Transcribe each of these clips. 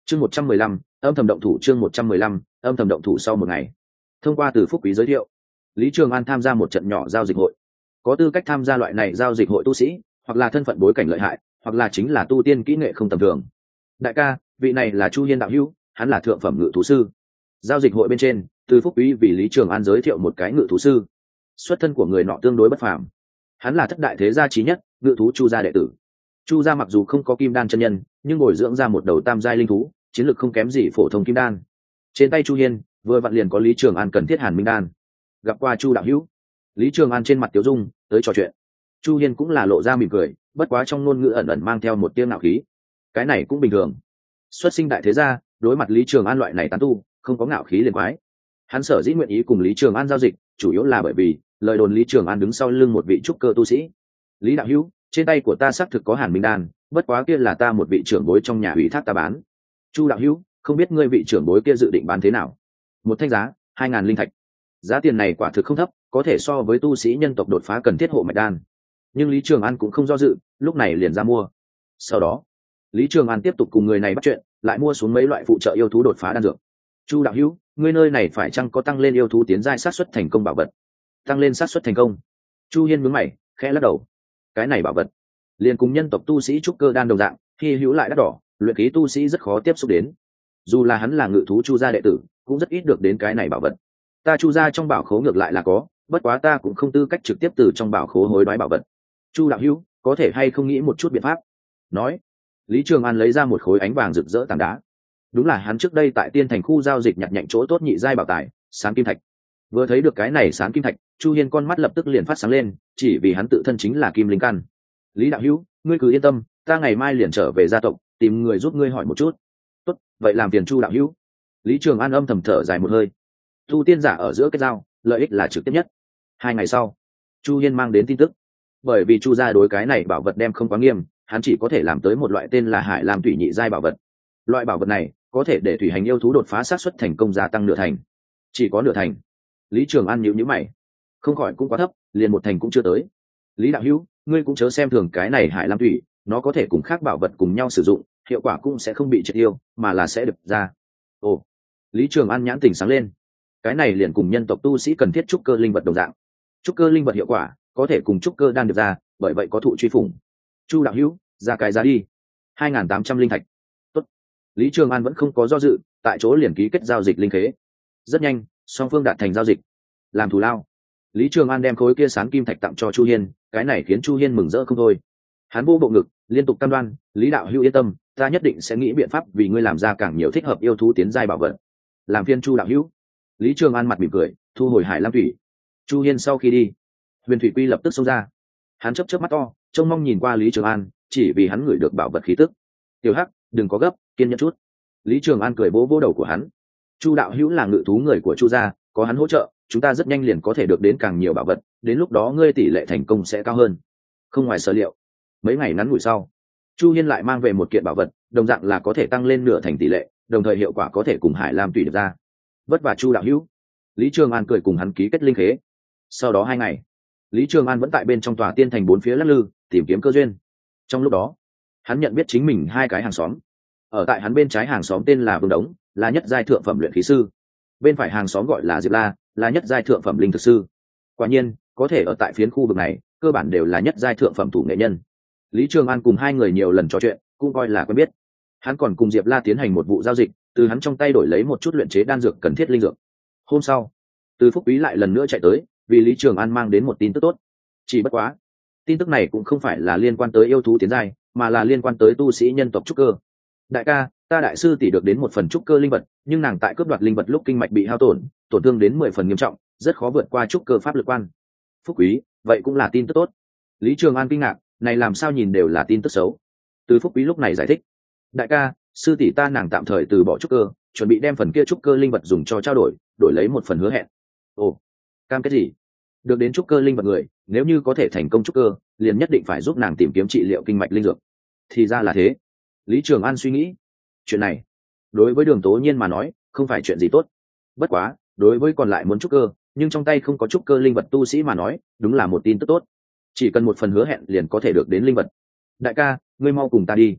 Chương 115, âm thầm động thủ. Chương 115, âm thầm động thủ. Sau một ngày, thông qua từ Phúc Quý giới thiệu, Lý Trường An tham gia một trận nhỏ giao dịch hội. Có tư cách tham gia loại này giao dịch hội tu sĩ, hoặc là thân phận bối cảnh lợi hại, hoặc là chính là tu tiên kỹ nghệ không tầm thường. Đại ca, vị này là Chu Hiên đạo hữu, hắn là thượng phẩm ngự thú sư. Giao dịch hội bên trên, từ Phúc Quý vì Lý Trường An giới thiệu một cái ngự thú sư. Xuất thân của người nọ tương đối bất phàm. Hắn là thất đại thế gia chí nhất, ngự thú Chu gia đệ tử. Chu gia mặc dù không có kim đan chân nhân, nhưng bồi dưỡng ra một đầu tam giai linh thú, chiến lược không kém gì phổ thông kim đan. Trên tay Chu Hiên, vừa vặn liền có Lý Trường An cần thiết Hàn Minh đan. Gặp qua Chu đạo hữu, Lý Trường An trên mặt tiếu dung, tới trò chuyện. Chu Hiên cũng là lộ ra mỉm cười, bất quá trong ngôn ngữ ẩn ẩn mang theo một tia ngạo khí. Cái này cũng bình thường. Xuất sinh đại thế gia, đối mặt Lý Trường An loại này tán tu, không có ngạo khí liền quái. Hắn sở dĩ nguyện ý cùng Lý Trường An giao dịch, chủ yếu là bởi vì lời đồn Lý Trường An đứng sau lưng một vị trúc cơ tu sĩ. Lý đạo hữu, trên tay của ta xác thực có Hàn Minh đan, bất quá kia là ta một vị trưởng bối trong nhà ủy thác ta bán. Chu đạo hữu, không biết ngươi vị trưởng bối kia dự định bán thế nào? Một thanh giá 2.000 linh thạch. Giá tiền này quả thực không thấp, có thể so với tu sĩ nhân tộc đột phá cần thiết hộ mạch đan. Nhưng Lý Trường An cũng không do dự, lúc này liền ra mua. Sau đó, Lý Trường An tiếp tục cùng người này bắt chuyện, lại mua xuống mấy loại phụ trợ yêu thú đột phá đan dược. Chu đạo hữu, ngươi nơi này phải chăng có tăng lên yêu thú tiến giai sát suất thành công bảo vật? Tăng lên sát suất thành công? Chu Hiên nhướng mày, khẽ lắc đầu. Cái này bảo vật, liền cùng nhân tộc tu sĩ trúc cơ đan đồng dạng, khi hữu lại đắt đỏ, luyện khí tu sĩ rất khó tiếp xúc đến. Dù là hắn là ngự thú Chu gia đệ tử, cũng rất ít được đến cái này bảo vật. Ta Chu gia trong bảo khố ngược lại là có, bất quá ta cũng không tư cách trực tiếp từ trong bảo khố hối đoái bảo vật. Chu đạo hữu, có thể hay không nghĩ một chút biện pháp? Nói, Lý Trường An lấy ra một khối ánh vàng rực rỡ tảng đá. Đúng là hắn trước đây tại Tiên Thành khu giao dịch nhặt nhạnh chỗ tốt nhị giai bảo tài, sáng kim thạch. Vừa thấy được cái này sáng kim thạch, Chu Hiên con mắt lập tức liền phát sáng lên, chỉ vì hắn tự thân chính là kim linh căn. Lý đạo hữu, ngươi cứ yên tâm, ta ngày mai liền trở về gia tộc, tìm người giúp ngươi hỏi một chút. Tốt, vậy làm phiền Chu đạo hữu. Lý Trường An âm thầm thở dài một hơi. Tu tiên giả ở giữa kết giao, lợi ích là trực tiếp nhất. 2 ngày sau, Chu Hiên mang đến tin tức. Bởi vì Chu gia đối cái này bảo vật đem không quá nghiêm, hắn chỉ có thể làm tới một loại tên là Hải Lam Thủy nhị giai bảo vật. Loại bảo vật này có thể để thủy hành yêu thú đột phá xác suất thành công gia tăng nửa thành. Chỉ có nửa thành. Lý Trường An nhíu nhíu mày, không khỏi cũng quá thấp, liền 1 thành cũng chưa tới. Lý đạo hữu, ngươi cũng chớ xem thường cái này Hải Lam Thủy, nó có thể cùng khác bảo vật cùng nhau sử dụng, hiệu quả cũng sẽ không bị triệt tiêu, mà là sẽ được ra. Ồ, Lý Trường An nhãn tỉnh sáng lên. Cái này liền cùng nhân tộc tu sĩ cần thiết trúc cơ linh vật đồng dạng. Trúc cơ linh vật hiệu quả có thể cùng trúc cơ đan được ra, bởi vậy có thụ truy phủng. Chu đạo hữu, ra cái giá đi. 2.800 linh thạch. Tốt. Lý Trường An vẫn không có do dự, tại chỗ liền ký kết giao dịch linh khế. Rất nhanh, song phương đạt thành giao dịch. Làm thù lao, Lý Trường An đem khối kia sáng kim thạch tặng cho Chu Hiên, cái này khiến Chu Hiên mừng rỡ không thôi. Hắn vô bộ ngực, liên tục cam đoan, Lý đạo hữu yên tâm, ta nhất định sẽ nghĩ biện pháp vì ngươi làm ra càng nhiều thích hợp yêu thú tiến giai bảo vật. Làm phiên Chu đạo hữu. Lý Trường An mặt mỉm cười, thu hồi Hải Lam Thủy. Chu Hiên sau khi đi, Huyền Thủy Quy lập tức xông ra. Hắn chớp mắt to, trông mong nhìn qua Lý Trường An, chỉ vì hắn ngửi được bảo vật khí tức. Tiểu Hắc, đừng có gấp, kiên nhẫn chút. Lý Trường An cười vỗ vỗ đầu của hắn. Chu đạo hữu là ngự thú người của Chu gia, có hắn hỗ trợ, chúng ta rất nhanh liền có thể được đến càng nhiều bảo vật, đến lúc đó ngươi tỷ lệ thành công sẽ cao hơn. Không ngoài sở liệu, mấy ngày ngắn ngủi sau, Chu Hiên lại mang về một kiện bảo vật, đồng dạng là có thể tăng lên nửa thành tỷ lệ, đồng thời hiệu quả có thể cùng Hải Lam Tùy được ra. Vất vả Chu đạo hữu. Lý Trường An cười cùng hắn ký kết linh khế. Sau đó 2 ngày, Lý Trường An vẫn tại bên trong tòa tiên thành 4 phía lắc lư, tìm kiếm cơ duyên. Trong lúc đó, hắn nhận biết chính mình 2 cái hàng xóm. Ở tại hắn bên trái hàng xóm tên là Vương Đống, là nhất giai thượng phẩm luyện khí sư. Bên phải hàng xóm gọi là Diệp La, là nhất giai thượng phẩm linh thực sư. Quả nhiên, có thể ở tại phiến khu vực này, cơ bản đều là nhất giai thượng phẩm thủ nghệ nhân. Lý Trường An cùng 2 người nhiều lần trò chuyện, cũng coi là quen biết. Hắn còn cùng Diệp La tiến hành một vụ giao dịch, từ hắn trong tay đổi lấy một chút luyện chế đan dược cần thiết linh dược. Hôm sau, Từ Phúc Quý lại lần nữa chạy tới, vì Lý Trường An mang đến một tin tức tốt. Chỉ bất quá, tin tức này cũng không phải là liên quan tới yêu thú tiến giai, mà là liên quan tới tu sĩ nhân tộc trúc cơ. Đại ca, ta đại sư tỷ được đến một phần trúc cơ linh vật, nhưng nàng tại cướp đoạt linh vật lúc kinh mạch bị hao tổn, tổn thương đến 10 phần nghiêm trọng, rất khó vượt qua trúc cơ pháp lực quan. Phúc Quý, vậy cũng là tin tức tốt. Lý Trường An kinh ngạc, này làm sao nhìn đều là tin tức xấu. Từ Phúc Quý lúc này giải thích, đại ca, sư tỷ ta nàng tạm thời từ bỏ trúc cơ, chuẩn bị đem phần kia trúc cơ linh vật dùng cho trao đổi, đổi lấy một phần hứa hẹn. Ồ, cam kết gì? Được đến trúc cơ linh vật người, nếu như có thể thành công trúc cơ, liền nhất định phải giúp nàng tìm kiếm trị liệu kinh mạch linh dược. Thì ra là thế. Lý Trường An suy nghĩ, chuyện này đối với Đường Tố Nhiên mà nói không phải chuyện gì tốt, bất quá đối với còn lại muốn trúc cơ nhưng trong tay không có trúc cơ linh vật tu sĩ mà nói đúng là một tin tức tốt. Chỉ cần một phần hứa hẹn liền có thể được đến linh vật. Đại ca, ngươi mau cùng ta đi.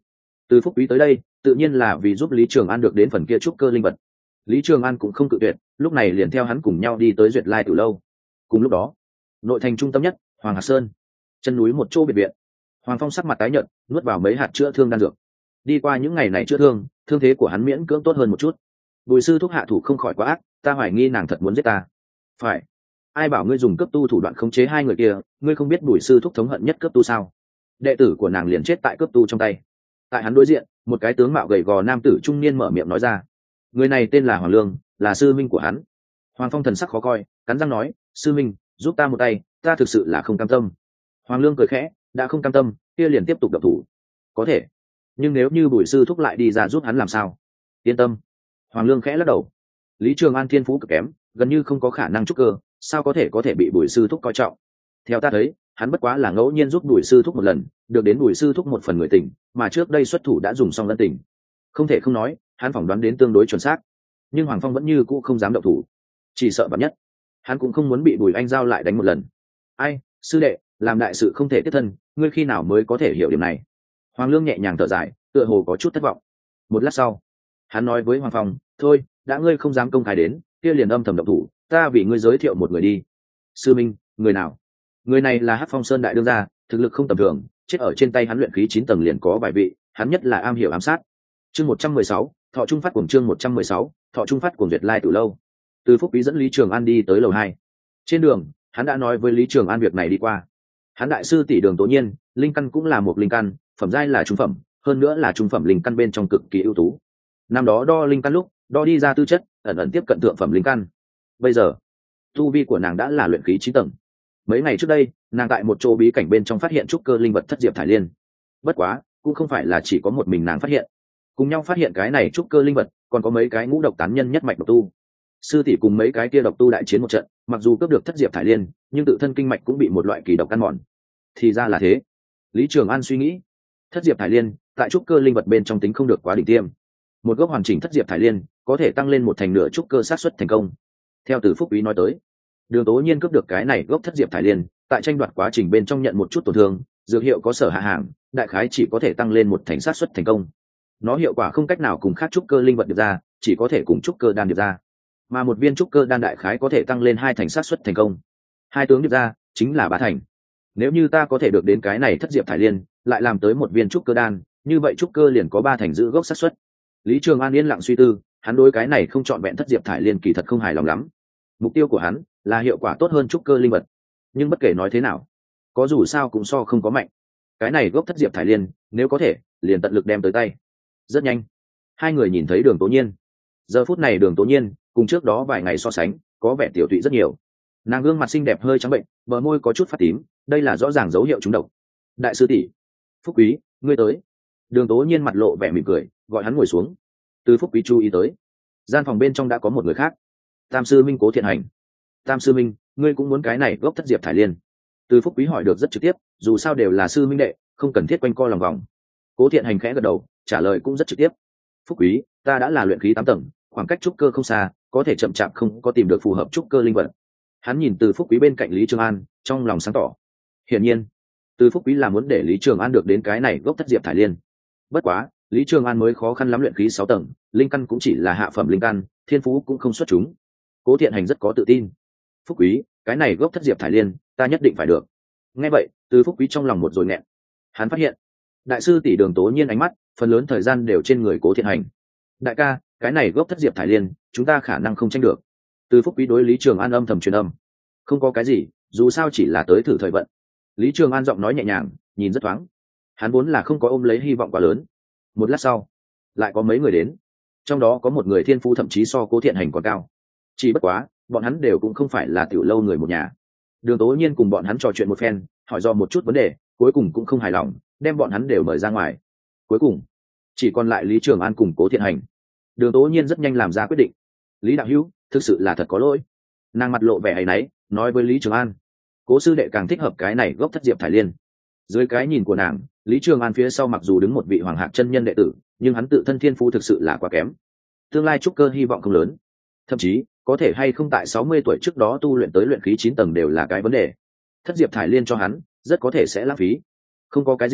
Từ Phúc Quý tới đây tự nhiên là vì giúp Lý Trường An được đến phần kia trúc cơ linh vật. Lý Trường An cũng không cự tuyệt, lúc này liền theo hắn cùng nhau đi tới Duyệt Lai Tử lâu. Cùng lúc đó, nội thành trung tâm nhất, Hoàng Hạc Sơn, chân núi một chỗ biệt viện. Hoàng Phong sắc mặt tái nhợt, nuốt vào mấy hạt chữa thương đan dược. Đi qua những ngày này chữa thương, thương thế của hắn miễn cưỡng tốt hơn một chút. Bùi sư thúc hạ thủ không khỏi quá ác, ta hoài nghi nàng thật muốn giết ta. Phải, ai bảo ngươi dùng cấp tu thủ đoạn khống chế hai người kia, ngươi không biết Bùi sư thúc thống hận nhất cấp tu sao? Đệ tử của nàng liền chết tại cấp tu trong tay. Tại hắn đối diện, một cái tướng mạo gầy gò nam tử trung niên mở miệng nói ra. Người này tên là Hoàng Lương, là sư minh của hắn. Hoàng Phong thần sắc khó coi, cắn răng nói, sư minh, giúp ta một tay, ta thực sự là không cam tâm. Hoàng Lương cười khẽ, đã không cam tâm, kia liền tiếp tục độc thủ. Có thể, nhưng nếu như Bùi sư thúc lại đi ra giúp hắn làm sao? Yên tâm. Hoàng Lương khẽ lắc đầu. Lý Trường An thiên phú cực kém, gần như không có khả năng trúc cơ, sao có thể bị Bùi sư thúc coi trọng? Theo ta thấy, hắn bất quá là ngẫu nhiên giúp Bùi sư thúc một lần, được đến Bùi sư thúc một phần người tình, mà trước đây xuất thủ đã dùng xong lân tình. Không thể không nói, hắn phỏng đoán đến tương đối chuẩn xác. Nhưng Hoàng Phong vẫn như cũ không dám động thủ, chỉ sợ vạn nhất, hắn cũng không muốn bị Bùi Anh Giao lại đánh một lần. Ai, sư đệ, làm đại sự không thể tiếp thân, ngươi khi nào mới có thể hiểu điểm này? Hoàng Lương nhẹ nhàng thở dài, tựa hồ có chút thất vọng. Một lát sau, hắn nói với Hoàng Phong, thôi, đã ngươi không dám công khai đến, kia liền âm thầm động thủ, ta vì ngươi giới thiệu một người đi. Sư minh, người nào? Người này là Hắc Phong Sơn đại đương gia, thực lực không tầm thường, chết ở trên tay hắn luyện khí 9 tầng liền có vài vị, hắn nhất là am hiểu ám sát. Chương 116, Thọ Trung Phát Cuồng chương 116, Thọ Trung Phát Cuồng Duyệt Lai Tử lâu. Từ Phúc Quý dẫn Lý Trường An đi tới lầu 2. Trên đường, hắn đã nói với Lý Trường An việc này đi qua. Hắn đại sư tỷ Đường Tố Nhiên, linh căn cũng là một linh căn, phẩm giai là trung phẩm, hơn nữa là trung phẩm linh căn bên trong cực kỳ ưu tú. Năm đó đo linh căn lúc, đo đi ra tư chất, ẩn ẩn tiếp cận thượng phẩm linh căn. Bây giờ, tu vi của nàng đã là luyện khí 9 tầng. Mấy ngày trước đây, nàng tại một chỗ bí cảnh bên trong phát hiện trúc cơ linh vật thất diệp thải liên. Bất quá, cũng không phải là chỉ có một mình nàng phát hiện. Cùng nhau phát hiện cái này trúc cơ linh vật, còn có mấy cái ngũ độc tán nhân nhất mạch độc tu. Sư tỷ cùng mấy cái kia độc tu đại chiến một trận, mặc dù cướp được thất diệp thải liên, nhưng tự thân kinh mạch cũng bị một loại kỳ độc ăn mòn. Thì ra là thế. Lý Trường An suy nghĩ, thất diệp thải liên tại trúc cơ linh vật bên trong tính không được quá đỉnh tiêm. Một gốc hoàn chỉnh thất diệp thải liên có thể tăng lên một thành nửa trúc cơ xác suất thành công. Theo Từ Phúc Ý nói tới, Đường Tố Nhiên cướp được cái này gốc thất diệp thải liên, tại tranh đoạt quá trình bên trong nhận một chút tổn thương, dược hiệu có sở hạ hàng, đại khái chỉ có thể tăng lên một thành xác suất thành công. Nó hiệu quả không cách nào cùng khác trúc cơ linh vật được ra, chỉ có thể cùng trúc cơ đan được ra. Mà một viên trúc cơ đan đại khái có thể tăng lên 2 thành xác suất thành công. Hai tướng được ra, chính là 3 thành. Nếu như ta có thể được đến cái này thất diệp thải liên, lại làm tới một viên trúc cơ đan, như vậy trúc cơ liền có 3 thành giữ gốc xác suất. Lý Trường An yên lặng suy tư, hắn đối cái này không chọn vẹn thất diệp thải liên kỳ thật không hài lòng lắm. Mục tiêu của hắn là hiệu quả tốt hơn trúc cơ linh vật, nhưng bất kể nói thế nào, có dù sao cũng so không có mạnh. Cái này gốc thất diệp thải liên, nếu có thể, liền tận lực đem tới tay. Rất nhanh, hai người nhìn thấy Đường Tố Nhiên. Giờ phút này Đường Tố Nhiên cùng trước đó vài ngày so sánh, có vẻ tiểu tụy rất nhiều. Nàng gương mặt xinh đẹp hơi trắng bệnh, bờ môi có chút phát tím, đây là rõ ràng dấu hiệu trúng độc. Đại sư tỷ, Phúc Quý, ngươi tới. Đường Tố Nhiên mặt lộ vẻ mỉm cười, gọi hắn ngồi xuống. Từ Phúc Quý chú ý tới, gian phòng bên trong đã có một người khác. Tam sư minh Cố Thiện Hành. Tam sư minh, ngươi cũng muốn cái này gốc thất diệp thải liên? Từ Phúc Quý hỏi được rất trực tiếp, dù sao đều là sư minh đệ, không cần thiết quanh co lòng vòng. Cố Thiện Hành khẽ gật đầu, trả lời cũng rất trực tiếp. Phúc Quý, ta đã là luyện khí 8 tầng, khoảng cách trúc cơ không xa, có thể chậm chạp không có tìm được phù hợp trúc cơ linh vật. Hắn nhìn Từ Phúc Quý bên cạnh Lý Trường An, trong lòng sáng tỏ. Hiển nhiên, Từ Phúc Quý là muốn để Lý Trường An được đến cái này gốc thất diệp thải liên. Bất quá, Lý Trường An mới khó khăn lắm luyện khí 6 tầng, linh căn cũng chỉ là hạ phẩm linh căn, thiên phú cũng không xuất chúng. Cố Thiện Hành rất có tự tin. Phúc Quý, cái này gốc thất diệp thải liên, ta nhất định phải được. Nghe vậy, Từ Phúc Quý trong lòng một rồi nghẹn. Hắn phát hiện, đại sư tỷ Đường Tố Nhiên ánh mắt, phần lớn thời gian đều trên người Cố Thiện Hành. Đại ca, cái này gốc thất diệp thải liên, chúng ta khả năng không tranh được. Từ Phúc Quý đối Lý Trường An âm thầm truyền âm. Không có cái gì, dù sao chỉ là tới thử thời vận. Lý Trường An giọng nói nhẹ nhàng, nhìn rất thoáng. Hắn vốn là không có ôm lấy hy vọng quá lớn. Một lát sau, lại có mấy người đến, trong đó có một người thiên phú thậm chí so Cố Thiện Hành còn cao. Chỉ bất quá, bọn hắn đều cũng không phải là tiểu lâu người một nhà. Đường Tố Nhiên cùng bọn hắn trò chuyện một phen, hỏi do một chút vấn đề, cuối cùng cũng không hài lòng, đem bọn hắn đều mời ra ngoài. Cuối cùng, chỉ còn lại Lý Trường An cùng Cố Thiện Hành. Đường Tố Nhiên rất nhanh làm ra quyết định. Lý đạo hữu, thực sự là thật có lỗi. Nàng mặt lộ vẻ áy náy, nói với Lý Trường An, Cố sư đệ càng thích hợp cái này gốc thất diệp thải liên. Dưới cái nhìn của nàng, Lý Trường An phía sau mặc dù đứng một vị hoàng hạc chân nhân đệ tử, nhưng hắn tự thân thiên phú thực sự là quá kém. Tương lai trúc cơ hy vọng không lớn, thậm chí có thể hay không tại 60 tuổi trước đó tu luyện tới luyện khí 9 tầng đều là cái vấn đề. Thất diệp thải liên cho hắn, rất có thể sẽ lãng phí. Không có cái gì,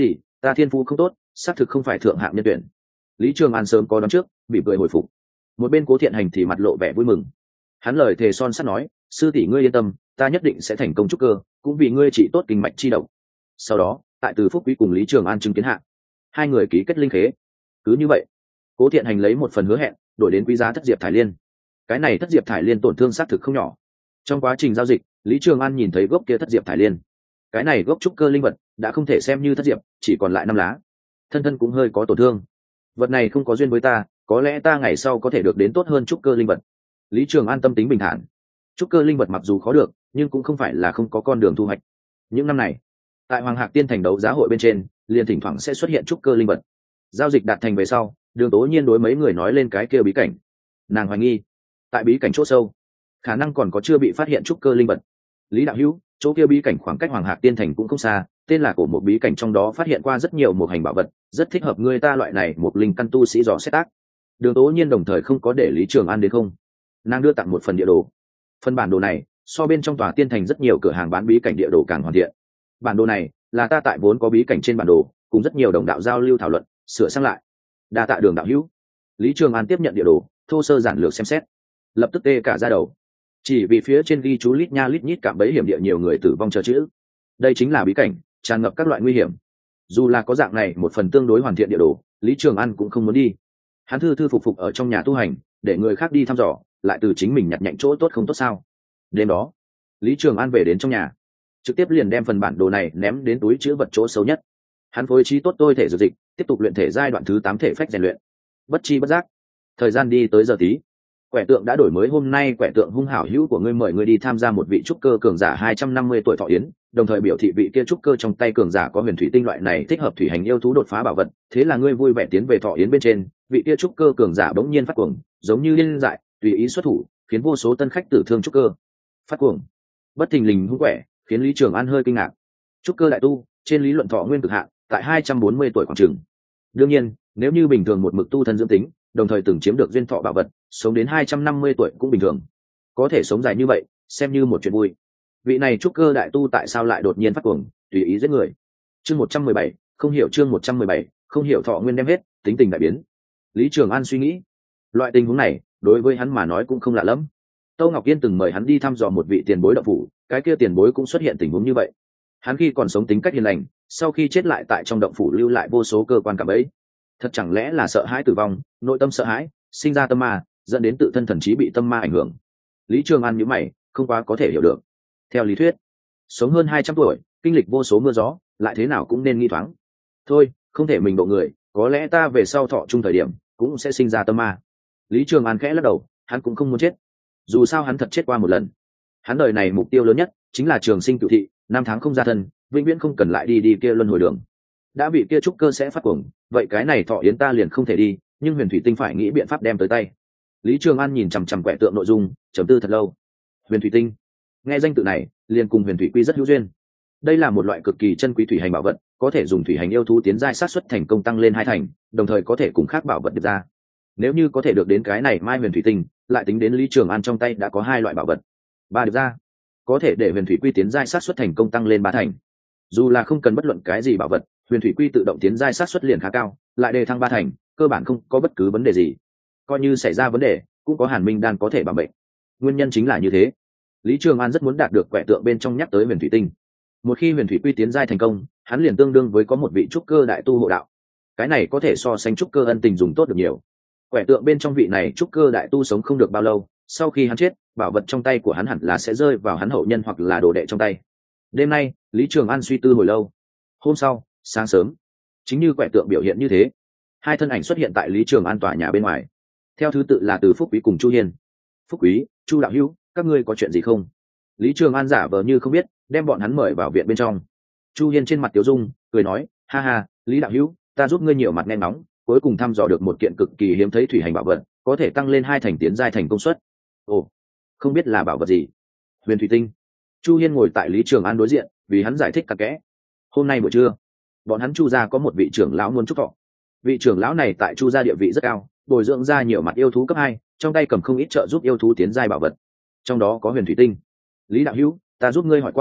ta thiên phú không tốt, xác thực không phải thượng hạng nhân tuyển. Lý Trường An sớm có đoán trước, bị cười hồi phục. Một bên Cố Thiện Hành thì mặt lộ vẻ vui mừng. Hắn lời thề son sắt nói, sư tỷ ngươi yên tâm, ta nhất định sẽ thành công trúc cơ, cũng vì ngươi trị tốt kinh mạch chi độc. Sau đó, tại Từ Phúc Quý cùng Lý Trường An chứng kiến hạ, hai người ký kết linh khế. Cứ như vậy, Cố Thiện Hành lấy một phần hứa hẹn, đổi đến quý giá thất diệp thải liên. Cái này thất diệp thải liên tổn thương xác thực không nhỏ. Trong quá trình giao dịch, Lý Trường An nhìn thấy gốc kia thất diệp thải liên. Cái này gốc trúc cơ linh vật đã không thể xem như thất diệp, chỉ còn lại 5 lá. Thân thân cũng hơi có tổn thương. Vật này không có duyên với ta, có lẽ ta ngày sau có thể được đến tốt hơn trúc cơ linh vật. Lý Trường An tâm tính bình thản. Trúc cơ linh vật mặc dù khó được, nhưng cũng không phải là không có con đường thu hoạch. Những năm này, tại Hoàng Hạc Tiên thành đấu giá hội bên trên, liền thỉnh thoảng sẽ xuất hiện trúc cơ linh vật. Giao dịch đạt thành về sau, Đường Tố Nhiên đối mấy người nói lên cái kia bí cảnh. Nàng hoài nghi, tại bí cảnh chỗ sâu, khả năng còn có chưa bị phát hiện trúc cơ linh vật. Lý đạo hữu, chỗ kia bí cảnh khoảng cách Hoàng Hạc Tiên thành cũng không xa, tên là của một bí cảnh trong đó phát hiện qua rất nhiều một hành bảo vật, rất thích hợp người ta loại này một linh căn tu sĩ dò xét tác. Đường Tố Nhiên đồng thời không có để Lý Trường An đến không, nàng đưa tặng một phần địa đồ. Phần bản đồ này so bên trong tòa tiên thành rất nhiều cửa hàng bán bí cảnh địa đồ càng hoàn thiện. Bản đồ này là ta tại vốn có bí cảnh trên bản đồ, cùng rất nhiều đồng đạo giao lưu thảo luận, sửa sang lại. Đa tạ Đường đạo hữu. Lý Trường An tiếp nhận địa đồ, thô sơ giản lược xem xét, lập tức tê cả da đầu. Chỉ vì phía trên ghi chú lít nha lít nhít cạm bẫy hiểm địa, nhiều người tử vong chờ chữ. Đây chính là bí cảnh, tràn ngập các loại nguy hiểm. Dù là có dạng này một phần tương đối hoàn thiện địa đồ, Lý Trường An cũng không muốn đi. Hắn thư thư phục phục ở trong nhà tu hành, để người khác đi thăm dò, lại từ chính mình nhặt nhạnh chỗ tốt không tốt sao? Đêm đó, Lý Trường An về đến trong nhà, trực tiếp liền đem phần bản đồ này ném đến túi trữ vật chỗ xấu nhất. Hắn phối trí tốt tôi thể dược dịch, tiếp tục luyện thể giai đoạn thứ 8 thể phách rèn luyện. Bất chi bất giác, thời gian đi tới giờ tí. Quẻ tượng đã đổi mới, hôm nay quẻ tượng hung hảo hữu của ngươi mời ngươi đi tham gia một vị trúc cơ cường giả 250 tuổi thọ yến, đồng thời biểu thị vị kia trúc cơ trong tay cường giả có huyền thủy tinh loại này thích hợp thủy hành yêu thú đột phá bảo vật. Thế là ngươi vui vẻ tiến về thọ yến bên trên, vị kia trúc cơ cường giả bỗng nhiên phát cuồng, giống như điên dại, tùy ý xuất thủ, khiến vô số tân khách tử thương trúc cơ. Phát cuồng, bất thình lình hung quẻ, khiến Lý Trường An hơi kinh ngạc. Trúc cơ đại tu, trên lý luận thọ nguyên cực hạn tại 240 tuổi khoảng chừng. Đương nhiên, nếu như bình thường một mực tu thân dưỡng tính, đồng thời từng chiếm được duyên thọ bảo vật, sống đến 250 tuổi cũng bình thường. Có thể sống dài như vậy, xem như một chuyện vui. Vị này trúc cơ đại tu tại sao lại đột nhiên phát cuồng, tùy ý giết người? Chương 117, không hiểu chương 117, không hiểu thọ nguyên đem hết, tính tình đại biến. Lý Trường An suy nghĩ, loại tình huống này, đối với hắn mà nói cũng không lạ lắm. Tâu Ngọc Yên từng mời hắn đi thăm dò một vị tiền bối đạo phủ, cái kia tiền bối cũng xuất hiện tình huống như vậy. Hắn khi còn sống tính cách hiền lành, sau khi chết lại tại trong động phủ lưu lại vô số cơ quan cảm ấy. Thật chẳng lẽ là sợ hãi tử vong, nội tâm sợ hãi, sinh ra tâm ma, dẫn đến tự thân thần trí bị tâm ma ảnh hưởng? Lý Trường An nhíu mày, không quá có thể hiểu được. Theo lý thuyết, sống hơn 200 tuổi, kinh lịch vô số mưa gió, lại thế nào cũng nên nghi thoáng. Thôi, không thể mình độ người, có lẽ ta về sau thọ chung thời điểm cũng sẽ sinh ra tâm ma. Lý Trường An khẽ lắc đầu, hắn cũng không muốn chết. Dù sao hắn thật chết qua một lần. Hắn đời này mục tiêu lớn nhất chính là trường sinh cửu thị, 5 tháng không ra thân, vĩnh viễn không cần lại đi kia luân hồi đường. Đã bị kia trúc cơ sẽ phát cuồng, vậy cái này thọ yến ta liền không thể đi, nhưng huyền thủy tinh phải nghĩ biện pháp đem tới tay. Lý Trường An nhìn chằm chằm quẻ tượng nội dung, trầm tư thật lâu. Huyền thủy tinh, nghe danh tự này liền cùng huyền thủy quy rất hữu duyên. Đây là một loại cực kỳ chân quý thủy hành bảo vật, có thể dùng thủy hành yêu thú tiến giai sát suất thành công tăng lên 2 thành, đồng thời có thể cùng khác bảo vật được ra. Nếu như có thể được đến cái này mai huyền thủy tinh, lại tính đến Lý Trường An trong tay đã có 2 loại bảo vật, 3 được ra, có thể để huyền thủy quy tiến giai sát suất thành công tăng lên 3 thành. Dù là không cần bất luận cái gì bảo vật, huyền thủy quy tự động tiến giai sát suất liền khá cao, lại đề thăng 3 thành, cơ bản không có bất cứ vấn đề gì. Coi như xảy ra vấn đề, cũng có Hàn Minh đan có thể bảo bệnh. Nguyên nhân chính là như thế. Lý Trường An rất muốn đạt được quẻ tượng bên trong nhắc tới huyền thủy tinh. Một khi huyền thủy quy tiến giai thành công, hắn liền tương đương với có một vị trúc cơ đại tu hộ đạo. Cái này có thể so sánh trúc cơ ân tình dùng tốt được nhiều. Quẻ tượng bên trong vị này trúc cơ đại tu sống không được bao lâu, sau khi hắn chết, bảo vật trong tay của hắn hẳn là sẽ rơi vào hắn hậu nhân hoặc là đồ đệ trong tay. Đêm nay, Lý Trường An suy tư hồi lâu. Hôm sau, sáng sớm, chính như quẻ tượng biểu hiện như thế, 2 thân ảnh xuất hiện tại Lý Trường An tòa nhà bên ngoài. Theo thứ tự là Từ Phúc Quý cùng Chu Hiên. Phúc Quý, Chu đạo hữu, các ngươi có chuyện gì không? Lý Trường An giả vờ như không biết, đem bọn hắn mời vào viện bên trong. Chu Hiên trên mặt tiếu dung, cười nói, ha ha, Lý đạo hữu, ta giúp ngươi nhiều mặt nghe nóng, cuối cùng thăm dò được một kiện cực kỳ hiếm thấy thủy hành bảo vật, có thể tăng lên 2 thành tiến giai thành công suất. Ồ, không biết là bảo vật gì? Huyền thủy tinh. Chu Hiên ngồi tại Lý Trường An đối diện, vì hắn giải thích cặn kẽ. Hôm nay buổi trưa, bọn hắn Chu gia có một vị trưởng lão muốn chúc thọ. Vị trưởng lão này tại Chu gia địa vị rất cao, bồi dưỡng ra nhiều mặt yêu thú cấp 2, trong tay cầm không ít trợ giúp yêu thú tiến giai bảo vật, trong đó có huyền thủy tinh. Lý đạo hữu, ta giúp ngươi hỏi qua,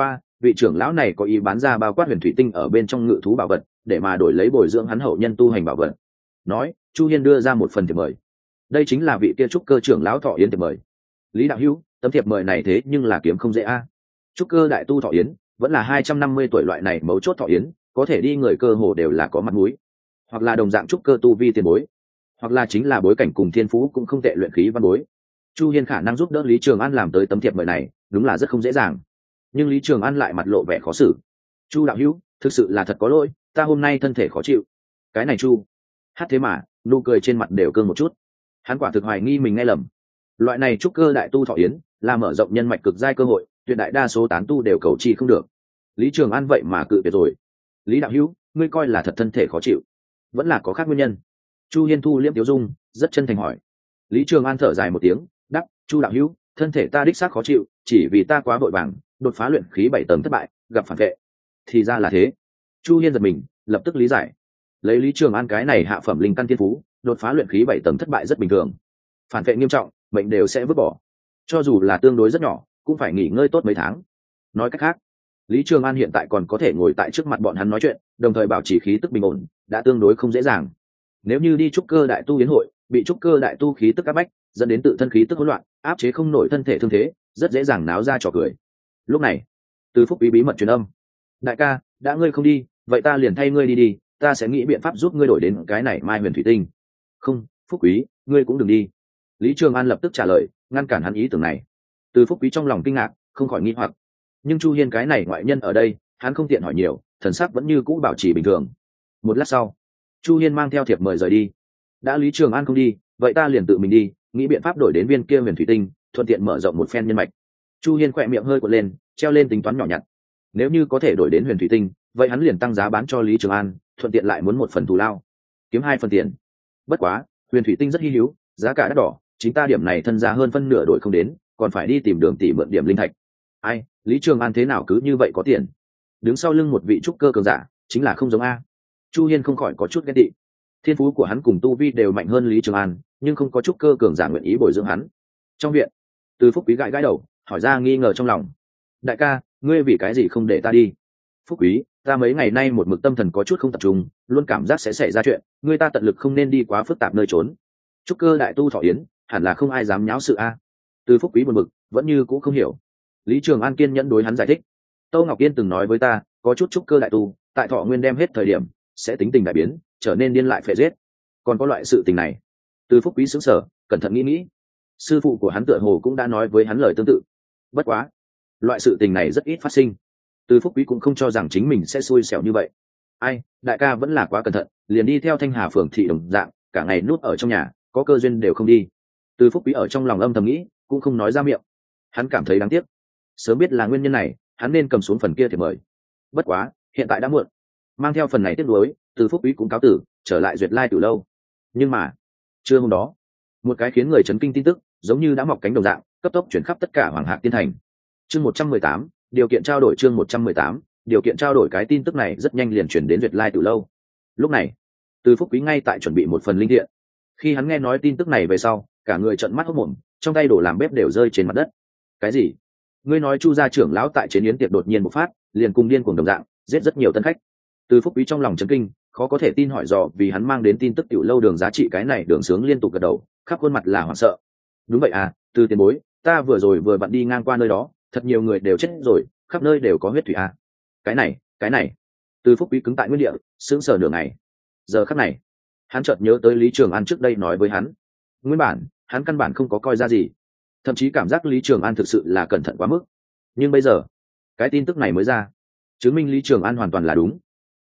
vị trưởng lão này có ý bán ra bao quát huyền thủy tinh ở bên trong ngự thú bảo vật để mà đổi lấy bồi dưỡng hắn hậu nhân tu hành bảo vật. Nói, Chu Hiên đưa ra một phần thiệp mời. Đây chính là vị kia trúc cơ trưởng lão thọ yến thiệp mời. Lý đạo hữu, tấm thiệp mời này thế nhưng là kiếm không dễ a. Trúc cơ đại tu thọ yến vẫn là 250 tuổi loại này mấu chốt thọ yến, có thể đi người cơ hồ đều là có mặt mũi, hoặc là đồng dạng trúc cơ tu vi tiền bối, hoặc là chính là bối cảnh cùng thiên phú cũng không tệ luyện khí văn bối. Chu Hiên khả năng giúp đỡ Lý Trường An làm tới tấm thiệp mời này đúng là rất không dễ dàng, nhưng Lý Trường An lại mặt lộ vẻ khó xử. Chu đạo hữu, thực sự là thật có lỗi, ta hôm nay thân thể khó chịu. Cái này Chu hát thế mà nụ cười trên mặt đều cương một chút. Hắn quả thực hoài nghi mình nghe lầm. Loại này trúc cơ đại tu thọ yến là mở rộng nhân mạch cực giai cơ hội, tuyệt đại đa số tán tu đều cầu chi không được. Lý Trường An vậy mà cự tuyệt rồi. Lý đạo hữu, ngươi coi là thật thân thể khó chịu, vẫn là có khác nguyên nhân? Chu Hiên thu liễm tiêu dung, rất chân thành hỏi. Lý Trường An thở dài một tiếng, đáp: Chu đạo hữu, thân thể ta đích xác khó chịu, chỉ vì ta quá vội vàng, đột phá luyện khí 7 tầng thất bại, gặp phản vệ. Thì ra là thế. Chu Hiên giật mình, lập tức lý giải. Lấy Lý Trường An cái này hạ phẩm linh căn thiên phú, đột phá luyện khí 7 tầng thất bại rất bình thường. Phản vệ nghiêm trọng, bệnh đều sẽ vứt bỏ. Cho dù là tương đối rất nhỏ, cũng phải nghỉ ngơi tốt mấy tháng. Nói cách khác, Lý Trường An hiện tại còn có thể ngồi tại trước mặt bọn hắn nói chuyện, đồng thời bảo trì khí tức bình ổn, đã tương đối không dễ dàng. Nếu như đi trúc cơ đại tu yến hội, bị trúc cơ đại tu khí tức áp bách, dẫn đến tự thân khí tức hỗn loạn, áp chế không nổi thân thể thương thế, rất dễ dàng náo ra trò cười. Lúc này, Từ Phúc Quý bí mật truyền âm: đại ca, đã ngươi không đi, vậy ta liền thay ngươi đi đi, ta sẽ nghĩ biện pháp giúp ngươi đổi đến cái này Mai Huyền Thủy Tinh. Không, Phúc Quý, ngươi cũng đừng đi. Lý Trường An lập tức trả lời, ngăn cản hắn ý tưởng này. Từ Phúc Quý trong lòng kinh ngạc, không khỏi nghi hoặc. Nhưng Chu Hiên cái này ngoại nhân ở đây, hắn không tiện hỏi nhiều, thần sắc vẫn như cũ bảo trì bình thường. Một lát sau, Chu Hiên mang theo thiệp mời rời đi. Đã Lý Trường An không đi, vậy ta liền tự mình đi, nghĩ biện pháp đổi đến viên kia Huyền Thủy Tinh, thuận tiện mở rộng một phen nhân mạch. Chu Hiên khỏe miệng hơi cuộn lên, treo lên tính toán nhỏ nhặt. Nếu như có thể đổi đến Huyền Thủy Tinh, vậy hắn liền tăng giá bán cho Lý Trường An, thuận tiện lại muốn một phần thù lao, kiếm 2 phần tiền. Bất quá, Huyền Thủy Tinh rất hi hữu, giá cả đắt đỏ, chính ta điểm này thân giá hơn phân nửa đổi không đến, còn phải đi tìm Đường tỷ mượn điểm linh thạch. Ai, Lý Trường An thế nào cứ như vậy có tiền? Đứng sau lưng một vị trúc cơ cường giả, chính là không giống a. Chu Hiên không khỏi có chút ghét tị. Thiên phú của hắn cùng tu vi đều mạnh hơn Lý Trường An, nhưng không có trúc cơ cường giả nguyện ý bồi dưỡng hắn. Trong viện, Từ Phúc Quý gãi gãi đầu, hỏi ra nghi ngờ trong lòng. Đại ca, ngươi vì cái gì không để ta đi? Phúc Quý, ta mấy ngày nay một mực tâm thần có chút không tập trung, luôn cảm giác sẽ xảy ra chuyện, ngươi ta tận lực không nên đi quá phức tạp nơi trốn. Trúc cơ đại tu thọ yến, hẳn là không ai dám nháo sự a. Từ Phúc Quý buồn bực, vẫn như cũng không hiểu. Lý Trường An kiên nhẫn đối hắn giải thích. Tô Ngọc Yên từng nói với ta, có chút trúc cơ đại tu, tại thọ nguyên đem hết thời điểm, sẽ tính tình đại biến, trở nên điên lại phệ giết. Còn có loại sự tình này. Từ Phúc Quý sững sờ, cẩn thận nghĩ. Sư phụ của hắn tựa hồ cũng đã nói với hắn lời tương tự. Bất quá, loại sự tình này rất ít phát sinh. Từ Phúc Quý cũng không cho rằng chính mình sẽ xui xẻo như vậy. Ai, đại ca vẫn là quá cẩn thận, liền đi theo Thanh Hà phường thị đồng dạng, cả ngày núp ở trong nhà, có cơ duyên đều không đi. Từ Phúc Quý ở trong lòng âm thầm nghĩ, cũng không nói ra miệng. Hắn cảm thấy đáng tiếc. Sớm biết là nguyên nhân này, hắn nên cầm xuống phần kia thì mời. Bất quá, hiện tại đã muộn. Mang theo phần này tiếc nuối, Từ Phúc Quý cũng cáo tử, trở lại Duyệt Lai Tử lâu. Nhưng mà, trưa hôm đó, một cái khiến người chấn kinh tin tức, giống như đã mọc cánh đồng dạng, cấp tốc chuyển khắp tất cả Hoàng Hạc Tiên Thành. Chương 118, điều kiện trao đổi. Chương 118, điều kiện trao đổi. Cái tin tức này rất nhanh liền chuyển đến Duyệt Lai Tử lâu. Lúc này, Từ Phúc Quý ngay tại chuẩn bị một phần linh thiện. Khi hắn nghe nói tin tức này về sau, cả người trợn mắt hốt mồm, trong tay đồ làm bếp đều rơi trên mặt đất. Cái gì? Ngươi nói Chu gia trưởng lão tại chế yến tiệc đột nhiên bộc phát, liền cùng điên cuồng đồng dạng, giết rất nhiều tân khách. Từ Phúc Quý trong lòng chấn kinh, khó có thể tin hỏi dò, vì hắn mang đến tin tức tiểu lâu Đường giá trị cái này Đường Sướng liên tục gật đầu, khắp khuôn mặt là hoảng sợ. Đúng vậy à, Từ tiền bối, ta vừa rồi vừa vặn đi ngang qua nơi đó, thật nhiều người đều chết rồi, khắp nơi đều có huyết thủy à. Cái này. Từ Phúc Quý cứng tại nguyên địa, sững sờ nửa ngày. Giờ khắc này, hắn chợt nhớ tới Lý Trường An trước đây nói với hắn. Nguyên bản, hắn căn bản không có coi ra gì, thậm chí cảm giác Lý Trường An thực sự là cẩn thận quá mức. Nhưng bây giờ, cái tin tức này mới ra, chứng minh Lý Trường An hoàn toàn là đúng.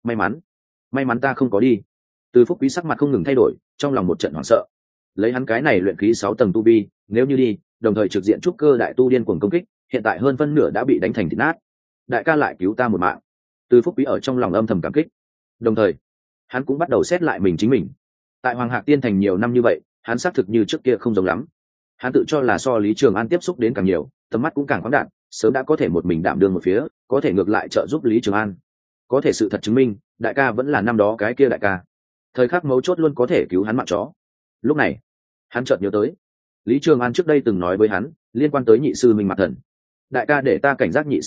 May mắn ta không có đi. Từ Phúc Quý sắc mặt không ngừng thay đổi, trong lòng một trận hoảng sợ. Lấy hắn cái này luyện khí 6 tầng tu vi, nếu như đi, đồng thời trực diện trúc cơ đại tu điên cuồng công kích, hiện tại hơn phân nửa đã bị đánh thành thịt nát. Đại ca lại cứu ta một mạng. Từ Phúc Quý ở trong lòng âm thầm cảm kích. Đồng thời, hắn cũng bắt đầu xét lại chính mình. Tại Hoàng Hạc Tiên Thành nhiều năm như vậy, hắn xác thực như trước kia không giống lắm. Hắn tự cho là so Lý Trường An tiếp xúc đến càng nhiều, tầm mắt cũng càng khoáng đạt, sớm đã có thể một mình đảm đương một phía, có thể ngược lại trợ giúp Lý Trường An. Có thể sự thật chứng minh, đại ca vẫn là năm đó cái kia đại ca. Thời khắc mấu chốt luôn có thể cứu hắn mạng chó. Lúc này, hắn chợt nhớ tới, Lý Trường An trước đây từng nói với hắn, liên quan tới nhị sư minh Mạc Thần. Đại ca để ta cảnh giác nhị sư minh,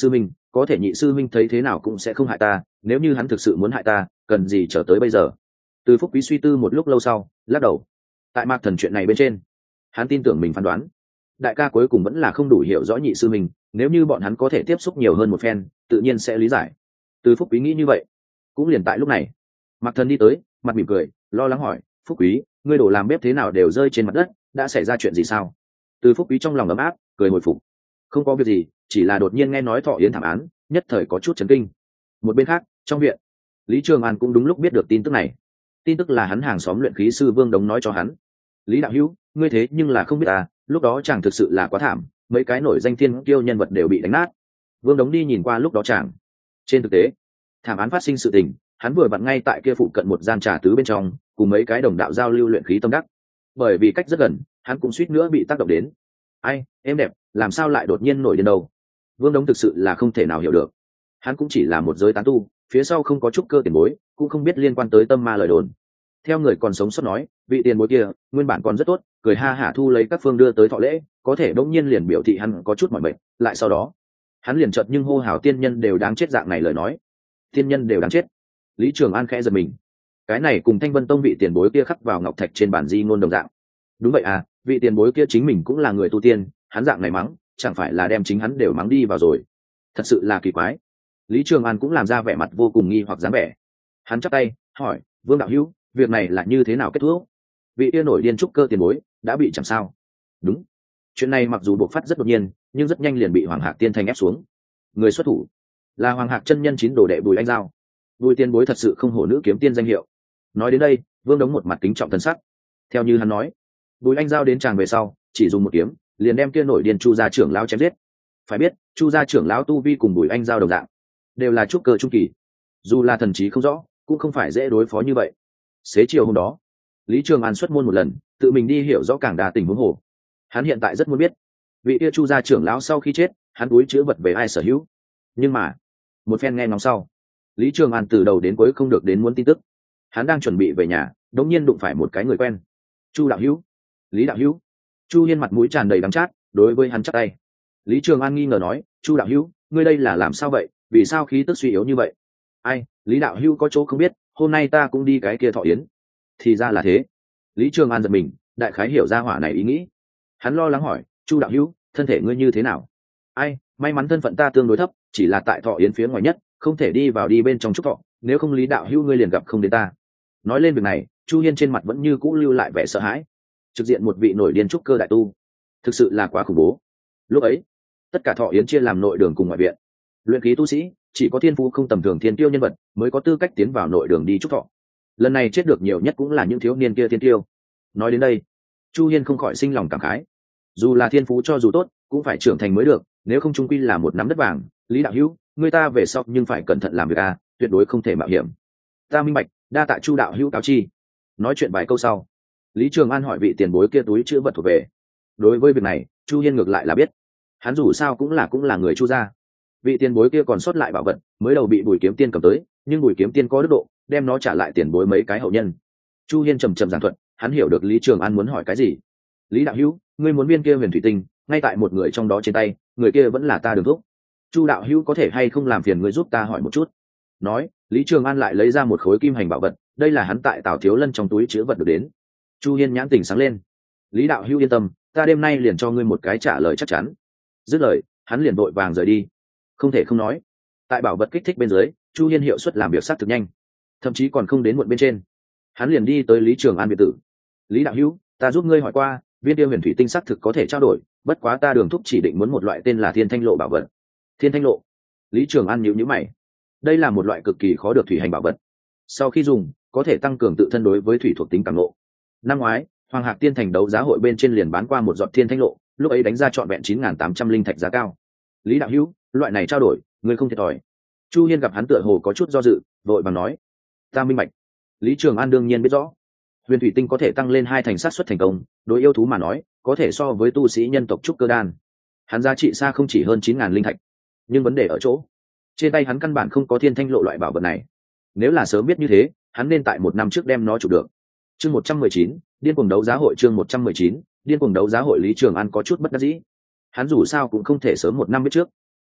có thể nhị sư minh thấy thế nào cũng sẽ không hại ta, nếu như hắn thực sự muốn hại ta cần gì trở tới bây giờ. Từ Phúc Quý suy tư một lúc lâu sau lắc đầu. Tại Mạc Thần chuyện này bên trên, hắn tin tưởng mình phán đoán, đại ca cuối cùng vẫn là không đủ hiểu rõ nhị sư mình, nếu như bọn hắn có thể tiếp xúc nhiều hơn một phen tự nhiên sẽ lý giải. Từ Phúc Quý nghĩ như vậy. Cũng liền tại lúc này, Mạc Thần đi tới, mặt mỉm cười lo lắng hỏi, Phúc Quý, ngươi đổ làm bếp thế nào đều rơi trên mặt đất, đã xảy ra chuyện gì sao? Từ Phúc Quý trong lòng ấm áp cười hồi phục, không có việc gì, chỉ là đột nhiên nghe nói Thọ Yến thảm án, nhất thời có chút chấn kinh. Một bên khác, trong viện, Lý Trường An cũng đúng lúc biết được tin tức này. Tin tức là hắn hàng xóm luyện khí sư Vương Đống nói cho hắn. Lý đạo hữu, ngươi thế nhưng là không biết à, lúc đó chàng thực sự là quá thảm, mấy cái nổi danh thiên kiêu nhân vật đều bị đánh nát. Vương Đống đi nhìn qua lúc đó chàng. Trên thực tế, thảm án phát sinh sự tình, hắn vừa vặn ngay tại kia phụ cận một gian trà tứ bên trong, cùng mấy cái đồng đạo giao lưu luyện khí tâm đắc. Bởi vì cách rất gần, hắn cũng suýt nữa bị tác động đến. Ai, em đẹp, làm sao lại đột nhiên nổi điên đầu? Vương Đống thực sự là không thể nào hiểu được. Hắn cũng chỉ là một giới tán tu, phía sau không có trúc cơ tiền bối, cũng không biết liên quan tới tâm ma lời đồn. Theo người còn sống sót nói, vị tiền bối kia nguyên bản còn rất tốt, cười ha hả thu lấy các phương đưa tới thọ lễ, có thể đống nhiên liền biểu thị hắn có chút mỏi mệt, lại sau đó hắn liền chợt nhưng hô hào tiên nhân đều đáng chết dạng này lời nói. Tiên nhân đều đáng chết. Lý Trường An khẽ giật mình. Cái này cùng Thanh Vân Tông vị tiền bối kia khắc vào ngọc thạch trên bản di ngôn đồng dạng. Đúng vậy à, vị tiền bối kia chính mình cũng là người tu tiên, hắn dạng này mắng, chẳng phải là đem chính hắn đều mắng đi vào rồi. Thật sự là kỳ quái. Lý Trường An cũng làm ra vẻ mặt vô cùng nghi hoặc dáng vẻ. Hắn chắp tay hỏi, Vương đạo hữu, việc này là như thế nào kết thúc? Vị kia nổi điên trúc cơ tiền bối đã bị chẳng sao? Đúng, chuyện này mặc dù bộc phát rất đột nhiên, nhưng rất nhanh liền bị Hoàng Hạc Tiên Thành ép xuống. Người xuất thủ là Hoàng Hạc chân nhân chín đồ đệ Bùi Anh Giao. Bùi tiền bối thật sự không hổ nữ kiếm tiên danh hiệu. Nói đến đây, Vương Đống một mặt kính trọng thân sắc. Theo như hắn nói, Bùi Anh Giao đến tràng về sau, chỉ dùng một kiếm liền đem kia nổi điên Chu gia trưởng lão chém giết. Phải biết, Chu gia trưởng lão tu vi cùng Bùi Anh Giao đồng dạng, đều là trúc cơ trung kỳ, dù là thần trí không rõ cũng không phải dễ đối phó như vậy. Xế chiều hôm đó, Lý Trường An xuất môn một lần, tự mình đi hiểu rõ càng đa tình huống hồ. Hắn hiện tại rất muốn biết, vị kia Chu gia trưởng lão sau khi chết, hắn túi chứa vật về ai sở hữu. Nhưng mà, một phen nghe ngóng sau, Lý Trường An từ đầu đến cuối không được đến muốn tin tức. Hắn đang chuẩn bị về nhà, đột nhiên đụng phải một cái người quen. Chu đạo hữu, Lý đạo hữu. Chu Hiên mặt mũi tràn đầy đắng chát, đối với hắn chắp tay. Lý Trường An nghi ngờ nói, Chu đạo hữu, ngươi đây là làm sao vậy, vì sao khí tức suy yếu như vậy? Ai, Lý đạo hữu có chỗ không biết, hôm nay ta cũng đi cái kia thọ yến. Thì ra là thế. Lý Trường An giật mình, đại khái hiểu ra hỏa này ý nghĩ. Hắn lo lắng hỏi, Chu đạo hữu, thân thể ngươi như thế nào? Ai, may mắn thân phận ta tương đối thấp, chỉ là tại thọ yến phía ngoài nhất, không thể đi vào đi bên trong chúc thọ, nếu không Lý đạo hữu ngươi liền gặp không đến ta. Nói lên việc này, Chu Hiên trên mặt vẫn như cũ lưu lại vẻ sợ hãi. Trực diện một vị nổi điên trúc cơ đại tu, thực sự là quá khủng bố. Lúc ấy, tất cả thọ yến chia làm nội đường cùng ngoại viện. Luyện khí tu sĩ chỉ có thiên phú không tầm thường thiên tiêu nhân vật mới có tư cách tiến vào nội đường đi chúc thọ. Lần này chết được nhiều nhất cũng là những thiếu niên kia thiên tiêu. Nói đến đây, Chu Hiên không khỏi sinh lòng cảm khái. Dù là thiên phú cho dù tốt, cũng phải trưởng thành mới được, nếu không trung quy là một nắm đất vàng. Lý đạo hữu, người ta về sau nhưng phải cẩn thận làm việc a, tuyệt đối không thể mạo hiểm. Ta minh bạch, đa tạ Chu đạo hữu cáo chi. Nói chuyện vài câu sau, Lý Trường An hỏi vị tiền bối kia túi chữ vật thuộc về. Đối với việc này, Chu Hiên ngược lại là biết. Hắn dù sao cũng là người Chu gia. Vị tiền bối kia còn sót lại bảo vật, mới đầu bị Bùi Kiếm Tiên cầm tới, nhưng Bùi Kiếm Tiên có đức độ, đem nó trả lại tiền bối mấy cái hậu nhân. Chu Hiên trầm trầm giảng thuật, hắn hiểu được Lý Trường An muốn hỏi cái gì. Lý đạo hữu, ngươi muốn viên kia huyền thủy tinh, ngay tại một người trong đó trên tay, người kia vẫn là ta Đường Thúc. Chu đạo hữu có thể hay không làm phiền ngươi giúp ta hỏi một chút? Nói, Lý Trường An lại lấy ra một khối kim hành bảo vật, đây là hắn tại Tào Thiếu Lân trong túi chứa vật được đến. Chu Hiên nhãn tình sáng lên. Lý đạo hữu yên tâm, ta đêm nay liền cho ngươi một cái trả lời chắc chắn. Dứt lời, hắn liền vội vàng rời đi. Không thể không nói, tại bảo vật kích thích bên dưới, Chu Hiên hiệu suất làm việc sát thực nhanh, thậm chí còn không đến muộn bên trên. Hắn liền đi tới Lý Trường An biệt tử. Lý đạo hữu, ta giúp ngươi hỏi qua, viên tiêu huyền thủy tinh xác thực có thể trao đổi, bất quá ta Đường Thúc chỉ định muốn một loại tên là Thiên Thanh Lộ bảo vật. Thiên Thanh Lộ? Lý Trường An nhíu mày. Đây là một loại cực kỳ khó được thủy hành bảo vật. Sau khi dùng, có thể tăng cường tự thân đối với thủy thuộc tính cảm ngộ. Năm ngoái, Hoàng Hạc Tiên Thành đấu giá hội bên trên liền bán qua một giọt Thiên Thanh Lộ, lúc ấy đánh ra trọn vẹn 9.800 linh thạch giá cao. Lý đạo hữu, loại này trao đổi, ngươi không thiệt thòi. Chu Hiên gặp hắn tựa hồ có chút do dự, vội vàng nói, ta minh bạch. Lý Trường An đương nhiên biết rõ, huyền thủy tinh có thể tăng lên 2 thành xác suất thành công, đối yêu thú mà nói, có thể so với tu sĩ nhân tộc trúc cơ đan. Hắn giá trị xa không chỉ hơn 9.000 linh thạch, nhưng vấn đề ở chỗ, trên tay hắn căn bản không có Thiên Thanh Lộ loại bảo vật này. Nếu là sớm biết như thế, hắn nên tại 1 năm trước đem nó chụp được. Chương 119, điên cuồng đấu giá hội. Chương 119, điên cuồng đấu giá hội. Lý Trường An có chút bất đắc dĩ. Hắn dù sao cũng không thể sớm 1 năm biết trước.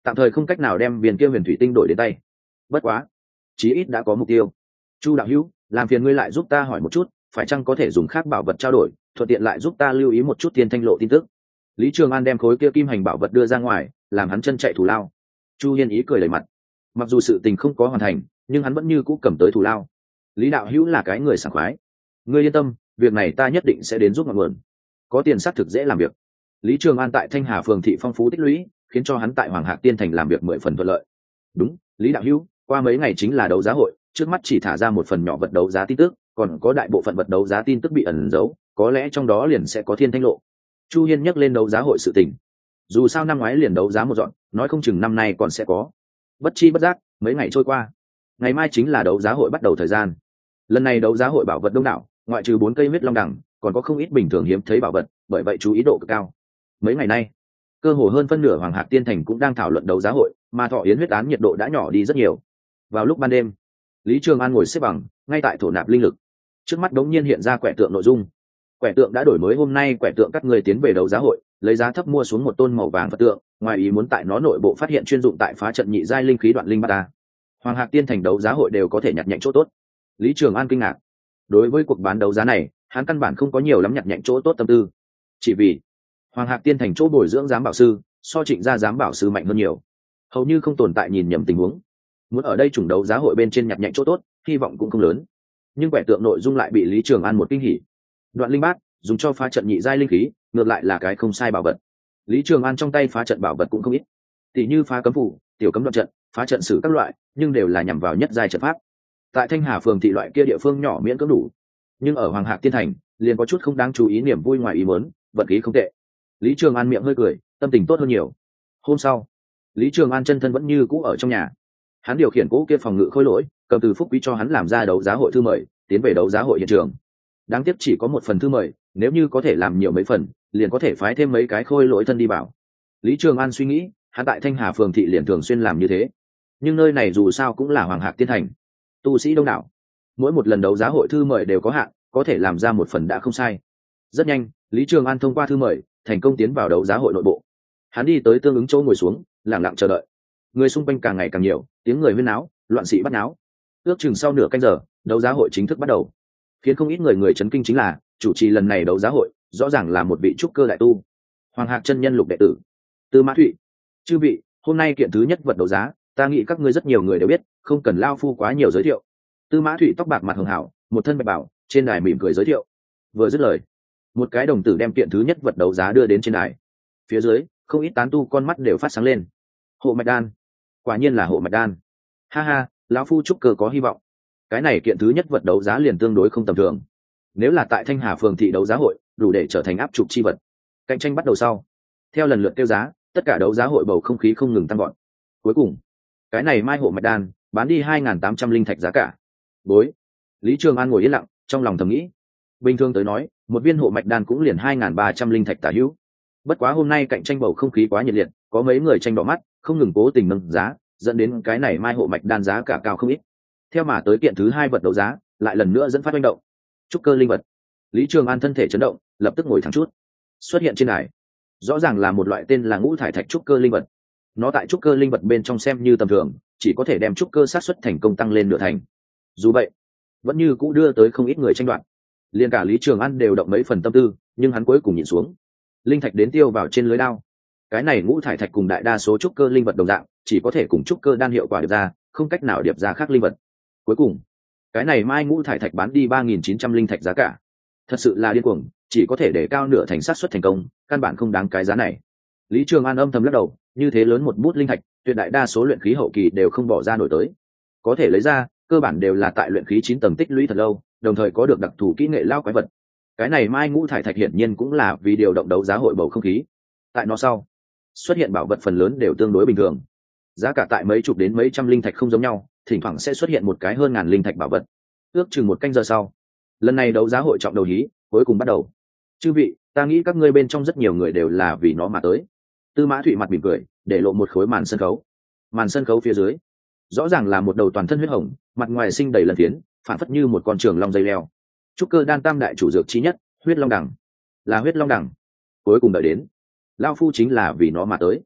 tạm thời không cách nào đem viên kia huyền thủy tinh đổi đến tay. Bất quá chí ít đã có mục tiêu. Chu đạo hữu, làm phiền ngươi lại giúp ta hỏi một chút, phải chăng có thể dùng khác bảo vật trao đổi, thuận tiện lại giúp ta lưu ý một chút Thiên Thanh lộ tin tức. Lý Trường An đem khối kia kim hành bảo vật đưa ra ngoài, làm hắn chân chạy thù lao. Chu Hiên ý cười đầy mặt, mặc dù sự tình không có hoàn thành, nhưng hắn vẫn như cũ cầm tới thù lao. Lý đạo hữu là cái người sảng khoái, ngươi yên tâm, việc này ta nhất định sẽ đến giúp ngọn nguồn. Có tiền xác thực dễ làm việc. Lý Trường An tại Thanh Hà phường thị phong phú tích lũy, khiến cho hắn tại Hoàng Hạc Tiên thành làm việc 10 phần thuận lợi. Đúng, Lý đạo hữu, qua mấy ngày chính là đấu giá hội, trước mắt chỉ thả ra một phần nhỏ vật đấu giá tin tức, còn có đại bộ phận vật đấu giá tin tức bị ẩn giấu, có lẽ trong đó liền sẽ có Thiên Thanh lộ. Chu Hiên nhắc lên đấu giá hội sự tình. Dù sao năm ngoái liền đấu giá một dọn, nói không chừng năm nay còn sẽ có. Bất chi bất giác, mấy ngày trôi qua, ngày mai chính là đấu giá hội bắt đầu thời gian. Lần này đấu giá hội bảo vật đông đảo, ngoại trừ 4 cây huyết long đằng, còn có không ít bình thường hiếm thấy bảo vật, bởi vậy chú ý độ cực cao. Mấy ngày nay, cơ hồ hơn phân nửa Hoàng Hạc Tiên thành cũng đang thảo luận đấu giá hội, mà Thọ Yến huyết án nhiệt độ đã nhỏ đi rất nhiều. Vào lúc ban đêm, Lý Trường An ngồi xếp bằng ngay tại thổ nạp linh lực. Trước mắt đống nhiên hiện ra quẻ tượng nội dung. Quẻ tượng đã đổi mới, hôm nay quẻ tượng các người tiến về đấu giá hội, lấy giá thấp mua xuống một tôn màu vàng Phật tượng, ngoài ý muốn tại nó nội bộ phát hiện chuyên dụng tại phá trận nhị giai linh khí đoạn linh bát ta. Hoàng Hạc Tiên thành đấu giá hội đều có thể nhặt nhạnh chỗ tốt. Lý Trường An kinh ngạc. Đối với cuộc bán đấu giá này, hắn căn bản không có nhiều lắm nhặt nhạnh chỗ tốt tâm tư. Chỉ vì Hoàng Hạc Tiên thành chỗ bồi dưỡng giám bảo sư, so Trịnh gia giám bảo sư mạnh hơn nhiều, hầu như không tồn tại nhìn nhầm tình huống. Muốn ở đây chủng đấu giá hội bên trên nhặt nhạnh chỗ tốt, hy vọng cũng không lớn. Nhưng quẻ tượng nội dung lại bị Lý Trường An một kinh hỉ. Đoạn linh bát dùng cho phá trận nhị giai linh khí, ngược lại là cái không sai bảo vật. Lý Trường An trong tay phá trận bảo vật cũng không ít, tỷ như phá cấm phủ, tiểu cấm đoạn trận, phá trận sử các loại, nhưng đều là nhằm vào nhất giai trận pháp. Tại Thanh Hà phường thị loại kia địa phương nhỏ miễn cưỡng đủ, nhưng ở Hoàng Hạc Tiên thành liền có chút không đáng chú ý, niềm vui ngoài ý muốn, vận khí không tệ. Lý Trường An miệng hơi cười, tâm tình tốt hơn nhiều. Hôm sau, Lý Trường An chân thân vẫn như cũ ở trong nhà. Hắn điều khiển cỗ kia phòng ngự khôi lỗi, cầm từ Phúc Quý cho hắn làm ra đấu giá hội thư mời, tiến về đấu giá hội hiện trường. Đáng tiếc chỉ có một phần thư mời, nếu như có thể làm nhiều mấy phần, liền có thể phái thêm mấy cái khôi lỗi thân đi bảo. Lý Trường An suy nghĩ, hắn tại Thanh Hà phường thị liền thường xuyên làm như thế. Nhưng nơi này dù sao cũng là Hoàng Hạc Tiên thành, tu sĩ đông đảo, mỗi một lần đấu giá hội thư mời đều có hạn, có thể làm ra một phần đã không sai. Rất nhanh, Lý Trường An thông qua thư mời, thành công tiến vào đấu giá hội nội bộ. Hắn đi tới tương ứng chỗ ngồi xuống, lặng lặng chờ đợi. Người xung quanh càng ngày càng nhiều, tiếng người huyên náo, loạn sĩ bắt náo. Ước chừng sau nửa canh giờ, đấu giá hội chính thức bắt đầu. Khiến không ít người chấn kinh chính là, chủ trì lần này đấu giá hội, rõ ràng là một vị trúc cơ đại tu, Hoàng Hạc chân nhân lục đệ tử, Tư Mã Thụy. Chư vị, hôm nay kiện thứ nhất vật đấu giá, ta nghĩ các ngươi rất nhiều người đều biết, không cần lao phu quá nhiều giới thiệu. Tư Mã Thụy tóc bạc mặt hường hảo, một thân bạch bảo, trên đài mỉm cười giới thiệu. Vừa dứt lời, một cái đồng tử đem kiện thứ nhất vật đấu giá đưa đến trên đài. Phía dưới, không ít tán tu con mắt đều phát sáng lên. Hộ mạch đan, quả nhiên là hộ mạch đan. Ha ha, lão phu trúc cơ có hy vọng. Cái này kiện thứ nhất vật đấu giá liền tương đối không tầm thường. Nếu là tại Thanh Hà phường thị đấu giá hội, đủ để trở thành áp trục chi vật. Cạnh tranh bắt đầu sau, theo lần lượt tiêu giá, tất cả đấu giá hội bầu không khí không ngừng tăng gọn. Cuối cùng, cái này mai hộ mạch đan bán đi 2.800 linh thạch giá cả. Bối. Lý Trường An ngồi yên lặng, trong lòng thầm nghĩ. Bình thường tới nói, một viên hộ mạch đan cũng liền 2.300 linh thạch tả hữu. Bất quá hôm nay cạnh tranh bầu không khí quá nhiệt liệt, có mấy người tranh đỏ mắt, không ngừng cố tình nâng giá, dẫn đến cái này mai hộ mạch đan giá cả cao không ít. Theo mà tới kiện thứ hai vật đấu giá, lại lần nữa dẫn phát manh động. Trúc cơ linh vật. Lý Trường An thân thể chấn động, lập tức ngồi thẳng chút. Xuất hiện trên đài, rõ ràng là một loại tên là ngũ thải thạch trúc cơ linh vật. Nó tại trúc cơ linh vật bên trong xem như tầm thường, chỉ có thể đem trúc cơ xác suất thành công tăng lên nửa thành. Dù vậy, vẫn như cũ đưa tới không ít người tranh đoạt. Liên cả Lý Trường An đều động mấy phần tâm tư, nhưng hắn cuối cùng nhìn xuống. Linh thạch đến tiêu vào trên lưới đao. Cái này ngũ thải thạch cùng đại đa số trúc cơ linh vật đồng dạng, chỉ có thể cùng trúc cơ đan hiệu quả điệp ra, không cách nào điệp ra khác linh vật. Cuối cùng, cái này mai ngũ thải thạch bán đi 3.900 linh thạch giá cả. Thật sự là điên cuồng, chỉ có thể để cao nửa thành xác suất thành công, căn bản không đáng cái giá này. Lý Trường An âm thầm lắc đầu, như thế lớn một bút linh thạch, tuyệt đại đa số luyện khí hậu kỳ đều không bỏ ra nổi tới. Có thể lấy ra, cơ bản đều là tại luyện khí 9 tầng tích lũy thật lâu, đồng thời có được đặc thù kỹ nghệ lao quái vật. Cái này mai ngũ thải thạch hiển nhiên cũng là vì điều động đấu giá hội bầu không khí. Tại nó sau, xuất hiện bảo vật phần lớn đều tương đối bình thường. Giá cả tại mấy chục đến mấy trăm linh thạch không giống nhau, thỉnh thoảng sẽ xuất hiện một cái hơn ngàn linh thạch bảo vật. Ước chừng một canh giờ sau, lần này đấu giá hội trọng đầu hí cuối cùng bắt đầu. Chư vị, ta nghĩ các ngươi bên trong rất nhiều người đều là vì nó mà tới. Tư Mã Thụy mặt mỉm cười, để lộ một khối màn sân khấu. Màn sân khấu phía dưới, rõ ràng là một đầu toàn thân huyết hồng, mặt ngoài sinh đầy lần phiến, phản phất như một con trường long dây leo. Trúc cơ đan tam đại chủ dược chí nhất, huyết long đằng, là huyết long đằng. Cuối cùng đợi đến, lão phu chính là vì nó mà tới.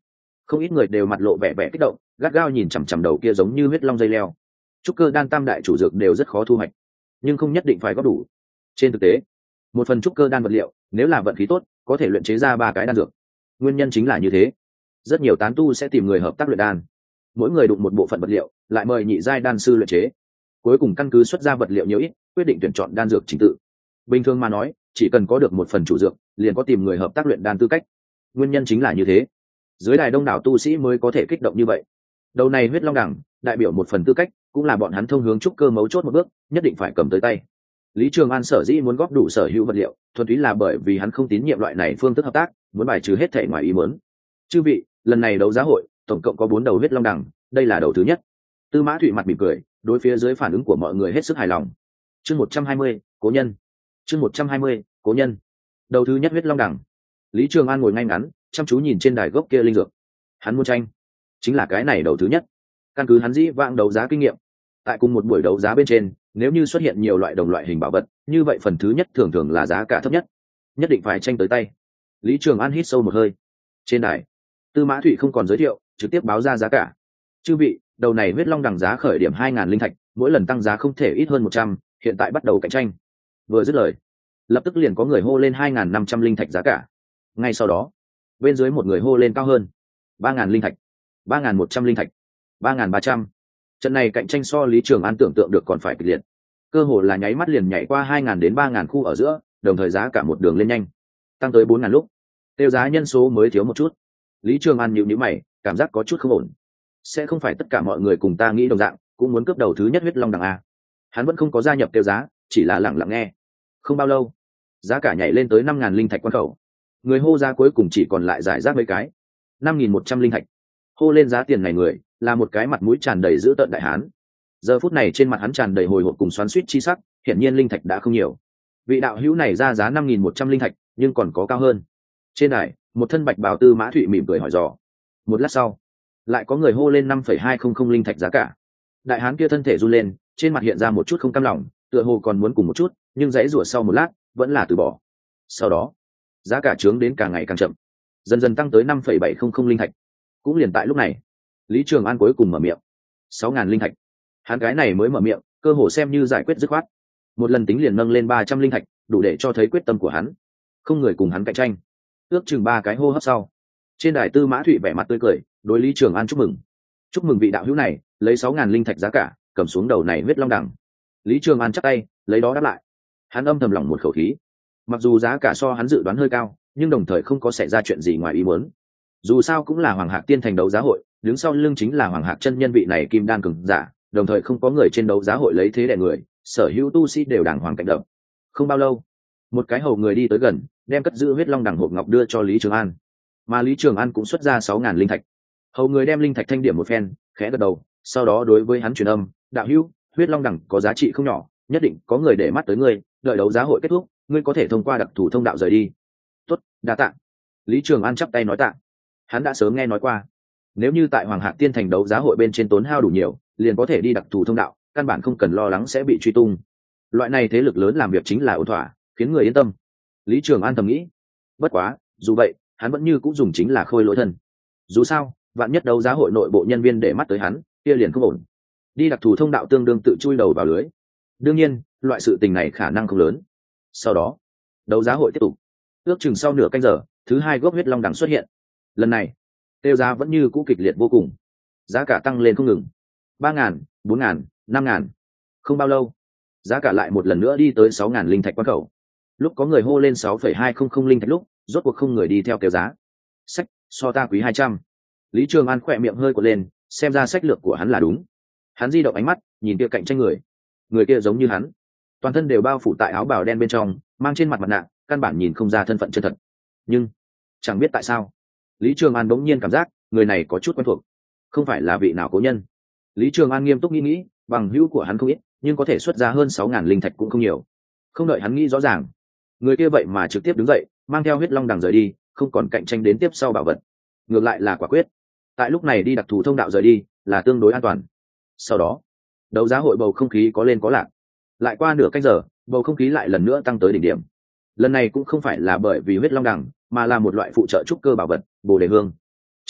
Không ít người đều mặt lộ vẻ vẻ kích động, gắt gao nhìn chằm chằm đầu kia giống như huyết long dây leo. Trúc cơ đan tam đại chủ dược đều rất khó thu hoạch, nhưng không nhất định phải góp đủ. Trên thực tế, một phần trúc cơ đan vật liệu nếu là vận khí tốt có thể luyện chế ra 3 cái đan dược. Nguyên nhân chính là như thế, rất nhiều tán tu sẽ tìm người hợp tác luyện đan, mỗi người đụng một bộ phận vật liệu lại mời nhị giai đan sư luyện chế, cuối cùng căn cứ xuất ra vật liệu nhiều ít quyết định tuyển chọn đan dược trình tự. Bình thường mà nói, chỉ cần có được một phần chủ dược liền có tìm người hợp tác luyện đan tư cách. Nguyên nhân chính là như thế, dưới đài đông đảo tu sĩ mới có thể kích động như vậy. Đầu này huyết long đẳng đại biểu một phần tư cách, cũng là bọn hắn thông hướng trúc cơ mấu chốt một bước, nhất định phải cầm tới tay. Lý Trường An sở dĩ muốn góp đủ sở hữu vật liệu, thuần túy là bởi vì hắn không tín nhiệm loại này phương thức hợp tác, muốn bài trừ hết thể ngoài ý muốn. Chư vị, lần này đấu giá hội tổng cộng có 4 đầu huyết long đẳng, đây là đầu thứ nhất. Tư Mã Thụy mặt mỉm cười, đối phía dưới phản ứng của mọi người hết sức hài lòng. Chương 120, cố nhân. Chương 120, cố nhân. Đầu thứ nhất huyết long đẳng. Lý Trường An ngồi ngay ngắn, chăm chú nhìn trên đài gốc kia linh dược. Hắn muốn tranh, chính là cái này đầu thứ nhất. Căn cứ hắn dĩ vãng đấu giá kinh nghiệm, tại cùng một buổi đấu giá bên trên, nếu như xuất hiện nhiều loại đồng loại hình bảo vật, như vậy phần thứ nhất thường thường là giá cả thấp nhất, nhất định phải tranh tới tay. Lý Trường An hít sâu một hơi. Trên đài, Tư Mã Thụy không còn giới thiệu, trực tiếp báo ra giá cả. Chư vị, đầu này huyết long đằng giá khởi điểm 2.000 linh thạch, mỗi lần tăng giá không thể ít hơn 100, hiện tại bắt đầu cạnh tranh. Vừa dứt lời, lập tức liền có người hô lên 2.500 linh thạch giá cả. Ngay sau đó, bên dưới một người hô lên cao hơn, 3.000 linh thạch, 3.100 linh thạch, 3.300. Trận này cạnh tranh so Lý Trường An tưởng tượng được còn phải kịch liệt, cơ hồ là nháy mắt liền nhảy qua 2.000 đến 3.000 khu ở giữa, đồng thời giá cả một đường lên nhanh, tăng tới 4.000 lúc, tiêu giá nhân số mới thiếu một chút. Lý Trường An nhíu nhíu mày, cảm giác có chút không ổn. Sẽ không phải tất cả mọi người cùng ta nghĩ đồng dạng, cũng muốn cướp đầu thứ nhất huyết long đằng a? Hắn vẫn không có gia nhập tiêu giá, chỉ là lặng lặng nghe. Không bao lâu, giá cả nhảy lên tới 5.000 linh thạch quan khẩu. Người hô giá cuối cùng chỉ còn lại giải rác mấy cái. 5.100 linh thạch. Hô lên giá tiền này người là một cái mặt mũi tràn đầy dữ tợn đại hán. Giờ phút này trên mặt hắn tràn đầy hồi hộp cùng xoắn xuýt chi sắc, hiển nhiên linh thạch đã không nhiều. Vị đạo hữu này ra giá 5.100 linh thạch, nhưng còn có cao hơn. Trên đài, một thân bạch bào Tư Mã Thụy mỉm cười hỏi dò. Một lát sau, lại có người hô lên 5.200 linh thạch giá cả. Đại hán kia thân thể run lên, trên mặt hiện ra một chút không cam lòng, tựa hồ còn muốn cùng một chút, nhưng dãy rủa sau một lát vẫn là từ bỏ. Sau đó, giá cả trướng đến càng ngày càng chậm, dần dần tăng tới 5.700 linh thạch. Cũng liền tại lúc này, Lý Trường An cuối cùng mở miệng. 6.000 linh thạch. Hắn cái này mới mở miệng, cơ hồ xem như giải quyết dứt khoát. Một lần tính liền nâng lên 300 linh thạch, đủ để cho thấy quyết tâm của hắn. Không người cùng hắn cạnh tranh. Ước chừng 3 cái hô hấp sau, trên đài Tư Mã Thụy vẻ mặt tươi cười, đối Lý Trường An chúc mừng. Chúc mừng vị đạo hữu này, lấy 6.000 linh thạch giá cả, cầm xuống đầu này huyết long đằng. Lý Trường An chắp tay, lấy đó đáp lại. Hắn âm thầm lòng một khẩu khí. Mặc dù giá cả so hắn dự đoán hơi cao, nhưng đồng thời không có xảy ra chuyện gì ngoài ý muốn. Dù sao cũng là Hoàng Hạc Tiên thành đấu giá hội, đứng sau lưng chính là Hoàng Hạc chân nhân vị này kim đan cường giả, đồng thời không có người trên đấu giá hội lấy thế đè người, sở hữu tu sĩ đều đàng hoàng cạnh đập. Không bao lâu, một cái hầu người đi tới gần, đem cất giữ huyết long đằng hộp ngọc đưa cho Lý Trường An, mà Lý Trường An cũng xuất ra 6.000 linh thạch. Hầu người đem linh thạch thanh điểm một phen, khẽ gật đầu, sau đó đối với hắn truyền âm, đạo hữu, huyết long đằng có giá trị không nhỏ, nhất định có người để mắt tới ngươi, đợi đấu giá hội kết thúc, ngươi có thể thông qua đặc thù thông đạo rời đi. Tốt, đa tạ. Lý Trường An chắp tay nói tạ. Hắn đã sớm nghe nói qua, nếu như tại Hoàng Hạc Tiên thành đấu giá hội bên trên tốn hao đủ nhiều, liền có thể đi đặc thù thông đạo, căn bản không cần lo lắng sẽ bị truy tung. Loại này thế lực lớn làm việc chính là ổn thỏa, khiến người yên tâm. Lý Trường An thầm nghĩ. Bất quá, dù vậy, hắn vẫn như cũng dùng chính là khôi lỗi thân. Dù sao, vạn nhất đấu giá hội nội bộ nhân viên để mắt tới hắn, kia liền không ổn. Đi đặc thù thông đạo tương đương tự chui đầu vào lưới. Đương nhiên, loại sự tình này khả năng không lớn. Sau đó, đấu giá hội tiếp tục. Ước chừng sau nửa canh giờ, thứ 2 gốc huyết long đằng xuất hiện. Lần này, tiêu giá vẫn như cũ kịch liệt vô cùng, giá cả tăng lên không ngừng. 3.000, 4.000, 5.000. Không bao lâu, giá cả lại một lần nữa đi tới 6.000 linh thạch quan khẩu. Lúc có người hô lên 6.200 linh thạch lúc, rốt cuộc không người đi theo kéo giá. Sách, so ta quý 200. Lý Trường An khỏe miệng hơi quật lên, xem ra sách lược của hắn là đúng. Hắn di động ánh mắt, nhìn kia cạnh tranh người kia giống như hắn, toàn thân đều bao phủ tại áo bào đen bên trong, mang trên mặt mặt nạ, căn bản nhìn không ra thân phận chân thật. Nhưng chẳng biết tại sao, Lý Trường An bỗng nhiên cảm giác người này có chút quen thuộc. Không phải là vị nào cố nhân. Lý Trường An nghiêm túc nghĩ, bằng hữu của hắn không ít, nhưng có thể xuất ra hơn 6.000 linh thạch cũng không nhiều. Không đợi hắn nghĩ rõ ràng, người kia vậy mà trực tiếp đứng dậy, mang theo huyết long đằng rời đi, không còn cạnh tranh đến tiếp sau bảo vật. Ngược lại là quả quyết, tại lúc này đi đặc thù thông đạo rời đi là tương đối an toàn. Sau đó, đấu giá hội bầu không khí có lên có lạc. Lại qua nửa canh giờ, bầu không khí lại lần nữa tăng tới đỉnh điểm. Lần này cũng không phải là bởi vì huyết long đằng, mà là một loại phụ trợ trúc cơ bảo vật, Bồ Đề Hương. Chư vị,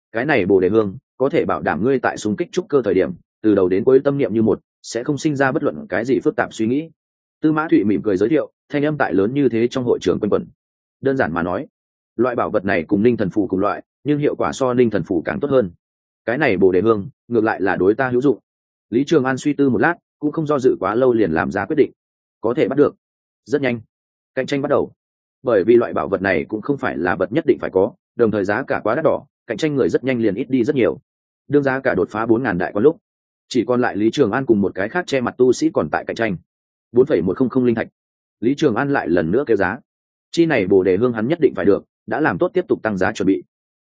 cái này bồ đề hương có thể bảo đảm ngươi tại xung kích trúc cơ thời điểm từ đầu đến cuối tâm niệm như một, sẽ không sinh ra bất luận cái gì phức tạp suy nghĩ. Tư Mã Thụy mỉm cười giới thiệu, thanh âm tại lớn như thế trong hội trường quanh quẩn. Đơn giản mà nói, loại bảo vật này cùng ninh thần phù cùng loại, nhưng hiệu quả so ninh thần phù càng tốt hơn. Cái này bồ đề hương ngược lại là đối ta hữu dụng. Lý Trường An suy tư một lát, cũng không do dự quá lâu liền làm ra quyết định. Có thể bắt được. Rất nhanh, cạnh tranh bắt đầu. Bởi vì loại bảo vật này cũng không phải là vật nhất định phải có, đồng thời giá cả quá đắt đỏ, cạnh tranh người rất nhanh liền ít đi rất nhiều. Đương giá cả đột phá 4.000 đại có lúc, chỉ còn lại Lý Trường An cùng một cái khác che mặt tu sĩ còn tại cạnh tranh. 4,100 linh thạch. Lý Trường An lại lần nữa kêu giá. Chi này bồ đề hương hắn nhất định phải được, đã làm tốt tiếp tục tăng giá chuẩn bị.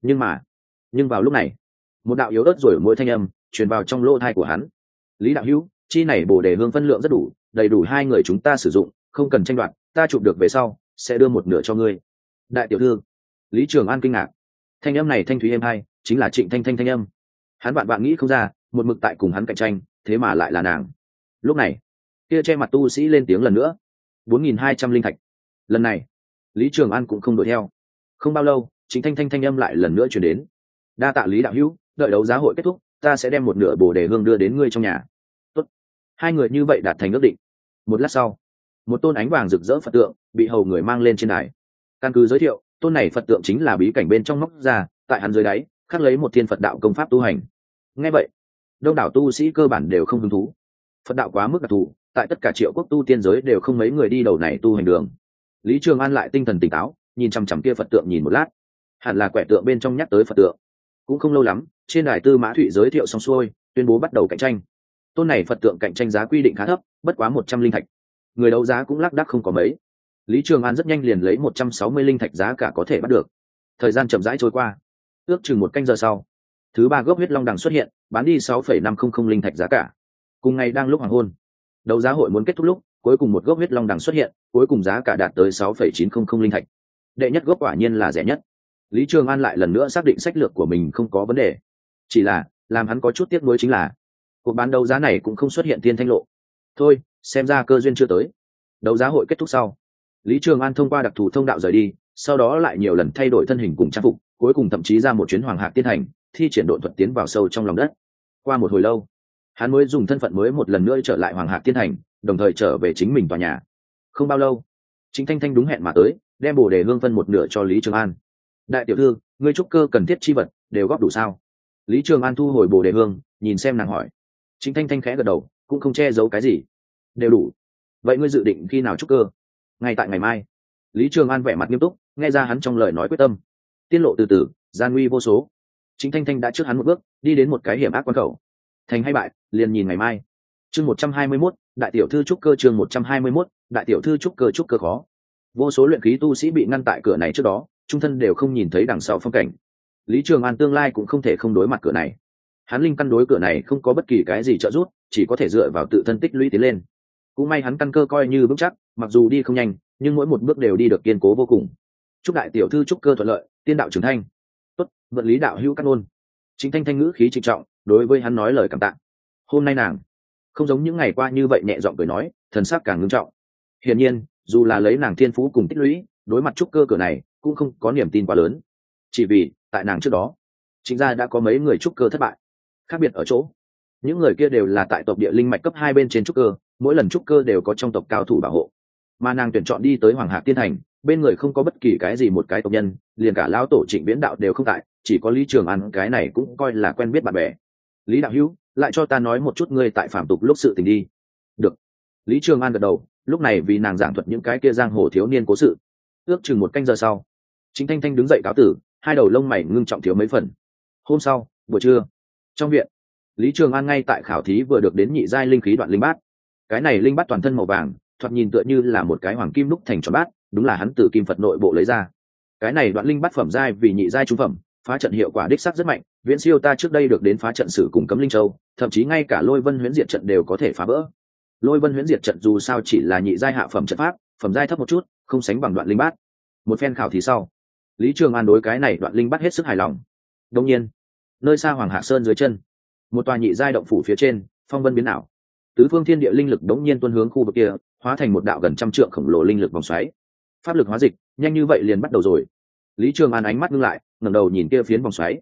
Nhưng vào lúc này, một đạo yếu ớt rồi mỗi thanh âm truyền vào trong lỗ tai của hắn. Lý đạo hữu, chi này bồ đề hương phân lượng rất đủ, đầy đủ hai người chúng ta sử dụng, không cần tranh đoạt, ta chụp được về sau sẽ đưa một nửa cho ngươi. Đại tiểu thư. Lý Trường An kinh ngạc. Thanh âm này thanh thúy êm hay, chính là Trịnh Thanh Thanh thanh âm. Hắn bạn nghĩ không ra, một mực tại cùng hắn cạnh tranh, thế mà lại là nàng. Lúc này, kia che mặt tu sĩ lên tiếng lần nữa. 4.200 linh thạch. Lần này, Lý Trường An cũng không đuổi theo. Không bao lâu, Trịnh Thanh Thanh thanh âm lại lần nữa truyền đến. Đa tạ Lý đạo hữu, đợi đấu giá hội kết thúc, ta sẽ đem một nửa bồ đề hương đưa đến ngươi trong nhà. Tốt. Hai người như vậy đạt thành ước định. Một lát sau, một tôn ánh vàng rực rỡ Phật tượng bị hầu người mang lên trên đài. Căn cứ giới thiệu, tôn này Phật tượng chính là bí cảnh bên trong móc ra, tại hắn dưới đáy khắc lấy một thiên Phật đạo công pháp tu hành. Nghe vậy, đông đảo tu sĩ cơ bản đều không hứng thú. Phật đạo quá mức đặc thù, tại tất cả Triệu quốc tu tiên giới đều không mấy người đi đầu này tu hành đường. Lý Trường An lại tinh thần tỉnh táo, nhìn chằm chằm kia Phật tượng nhìn một lát. Hẳn là quẻ tượng bên trong nhắc tới Phật tượng. Cũng không lâu lắm, trên đài Tư Mã Thụy giới thiệu xong xuôi, tuyên bố bắt đầu cạnh tranh. Tôn này Phật tượng cạnh tranh giá quy định khá thấp, bất quá 100 linh thạch. Người đấu giá cũng lác đác không có mấy. Lý Trường An rất nhanh liền lấy 160 linh thạch giá cả có thể bắt được. Thời gian chậm rãi trôi qua, ước chừng một canh giờ sau, thứ ba gốc huyết long đằng xuất hiện, bán đi 6,500 linh thạch giá cả. Cùng ngày đang lúc hoàng hôn, đấu giá hội muốn kết thúc lúc, cuối cùng một gốc huyết long đằng xuất hiện, cuối cùng giá cả đạt tới 6,900 linh thạch. Đệ nhất gốc quả nhiên là rẻ nhất. Lý Trường An lại lần nữa xác định sách lược của mình không có vấn đề. Chỉ là, làm hắn có chút tiếc nuối chính là, cuộc bán đấu giá này cũng không xuất hiện tiên thanh lộ. Thôi, xem ra cơ duyên chưa tới. Đấu giá hội kết thúc sau, Lý Trường An thông qua đặc thù thông đạo rời đi, sau đó lại nhiều lần thay đổi thân hình cùng trang phục, cuối cùng thậm chí ra một chuyến Hoàng Hạc Tiên Thành, thi triển độn thuật tiến vào sâu trong lòng đất. Qua một hồi lâu, hắn mới dùng thân phận mới một lần nữa trở lại Hoàng Hạc Tiên Thành, đồng thời trở về chính mình tòa nhà. Không bao lâu, Trịnh Thanh Thanh đúng hẹn mà tới, đem bồ đề hương phân một nửa cho Lý Trường An. Đại tiểu thư, ngươi trúc cơ cần thiết chi vật đều góp đủ sao? Lý Trường An thu hồi bồ đề hương, nhìn xem nàng hỏi. Trịnh Thanh Thanh khẽ gật đầu, cũng không che giấu cái gì. Đều đủ. Vậy ngươi dự định khi nào trúc cơ? Ngay tại ngày mai. Lý Trường An vẻ mặt nghiêm túc, nghe ra hắn trong lời nói quyết tâm. Tiên lộ từ từ, gian nguy vô số. Trịnh Thanh Thanh đã trước hắn một bước, đi đến một cái hiểm ác quan khẩu. Thành hay bại, liền nhìn ngày mai. Chương 121, đại tiểu thư trúc cơ. Chương 121, đại tiểu thư trúc cơ khó. Vô số luyện khí tu sĩ bị ngăn tại cửa này trước đó, trung thân đều không nhìn thấy đằng sau phong cảnh. Lý Trường An tương lai cũng không thể không đối mặt cửa này. Hắn linh căn đối cửa này không có bất kỳ cái gì trợ giúp, chỉ có thể dựa vào tự thân tích lũy tiến lên. Cũng may hắn căn cơ coi như vững chắc, mặc dù đi không nhanh, nhưng mỗi một bước đều đi được kiên cố vô cùng. Chúc đại tiểu thư trúc cơ thuận lợi, tiên đạo trưởng thành. Tốt, vận lý đạo hữu cát ôn. Chính Thanh Thanh ngữ khí trịnh trọng, đối với hắn nói lời cảm tạ. Hôm nay nàng không giống những ngày qua như vậy nhẹ giọng cười nói, thần sắc càng ngưng trọng. Hiển nhiên, dù là lấy nàng thiên phú cùng tích lũy, đối mặt trúc cơ cửa này cũng không có niềm tin quá lớn. Chỉ vì tại nàng trước đó, chính ra đã có mấy người trúc cơ thất bại. Khác biệt ở chỗ, những người kia đều là tại tộc địa linh mạch cấp 2 bên trên trúc cơ, mỗi lần trúc cơ đều có trong tộc cao thủ bảo hộ. Mà nàng tuyển chọn đi tới Hoàng Hạc Tiên Thành, bên người không có bất kỳ cái gì một cái tộc nhân, liền cả lão tổ Trịnh Viễn đạo đều không tại, chỉ có Lý Trường An cái này cũng coi là quen biết bạn bè. Lý đạo hữu, lại cho ta nói một chút ngươi tại phạm tục lúc sự tình đi. Được. Lý Trường An gật đầu, lúc này vì nàng giảng thuật những cái kia giang hồ thiếu niên cố sự. Ước chừng một canh giờ sau, Chính Thanh Thanh đứng dậy cáo tử, hai đầu lông mày ngưng trọng thiếu mấy phần. Hôm sau, buổi trưa, trong viện, Lý Trường An ngay tại khảo thí vừa được đến nhị giai linh khí đoạn linh bát. Cái này linh bát toàn thân màu vàng, thoạt nhìn tựa như là một cái hoàng kim đúc thành tròn bát, đúng là hắn từ kim Phật nội bộ lấy ra. Cái này đoạn linh bát phẩm giai vì nhị giai trung phẩm, phá trận hiệu quả đích sắc rất mạnh, viễn siêu ta trước đây được đến phá trận sử cùng cấm linh châu, thậm chí ngay cả Lôi Vân Huyễn Diệt trận đều có thể phá vỡ. Lôi Vân Huyễn Diệt trận dù sao chỉ là nhị giai hạ phẩm trận pháp, phẩm giai thấp một chút, không sánh bằng đoạn linh bát. Một phen khảo thí sau, Lý Trường An đối cái này đoạn linh bát hết sức hài lòng. Đương nhiên, nơi xa Hoàng Hạ Sơn dưới chân, một tòa nhị giai động phủ phía trên, phong vân biến ảo, tứ phương thiên địa linh lực đống nhiên tuôn hướng khu vực kia, hóa thành một đạo gần trăm trượng khổng lồ linh lực vòng xoáy. Pháp lực hóa dịch, nhanh như vậy liền bắt đầu rồi. Lý Trường An ánh mắt ngưng lại, ngẩng đầu nhìn kia phiến vòng xoáy.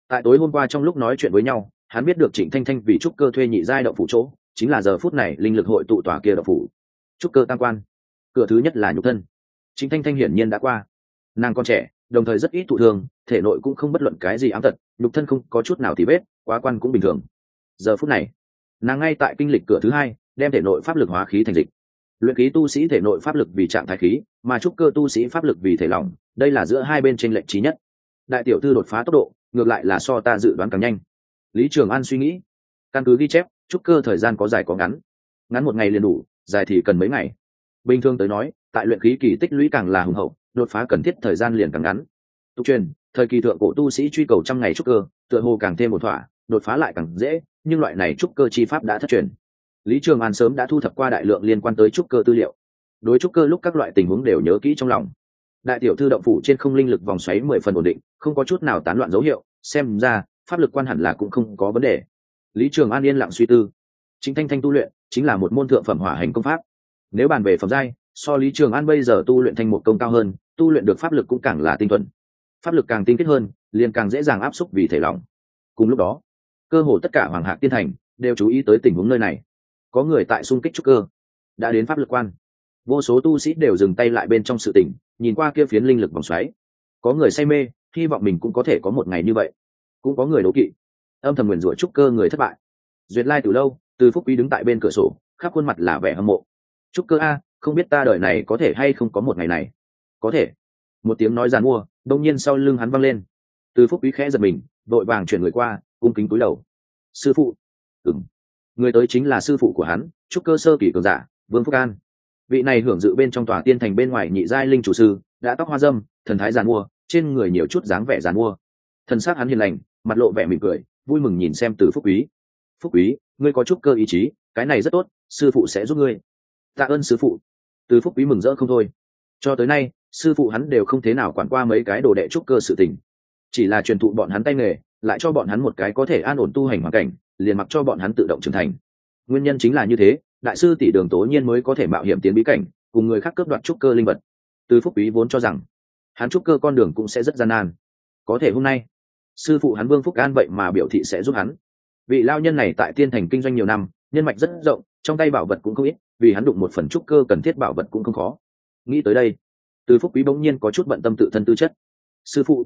Tại tối hôm qua trong lúc nói chuyện với nhau, hắn biết được Trịnh Thanh Thanh vì trúc cơ thuê nhị giai động phủ chỗ, chính là giờ phút này linh lực hội tụ tòa kia động phủ. Trúc cơ tam quan, cửa thứ nhất là nhục thân. Trịnh Thanh Thanh hiển nhiên đã qua. Nàng còn trẻ, đồng thời rất ít thụ thương, thể nội cũng không bất luận cái gì ám tật, nhục thân không có chút nào thì vết, quá quan cũng bình thường. Giờ phút này, nàng ngay tại kinh lịch cửa thứ hai, đem thể nội pháp lực hóa khí thành dịch. Luyện khí tu sĩ thể nội pháp lực vì trạng thái khí, mà trúc cơ tu sĩ pháp lực vì thể lỏng, đây là giữa hai bên chênh lệch trí nhất. Đại tiểu thư đột phá tốc độ, ngược lại là so ta dự đoán càng nhanh. Lý Trường An suy nghĩ, căn cứ ghi chép, trúc cơ thời gian có dài có ngắn, ngắn một ngày liền đủ, dài thì cần mấy ngày. Bình thường tới nói, tại luyện khí kỳ tích lũy càng là hùng hậu, đột phá cần thiết thời gian liền càng ngắn. Tục truyền, thời kỳ thượng cổ tu sĩ truy cầu trăm ngày trúc cơ, tựa hồ càng thêm một thỏa, đột phá lại càng dễ, nhưng loại này trúc cơ chi pháp đã thất truyền. Lý Trường An sớm đã thu thập qua đại lượng liên quan tới trúc cơ tư liệu, đối trúc cơ lúc các loại tình huống đều nhớ kỹ trong lòng. Đại tiểu thư động phủ trên không linh lực vòng xoáy 10 phần ổn định, không có chút nào tán loạn dấu hiệu, xem ra pháp lực quan hẳn là cũng không có vấn đề. Lý Trường An yên lặng suy tư. Trịnh Thanh Thanh tu luyện chính là một môn thượng phẩm hỏa hành công pháp. Nếu bàn về phẩm giai, so Lý Trường An bây giờ tu luyện thành một công cao hơn, tu luyện được pháp lực cũng càng là tinh thuần. Pháp lực càng tinh kết hơn, liền càng dễ dàng áp xúc vì thể lỏng. Cùng lúc đó, cơ hồ tất cả Hoàng Hạc Tiên Thành đều chú ý tới tình huống nơi này. Có người tại xung kích trúc cơ, đã đến pháp lực quan. Vô số tu sĩ đều dừng tay lại bên trong sự tỉnh, nhìn qua kia phiến linh lực vòng xoáy. Có người say mê, hy vọng mình cũng có thể có một ngày như vậy. Cũng có người đố kỵ, âm thầm nguyền rủa trúc cơ người thất bại. Duyệt Lai từ lâu, Từ Phúc Quý đứng tại bên cửa sổ, khắp khuôn mặt là vẻ hâm mộ. Trúc cơ a, không biết ta đời này có thể hay không có một ngày này. Có thể. Một tiếng nói giàn mua, đông nhiên sau lưng hắn vang lên. Từ Phúc Quý khẽ giật mình, vội vàng chuyển người qua, cung kính cúi đầu. Sư phụ. Ừm. Người tới chính là sư phụ của hắn, trúc cơ sơ kỳ cường giả, Vương Phúc An. Vị này hưởng dự bên trong tòa tiên thành bên ngoài nhị giai linh chủ sư, đã tóc hoa dâm, thần thái giàn mua, trên người nhiều chút dáng vẻ giàn mua. Thân xác hắn hiền lành, mặt lộ vẻ mỉm cười, vui mừng nhìn xem Từ Phúc Quý. Phúc Quý, ngươi có trúc cơ ý chí, cái này rất tốt, sư phụ sẽ giúp ngươi. Tạ ơn sư phụ. Từ Phúc Quý mừng rỡ không thôi. Cho tới nay, sư phụ hắn đều không thế nào quản qua mấy cái đồ đệ trúc cơ sự tình, chỉ là truyền thụ bọn hắn tay nghề, lại cho bọn hắn một cái có thể an ổn tu hành hoàn cảnh, liền mặc cho bọn hắn tự động trưởng thành. Nguyên nhân chính là như thế, đại sư tỷ Đường Tố Nhiên mới có thể mạo hiểm tiến bí cảnh, cùng người khác cướp đoạt trúc cơ linh vật. Từ Phúc Quý vốn cho rằng hắn trúc cơ con đường cũng sẽ rất gian nan, có thể hôm nay sư phụ hắn Vương Phúc An vậy mà biểu thị sẽ giúp hắn. Vị lao nhân này tại tiên thành kinh doanh nhiều năm, nhân mạch rất rộng, trong tay bảo vật cũng không ít, vì hắn đụng một phần trúc cơ cần thiết bảo vật cũng không khó. Nghĩ tới đây, Từ Phúc Quý bỗng nhiên có chút bận tâm tự thân tư chất. Sư phụ,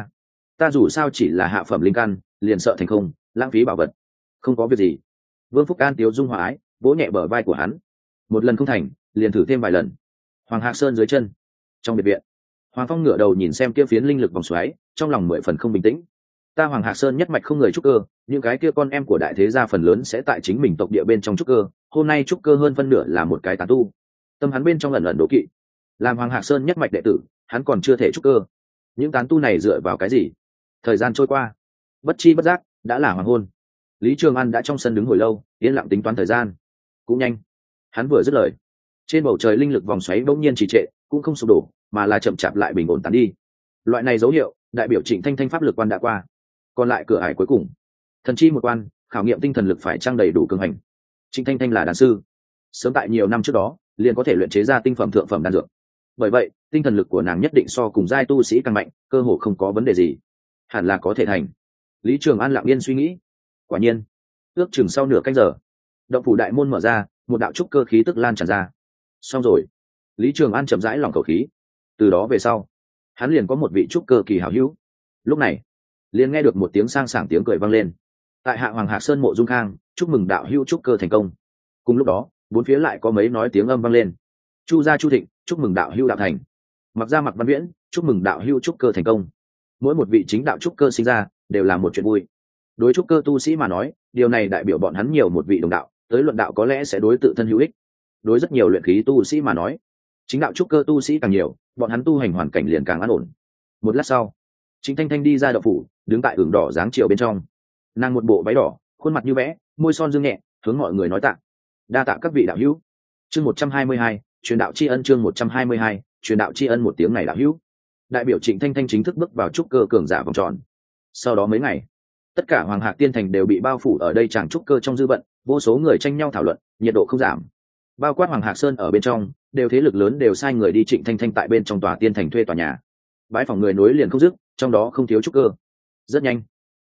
ta dù sao chỉ là hạ phẩm linh căn, liền sợ thành không lãng phí bảo vật. Không có việc gì. Vương Phúc An tiếu dung hòa ái, vỗ nhẹ bờ vai của hắn. Một lần không thành, liền thử thêm vài lần. Hoàng Hạc Sơn dưới chân, trong biệt viện, Hoàng Phong ngửa đầu nhìn xem kia phiến linh lực vòng xoáy, trong lòng 10 phần không bình tĩnh. Ta Hoàng Hạc Sơn nhất mạch không người trúc cơ, những cái kia con em của đại thế gia phần lớn sẽ tại chính mình tộc địa bên trong trúc cơ, hôm nay trúc cơ hơn phân nửa là một cái tán tu. Tâm hắn bên trong ẩn ẩn đố kỵ. Làm Hoàng Hạc Sơn nhất mạch đệ tử, hắn còn chưa thể trúc cơ. Những tán tu này dựa vào cái gì? Thời gian trôi qua, bất chi bất giác đã là hoàng hôn. Lý Trường An đã trong sân đứng hồi lâu, yên lặng tính toán thời gian. Cũng nhanh. Hắn vừa dứt lời, trên bầu trời linh lực vòng xoáy bỗng nhiên trì trệ, cũng không sụp đổ, mà là chậm chạp lại bình ổn tán đi. Loại này dấu hiệu, đại biểu Trịnh Thanh Thanh pháp lực quan đã qua. Còn lại cửa ải cuối cùng, thần chi một quan, khảo nghiệm tinh thần lực phải trang đầy đủ cường hành. Trịnh Thanh Thanh là đan sư, sớm tại nhiều năm trước đó, liền có thể luyện chế ra tinh phẩm thượng phẩm đan dược. Bởi vậy, tinh thần lực của nàng nhất định so cùng giai tu sĩ càng mạnh, cơ hồ không có vấn đề gì. Hẳn là có thể thành. Lý Trường An lặng yên suy nghĩ. Quả nhiên, ước chừng sau nửa canh giờ, động phủ đại môn mở ra, một đạo trúc cơ khí tức lan tràn ra. Xong rồi. Lý Trường An chậm rãi lòng khẩu khí. Từ đó về sau, hắn liền có một vị trúc cơ kỳ hảo hữu. Lúc này, liền nghe được một tiếng sang sảng tiếng cười vang lên. Tại hạ Hoàng Hạc Sơn mộ Dung Khang, chúc mừng đạo hữu trúc cơ thành công. Cùng lúc đó, bốn phía lại có mấy nói tiếng âm vang lên. Chu gia Chu Thịnh, chúc mừng đạo hữu đạo thành. Mặc gia Mặc Văn Viễn, chúc mừng đạo hữu trúc cơ thành công. Mỗi một vị chính đạo trúc cơ sinh ra đều là một chuyện vui. Đối trúc cơ tu sĩ mà nói, điều này đại biểu bọn hắn nhiều một vị đồng đạo, tới luận đạo có lẽ sẽ đối tự thân hữu ích. Đối rất nhiều luyện khí tu sĩ mà nói, chính đạo trúc cơ tu sĩ càng nhiều, bọn hắn tu hành hoàn cảnh liền càng an ổn. Một lát sau, Trịnh Thanh Thanh đi ra động phủ, đứng tại ửng đỏ dáng chiều bên trong. Nàng một bộ váy đỏ, khuôn mặt như vẽ, môi son dương nhẹ, hướng mọi người nói tạ. Đa tạ các vị đạo hữu. Chương 122, truyền đạo tri ân. Chương 122, truyền đạo tri ân. Một tiếng này đạo hữu, đại biểu Trịnh Thanh Thanh chính thức bước vào trúc cơ cường giả vòng tròn. Sau đó mấy ngày, tất cả Hoàng Hạc Tiên Thành đều bị bao phủ ở đây chàng trúc cơ trong dư vận, vô số người tranh nhau thảo luận, nhiệt độ không giảm. Bao quát Hoàng Hạc Sơn ở bên trong, đều thế lực lớn đều sai người đi Trịnh Thanh Thanh tại bên trong tòa tiên thành thuê tòa nhà. Bãi phòng người nối liền không dứt, trong đó không thiếu trúc cơ. Rất nhanh,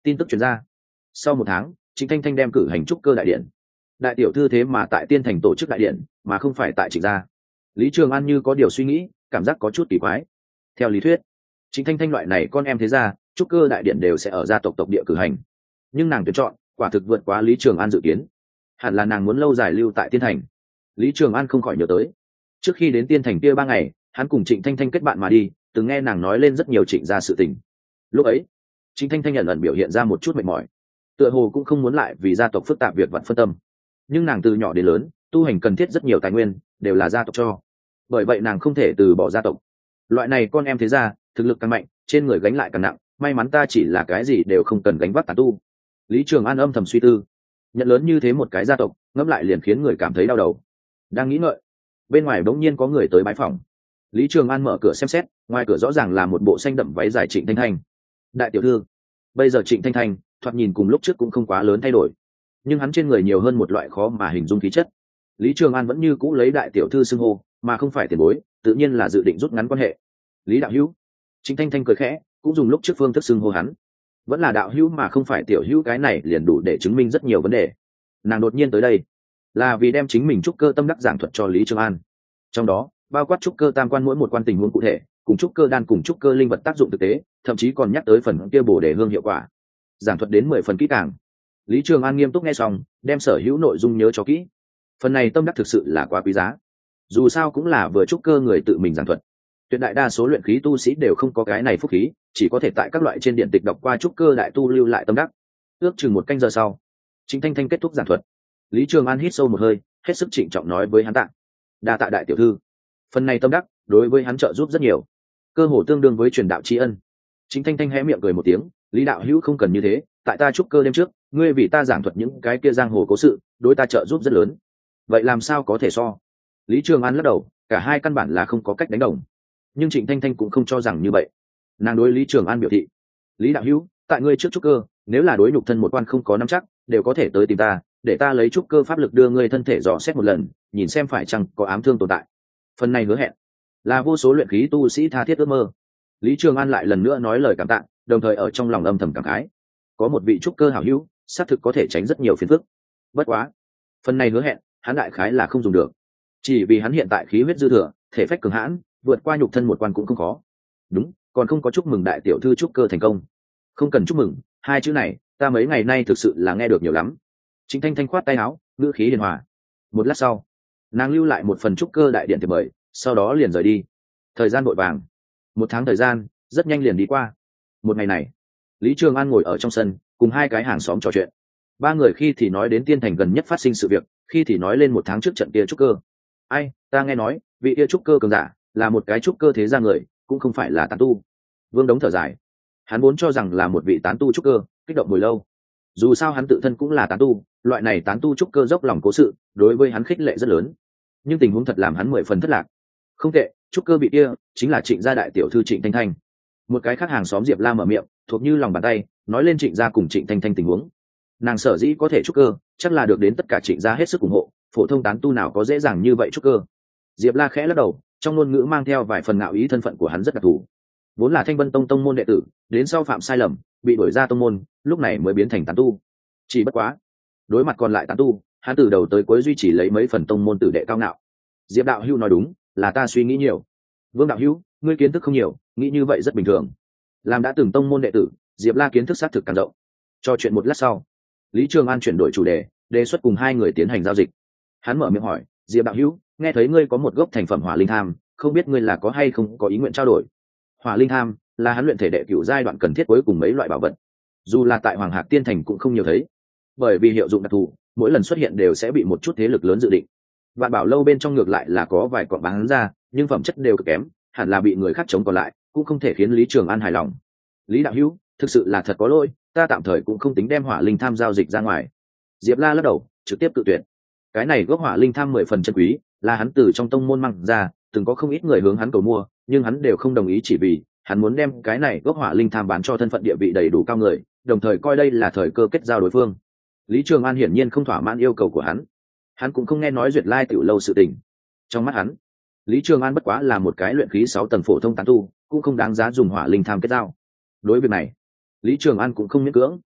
Tin tức truyền ra, sau 1 tháng Trịnh Thanh Thanh đem cử hành trúc cơ đại điện. Đại tiểu thư thế mà tại Tiên Thành tổ chức đại điện, mà không phải tại Trịnh gia. Lý Trường An như có điều suy nghĩ, cảm giác có chút kỳ quái. Theo lý thuyết, Trịnh Thanh Thanh loại này con em thế gia, trúc cơ đại điện đều sẽ ở gia tộc địa cử hành, nhưng nàng tuyển chọn quả thực vượt quá Lý Trường An dự kiến. Hẳn là nàng muốn lâu dài lưu tại Tiên Thành. Lý Trường An không khỏi nhớ tới, trước khi đến Tiên Thành kia 3 ngày, hắn cùng Trịnh Thanh Thanh kết bạn mà đi, từng nghe nàng nói lên rất nhiều Trịnh gia sự tình. Lúc ấy, Trịnh Thanh Thanh ẩn biểu hiện ra một chút mệt mỏi, tựa hồ cũng không muốn lại vì gia tộc phức tạp việc vặt phân tâm. Nhưng nàng từ nhỏ đến lớn, tu hành cần thiết rất nhiều tài nguyên, đều là gia tộc cho. Bởi vậy nàng không thể từ bỏ gia tộc. Loại này con em thế gia, thực lực càng mạnh, trên người gánh lại càng nặng, may mắn ta chỉ là cái gì đều không cần gánh vác tán tu. Lý Trường An âm thầm suy tư, nhận lớn như thế một cái gia tộc, ngẫm lại liền khiến người cảm thấy đau đầu. Đang nghĩ ngợi, bên ngoài bỗng nhiên có người tới bái phòng. Lý Trường An mở cửa xem xét, ngoài cửa rõ ràng là một bộ xanh đậm váy dài Trịnh Thanh Thanh. Đại tiểu thư, bây giờ Trịnh Thanh Thanh thoạt nhìn cùng lúc trước cũng không quá lớn thay đổi, nhưng hắn trên người nhiều hơn một loại khó mà hình dung khí chất. Lý Trường An vẫn như cũ lấy đại tiểu thư xưng hô, mà không phải tiền bối, tự nhiên là dự định rút ngắn quan hệ. Lý đạo hữu. Trịnh Thanh Thanh cười khẽ, cũng dùng lúc trước phương thức xưng hô hắn. Vẫn là đạo hữu mà không phải tiểu hữu, cái này liền đủ để chứng minh rất nhiều vấn đề. Nàng đột nhiên tới đây là vì đem chính mình trúc cơ tâm đắc giảng thuật cho Lý Trường An, trong đó bao quát trúc cơ tam quan mỗi một quan tình huống cụ thể, cùng trúc cơ đan cùng trúc cơ linh vật tác dụng thực tế, thậm chí còn nhắc tới phần kia bổ đề hương hiệu quả, giảng thuật đến 10 phần kỹ càng. Lý Trường An nghiêm túc nghe xong, đem sở hữu nội dung nhớ cho kỹ. Phần này tâm đắc thực sự là quá quý giá, dù sao cũng là vừa trúc cơ người tự mình giảng thuật. Tuyệt đại đa số luyện khí tu sĩ đều không có cái này phúc khí, chỉ có thể tại các loại trên điện tịch đọc qua trúc cơ đại tu lưu lại tâm đắc. Ước chừng 1 canh giờ sau, Trịnh Thanh Thanh kết thúc giảng thuật. Lý Trường An hít sâu một hơi, hết sức trịnh trọng nói với hắn tạ. Đa tạ đại tiểu thư. Phần này tâm đắc đối với hắn trợ giúp rất nhiều, cơ hồ tương đương với truyền đạo tri ân. Trịnh Thanh Thanh hé miệng cười một tiếng, Lý đạo hữu không cần như thế, tại ta trúc cơ đêm trước, ngươi vì ta giảng thuật những cái kia giang hồ cố sự, đối ta trợ giúp rất lớn. Vậy làm sao có thể so? Lý Trường An lắc đầu, cả hai căn bản là không có cách đánh đồng. Nhưng Trịnh Thanh Thanh cũng không cho rằng như vậy. Nàng đối Lý Trường An biểu thị, Lý đạo hữu, tại ngươi trước trúc cơ, nếu là đối nhục thân một quan không có nắm chắc, đều có thể tới tìm ta, để ta lấy trúc cơ pháp lực đưa ngươi thân thể dò xét một lần, nhìn xem phải chăng có ám thương tồn tại. Phần này hứa hẹn là vô số luyện khí tu sĩ tha thiết ước mơ. Lý Trường An lại lần nữa nói lời cảm tạ, đồng thời ở trong lòng âm thầm cảm khái, có một vị trúc cơ hảo hữu, xác thực có thể tránh rất nhiều phiền phức. Bất quá, phần này hứa hẹn, hắn đại khái là không dùng được, chỉ vì hắn hiện tại khí huyết dư thừa, thể phách cường hãn, vượt qua nhục thân một quan cũng không khó. Đúng, còn không có chúc mừng đại tiểu thư trúc cơ thành công. Không cần chúc mừng, 2 chữ này, ta mấy ngày nay thực sự là nghe được nhiều lắm. Trịnh Thanh Thanh khoát tay áo, ngữ khí hiền hòa. Một lát sau, nàng lưu lại một phần trúc cơ đại điện thiệp mời, sau đó liền rời đi. Thời gian vội vàng, 1 tháng thời gian rất nhanh liền đi qua. Một ngày này, Lý Trường An ngồi ở trong sân, cùng 2 cái hàng xóm trò chuyện. 3 người khi thì nói đến Tiên Thành gần nhất phát sinh sự việc, khi thì nói lên 1 tháng trước trận kia trúc cơ. Ai, ta nghe nói vị kia trúc cơ cường giả là một cái trúc cơ thế gia người, cũng không phải là tán tu. Vương Đống thở dài, hắn vốn cho rằng là một vị tán tu trúc cơ, kích động hồi lâu. Dù sao hắn tự thân cũng là tán tu, loại này tán tu trúc cơ dốc lòng cố sự, đối với hắn khích lệ rất lớn. Nhưng tình huống thật làm hắn 10 phần thất lạc. Không tệ, trúc cơ bị kia chính là Trịnh gia đại tiểu thư Trịnh Thanh Thanh. Một cái khác hàng xóm Diệp La mở miệng, thuộc như lòng bàn tay, nói lên Trịnh gia cùng Trịnh Thanh Thanh tình huống. Nàng sở dĩ có thể trúc cơ, chắc là được đến tất cả Trịnh gia hết sức ủng hộ, phổ thông tán tu nào có dễ dàng như vậy trúc cơ. Diệp La khẽ lắc đầu, trong ngôn ngữ mang theo vài phần ngạo ý, thân phận của hắn rất đặc thù. Vốn là Thanh Vân Tông tông môn đệ tử, đến sau phạm sai lầm, bị đuổi ra tông môn, lúc này mới biến thành tán tu. Chỉ bất quá, đối mặt còn lại tán tu, hắn từ đầu tới cuối duy trì lấy mấy phần tông môn tử đệ cao ngạo. Diệp đạo hữu nói đúng, là ta suy nghĩ nhiều. Vương đạo hữu, ngươi kiến thức không nhiều, nghĩ như vậy rất bình thường. Làm đã từng tông môn đệ tử, Diệp La kiến thức xác thực càng rộng. Cho chuyện một lát sau, Lý Trường An chuyển đổi chủ đề, đề xuất cùng 2 người tiến hành giao dịch. Hắn mở miệng hỏi, Diệp đạo hữu, nghe thấy ngươi có một gốc thành phẩm hỏa linh tham, không biết ngươi là có hay không có ý nguyện trao đổi. Hỏa linh tham là hắn luyện thể đệ cửu giai đoạn cần thiết cuối cùng mấy loại bảo vật, dù là tại Hoàng Hạc Tiên Thành cũng không nhiều thấy, bởi vì hiệu dụng đặc thù, mỗi lần xuất hiện đều sẽ bị một chút thế lực lớn dự định. Vạn Bảo lâu bên trong ngược lại là có vài cọn bán ra, nhưng phẩm chất đều cực kém, hẳn là bị người khác chống còn lại, cũng không thể khiến Lý Trường An hài lòng. Lý đạo hữu, thực sự là thật có lỗi, ta tạm thời cũng không tính đem hỏa linh tham giao dịch ra ngoài. Diệp La lắc đầu, trực tiếp tự tuyệt. Cái này gốc hỏa linh tham 10 phần chân quý, là hắn từ trong tông môn mang ra, từng có không ít người hướng hắn cầu mua, nhưng hắn đều không đồng ý, chỉ vì hắn muốn đem cái này gốc hỏa linh tham bán cho thân phận địa vị đầy đủ cao người, đồng thời coi đây là thời cơ kết giao đối phương. Lý Trường An hiển nhiên không thỏa mãn yêu cầu của hắn. Hắn cũng không nghe nói Duyệt Lai tiểu lâu sự tình. Trong mắt hắn, Lý Trường An bất quá là một cái luyện khí 6 tầng phổ thông tán tu, cũng không đáng giá dùng hỏa linh tham kết giao. Đối việc này, Lý Trường An cũng không miễn cưỡng,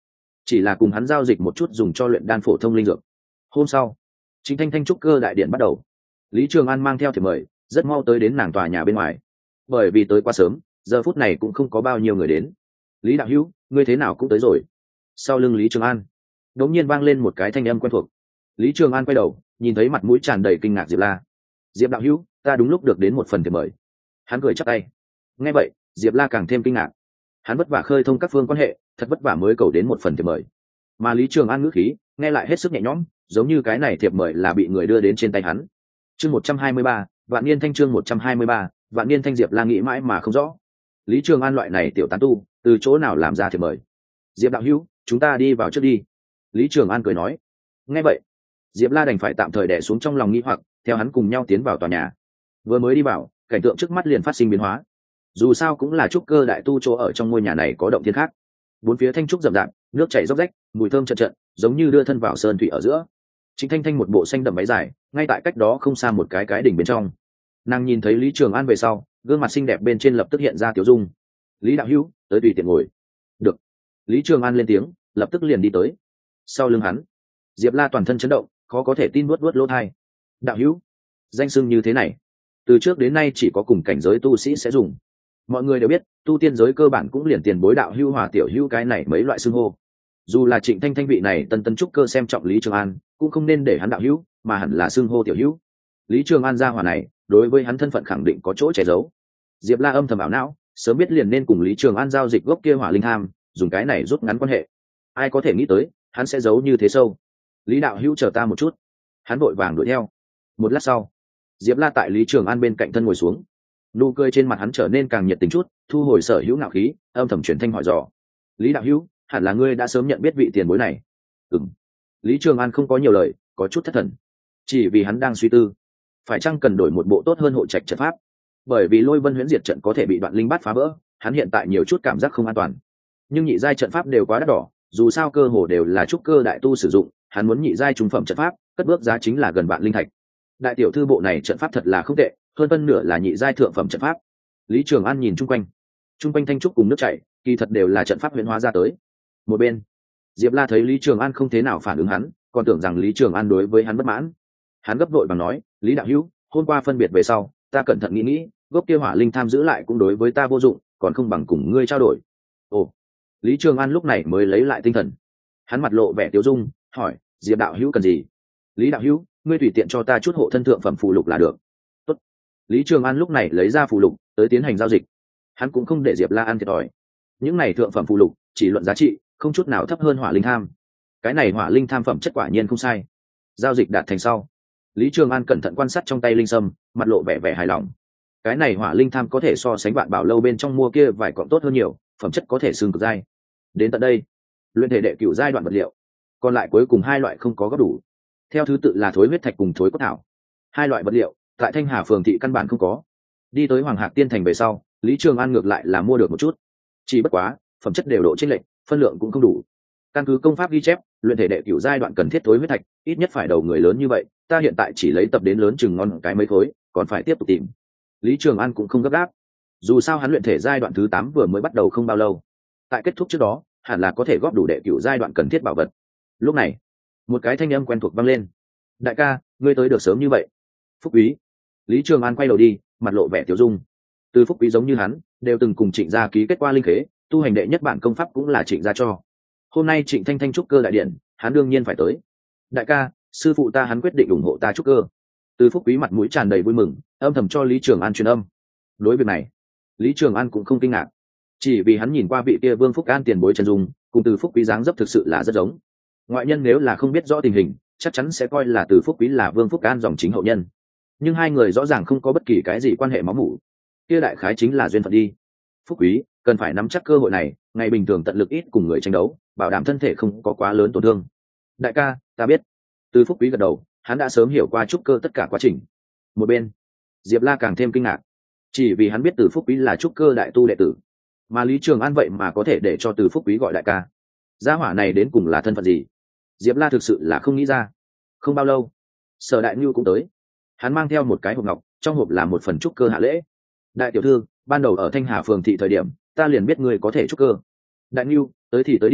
chỉ là cùng hắn giao dịch một chút dùng cho luyện đan phổ thông linh dược. Hôm sau, Trịnh Thanh Thanh trúc cơ đại điện bắt đầu. Lý Trường An mang theo thiệp mời, rất mau tới đến nàng tòa nhà bên ngoài. Bởi vì tới quá sớm, giờ phút này cũng không có bao nhiêu người đến. Lý đạo hữu, ngươi thế nào cũng tới rồi. Sau lưng Lý Trường An đột nhiên vang lên một cái thanh âm quen thuộc. Lý Trường An quay đầu, nhìn thấy mặt mũi tràn đầy kinh ngạc Diệp La. Diệp đạo hữu, ta đúng lúc được đến một phần thiệp mời. Hắn cười chắp tay. Nghe vậy, Diệp La càng thêm kinh ngạc. Hắn vất vả khơi thông các phương quan hệ, thật vất vả mới cầu đến một phần thiệp mời. Mà Lý Trường An ngữ khí nghe lại hết sức nhẹ nhõm, giống như cái này thiệp mời là bị người đưa đến trên tay hắn. Chương 123, Vạn Niên Thanh chương 123, Vạn Niên Thanh. Diệp La nghĩ mãi mà không rõ. Lý Trường An loại này tiểu tán tu, từ chỗ nào làm ra thiệp mời? Diệp đạo hữu, chúng ta đi vào trước đi. Lý Trường An cười nói. Nghe vậy, Diệp La đành phải tạm thời đè xuống trong lòng nghi hoặc, theo hắn cùng nhau tiến vào tòa nhà. Vừa mới đi vào, cảnh tượng trước mắt liền phát sinh biến hóa. Dù sao cũng là trúc cơ đại tu chỗ ở trong ngôi nhà này có động thiên khác. Bốn phía thanh trúc rậm rạp, nước chảy róc rách, mùi thơm trận trận, giống như đưa thân vào sơn thủy ở giữa. Trịnh Thanh Thanh một bộ xanh đậm váy dài, ngay tại cách đó không xa một cái đỉnh bên trong. Nàng nhìn thấy Lý Trường An về sau, gương mặt xinh đẹp bên trên lập tức hiện ra tiểu dung. Lý đạo hữu, tới tùy tiện ngồi. Được. Lý Trường An lên tiếng, lập tức liền đi tới. Sau lưng hắn, Diệp La toàn thân chấn động, khó có thể tin, nuốt lỗ tai. Đạo hữu, danh xưng như thế này, từ trước đến nay chỉ có cùng cảnh giới tu sĩ sẽ dùng. Mọi người đều biết, tu tiên giới cơ bản cũng liền tiền bối đạo hữu hòa tiểu hữu cái này mấy loại xưng hô. Dù là Trịnh Thanh Thanh vị này tân tân trúc cơ xem trọng Lý Trường An, cũng không nên để hắn đạo hữu, mà hẳn là xưng hô tiểu hữu. Lý Trường An gia hỏa này, đối với hắn thân phận khẳng định có chỗ che giấu. Diệp La âm thầm ảo não, sớm biết liền nên cùng Lý Trường An giao dịch gốc kia hỏa linh tham, dùng cái này rút ngắn quan hệ. Ai có thể nghĩ tới, hắn sẽ giấu như thế sâu. Lý đạo hữu chờ ta một chút. Hắn vội vàng đuổi theo. Một lát sau, Diệp La tại Lý Trường An bên cạnh thân ngồi xuống. Nụ cười trên mặt hắn trở nên càng nhiệt tình chút, thu hồi sở hữu ngạo khí, âm thầm chuyển thanh hỏi dò. Lý đạo hữu, hẳn là ngươi đã sớm nhận biết vị tiền bối này. Ừm. Lý Trường An không có nhiều lời, có chút thất thần. Chỉ vì hắn đang suy tư, phải chăng cần đổi một bộ tốt hơn hộ trạch trận pháp. Bởi vì Lôi Vân Huyễn Diệt trận có thể bị Đoạn Linh Bát phá vỡ, hắn hiện tại nhiều chút cảm giác không an toàn. Nhưng nhị giai trận pháp đều quá đắt đỏ, dù sao cơ hồ đều là trúc cơ đại tu sử dụng, hắn muốn nhị giai trung phẩm trận pháp, cất bước giá chính là gần vạn linh thạch. Đại tiểu thư bộ này trận pháp thật là không tệ, hơn phân nửa là nhị giai thượng phẩm trận pháp. Lý Trường An nhìn chung quanh thanh trúc cùng nước chảy, kỳ thật đều là trận pháp huyễn hóa ra tới. Một bên, Diệp La thấy Lý Trường An không thế nào phản ứng hắn, còn tưởng rằng Lý Trường An đối với hắn bất mãn. Hắn gấp vội bằng nói, Lý đạo hữu, hôm qua phân biệt về sau, ta cẩn thận nghĩ, gốc kia hỏa linh tham giữ lại cũng đối với ta vô dụng, còn không bằng cùng ngươi trao đổi. Ồ. Lý Trường An lúc này mới lấy lại tinh thần. Hắn mặt lộ vẻ tiêu dung, hỏi, Diệp đạo hữu cần gì? Lý đạo hữu, ngươi tùy tiện cho ta chút hộ thân thượng phẩm phù lục là được. Tốt. Lý Trường An lúc này lấy ra phù lục tới tiến hành giao dịch. Hắn cũng không để Diệp La ăn thiệt thòi. Những này thượng phẩm phù lục chỉ luận giá trị, không chút nào thấp hơn hỏa linh tham. Cái này hỏa linh tham phẩm chất quả nhiên không sai. Giao dịch đạt thành sau, Lý Trường An cẩn thận quan sát trong tay linh sâm, mặt lộ vẻ hài lòng. Cái này hỏa linh tham có thể so sánh Vạn Bảo lâu bên trong mua kia vài cọng tốt hơn nhiều, phẩm chất có thể xương cực giai. Đến tận đây, luyện thể đệ cửu giai đoạn vật liệu, còn lại cuối cùng hai loại không có góp đủ. Theo thứ tự là thối huyết thạch cùng thối cốt thảo. Hai loại vật liệu tại Thanh Hà phường thị căn bản không có. Đi tới Hoàng Hạc Tiên thành về sau, Lý Trường An ngược lại là mua được một chút. Chỉ bất quá, phẩm chất đều độ chênh lệch, phân lượng cũng không đủ. Căn cứ công pháp ghi chép, luyện thể đệ cửu giai đoạn cần thiết thối huyết thạch, ít nhất phải đầu người lớn như vậy, ta hiện tại chỉ lấy tập đến lớn chừng ngon cái mấy khối, còn phải tiếp tục tìm. Lý Trường An cũng không gấp gáp. Dù sao hắn luyện thể giai đoạn thứ 8 vừa mới bắt đầu không bao lâu. Tại kết thúc trước đó, hẳn là có thể góp đủ đệ cửu giai đoạn cần thiết bảo vật. Lúc này, một cái thanh âm quen thuộc vang lên. Đại ca, ngươi tới được sớm như vậy. Phúc Quý. Lý Trường An quay đầu đi, mặt lộ vẻ tiêu dung. Từ Phúc Quý giống như hắn, đều từng cùng Trịnh gia ký kết qua linh khế, tu hành đệ nhất bản công pháp cũng là Trịnh gia cho. Hôm nay Trịnh Thanh Thanh trúc cơ đại điện, hắn đương nhiên phải tới. Đại ca, sư phụ ta hắn quyết định ủng hộ ta trúc cơ. Từ Phúc Quý mặt mũi tràn đầy vui mừng, âm thầm cho Lý Trường An truyền âm. Đối việc này, Lý Trường An cũng không kinh ngạc, chỉ vì hắn nhìn qua vị kia Vương Phúc An tiền bối chân dung, cùng Từ Phúc Quý dáng dấp thực sự là rất giống. Ngoại nhân nếu là không biết rõ tình hình, chắc chắn sẽ coi là Từ Phúc Quý là Vương Phúc An dòng chính hậu nhân. Nhưng hai người rõ ràng không có bất kỳ cái gì quan hệ máu mủ, kia đại khái chính là duyên phận đi. Phúc Quý cần phải nắm chắc cơ hội này, ngày bình thường tận lực ít cùng người tranh đấu, bảo đảm thân thể không có quá lớn tổn thương. Đại ca, ta biết. Từ Phúc Quý gật đầu, hắn đã sớm hiểu qua trúc cơ tất cả quá trình. Một bên, Diệp La càng thêm kinh ngạc, chỉ vì hắn biết Từ Phúc Quý là trúc cơ đại tu đệ tử, mà Lý Trường An vậy mà có thể để cho Từ Phúc Quý gọi đại ca. Gia hỏa này đến cùng là thân phận gì? Diệp La thực sự là không nghĩ ra. Không bao lâu, Sở Đại Nhu cũng tới. Hắn mang theo một cái hộp ngọc, trong hộp là một phần trúc cơ hạ lễ. Đại tiểu thư, ban đầu ở Thanh Hà phường thị thời điểm, ta liền biết ngươi có thể trúc cơ. Đại Nhu, tới thì tới đi,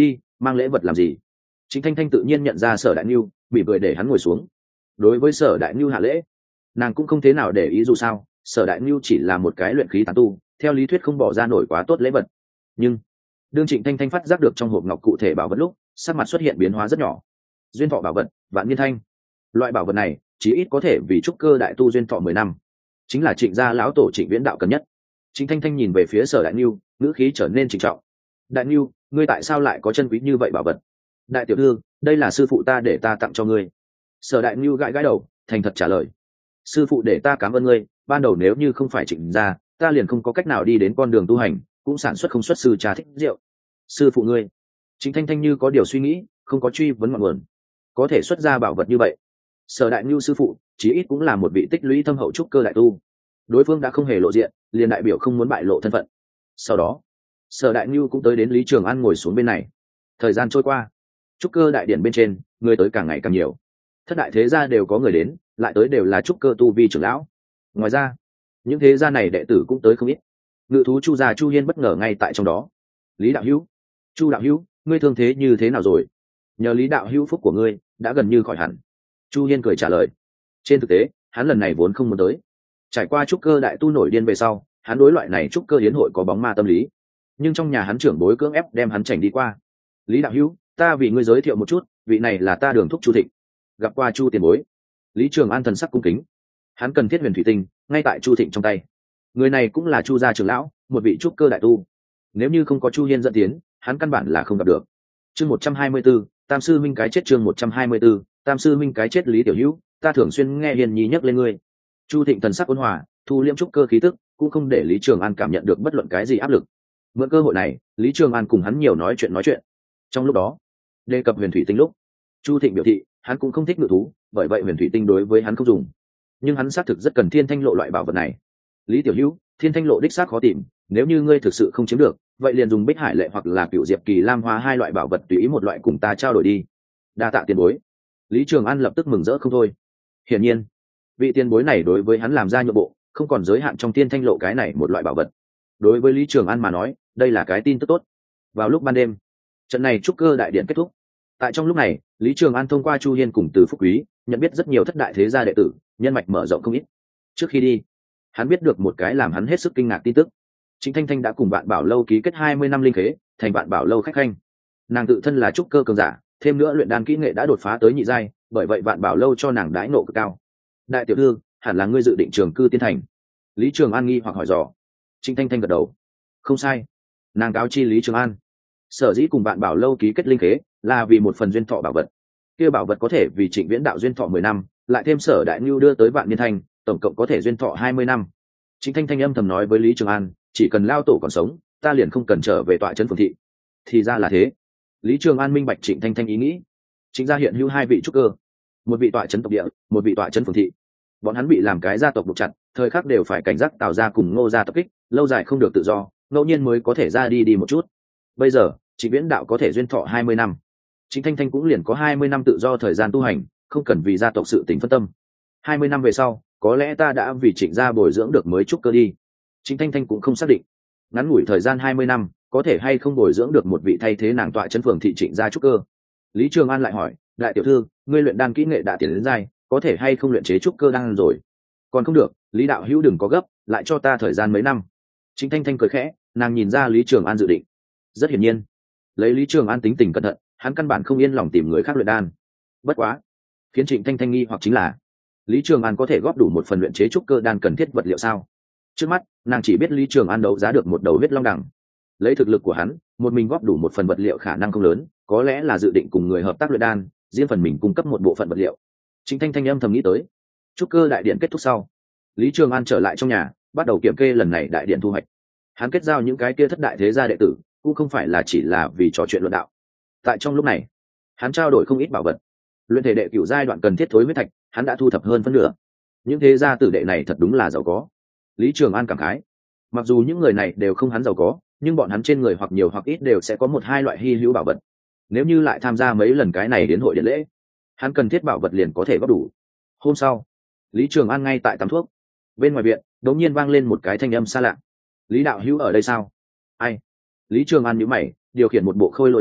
mang lễ vật làm gì? Trịnh Thanh Thanh tự nhiên nhận ra Sở Đại Nhu, bị cười để hắn ngồi xuống. Đối với Sở Đại Nhu hạ lễ, nàng cũng không thế nào để ý, dù sao Sở Đại Nhu chỉ là một cái luyện khí tán tu, theo lý thuyết không bỏ ra nổi quá tốt lễ vật. Nhưng đương Trịnh Thanh Thanh phát giác được trong hộp ngọc cụ thể bảo vật lúc, sắc mặt xuất hiện biến hóa rất nhỏ. Duyên thọ bảo vật, Vạn Niên Thanh. Loại bảo vật này chí ít có thể vì trúc cơ đại tu duyên thọ 10 năm, chính là Trịnh gia lão tổ Trịnh Viễn đạo cần nhất. Trịnh Thanh Thanh nhìn về phía Sở Đại Nhu, ngữ khí trở nên trịnh trọng. Đại Nhu, ngươi tại sao lại có chân quý như vậy bảo vật? Đại tiểu thư, đây là sư phụ ta để ta tặng cho ngươi. Sở Đại Nhu gãi gãi đầu, thành thật trả lời. Sư phụ để ta cảm ơn ngươi, ban đầu nếu như không phải Trịnh gia, ta liền không có cách nào đi đến con đường tu hành, cũng sản xuất không xuất sư trà thích rượu. Sư phụ ngươi. Trịnh Thanh Thanh như có điều suy nghĩ, không có truy vấn ngọn nguồn. Có thể xuất ra bảo vật như vậy, Sở Đại Nhu sư phụ chí ít cũng là một vị tích lũy thâm hậu trúc cơ đại tu. Đối phương đã không hề lộ diện, liền đại biểu không muốn bại lộ thân phận. Sau đó Sở Đại Nhu cũng tới đến Lý Trường An ngồi xuống bên này. Thời gian trôi qua, trúc cơ đại điện bên trên người tới càng ngày càng nhiều. Thất đại thế gia đều có người đến, lại tới đều là trúc cơ tu vi trưởng lão. Ngoài ra những thế gia này đệ tử cũng tới không ít. Ngự thú Chu gia Chu Hiên bất ngờ ngay tại trong đó. Lý đạo hữu, Chu đạo hữu, ngươi thương thế như thế nào rồi? Nhờ Lý đạo hữu phúc của ngươi đã gần như khỏi hẳn. Chu Hiên cười trả lời. Trên thực tế hắn lần này vốn không muốn tới. Trải qua trúc cơ đại tu nổi điên về sau, hắn đối loại này trúc cơ hiến hội có bóng ma tâm lý. Nhưng trong nhà hắn trưởng bối cưỡng ép đem hắn chảnh đi qua. Lý đạo hữu, ta vì ngươi giới thiệu một chút, vị này là ta Đường thúc Chu Thịnh. Gặp qua Chu tiền bối. Lý Trường An thần sắc cung kính. Hắn cần thiết huyền thủy tinh ngay tại Chu Thịnh trong tay. Người này cũng là Chu gia trưởng lão, một vị trúc cơ đại tu. Nếu như không có Chu Hiên dẫn tiến, hắn căn bản là không gặp được. Chương 124, Tam sư minh cái chết. Chương 124, Tam sư minh cái chết. Lý tiểu hữu, ta thường xuyên nghe Hiền Nhi nhắc lên ngươi. Chu Thịnh thần sắc ôn hòa, thu liễm trúc cơ khí tức, cũng không để Lý Trường An cảm nhận được bất luận cái gì áp lực. Mượn cơ hội này, Lý Trường An cùng hắn nhiều nói chuyện. Trong lúc đó đề cập huyền thủy tinh lúc, Chu Thịnh biểu thị hắn cũng không thích ngự thú, bởi vậy huyền thủy tinh đối với hắn không dùng. Nhưng hắn xác thực rất cần thiên thanh lộ loại bảo vật này. Lý tiểu hữu, thiên thanh lộ đích xác khó tìm, nếu như ngươi thực sự không chiếm được, vậy liền dùng Bích Hải lệ hoặc là Cựu Diệp Kỳ Lam Hoa hai loại bảo vật tùy ý một loại cùng ta trao đổi đi. Đa tạ tiền bối. Lý Trường An lập tức mừng rỡ không thôi. Hiển nhiên vị tiền bối này đối với hắn làm ra nhượng bộ, không còn giới hạn trong thiên thanh lộ cái này một loại bảo vật. Đối với Lý Trường An mà nói, đây là cái tin tức tốt. Vào lúc ban đêm, trận này trúc cơ đại điện kết thúc. Tại trong lúc này, Lý Trường An thông qua Chu Hiên cùng Từ Phúc Quý nhận biết rất nhiều thất đại thế gia đệ tử, nhân mạch mở rộng không ít. Trước khi đi, hắn biết được một cái làm hắn hết sức kinh ngạc tin tức. Trịnh Thanh Thanh đã cùng Vạn Bảo lâu ký kết 20 năm linh khế, thành Vạn Bảo lâu khách khanh. Nàng tự thân là trúc cơ cường giả, thêm nữa luyện đan kỹ nghệ đã đột phá tới nhị giai, bởi vậy Vạn Bảo lâu cho nàng đãi ngộ cực cao. Đại tiểu thư, hẳn là ngươi dự định trường cư tiên thành. Lý Trường An nghi hoặc hỏi dò. Trịnh Thanh Thanh gật đầu. Không sai. Nàng cáo chi Lý Trường An, sở dĩ cùng Vạn Bảo lâu ký kết linh khế là vì một phần duyên thọ bảo vật. Kia bảo vật có thể vì Trịnh Viễn đạo duyên thọ 10 năm, lại thêm Sở Đại Nhu đưa tới Vạn Niên Thanh, tổng cộng có thể duyên thọ 20 năm. Trịnh Thanh Thanh âm thầm nói với Lý Trường An, chỉ cần lao tổ còn sống, ta liền không cần trở về tọa trấn phường thị. Thì ra là thế. Lý Trường An minh bạch Trịnh Thanh Thanh ý nghĩ. Trịnh gia hiện hữu hai vị trúc cơ, một vị tọa trấn tộc địa, một vị tọa trấn phường thị. Bọn hắn bị làm cái gia tộc buộc chặt, thời khắc đều phải cảnh giác Tào gia cùng Ngô gia tập kích, lâu dài không được tự do, ngẫu nhiên mới có thể ra đi một chút. Bây giờ Trịnh Viễn đạo có thể duyên thọ 20 năm, Trịnh Thanh Thanh cũng liền có 20 năm tự do thời gian tu hành, không cần vì gia tộc sự tình phân tâm. 20 năm về sau, có lẽ ta đã vì Trịnh gia bồi dưỡng được mới trúc cơ đi. Trịnh Thanh Thanh cũng không xác định, ngắn ngủi thời gian 20 năm, có thể hay không bồi dưỡng được một vị thay thế nàng tọa trấn phường thị Trịnh gia trúc cơ. Lý Trường An lại hỏi, đại tiểu thư, ngươi luyện đan kỹ nghệ đã tiến đến giai, có thể hay không luyện chế trúc cơ đan rồi? Còn không được, Lý đạo hữu đừng có gấp, lại cho ta thời gian mấy năm. Trịnh Thanh Thanh cười khẽ, nàng nhìn ra Lý Trường An dự định. Rất hiển nhiên, lấy Lý Trường An tính tình cẩn thận, hắn căn bản không yên lòng tìm người khác luyện đan. Bất quá, khiến Trịnh Thanh Thanh nghi hoặc chính là, Lý Trường An có thể góp đủ một phần luyện chế trúc cơ đan cần thiết vật liệu sao? Trước mắt, nàng chỉ biết Lý Trường An đấu giá được một đầu huyết long đằng. Lấy thực lực của hắn, một mình góp đủ một phần vật liệu khả năng không lớn, có lẽ là dự định cùng người hợp tác luyện đan, riêng phần mình cung cấp một bộ phận vật liệu. Trịnh Thanh Thanh âm thầm nghĩ tới. Trúc cơ đại điện kết thúc sau, Lý Trường An trở lại trong nhà, bắt đầu kiểm kê lần này đại điện thu hoạch. Hắn kết giao những cái kia thất đại thế gia đệ tử, cũng không phải là chỉ là vì trò chuyện luận đạo. Tại trong lúc này, hắn trao đổi không ít bảo vật. Luyện thể đệ cửu giai đoạn cần thiết thối huyết thạch, hắn đã thu thập hơn phân nửa. Những thế gia tử đệ này thật đúng là giàu có. Lý Trường An cảm khái. Mặc dù những người này đều không hắn giàu có, nhưng bọn hắn trên người hoặc nhiều hoặc ít đều sẽ có một hai loại hy hữu bảo vật. Nếu như lại tham gia mấy lần cái này đến hội điện lễ, hắn cần thiết bảo vật liền có thể góp đủ. Hôm sau, Lý Trường An ngay tại tắm thuốc. Bên ngoài viện, đột nhiên vang lên một cái thanh âm xa lạ. Lý đạo hữu ở đây sao? Ai? Lý Trường An nhíu mày, điều khiển một bộ khôi lỗi thân,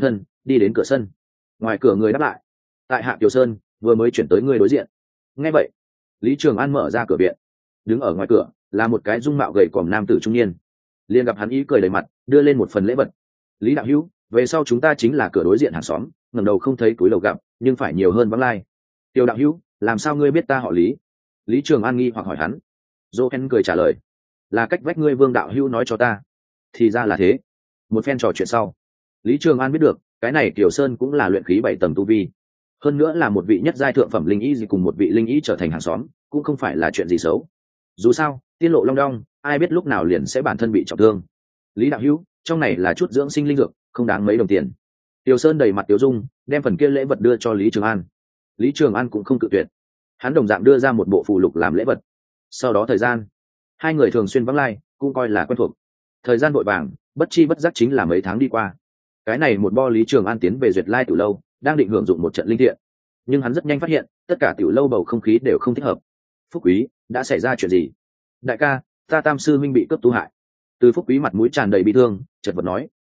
đi đến cửa sân. Ngoài cửa người đáp lại: tại Hạ Kiều Sơn, vừa mới chuyển tới người đối diện. Nghe vậy, Lý Trường An mở ra cửa viện. Đứng ở ngoài cửa là một cái dung mạo gầy còm nam tử trung niên. Liền gặp hắn ý cười đầy mặt, đưa lên một phần lễ vật. Lý đạo hữu, về sau chúng ta chính là cửa đối diện hàng xóm, ngẩng đầu không thấy túi lầu gặp, nhưng phải nhiều hơn vắng lai. Tiêu đạo hữu, làm sao ngươi biết ta họ Lý? Lý Trường An nghi hoặc hỏi hắn. Jochen cười trả lời: là cách vách ngươi Vương đạo hữu nói cho ta. Thì ra là thế. Một phen trò chuyện sau, Lý Trường An biết được cái này Kiều Sơn cũng là luyện khí 7 tầng tu vi, hơn nữa là một vị nhất giai thượng phẩm linh ý, gì cùng một vị linh ý trở thành hàng xóm cũng không phải là chuyện gì xấu. Dù sao tiên lộ long đong, ai biết lúc nào liền sẽ bản thân bị trọng thương. Lý đạo hữu, trong này là chút dưỡng sinh linh dược, không đáng mấy đồng tiền. Kiều Sơn đầy mặt tiêu dung, đem phần kia lễ vật đưa cho Lý Trường An. Lý Trường An cũng không cự tuyệt, hắn đồng dạng đưa ra một bộ phù lục làm lễ vật. Sau đó thời gian, hai người thường xuyên vắng lai, cũng coi là quen thuộc. Thời gian vội vàng, bất chi bất giác chính là mấy tháng đi qua. Cái này một bo Lý Trường An tiến về Duyệt Lai tiểu lâu, đang định hưởng dụng một trận linh thiện, nhưng hắn rất nhanh phát hiện tất cả tiểu lâu bầu không khí đều không thích hợp. Phúc Quý, đã xảy ra chuyện gì? Đại ca, ta Tam sư minh bị cướp tu hại. Từ Phúc Quý mặt mũi tràn đầy bi thương, chợt vật nói.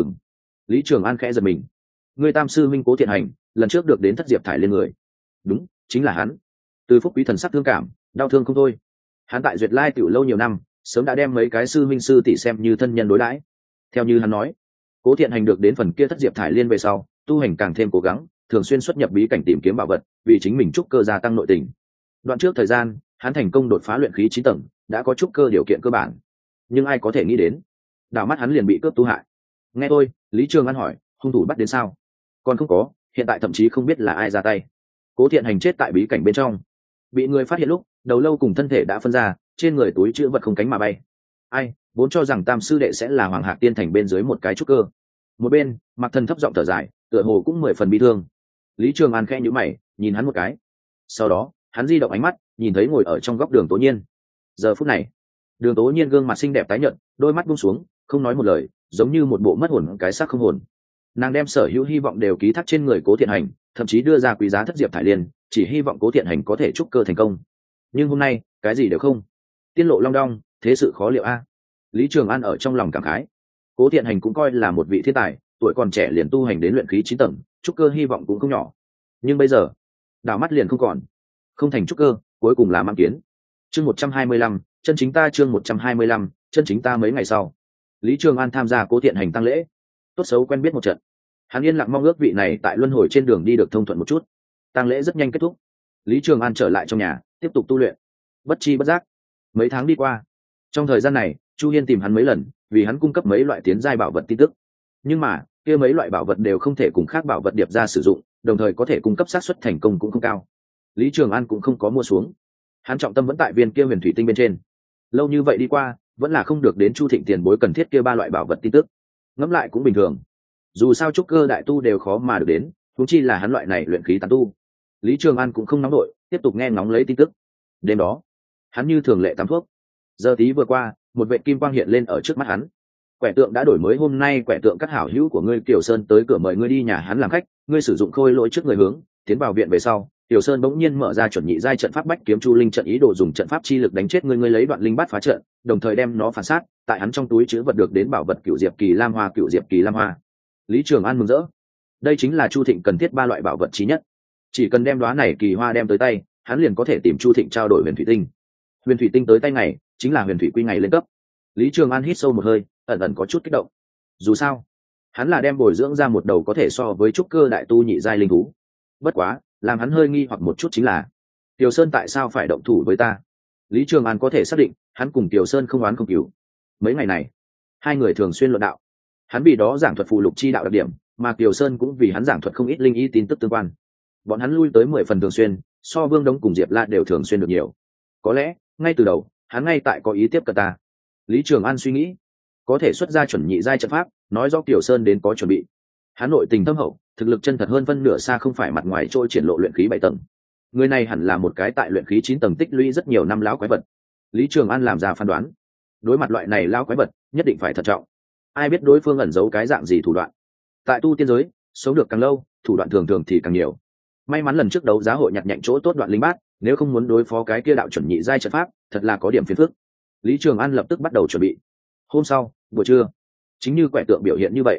Lý Trường An khẽ giật mình. Người Tam sư minh Cố Thiện Hành, lần trước được đến thất diệp thải lên người. Đúng, chính là hắn. Từ Phúc Quý thần sắc thương cảm, đau thương không thôi. Hắn tại Duyệt Lai tiểu lâu nhiều năm, sớm đã đem mấy cái sư minh sư tỷ xem như thân nhân đối đãi. Theo như hắn nói, Cố Thiện Hành được đến phần kia thất diệp thải liên về sau, tu hành càng thêm cố gắng, thường xuyên xuất nhập bí cảnh tìm kiếm bảo vật, vì chính mình trúc cơ gia tăng nội tình. Đoạn trước thời gian, hắn thành công đột phá luyện khí 9 tầng, đã có trúc cơ điều kiện cơ bản. Nhưng ai có thể nghĩ đến, đảo mắt hắn liền bị cướp tu hại. Nghe tôi, Lý Trường An hỏi, hung thủ bắt đến sao? Còn không có, hiện tại thậm chí không biết là ai ra tay. Cố Thiện Hành chết tại bí cảnh bên trong, bị người phát hiện lúc, đầu lâu cùng thân thể đã phân ra, trên người túi chữ vật không cánh mà bay. Ai vốn cho rằng Tam sư đệ sẽ là Hoàng Hạc Tiên Thành bên dưới một cái trúc cơ. Một bên, Mặc Thần thấp giọng thở dài, tựa hồ cũng 10 phần bi thương. Lý Trường An khẽ nhíu mày, nhìn hắn một cái. Sau đó, hắn di động ánh mắt, nhìn thấy ngồi ở trong góc Đường Tố Nhiên. Giờ phút này, Đường Tố Nhiên gương mặt xinh đẹp tái nhợt, đôi mắt buông xuống, không nói một lời, giống như một bộ mất hồn cái xác không hồn. Nàng đem sở hữu hy vọng đều ký thác trên người Cố Thiện Hành, thậm chí đưa ra quý giá thất diệp thải liên, chỉ hy vọng Cố Thiện Hành có thể trúc cơ thành công. Nhưng hôm nay, cái gì đều không. Tiên lộ long đong, thế sự khó liệu a. Lý Trường An ở trong lòng cảm khái. Cố Thiện Hành cũng coi là một vị thiên tài, tuổi còn trẻ liền tu hành đến luyện khí 9 tầng, trúc cơ hy vọng cũng không nhỏ. Nhưng bây giờ, đảo mắt liền không còn, không thành trúc cơ, cuối cùng là mang kiến. Chương 125, chân chính ta. Chương 125, chân chính ta. Mấy ngày sau, Lý Trường An tham gia Cố Thiện Hành tang lễ, tốt xấu quen biết một trận. Hắn yên lặng mong ước vị này tại luân hồi trên đường đi được thông thuận một chút. Tang lễ rất nhanh kết thúc, Lý Trường An trở lại trong nhà, tiếp tục tu luyện. Bất chi bất giác, mấy tháng đi qua. Trong thời gian này, Chu Hiên tìm hắn mấy lần, vì hắn cung cấp mấy loại tiến giai bảo vật tin tức. Nhưng mà, kia mấy loại bảo vật đều không thể cùng khác bảo vật điệp ra sử dụng, đồng thời có thể cung cấp xác suất thành công cũng không cao. Lý Trường An cũng không có mua xuống. Hắn trọng tâm vẫn tại viên kia huyền thủy tinh bên trên. Lâu như vậy đi qua, vẫn là không được đến Chu Thịnh tiền bối cần thiết kia 3 loại bảo vật tin tức. Ngẫm lại cũng bình thường. Dù sao trúc cơ đại tu đều khó mà được đến, huống chi là hắn loại này luyện khí tán tu. Lý Trường An cũng không nóng nổi, tiếp tục nghe ngóng lấy tin tức. Đêm đó, hắn như thường lệ tắm thuốc. Giờ tí vừa qua, một vệt kim quang hiện lên ở trước mắt hắn. Quẻ tượng đã đổi mới, hôm nay quẻ tượng các hảo hữu của ngươi Kiều Sơn tới cửa mời ngươi đi nhà hắn làm khách, ngươi sử dụng khôi lỗi trước người hướng, tiến vào viện về sau, Kiều Sơn bỗng nhiên mở ra chuẩn nhị giai trận pháp bách kiếm chu linh trận, ý đồ dùng trận pháp chi lực đánh chết ngươi, ngươi lấy đoạn linh bát phá trận, đồng thời đem nó phản sát, tại hắn trong túi chứa vật được đến bảo vật Cửu Diệp Kỳ Lam Hoa, Cửu Diệp Kỳ Lam Hoa. Lý Trường An mừng rỡ. Đây chính là Chu Thịnh cần thiết 3 loại bảo vật chí nhất. Chỉ cần đem đóa này kỳ hoa đem tới tay, hắn liền có thể tìm Chu Thịnh trao đổi huyền thủy tinh. Huyền thủy tinh tới tay ngày, chính là huyền thủy quy ngày lên cấp. Lý Trường An hít sâu một hơi, ẩn ẩn có chút kích động. Dù sao, hắn là đem bồi dưỡng ra một đầu có thể so với trúc cơ đại tu nhị giai linh thú. Bất quá, làm hắn hơi nghi hoặc một chút chính là, Kiều Sơn tại sao phải động thủ với ta? Lý Trường An có thể xác định, hắn cùng Kiều Sơn không oán không cừu. Mấy ngày này, hai người thường xuyên luận đạo. Hắn vì đó giảng thuật phù lục chi đạo đặc điểm, mà Kiều Sơn cũng vì hắn giảng thuật không ít linh ý tin tức tương quan. Bọn hắn lui tới 10 phần thường xuyên, so Vương Đống cùng Diệp La đều thường xuyên được nhiều. Có lẽ, ngay từ đầu, hắn ngay tại có ý tiếp cận ta. Lý Trường An suy nghĩ, có thể xuất ra chuẩn nhị giai trận pháp, nói do Kiều Sơn đến có chuẩn bị. Hắn nội tình thâm hậu, thực lực chân thật hơn phân nửa xa không phải mặt ngoài trôi triển lộ luyện khí 7 tầng. Người này hẳn là một cái tại luyện khí 9 tầng tích lũy rất nhiều năm lão quái vật. Lý Trường An làm ra phán đoán, đối mặt loại này lão quái vật, nhất định phải thận trọng. Ai biết đối phương ẩn giấu cái dạng gì thủ đoạn. Tại tu tiên giới, sống được càng lâu, thủ đoạn thường thường thì càng nhiều. May mắn lần trước đấu giá hội nhặt nhạnh chỗ tốt đoạn linh bát, nếu không muốn đối phó cái kia đạo chuẩn nhị giai trận pháp, thật là có điểm phiền phức. Lý Trường An lập tức bắt đầu chuẩn bị. Hôm sau, buổi trưa, chính như quẻ tượng biểu hiện như vậy,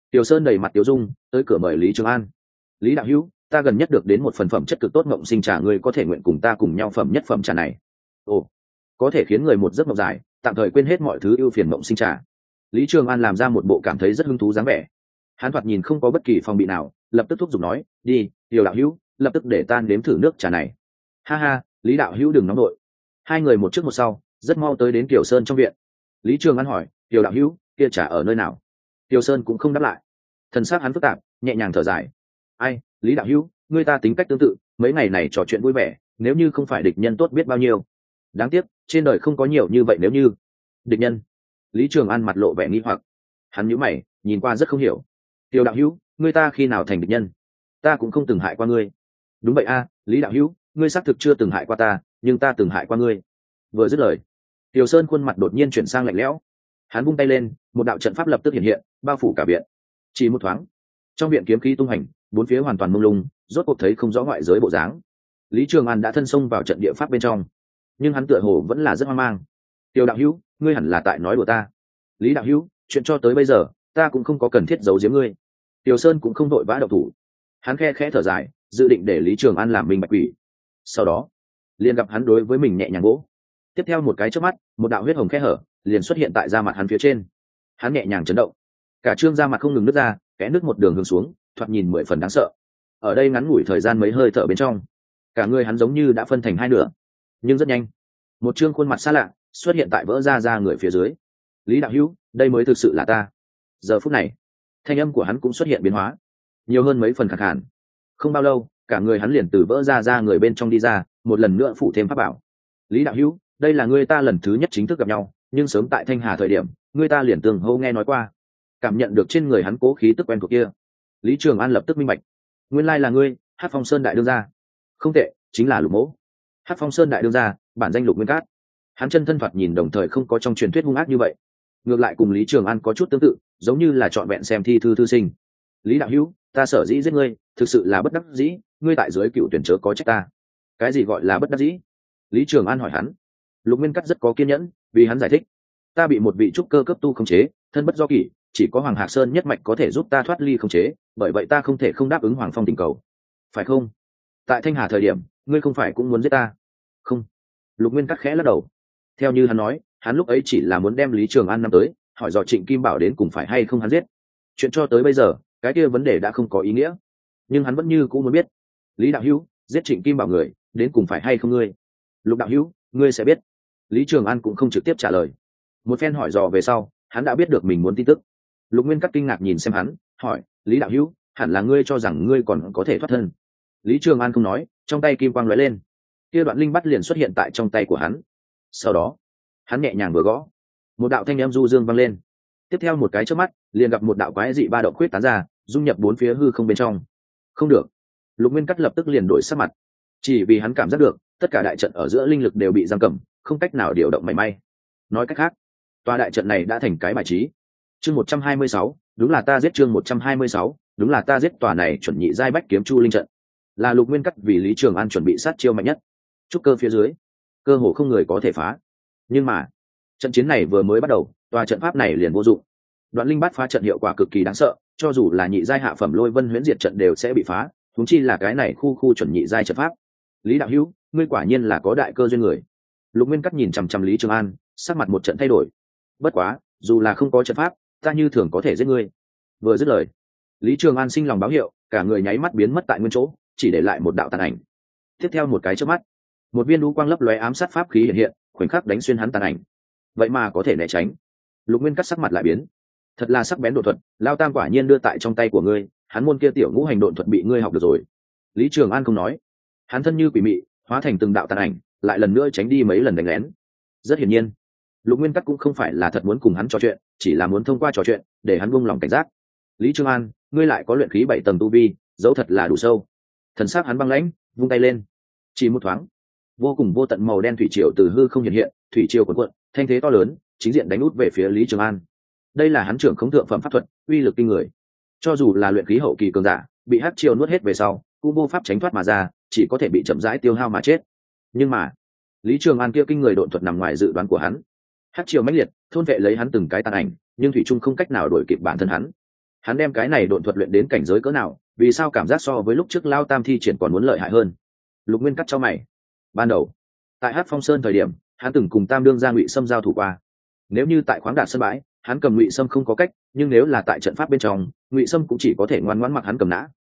Tiểu Sơn đầy mặt tiểu dung tới cửa mời Lý Trường An. Lý đạo hữu, ta gần nhất được đến một phần phẩm chất cực tốt ngộng sinh trà, ngươi có thể nguyện cùng ta cùng nhau phẩm nhất phẩm trà này. Ồ, có thể khiến người một giấc mộng dài tạm thời quên hết mọi thứ ưu phiền mộng sinh trà. Lý Trường An làm ra một bộ cảm thấy rất hứng thú dáng vẻ. Hắn thoạt nhìn không có bất kỳ phòng bị nào, lập tức thúc giục nói, đi Tiểu đạo hữu, lập tức để ta nếm thử nước trà này. Ha ha, Lý đạo hữu đừng nóng nội. Hai người một trước một sau rất mau tới đến Kiều Sơn trong viện. Lý Trường An hỏi, Tiểu đạo hữu, kia trà ở nơi nào? Kiều Sơn cũng không đáp lại. Thần sắc hắn phức tạp, nhẹ nhàng thở dài. Ai, Lý đạo hữu, ngươi ta tính cách tương tự, mấy ngày này trò chuyện vui vẻ, nếu như không phải địch nhân tốt biết bao nhiêu. Đáng tiếc trên đời không có nhiều như vậy. Nếu như địch nhân. Lý Trường An mặt lộ vẻ nghi hoặc. Hắn nhíu mày, nhìn qua rất không hiểu. Tiểu đạo hữu, ngươi ta khi nào thành địch nhân? Ta cũng không từng hại qua ngươi. Đúng vậy a, Lý đạo hữu, ngươi xác thực chưa từng hại qua ta, nhưng ta từng hại qua ngươi. Vừa dứt lời, Tiểu Sơn khuôn mặt đột nhiên chuyển sang lạnh lẽo. Hắn vung tay lên, một đạo trận pháp lập tức hiện hiện, bao phủ cả viện. Chỉ một thoáng, trong viện kiếm khí tung hành, bốn phía hoàn toàn mông lung, rốt cuộc thấy không rõ ngoại giới bộ dáng. Lý Trường An đã thân xông vào trận địa pháp bên trong, nhưng hắn tựa hồ vẫn là rất hoang mang. Tiểu đạo hữu, ngươi hẳn là tại nói đùa ta. Lý đạo hữu, chuyện cho tới bây giờ ta cũng không có cần thiết giấu giếm ngươi. Tiểu Sơn cũng không đội vã động thủ. Hắn khe khẽ thở dài, dự định để Lý Trường An làm mình bạch quỷ. Sau đó liền gặp hắn đối với mình nhẹ nhàng gỗ. Tiếp theo một cái chớp mắt, một đạo huyết hồng khe hở liền xuất hiện tại da mặt hắn phía trên. Hắn nhẹ nhàng chấn động, cả trương da mặt không ngừng nứt ra, kẽ nứt một đường hướng xuống, thoạt nhìn 10 phần đáng sợ. Ở đây ngắn ngủi thời gian mấy hơi thở bên trong, cả người hắn giống như đã phân thành hai nửa. Nhưng rất nhanh, một trương khuôn mặt xa lạ xuất hiện tại vỡ ra người phía dưới. Lý đạo hữu, đây mới thực sự là ta. Giờ phút này, thanh âm của hắn cũng xuất hiện biến hóa, nhiều hơn mấy phần khàn khàn. Không bao lâu, cả người hắn liền từ vỡ ra người bên trong đi ra, một lần nữa phụ thêm pháp bảo. Lý đạo hữu, đây là ngươi ta lần thứ nhất chính thức gặp nhau, nhưng sớm tại Thanh Hà thời điểm, ngươi ta liền từng hô nghe nói qua. Cảm nhận được trên người hắn cố khí tức quen thuộc kia, Lý Trường An lập tức minh bạch, nguyên lai là ngươi, Hắc Phong Sơn đại đương gia. Không tệ, chính là Lục Mỗ. Hắc Phong Sơn đại đương gia, bản danh Lục Nguyên Cát. Hắn chân thân thoạt nhìn đồng thời không có trong truyền thuyết hung ác như vậy, ngược lại cùng Lý Trường An có chút tương tự, giống như là trọn vẹn xem thi thư thư sinh. Lý đạo hữu, ta sở dĩ giết ngươi, thực sự là bất đắc dĩ, ngươi tại dưới cựu tuyển chớ có trách ta. Cái gì gọi là bất đắc dĩ? Lý Trường An hỏi hắn. Lục Nguyên Cát rất có kiên nhẫn, vì hắn giải thích, ta bị một vị trúc cơ cấp tu khống chế, thân bất do kỷ, chỉ có Hoàng Hạc Sơn nhất mạch có thể giúp ta thoát ly khống chế, bởi vậy ta không thể không đáp ứng Hoàng Phong tình cầu, phải không? Tại Thanh Hà thời điểm, ngươi không phải cũng muốn giết ta? Không. Lục Nguyên Cát khẽ lắc đầu. Theo như hắn nói, hắn lúc ấy chỉ là muốn đem Lý Trường An năm tới, hỏi dò Trịnh Kim Bảo đến cùng phải hay không hắn giết. Chuyện cho tới bây giờ, cái kia vấn đề đã không có ý nghĩa, nhưng hắn vẫn như cũng muốn biết, Lý đạo hữu, giết Trịnh Kim Bảo người đến cùng phải hay không ngươi? Lục đạo hữu, ngươi sẽ biết. Lý Trường An cũng không trực tiếp trả lời. Một phen hỏi dò về sau, hắn đã biết được mình muốn tin tức. Lục Nguyên Cát kinh ngạc nhìn xem hắn, hỏi, Lý đạo hữu, hẳn là ngươi cho rằng ngươi còn có thể thoát thân. Lý Trường An không nói, trong tay kim quang lóe lên, kia đoạn linh bắt liền xuất hiện tại trong tay của hắn. Sau đó, hắn nhẹ nhàng vừa gõ, một đạo thanh âm du dương vang lên. Tiếp theo một cái chớp mắt, liền gặp một đạo quái dị ba động khuyết tán ra, dung nhập bốn phía hư không bên trong. Không được. Lục Nguyên Cát lập tức liền đổi sắc mặt, chỉ vì hắn cảm giác được tất cả đại trận ở giữa linh lực đều bị giam cầm, không cách nào điều động mảy may. Nói cách khác, tòa đại trận này đã thành cái bài trí. Chương 126, đúng là ta giết. Chương 126, đúng là ta giết. Tòa này chuẩn nhị giai bách kiếm chu linh trận, là Lục Nguyên Cát vì Lý Trường An chuẩn bị sát chiêu mạnh nhất. Trúc cơ phía dưới, cơ hồ không người có thể phá. Nhưng mà, trận chiến này vừa mới bắt đầu, tòa trận pháp này liền vô dụng. Đoạn linh bát phá trận hiệu quả cực kỳ đáng sợ, cho dù là nhị giai hạ phẩm Lôi Vân Huyễn Diệt trận đều sẽ bị phá, huống chi là cái này khu chuẩn nhị giai trận pháp. Lý đạo hữu, ngươi quả nhiên là có đại cơ duyên người. Lục Nguyên Cát nhìn chằm chằm Lý Trường An, sắc mặt một trận thay đổi. Bất quá, dù là không có trận pháp, ta như thường có thể giết ngươi. Vừa dứt lời, Lý Trường An sinh lòng báo hiệu, cả người nháy mắt biến mất tại nguyên chỗ, chỉ để lại một đạo tàn ảnh. Tiếp theo một cái chớp mắt, một viên lũ quang lấp lóe ám sát pháp khí hiện hiện, khoảnh khắc đánh xuyên hắn tàn ảnh. Vậy mà có thể né tránh. Lục Nguyên Cát sắc mặt lại biến. Thật là sắc bén độ thuật, Lao Tam quả nhiên đưa tại trong tay của ngươi, hắn môn kia tiểu ngũ hành độn thuật bị ngươi học được rồi. Lý Trường An không nói, hắn thân như quỷ mị, hóa thành từng đạo tàn ảnh, lại lần nữa tránh đi mấy lần đánh lén. Rất hiển nhiên, Lục Nguyên Cát cũng không phải là thật muốn cùng hắn trò chuyện, chỉ là muốn thông qua trò chuyện để hắn buông lòng cảnh giác. Lý Trường An, ngươi lại có luyện khí 7 tầng tu vi, dẫu thật là đủ sâu. Thần sắc hắn băng lãnh, vung tay lên, chỉ một thoáng, vô cùng vô tận màu đen thủy triều từ hư không hiện hiện, thủy triều cuộn cuộn, thanh thế to lớn, chính diện đánh út về phía Lý Trường An. Đây là hắn trưởng khống thượng phẩm pháp thuật, uy lực kinh người. Cho dù là luyện khí hậu kỳ cường giả, bị hắc triều nuốt hết về sau, cũng vô pháp tránh thoát mà ra, chỉ có thể bị chậm rãi tiêu hao mà chết. Nhưng mà, Lý Trường An kia kinh người độn thuật nằm ngoài dự đoán của hắn. Hắc triều mãnh liệt, thôn vệ lấy hắn từng cái tàn ảnh, nhưng thủy trung không cách nào đuổi kịp bản thân hắn. Hắn đem cái này độn thuật luyện đến cảnh giới cỡ nào, vì sao cảm giác so với lúc trước Lao Tam thi triển còn muốn lợi hại hơn? Lục Nguyên cắt cho mày. Ban đầu tại Hát Phong Sơn thời điểm, hắn từng cùng Tam đương gia Ngụy Sâm giao thủ qua. Nếu như tại khoáng đạt sân bãi, hắn cầm Ngụy Sâm không có cách, nhưng nếu là tại trận pháp bên trong, Ngụy Sâm cũng chỉ có thể ngoan ngoãn mặc hắn cầm nã.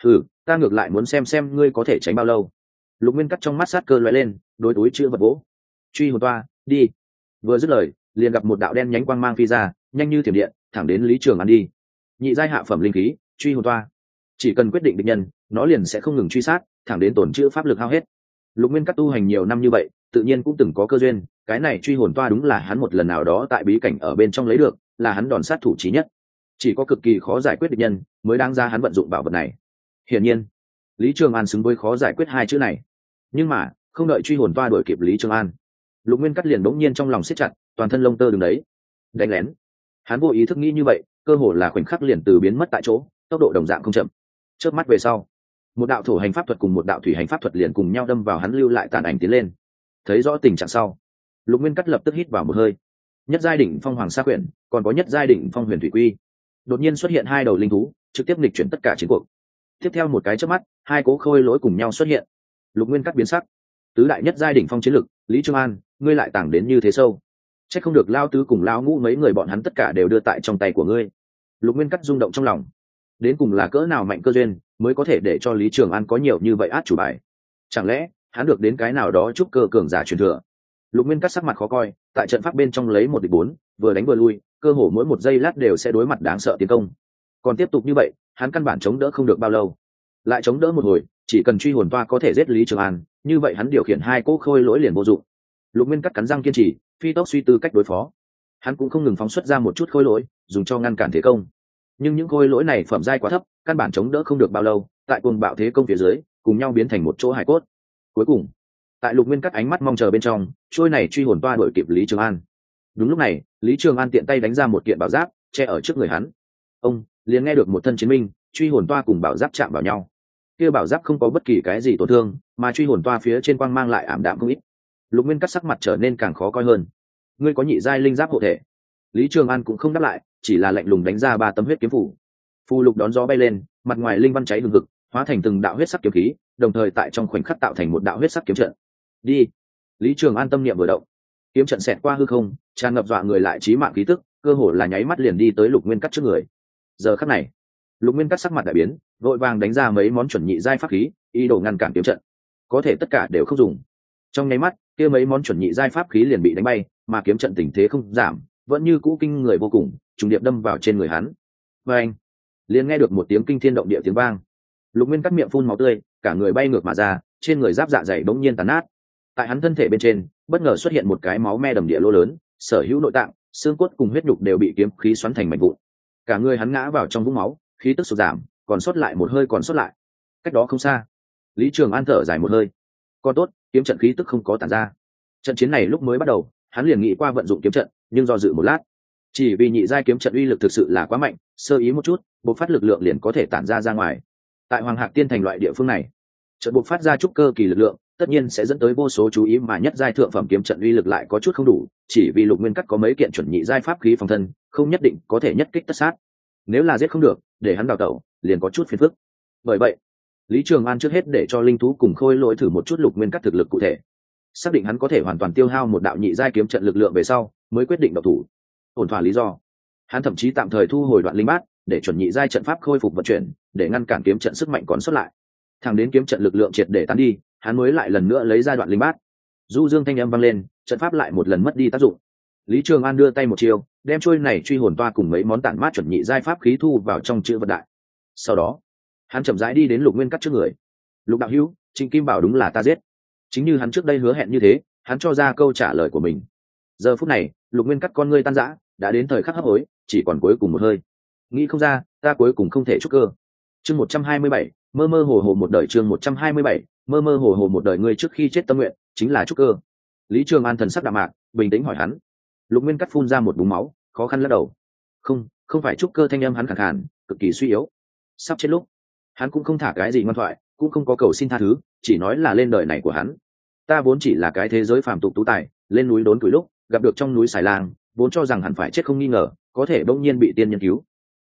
Ta ngược lại muốn xem ngươi có thể tránh bao lâu. Lục Nguyên cắt trong mắt sát cơ lóe lên, đối túi chữ vật vỗ. Truy hồn toa, đi. Vừa dứt lời, liền gặp một đạo đen nhánh quang mang phi ra, nhanh như thiểm điện, thẳng đến Lý Trường An đi. Nhị giai hạ phẩm linh khí, truy hồn toa. Chỉ cần quyết định địch nhân, nó liền sẽ không ngừng truy sát, thẳng đến tổn chữ pháp lực hao hết. Lục Nguyên cắt tu hành nhiều năm như vậy, tự nhiên cũng từng có cơ duyên, cái này truy hồn toa đúng là hắn một lần nào đó tại bí cảnh ở bên trong lấy được, là hắn đòn sát thủ chí nhất. Chỉ có cực kỳ khó giải quyết địch nhân mới đáng ra hắn vận dụng bảo vật này. Hiển nhiên, Lý Trường An xứng với khó giải quyết hai chữ này. Nhưng mà, không đợi truy hồn toa đuổi kịp Lý Trường An, Lục Nguyên cắt liền bỗng nhiên trong lòng siết chặt, toàn thân lông tơ đứng đấy. Đánh lén. Hắn vô ý thức nghĩ như vậy, cơ hồ là khoảnh khắc liền từ biến mất tại chỗ, tốc độ đồng dạng không chậm. Chớp mắt về sau, một đạo thổ hành pháp thuật cùng một đạo thủy hành pháp thuật liền cùng nhau đâm vào hắn lưu lại tàn ảnh tiến lên. Thấy rõ tình trạng sau, Lục Nguyên cắt lập tức hít vào một hơi. Nhất giai đỉnh phong hoàng sa quyển, còn có nhất giai đỉnh phong huyền thủy quy. Đột nhiên xuất hiện hai đầu linh thú, trực tiếp nghịch chuyển tất cả chiến cuộc. Tiếp theo một cái chớp mắt, hai cố khôi lỗi cùng nhau xuất hiện. Lục Nguyên cắt biến sắc. Tứ đại nhất giai đỉnh phong chiến lực, Lý Trường An, ngươi lại tàng đến như thế sâu. Chắc không được Lao Tứ cùng Lao Ngũ mấy người bọn hắn tất cả đều đưa tại trong tay của ngươi. Lục Nguyên cắt rung động trong lòng. Đến cùng là cỡ nào mạnh cơ duyên mới có thể để cho Lý Trường An có nhiều như vậy át chủ bài? Chẳng lẽ hắn được đến cái nào đó chúc cơ cường giả truyền thừa? Lục Nguyên cắt sắc mặt khó coi, tại trận pháp bên trong lấy một địch bốn, vừa đánh vừa lui, cơ hồ mỗi một giây lát đều sẽ đối mặt đáng sợ tiến công. Còn tiếp tục như vậy, hắn căn bản chống đỡ không được bao lâu. Lại chống đỡ một hồi, chỉ cần truy hồn toa có thể giết Lý Trường An, như vậy hắn điều khiển hai cỗ khôi lỗi liền vô dụng. Lục Nguyên cắt cắn răng kiên trì, phi tốc suy tư cách đối phó. Hắn cũng không ngừng phóng xuất ra một chút khôi lỗi, dùng cho ngăn cản thế công. Nhưng những khôi lỗi này phẩm giai quá thấp, căn bản chống đỡ không được bao lâu, tại cuồng bạo thế công phía dưới, cùng nhau biến thành một chỗ hải cốt. Cuối cùng, tại Lục Nguyên cắt ánh mắt mong chờ bên trong, trôi này truy hồn toa đuổi kịp Lý Trường An. Đúng lúc này, Lý Trường An tiện tay đánh ra một kiện bảo giáp, che ở trước người hắn. Ông liền nghe được một thân chiến minh, truy hồn toa cùng bảo giáp chạm vào nhau. Kia bảo giáp không có bất kỳ cái gì tổn thương, mà truy hồn toa phía trên quang mang lại ảm đạm không ít. Lục Nguyên cắt sắc mặt trở nên càng khó coi hơn. Ngươi có nhị giai linh giáp hộ thể. Lý Trường An cũng không đáp lại, chỉ là lạnh lùng đánh ra 3 tấm huyết kiếm phủ. Phù lục đón gió bay lên, mặt ngoài linh văn cháy hừng hực, hóa thành từng đạo huyết sắc kiếm khí, đồng thời tại trong khoảnh khắc tạo thành một đạo huyết sắc kiếm trận. Đi. Lý Trường An tâm niệm vừa động, kiếm trận xẹt qua hư không, tràn ngập dọa người lại chí mạng khí tức, cơ hồ là nháy mắt liền đi tới Lục Nguyên cắt trước người. Giờ khắc này, Lục Nguyên cắt sắc mặt đại biến, vội vàng đánh ra mấy món chuẩn nhị giai pháp khí, ý đồ ngăn cản kiếm trận. Có thể tất cả đều không dùng. Trong nháy mắt, kia mấy món chuẩn nhị giai pháp khí liền bị đánh bay, mà kiếm trận tình thế không giảm, vẫn như cũ kinh người vô cùng, trùng điệp đâm vào trên người hắn. Và anh liền nghe được một tiếng kinh thiên động địa tiếng vang. Lục Nguyên cắt miệng phun máu tươi, cả người bay ngược mà ra, trên người giáp dạ dày bỗng nhiên tàn nát. Tại hắn thân thể bên trên, bất ngờ xuất hiện một cái máu me đầm địa lỗ lớn, sở hữu nội tạng, xương cốt cùng huyết nhục đều bị kiếm khí xoắn thành mảnh vụn. Cả người hắn ngã vào trong vũng máu, khí tức sụt giảm, còn sót lại một hơi còn sót lại. Cách đó không xa, Lý Trường An thở dài một hơi. Còn tốt, kiếm trận khí tức không có tản ra. Trận chiến này lúc mới bắt đầu, hắn liền nghĩ qua vận dụng kiếm trận, nhưng do dự một lát. Chỉ vì nhị giai kiếm trận uy lực thực sự là quá mạnh, sơ ý một chút, bộc phát lực lượng liền có thể tản ra ngoài. Tại Hoàng Hạc Tiên thành loại địa phương này, trận bộc phát ra chút cơ kỳ lực lượng, tất nhiên sẽ dẫn tới vô số chú ý, mà nhất giai thượng phẩm kiếm trận uy lực lại có chút không đủ, chỉ vì Lục Nguyên cắt có mấy kiện chuẩn nhị giai pháp khí phòng thân, không nhất định có thể nhất kích tất sát. Nếu là giết không được, để hắn đào tẩu, liền có chút phiền phức. Bởi vậy, Lý Trường An trước hết để cho linh thú cùng khôi lỗi thử một chút Lục Nguyên cắt thực lực cụ thể, xác định hắn có thể hoàn toàn tiêu hao một đạo nhị giai kiếm trận lực lượng về sau, mới quyết định động thủ. Ổn thỏa lý do, hắn thậm chí tạm thời thu hồi đoạn linh bát, để chuẩn nhị giai trận pháp khôi phục vận chuyển, để ngăn cản kiếm trận sức mạnh còn sót lại. Thẳng đến kiếm trận lực lượng triệt để tán đi, hắn mới lại lần nữa lấy ra đoạn linh bát. Du dương thanh âm vang lên, trận pháp lại một lần mất đi tác dụng. Lý Trường An đưa tay một chiêu, đem chuôi này truy hồn toa cùng mấy món tản mát chuẩn nhị giai pháp khí thu vào trong chữ vật đại. Sau đó, hắn chậm rãi đi đến Lục Nguyên cắt trước người. Lục đạo hữu, Trịnh Kim Bảo đúng là ta giết. Chính như hắn trước đây hứa hẹn như thế, hắn cho ra câu trả lời của mình. Giờ phút này, Lục Nguyên cắt con ngươi tan rã, đã đến thời khắc hấp hối, chỉ còn cuối cùng một hơi. Nghĩ không ra, ta cuối cùng không thể trúc cơ. Chương 127, mơ mơ hồ hồ một đời. Chương 127, mơ mơ hồ hồ một đời. Ngươi trước khi chết tâm nguyện chính là trúc cơ. Lý Trường An thần sắc đạm mạc, bình tĩnh hỏi hắn. Lục Nguyên cắt phun ra một búng máu, khó khăn lắc đầu. Không phải trúc cơ. Thanh âm hắn khàn khàn, cực kỳ suy yếu. Sắp chết lúc, hắn cũng không thả cái gì ngoan thoại, cũng không có cầu xin tha thứ, chỉ nói là lên đời này của hắn. Ta vốn chỉ là cái thế giới phàm tục tú tài, lên núi đốn tuổi lúc gặp được trong núi xài lang, vốn cho rằng hẳn phải chết không nghi ngờ, có thể bỗng nhiên bị tiên nhân cứu.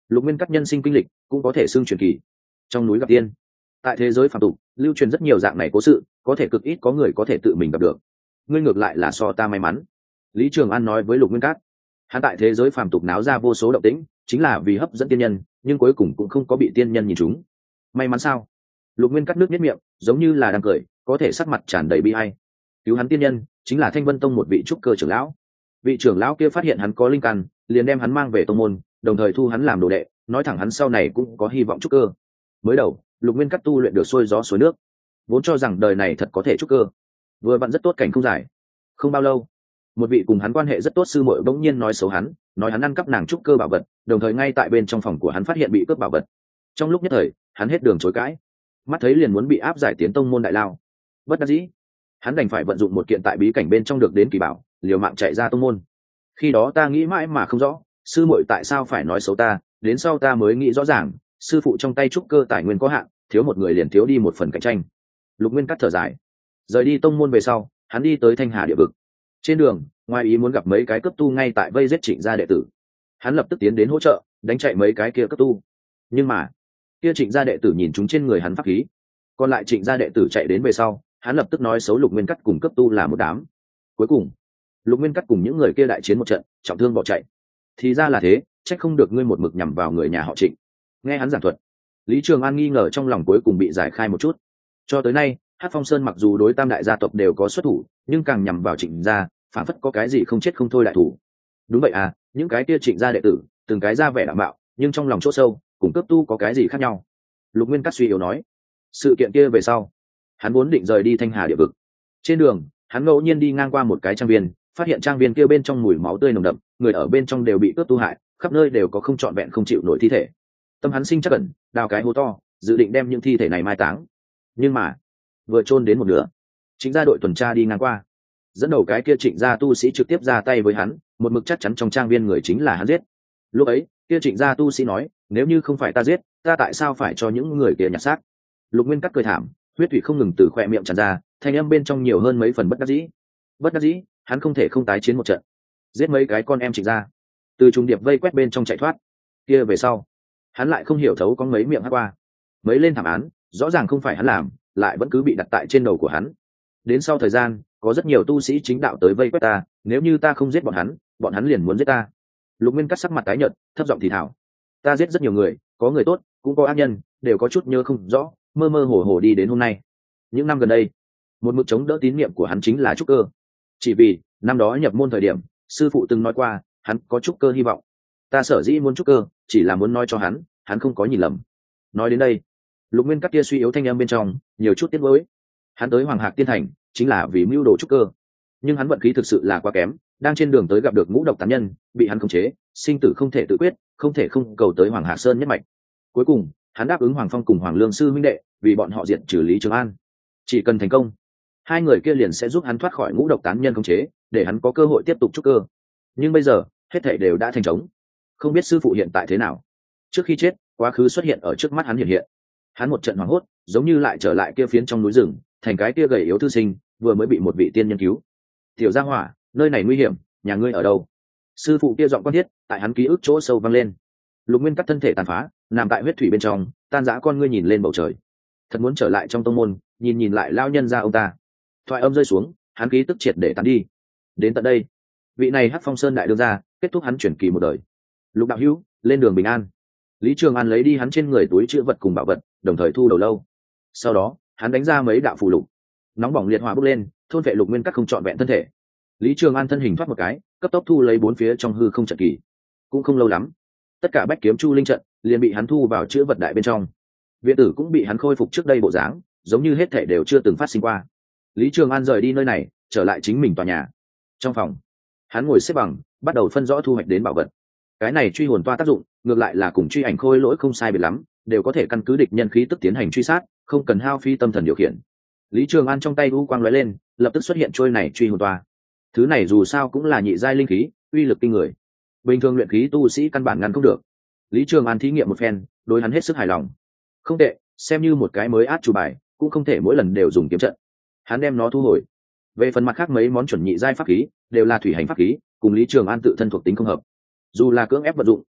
Lục Nguyên Cắt nhân sinh kinh lịch cũng có thể xưng truyền kỳ. Trong núi gặp tiên, tại thế giới phàm tục lưu truyền rất nhiều dạng này cố sự, có thể cực ít có người có thể tự mình gặp được. Ngươi ngược lại là so ta may mắn. Lý Trường An nói với Lục Nguyên Cát. Hắn tại thế giới phàm tục náo ra vô số động tĩnh, chính là vì hấp dẫn tiên nhân, nhưng cuối cùng cũng không có bị tiên nhân nhìn trúng. May mắn sao? Lục Nguyên Cát nước nhếch miệng, giống như là đang cười, có thể sắc mặt tràn đầy bi ai. Cứu hắn tiên nhân chính là Thanh Vân Tông một vị trúc cơ trưởng lão. Vị trưởng lão kia phát hiện hắn có linh căn, liền đem hắn mang về tông môn, đồng thời thu hắn làm đồ đệ, nói thẳng hắn sau này cũng có hy vọng trúc cơ. Mới đầu, Lục Nguyên Cát tu luyện được xuôi gió suối nước, vốn cho rằng đời này thật có thể trúc cơ, vừa vặn rất tốt cảnh không dài. Không bao lâu, một vị cùng hắn quan hệ rất tốt sư muội bỗng nhiên nói xấu hắn, nói hắn ăn cắp nàng trúc cơ bảo vật, đồng thời ngay tại bên trong phòng của hắn phát hiện bị cướp bảo vật. Trong lúc nhất thời, hắn hết đường chối cãi, mắt thấy liền muốn bị áp giải tiến tông môn đại lao. Bất đắc dĩ, hắn đành phải vận dụng một kiện tại bí cảnh bên trong được đến kỳ bảo, liều mạng chạy ra tông môn. Khi đó ta nghĩ mãi mà không rõ, sư muội tại sao phải nói xấu ta, đến sau ta mới nghĩ rõ ràng, sư phụ trong tay trúc cơ tài nguyên có hạn, thiếu một người liền thiếu đi một phần cạnh tranh. Lục Nguyên Cát thở dài, rời đi tông môn về sau, hắn đi tới Thanh Hà địa vực. Trên đường, ngoài ý muốn gặp mấy cái cấp tu ngay tại vây giết Trịnh gia đệ tử, hắn lập tức tiến đến hỗ trợ, đánh chạy mấy cái kia cấp tu. Nhưng mà, kia Trịnh gia đệ tử nhìn chúng trên người hắn pháp khí, còn lại Trịnh gia đệ tử chạy đến về sau, hắn lập tức nói xấu Lục Nguyên Cát cùng cấp tu là một đám. Cuối cùng, Lục Nguyên Cát cùng những người kia đại chiến một trận, trọng thương bỏ chạy. Thì ra là thế, trách không được ngươi một mực nhằm vào người nhà họ Trịnh. Nghe hắn giảng thuật, Lý Trường An nghi ngờ trong lòng cuối cùng bị giải khai một chút. Cho tới nay, Hắc Phong Sơn mặc dù đối tam đại gia tộc đều có xuất thủ, nhưng càng nhằm vào Trịnh gia, phản phất có cái gì không chết không thôi đại thủ. Đúng vậy à, những cái kia Trịnh gia đệ tử, từng cái ra vẻ đảm bảo, nhưng trong lòng chỗ sâu, cùng cấp tu có cái gì khác nhau. Lục Nguyên Cát suy yếu nói. Sự kiện kia về sau, hắn vốn định rời đi Thanh Hà địa vực. Trên đường, hắn ngẫu nhiên đi ngang qua một cái trang viên, phát hiện trang viên kia bên trong mùi máu tươi nồng đậm, người ở bên trong đều bị cướp tu hại, khắp nơi đều có không trọn vẹn không chịu nổi thi thể. Tâm hắn sinh chắc ẩn, đào cái hố to, dự định đem những thi thể này mai táng. Nhưng mà, vừa chôn đến một nửa, Trịnh gia đội tuần tra đi ngang qua, dẫn đầu cái kia Trịnh gia tu sĩ trực tiếp ra tay với hắn, một mực chắc chắn trong trang viên người chính là hắn giết. Lúc ấy, kia Trịnh gia tu sĩ nói, nếu như không phải ta giết, ta tại sao phải cho những người kia nhặt xác? Lục Nguyên Cát cười thảm, huyết thủy không ngừng từ khoe miệng tràn ra, thanh âm bên trong nhiều hơn mấy phần bất đắc dĩ. Bất đắc dĩ, hắn không thể không tái chiến một trận, giết mấy cái con em Trịnh gia, từ trùng điệp vây quét bên trong chạy thoát. Kia về sau, hắn lại không hiểu thấu có mấy miệng hát qua, mấy lên thảm án, rõ ràng không phải hắn làm, lại vẫn cứ bị đặt tại trên đầu của hắn. Đến sau thời gian, có rất nhiều tu sĩ chính đạo tới vây quét ta, nếu như ta không giết bọn hắn liền muốn giết ta. Lục Nguyên Cát sắc mặt tái nhợt, thấp giọng thì thào, ta giết rất nhiều người, có người tốt, cũng có ác nhân, đều có chút nhớ không rõ, mơ mơ hồ hồ đi đến hôm nay. Những năm gần đây, một mực chống đỡ tín niệm của hắn chính là trúc cơ. Chỉ vì năm đó nhập môn thời điểm, sư phụ từng nói qua, hắn có trúc cơ hy vọng. Ta sở dĩ muốn trúc cơ, chỉ là muốn nói cho hắn không có nhìn lầm. Nói đến đây, Lục Nguyên Cát kia suy yếu thanh âm bên trong nhiều chút tiếc nuối. Hắn tới Hoàng Hạc Tiên Thành chính là vì mưu đồ trúc cơ, nhưng hắn vận khí thực sự là quá kém, đang trên đường tới gặp được ngũ độc tán nhân, bị hắn khống chế, sinh tử không thể tự quyết, không thể không cầu tới Hoàng Hạc Sơn nhất mạch. Cuối cùng, hắn đáp ứng Hoàng Phong cùng Hoàng Lương sư huynh đệ, vì bọn họ diệt trừ Lý Trường An. Chỉ cần thành công, hai người kia liền sẽ giúp hắn thoát khỏi ngũ độc tán nhân khống chế, để hắn có cơ hội tiếp tục trúc cơ. Nhưng bây giờ, hết thảy đều đã thành trống. Không biết sư phụ hiện tại thế nào. Trước khi chết, quá khứ xuất hiện ở trước mắt hắn hiện. Hắn một trận hoảng hốt, giống như lại trở lại kia phiến trong núi rừng, thành cái kia gầy yếu thư sinh, vừa mới bị một vị tiên nhân cứu. Tiểu Gia Hỏa, nơi này nguy hiểm, nhà ngươi ở đâu? Sư phụ kia giọng quan thiết, tại hắn ký ức chỗ sâu vang lên. Lục Nguyên Cát thân thể tàn phá, nằm tại huyết thủy bên trong, tan rã con ngươi nhìn lên bầu trời. Thật muốn trở lại trong tông môn, nhìn lại lao nhân ra ông ta. Thoại âm rơi xuống, hắn ký tức triệt để tán đi. Đến tận đây, vị này Hắc Phong Sơn đại đương gia, kết thúc hắn chuyển kỳ một đời. Lục đạo hữu, lên đường bình an. Lý Trường An lấy đi hắn trên người túi chữ vật cùng bảo vật, đồng thời thu đầu lâu. Sau đó, hắn đánh ra mấy đạo phù lục, nóng bỏng liệt hỏa bốc lên, thôn vệ Lục Nguyên Cát không trọn vẹn thân thể. Lý Trường An thân hình thoát một cái, cấp tốc thu lấy bốn phía trong hư không trận kỳ. Cũng không lâu lắm, tất cả bách kiếm chu linh trận liền bị hắn thu vào chữ vật đại bên trong. Viện tử cũng bị hắn khôi phục trước đây bộ dáng, giống như hết thể đều chưa từng phát sinh qua. Lý Trường An rời đi nơi này, trở lại chính mình tòa nhà. Trong phòng, hắn ngồi xếp bằng, bắt đầu phân rõ thu hoạch đến bảo vật. Cái này truy hồn toa tác dụng, ngược lại là cùng truy ảnh khôi lỗi không sai biệt lắm, đều có thể căn cứ địch nhân khí tức tiến hành truy sát, không cần hao phí tâm thần điều khiển. Lý Trường An trong tay u quang lóe lên, lập tức xuất hiện trôi này truy hồn toa. Thứ này dù sao cũng là nhị giai linh khí, uy lực kinh người. Bình thường luyện khí tu sĩ căn bản ngăn không được. Lý Trường An thí nghiệm một phen, đối hắn hết sức hài lòng. Không tệ, xem như một cái mới át chủ bài, cũng không thể mỗi lần đều dùng kiếm trận. Hắn đem nó thu hồi. Về phần mặt khác mấy món chuẩn nhị giai pháp khí, đều là thủy hành pháp khí, cùng Lý Trường An tự thân thuộc tính không hợp. Dù là cưỡng ép vận dụng,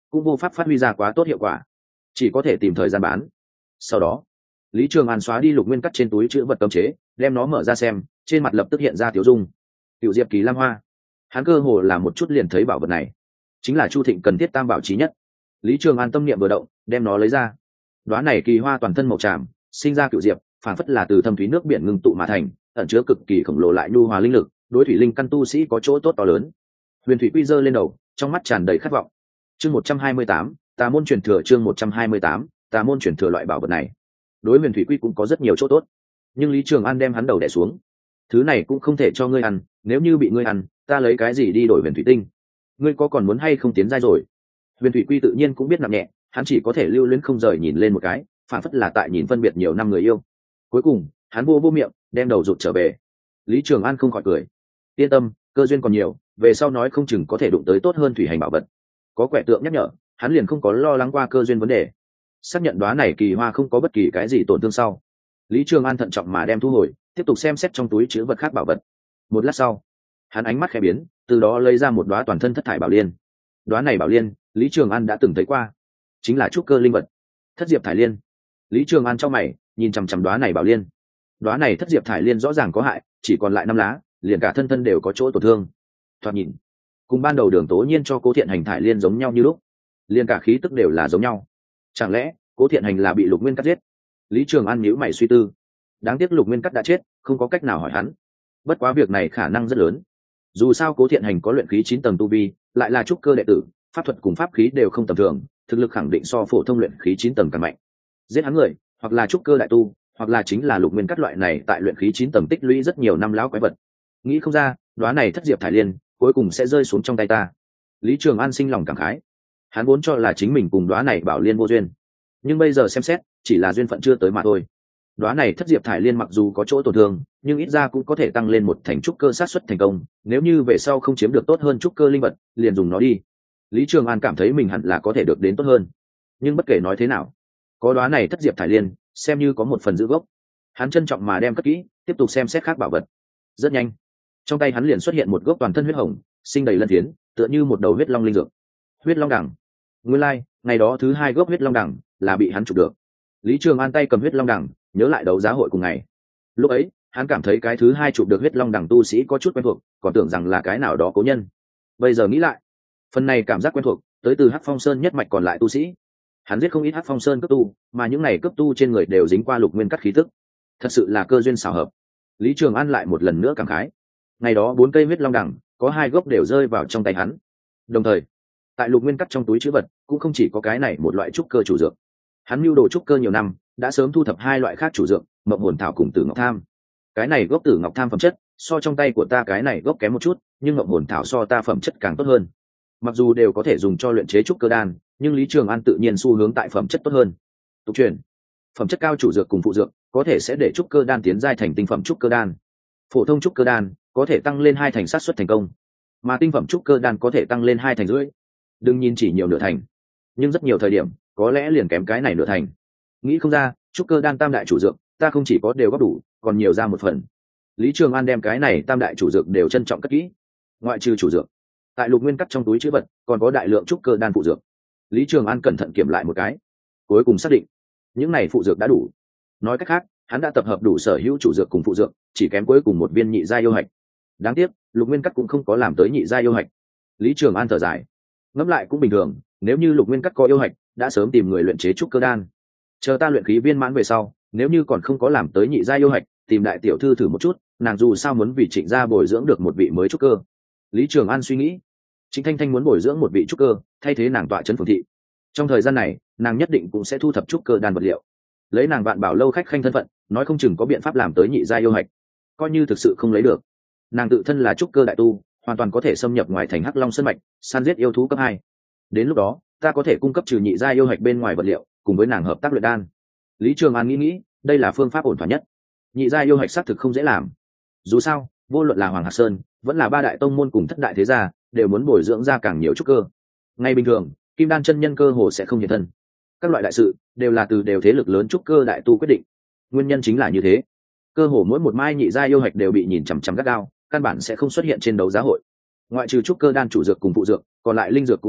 cũng vô pháp phát huy ra quá tốt hiệu quả, chỉ có thể tìm thời gian bán. Sau đó Lý Trường An xóa đi lục nguyên cắt trên túi chữ vật cấm chế, đem nó mở ra xem, trên mặt lập tức hiện ra tiểu dung. Cựu diệp kỳ lam hoa, hắn cơ hồ là một chút liền thấy bảo vật này chính là Chu Thịnh cần thiết tam bảo chí nhất. Lý Trường An tâm niệm vừa động, đem nó lấy ra. Đóa này kỳ hoa toàn thân màu tràm, sinh ra cựu diệp, phản phất là từ thâm thúy nước biển ngưng tụ mà thành, ẩn chứa cực kỳ khổng lồ lại nhu hòa linh lực, đối thủy linh căn tu sĩ có chỗ tốt to lớn. Huyền Thủy Quy giơ lên đầu, trong mắt tràn đầy khát vọng. Chương 128, Tà môn truyền thừa. Chương 128, Tà môn truyền thừa. Loại bảo vật này đối Huyền Thủy Quy cũng có rất nhiều chỗ tốt, nhưng Lý Trường An đem hắn đầu đè xuống. Thứ này cũng không thể cho ngươi ăn, nếu như bị ngươi ăn, ta lấy cái gì đi đổi huyền thủy tinh? Ngươi có còn muốn hay không tiến giai rồi? Huyền Thủy Quy tự nhiên cũng biết nặng nhẹ, hắn chỉ có thể lưu luyến không rời nhìn lên một cái, phản phất là tại nhìn phân biệt nhiều năm người yêu. Cuối cùng hắn vô miệng, đem đầu rụt trở về. Lý Trường An không khỏi cười. Yên tâm, cơ duyên còn nhiều, về sau nói không chừng có thể đụng tới tốt hơn thủy hành bảo vật. Có quẻ tượng nhắc nhở, hắn liền không có lo lắng qua cơ duyên vấn đề. Xác nhận đóa này kỳ hoa không có bất kỳ cái gì tổn thương sau, Lý Trường An thận trọng mà đem thu hồi, tiếp tục xem xét trong túi chứa vật khác bảo vật. Một lát sau, hắn ánh mắt khẽ biến, từ đó lấy ra một đóa toàn thân thất thải bảo liên. Đóa này bảo liên, Lý Trường An đã từng thấy qua, chính là trúc cơ linh vật, thất diệp thải liên. Lý Trường An trong mày, nhìn chằm chằm đóa này bảo liên. Đóa này thất diệp thải liên rõ ràng có hại, chỉ còn lại 5 lá, liền cả thân đều có chỗ tổn thương. Thoạt nhìn, cùng ban đầu Đường Tố Nhiên cho Cố Thiện Hành thải liên giống nhau như lúc, liền cả khí tức đều là giống nhau. Chẳng lẽ Cố Thiện Hành là bị Lục Nguyên Cắt giết? Lý Trường An nhíu mày suy tư. Đáng tiếc Lục Nguyên Cắt đã chết, không có cách nào hỏi hắn. Bất quá việc này khả năng rất lớn. Dù sao Cố Thiện Hành có luyện khí 9 tầng tu vi, lại là trúc cơ đệ tử, pháp thuật cùng pháp khí đều không tầm thường, thực lực khẳng định so phổ thông luyện khí 9 tầng càng mạnh. Giết hắn người, hoặc là trúc cơ đại tu, hoặc là chính là Lục Nguyên Cắt loại này tại luyện khí 9 tầng tích lũy rất nhiều năm lão quái vật. Nghĩ không ra, đóa này thất diệp thải liên cuối cùng sẽ rơi xuống trong tay ta. Lý Trường An sinh lòng cảm khái. Hắn vốn cho là chính mình cùng đóa này bảo liên vô duyên, nhưng bây giờ xem xét, chỉ là duyên phận chưa tới mà thôi. Đóa này thất diệp thải liên mặc dù có chỗ tổn thương, nhưng ít ra cũng có thể tăng lên một thành trúc cơ sát suất thành công, nếu như về sau không chiếm được tốt hơn trúc cơ linh vật, liền dùng nó đi. Lý Trường An cảm thấy mình hẳn là có thể được đến tốt hơn. Nhưng bất kể nói thế nào, có đóa này thất diệp thải liên, xem như có một phần giữ gốc. Hắn trân trọng mà đem cất kỹ, tiếp tục xem xét khác bảo vật. Rất nhanh, trong tay hắn liền xuất hiện một gốc toàn thân huyết hồng, sinh đầy lân phiến, tựa như một đầu huyết long linh dược. Huyết long đằng. Nguyên lai, ngày đó thứ 2 gốc huyết long đằng là bị hắn chụp được. Lý Trường An tay cầm huyết long đằng, nhớ lại đấu giá hội cùng ngày. Lúc ấy, hắn cảm thấy cái thứ 2 chụp được huyết long đằng tu sĩ có chút quen thuộc, còn tưởng rằng là cái nào đó cố nhân. Bây giờ nghĩ lại, phần này cảm giác quen thuộc tới từ Hắc Phong Sơn nhất mạch còn lại tu sĩ. Hắn giết không ít Hắc Phong Sơn cấp tu, mà những này cấp tu trên người đều dính qua Lục Nguyên Cắt khí tức. Thật sự là cơ duyên xảo hợp. Lý Trường An lại một lần nữa cảm khái. Ngày đó 4 cây huyết long đằng, có 2 gốc đều rơi vào trong tay hắn. Đồng thời, tại Lục Nguyên Cắt trong túi trữ vật cũng không chỉ có cái này một loại trúc cơ chủ dược. Hắn mưu đồ trúc cơ nhiều năm, đã sớm thu thập 2 loại khác chủ dược, mộng hồn thảo cùng tử ngọc tham. Cái này gốc tử ngọc tham phẩm chất so trong tay của ta cái này gốc kém một chút, nhưng mộng hồn thảo so ta phẩm chất càng tốt hơn. Mặc dù đều có thể dùng cho luyện chế trúc cơ đan, nhưng Lý Trường An tự nhiên xu hướng tại phẩm chất tốt hơn. Tục truyền, phẩm chất cao chủ dược cùng phụ dược có thể sẽ để trúc cơ đan tiến giai thành tinh phẩm trúc cơ đan. Phổ thông trúc cơ đan có thể tăng lên 2 thành xác suất thành công, mà tinh phẩm trúc cơ đan có thể tăng lên 2 thành rưỡi. Đừng nhìn chỉ nhiều nửa thành, nhưng rất nhiều thời điểm có lẽ liền kém cái này nửa thành. Nghĩ không ra, trúc cơ đan tam đại chủ dược, ta không chỉ có đều góp đủ, còn nhiều ra một phần. Lý Trường An đem cái này tam đại chủ dược đều trân trọng cất kỹ. Ngoại trừ chủ dược, tại Lục Nguyên Cắt trong túi trữ vật còn có đại lượng trúc cơ đan phụ dược. Lý Trường An cẩn thận kiểm lại một cái, cuối cùng xác định những này phụ dược đã đủ. Nói cách khác, hắn đã tập hợp đủ sở hữu chủ dược cùng phụ dược, chỉ kém cuối cùng một viên nhị giai yêu hạch. Đáng tiếc, Lục Nguyên Cắt cũng không có làm tới nhị giai yêu hạch. Lý Trường An thở dài, ngẫm lại cũng bình thường, nếu như Lục Nguyên Cắt có yêu hạch, đã sớm tìm người luyện chế trúc cơ đan. Chờ ta luyện khí viên mãn về sau, nếu như còn không có làm tới nhị giai yêu hạch, tìm đại tiểu thư thử một chút, nàng dù sao muốn vì Trịnh gia bồi dưỡng được một vị mới trúc cơ. Lý Trường An suy nghĩ, Trịnh Thanh Thanh muốn bồi dưỡng một vị trúc cơ, thay thế nàng tọa trấn phường thị. Trong thời gian này, nàng nhất định cũng sẽ thu thập trúc cơ đan vật liệu. Lấy nàng Vạn Bảo lâu khách khanh thân phận, nói không chừng có biện pháp làm tới nhị giai yêu hạch. Coi như thực sự không lấy được, nàng tự thân là trúc cơ đại tu, hoàn toàn có thể xâm nhập ngoài thành Hắc Long sơn mạch, săn giết yêu thú cấp 2. Đến lúc đó, ta có thể cung cấp trừ nhị giai yêu hạch bên ngoài vật liệu, cùng với nàng hợp tác luyện đan. Lý Trường An nghĩ, đây là phương pháp ổn thỏa nhất. Nhị giai yêu hạch xác thực không dễ làm. Dù sao, vô luận là Hoàng Hạc Sơn, vẫn là 3 đại tông môn cùng thất đại thế gia, đều muốn bồi dưỡng ra càng nhiều trúc cơ. Ngay bình thường, Kim Đan chân nhân cơ hồ sẽ không hiện thân. Các loại đại sự đều là từ đều thế lực lớn trúc cơ đại tu quyết định. Nguyên nhân chính là như thế. Cơ hồ mỗi một mai nhị giai yêu hạch đều bị nhìn chằm chằm gắt gao, căn bản sẽ không xuất hiện trên đấu giá hội. Ngoại trừ trúc cơ đan chủ dược cùng phụ dược, còn lại linh dược cũng không ít,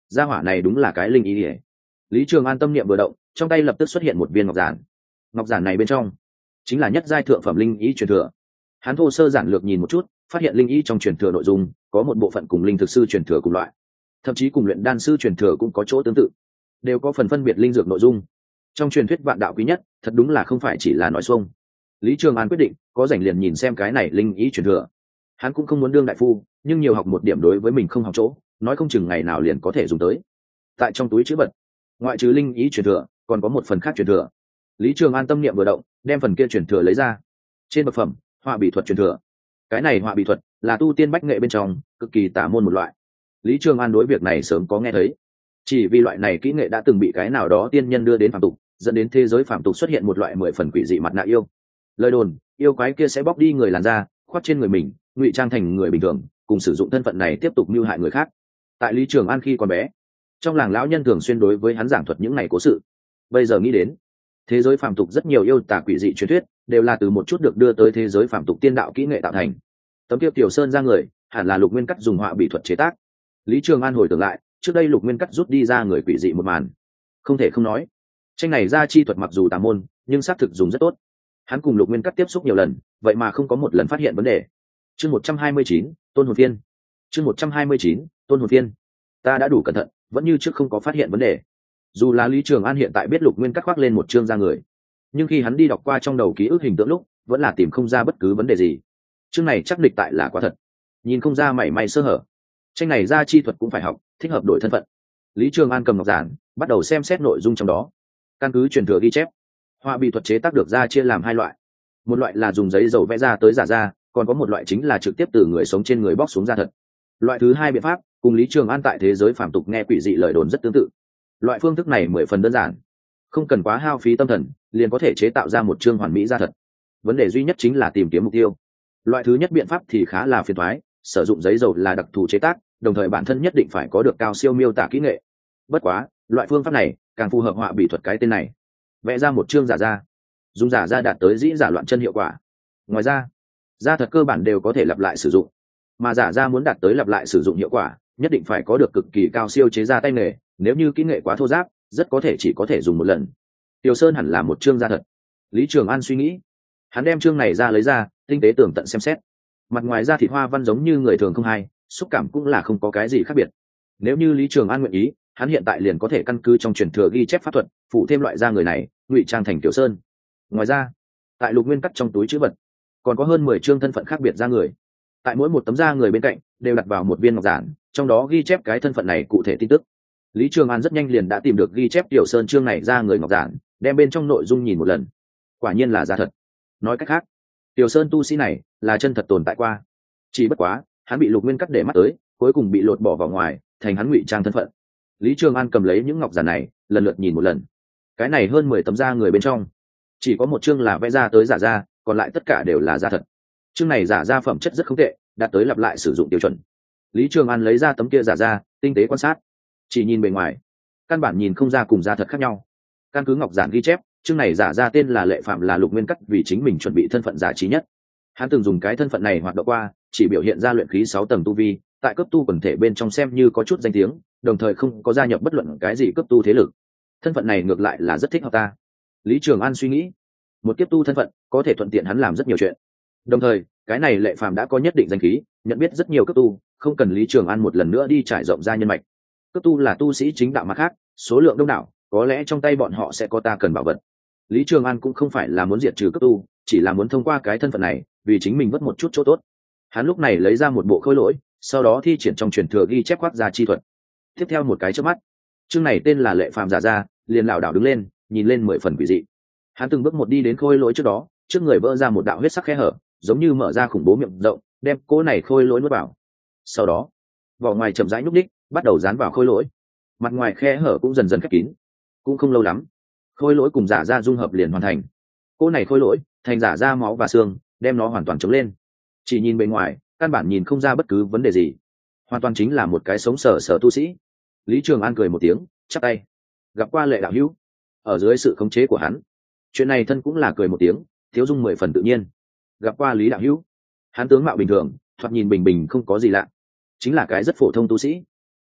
gia hỏa này đúng là cái linh ý ỉa. Lý Trường An tâm niệm vừa động, trong tay lập tức xuất hiện một viên ngọc giản. Ngọc giản này bên trong chính là nhất giai thượng phẩm linh ý truyền thừa. Hắn thô sơ giản lược nhìn một chút, phát hiện linh ý trong truyền thừa nội dung có một bộ phận cùng linh thực sư truyền thừa cùng loại, thậm chí cùng luyện đan sư truyền thừa cũng có chỗ tương tự, đều có phần phân biệt linh dược nội dung. Trong truyền thuyết vạn đạo quý nhất, thật đúng là không phải chỉ là nói xuông. Lý Trường An quyết định có rảnh liền nhìn xem cái này linh ý truyền thừa. Hắn cũng không muốn đương đại phu, nhưng nhiều học một điểm đối với mình không học chỗ, nói không chừng ngày nào liền có thể dùng tới. Tại trong túi trữ vật, ngoại trừ linh ý truyền thừa, còn có một phần khác truyền thừa. Lý Trường An tâm niệm vừa động, đem phần kia truyền thừa lấy ra. Trên bậc phẩm, họa bị thuật truyền thừa. Cái này họa bị thuật là tu tiên bách nghệ bên trong cực kỳ tà môn một loại. Lý Trường An đối việc này sớm có nghe thấy, chỉ vì loại này kỹ nghệ đã từng bị cái nào đó tiên nhân đưa đến phàm tục, dẫn đến thế giới phàm tục xuất hiện một loại 10 phần quỷ dị mặt nạ yêu. Lời đồn, yêu quái kia sẽ bóc đi người làn da, khoác trên người mình, ngụy trang thành người bình thường, cùng sử dụng thân phận này tiếp tục mưu hại người khác. Tại Lý Trường An khi còn bé, trong làng lão nhân thường xuyên đối với hắn giảng thuật những này cố sự. Bây giờ nghĩ đến, thế giới phàm tục rất nhiều yêu tà quỷ dị truyền thuyết đều là từ một chút được đưa tới thế giới phàm tục tiên đạo kỹ nghệ tạo thành. Tấm kia Tiểu Sơn ra người, hẳn là Lục Nguyên Cắt dùng họa bị thuật chế tác. Lý Trường An hồi tưởng lại, trước đây Lục Nguyên Cắt rút đi ra người quỷ dị một màn. Không thể không nói, tranh này ra chi thuật mặc dù tà môn, nhưng xác thực dùng rất tốt. Hắn cùng Lục Nguyên Cắt tiếp xúc nhiều lần, vậy mà không có một lần phát hiện vấn đề. Chương 129, Tôn hồn phiên. Chương 129, Tôn hồn phiên. Ta đã đủ cẩn thận, vẫn như trước không có phát hiện vấn đề. Dù là Lý Trường An hiện tại biết Lục Nguyên Cắt khoác lên một chương ra người, nhưng khi hắn đi đọc qua trong đầu ký ức hình tượng lúc, vẫn là tìm không ra bất cứ vấn đề gì. Chương này chắc địch tại là quá thật, nhìn không ra mảy may sơ hở. Tranh này ra chi thuật cũng phải học, thích hợp đổi thân phận. Lý Trường An cầm ngọc giản, bắt đầu xem xét nội dung trong đó. Căn cứ truyền thừa ghi chép, họa bị thuật chế tác được ra chia làm hai loại. Một loại là dùng giấy dầu vẽ ra tới giả ra, còn có một loại chính là trực tiếp từ người sống trên người bóc xuống da thật. Loại thứ hai biện pháp cùng Lý Trường An tại thế giới phàm tục nghe quỷ dị lời đồn rất tương tự. Loại phương thức này 10 phần đơn giản, không cần quá hao phí tâm thần, liền có thể chế tạo ra một chương hoàn mỹ da thật. Vấn đề duy nhất chính là tìm kiếm mục tiêu. Loại thứ nhất biện pháp thì khá là phiền toái, sử dụng giấy dầu là đặc thù chế tác, đồng thời bản thân nhất định phải có được cao siêu miêu tả kỹ nghệ. Bất quá, loại phương pháp này càng phù hợp họa bị thuật cái tên này. Vẽ ra một chương giả da, dùng giả da đạt tới dĩ giả loạn chân hiệu quả. Ngoài ra, da thật cơ bản đều có thể lặp lại sử dụng, mà giả da muốn đạt tới lặp lại sử dụng hiệu quả, nhất định phải có được cực kỳ cao siêu chế ra tay nghề, nếu như kỹ nghệ quá thô ráp, rất có thể chỉ có thể dùng một lần. Tiểu Sơn hẳn là một chương da thật. Lý Trường An suy nghĩ, hắn đem chương này ra lấy ra, tinh tế tường tận xem xét. Mặt ngoài da thịt hoa văn giống như người thường không hay, xúc cảm cũng là không có cái gì khác biệt. Nếu như Lý Trường An nguyện ý, hắn hiện tại liền có thể căn cứ trong truyền thừa ghi chép pháp thuật, phụ thêm loại da người này, ngụy trang thành Tiểu Sơn. Ngoài ra, tại Lục Nguyên Cắt trong túi trữ vật, còn có hơn 10 chương thân phận khác biệt da người. Tại mỗi một tấm da người bên cạnh đều đặt vào một viên ngọc giản, trong đó ghi chép cái thân phận này cụ thể tin tức. Lý Trường An rất nhanh liền đã tìm được ghi chép Tiểu Sơn chương này ra người ngọc giản, đem bên trong nội dung nhìn một lần. Quả nhiên là da thật. Nói cách khác, Tiểu Sơn tu sĩ này là chân thật tồn tại qua. Chỉ bất quá, hắn bị Lục Nguyên Cắt để mắt tới, cuối cùng bị lột bỏ vào ngoài, thành hắn ngụy trang thân phận. Lý Trường An cầm lấy những ngọc giản này, lần lượt nhìn một lần. Cái này hơn 10 tấm da người bên trong, chỉ có một chương là vẽ ra tới giả da, còn lại tất cả đều là da thật. Chương này giả da phẩm chất rất không tệ, đạt tới lặp lại sử dụng tiêu chuẩn. Lý Trường An lấy ra tấm kia giả da, tinh tế quan sát. Chỉ nhìn bề ngoài, căn bản nhìn không ra cùng da thật khác nhau. Căn cứ ngọc giản ghi chép, chương này giả da tên là Lệ Phạm, là Lục Nguyên Cắt vì chính mình chuẩn bị thân phận giả trí nhất. Hắn từng dùng cái thân phận này hoạt động qua, chỉ biểu hiện ra luyện khí 6 tầng tu vi, tại cấp tu quần thể bên trong xem như có chút danh tiếng, đồng thời không có gia nhập bất luận cái gì cấp tu thế lực. Thân phận này ngược lại là rất thích hợp ta. Lý Trường An suy nghĩ, một kiếp tu thân phận có thể thuận tiện hắn làm rất nhiều chuyện. Đồng thời, cái này Lệ Phạm đã có nhất định danh khí, nhận biết rất nhiều cấp tu, không cần Lý Trường An một lần nữa đi trải rộng ra nhân mạch. Cấp tu là tu sĩ chính đạo mà khác, số lượng đông đảo, có lẽ trong tay bọn họ sẽ có ta cần bảo vật. Lý Trường An cũng không phải là muốn diệt trừ cấp tu, chỉ là muốn thông qua cái thân phận này, vì chính mình vất một chút chỗ tốt. Hắn lúc này lấy ra một bộ khôi lỗi, sau đó thi triển trong truyền thừa ghi chép khoác ra chi thuật. Tiếp theo một cái chớp mắt, chương này tên là Lệ Phạm giả ra, liền lảo đảo đứng lên, nhìn lên 10 phần quỷ dị. Hắn từng bước một đi đến khôi lỗi trước đó, trước người vỡ ra một đạo huyết sắc khe hở, giống như mở ra khủng bố miệng rộng, đem cỗ này khôi lỗi nuốt vào. Sau đó, vỏ ngoài chậm rãi nhúc nhích, bắt đầu dán vào khôi lỗi. Mặt ngoài khe hở cũng dần dần khép kín. Cũng không lâu lắm, khôi lỗi cùng giả da dung hợp liền hoàn thành. Cỗ này khôi lỗi thành giả da máu và xương, đem nó hoàn toàn chống lên. Chỉ nhìn bên ngoài, căn bản nhìn không ra bất cứ vấn đề gì, hoàn toàn chính là một cái sống sờ sờ tu sĩ. Lý Trường An cười một tiếng, chắp tay. Gặp qua Lệ đạo hữu. Ở dưới sự khống chế của hắn, chuyện này thân cũng là cười một tiếng, thiếu dung 10 phần tự nhiên. Gặp qua Lý đạo hữu. Hắn tướng mạo bình thường, thoạt nhìn bình bình không có gì lạ, chính là cái rất phổ thông tu sĩ.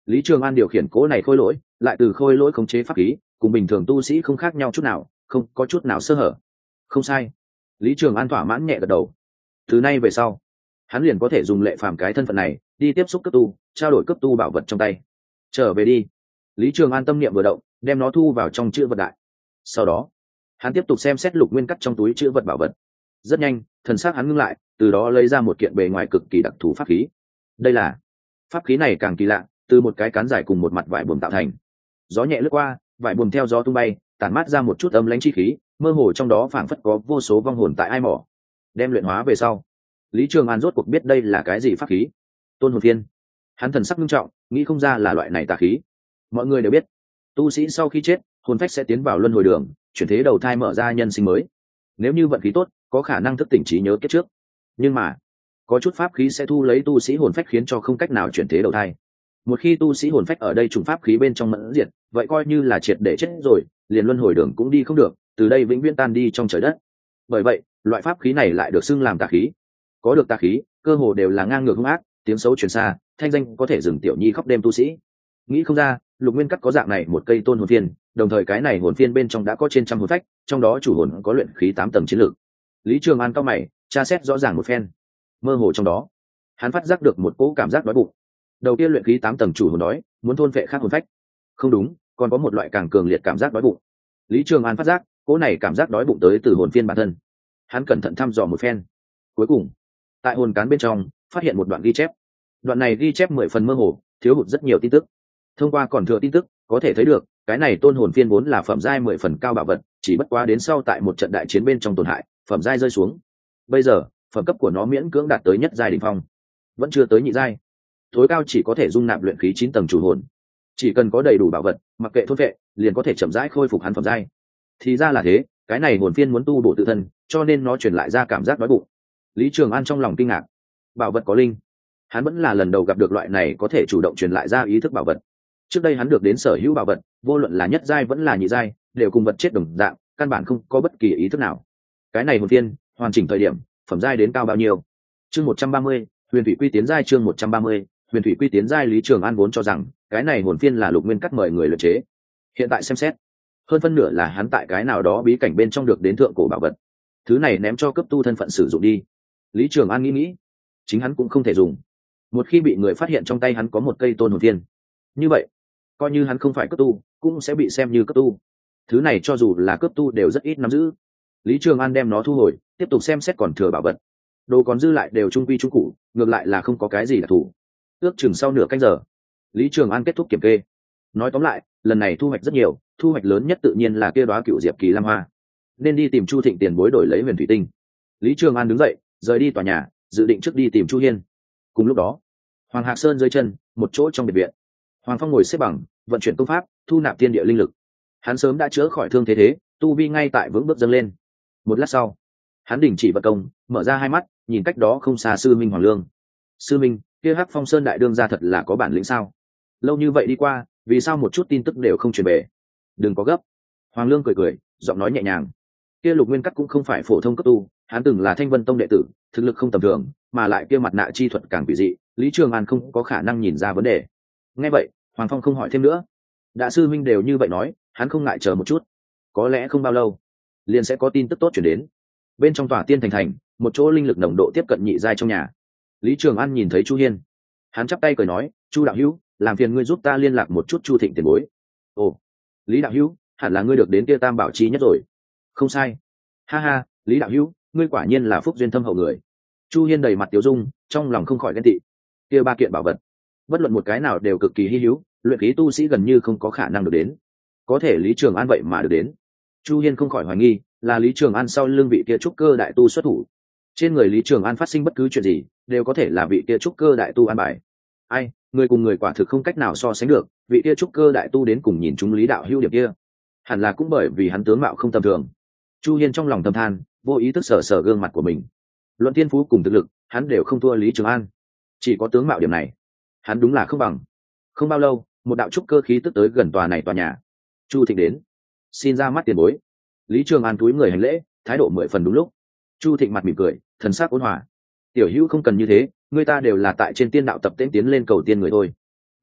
Lý Trường An điều khiển cỗ này khôi lỗi, lại từ khôi lỗi khống chế pháp khí, cùng bình thường tu sĩ không khác nhau chút nào, không có chút nào sơ hở. Không sai. Lý Trường An thỏa mãn nhẹ gật đầu. Từ nay về sau, hắn liền có thể dùng Lệ Phàm cái thân phận này đi tiếp xúc cấp tu, trao đổi cấp tu bảo vật trong tay. Trở về đi. Lý Trường An tâm niệm vừa động, đem nó thu vào trong chữ vật đại. Sau đó, hắn tiếp tục xem xét Lục Nguyên cắt trong túi chữ vật bảo vật. Rất nhanh, thần sắc hắn ngưng lại, từ đó lấy ra một kiện bề ngoài cực kỳ đặc thù pháp khí. Đây là pháp khí này càng kỳ lạ, từ một cái cán dài cùng một mặt vải buồm tạo thành. Gió nhẹ lướt qua, vải buồm theo gió tung bay, tản mát ra một chút âm lãnh chi khí, mơ hồ trong đó phảng phất có vô số vong hồn tại ai mỏ. Đem luyện hóa về sau, Lý Trường An rốt cuộc biết đây là cái gì pháp khí. Tôn hồn phiên. Hắn thần sắc nghiêm trọng, nghĩ không ra là loại này tà khí. Mọi người đều biết, tu sĩ sau khi chết, hồn phách sẽ tiến vào luân hồi đường, chuyển thế đầu thai mở ra nhân sinh mới. Nếu như vận khí tốt, có khả năng thức tỉnh trí nhớ kiếp trước. Nhưng mà, có chút pháp khí sẽ thu lấy tu sĩ hồn phách khiến cho không cách nào chuyển thế đầu thai. Một khi tu sĩ hồn phách ở đây trùng pháp khí bên trong mẫn diệt, vậy coi như là triệt để chết rồi, liền luân hồi đường cũng đi không được, từ đây vĩnh viễn tan đi trong trời đất. Bởi vậy, loại pháp khí này lại được xưng làm tà khí. Có được tà khí, cơ hồ đều là ngang ngược hung ác, tiếng xấu truyền xa, thanh danh có thể dừng tiểu nhi khóc đêm tu sĩ. Nghĩ không ra, Lục Nguyên cắt có dạng này một cây tôn hồn phiên, đồng thời cái này hồn phiên bên trong đã có trên trăm hồn phách, trong đó chủ hồn có luyện khí 8 tầng chiến lược. Lý Trường An cao mày, tra xét rõ ràng một phen. Mơ hồ trong đó, hắn phát giác được một cỗ cảm giác đói bụng. Đầu tiên luyện khí 8 tầng chủ hồn đói, muốn thôn vệ khác hồn phách. Không đúng, còn có một loại càng cường liệt cảm giác đói bụng. Lý Trường An phát giác, cỗ này cảm giác đói bụng tới từ hồn phiên bản thân. Hắn cẩn thận thăm dò một phen. Cuối cùng, tại hồn cán bên trong, phát hiện một đoạn ghi chép. Đoạn này ghi chép 10 phần mơ hồ, thiếu hụt rất nhiều tin tức. Thông qua còn thừa tin tức, có thể thấy được, cái này tôn hồn phiên vốn là phẩm giai 10 phần cao bảo vật, chỉ bất quá đến sau tại một trận đại chiến bên trong tổn hại, phẩm giai rơi xuống. Bây giờ, phẩm cấp của nó miễn cưỡng đạt tới nhất giai đỉnh phong, vẫn chưa tới nhị giai. Tối cao chỉ có thể dung nạp luyện khí 9 tầng chủ hồn. Chỉ cần có đầy đủ bảo vật, mặc kệ thôn vệ, liền có thể chậm rãi khôi phục hắn phẩm giai. Thì ra là thế, cái này hồn phiên muốn tu bổ tự thân, cho nên nó truyền lại ra cảm giác đói bụng. Lý Trường An trong lòng kinh ngạc. Bảo vật có linh. Hắn vẫn là lần đầu gặp được loại này có thể chủ động truyền lại ra ý thức bảo vật. Trước đây hắn được đến sở hữu bảo vật, vô luận là nhất giai vẫn là nhị giai, đều cùng vật chết đồng dạng, căn bản không có bất kỳ ý thức nào. Cái này hồn phiên, hoàn chỉnh thời điểm, phẩm giai đến cao bao nhiêu? Chương 130, Huyền Thủy Quy tiến giai. Chương 130, Huyền Thủy Quy tiến giai. Lý Trường An vốn cho rằng cái này hồn phiên là Lục Nguyên cắt mời người luyện chế. Hiện tại xem xét, hơn phân nửa là hắn tại cái nào đó bí cảnh bên trong được đến thượng cổ bảo vật. Thứ này ném cho cấp tu thân phận sử dụng đi. Lý Trường An nghĩ, chính hắn cũng không thể dùng. Một khi bị người phát hiện trong tay hắn có một cây tôn hồn phiên, như vậy, coi như hắn không phải cấp tu, cũng sẽ bị xem như cấp tu. Thứ này cho dù là cấp tu đều rất ít nắm giữ. Lý Trường An đem nó thu hồi, tiếp tục xem xét còn thừa bảo vật. Đồ còn dư lại đều trung quy trung cụ, ngược lại là không có cái gì đặc thù. Ước chừng sau nửa canh giờ, Lý Trường An kết thúc kiểm kê. Nói tóm lại, lần này thu hoạch rất nhiều, thu hoạch lớn nhất tự nhiên là kia đóa cựu diệp kỳ lam hoa. Nên đi tìm Chu Thịnh tiền bối đổi lấy huyền thủy tinh. Lý Trường An đứng dậy, rời đi tòa nhà, dự định trước đi tìm Chu Hiên. Cùng lúc đó, Hoàng Hạc Sơn dưới chân, một chỗ trong biệt viện. Hoàng Phong ngồi xếp bằng, vận chuyển công pháp, thu nạp thiên địa linh lực. Hắn sớm đã chữa khỏi thương thế, tu vi ngay tại vững bước dâng lên. Một lát sau, hắn đình chỉ vận công, mở ra hai mắt, nhìn cách đó không xa sư minh Hoàng Lương. Sư minh, kia Hắc Phong Sơn đại đương gia thật là có bản lĩnh sao? Lâu như vậy đi qua, vì sao một chút tin tức đều không truyền về? Đừng có gấp. Hoàng Lương cười cười, giọng nói nhẹ nhàng. Kia Lục Nguyên Cắt cũng không phải phổ thông cấp tu, hắn từng là Thanh Vân Tông đệ tử, thực lực không tầm thường, mà lại kia mặt nạ chi thuật càng quỷ dị, Lý Trường An không có khả năng nhìn ra vấn đề. Nghe vậy, Hoàng Phong không hỏi thêm nữa. Đã sư minh đều như vậy nói, hắn không ngại chờ một chút. Có lẽ không bao lâu, liền sẽ có tin tức tốt chuyển đến. Bên trong tòa tiên thành, một chỗ linh lực nồng độ tiếp cận nhị giai trong nhà. Lý Trường An nhìn thấy Chu Hiên, hắn chắp tay cười nói, Chu đạo hữu, làm phiền ngươi giúp ta liên lạc một chút Chu Thịnh tiền bối. Ồ, Lý đạo hữu, hẳn là ngươi được đến kia Tam Bảo Chi nhất rồi. Không sai. Ha ha, Lý đạo hữu, ngươi quả nhiên là phúc duyên thâm hậu người. Chu Hiên đầy mặt tiếu dung, trong lòng không khỏi ghen tị. Kia ba kiện bảo vật, bất luận một cái nào đều cực kỳ hi hữu, luyện khí tu sĩ gần như không có khả năng được đến. Có thể Lý Trường An vậy mà được đến. Chu Hiên không khỏi hoài nghi, là Lý Trường An sau lưng vị kia trúc cơ đại tu xuất thủ. Trên người Lý Trường An phát sinh bất cứ chuyện gì, đều có thể là vị kia trúc cơ đại tu an bài. Ai, người cùng người quả thực không cách nào so sánh được, vị kia trúc cơ đại tu đến cùng nhìn chúng Lý đạo hữu điểm kia, hẳn là cũng bởi vì hắn tướng mạo không tầm thường. Chu Hiên trong lòng thầm than, vô ý thức sờ sờ gương mặt của mình. Luận thiên phú cùng thực lực, hắn đều không thua Lý Trường An, chỉ có tướng mạo điểm này, hắn đúng là không bằng. Không bao lâu, một đạo trúc cơ khí tức tới gần tòa nhà. Chu Thịnh đến, xin ra mắt tiền bối. Lý Trường An cúi người hành lễ, thái độ 10 phần đúng lúc. Chu Thịnh mặt mỉm cười, thần sắc ôn hòa. Tiểu hữu không cần như thế, người ta đều là tại trên tiên đạo tập tễnh tiến lên cầu tiên người thôi. Nói,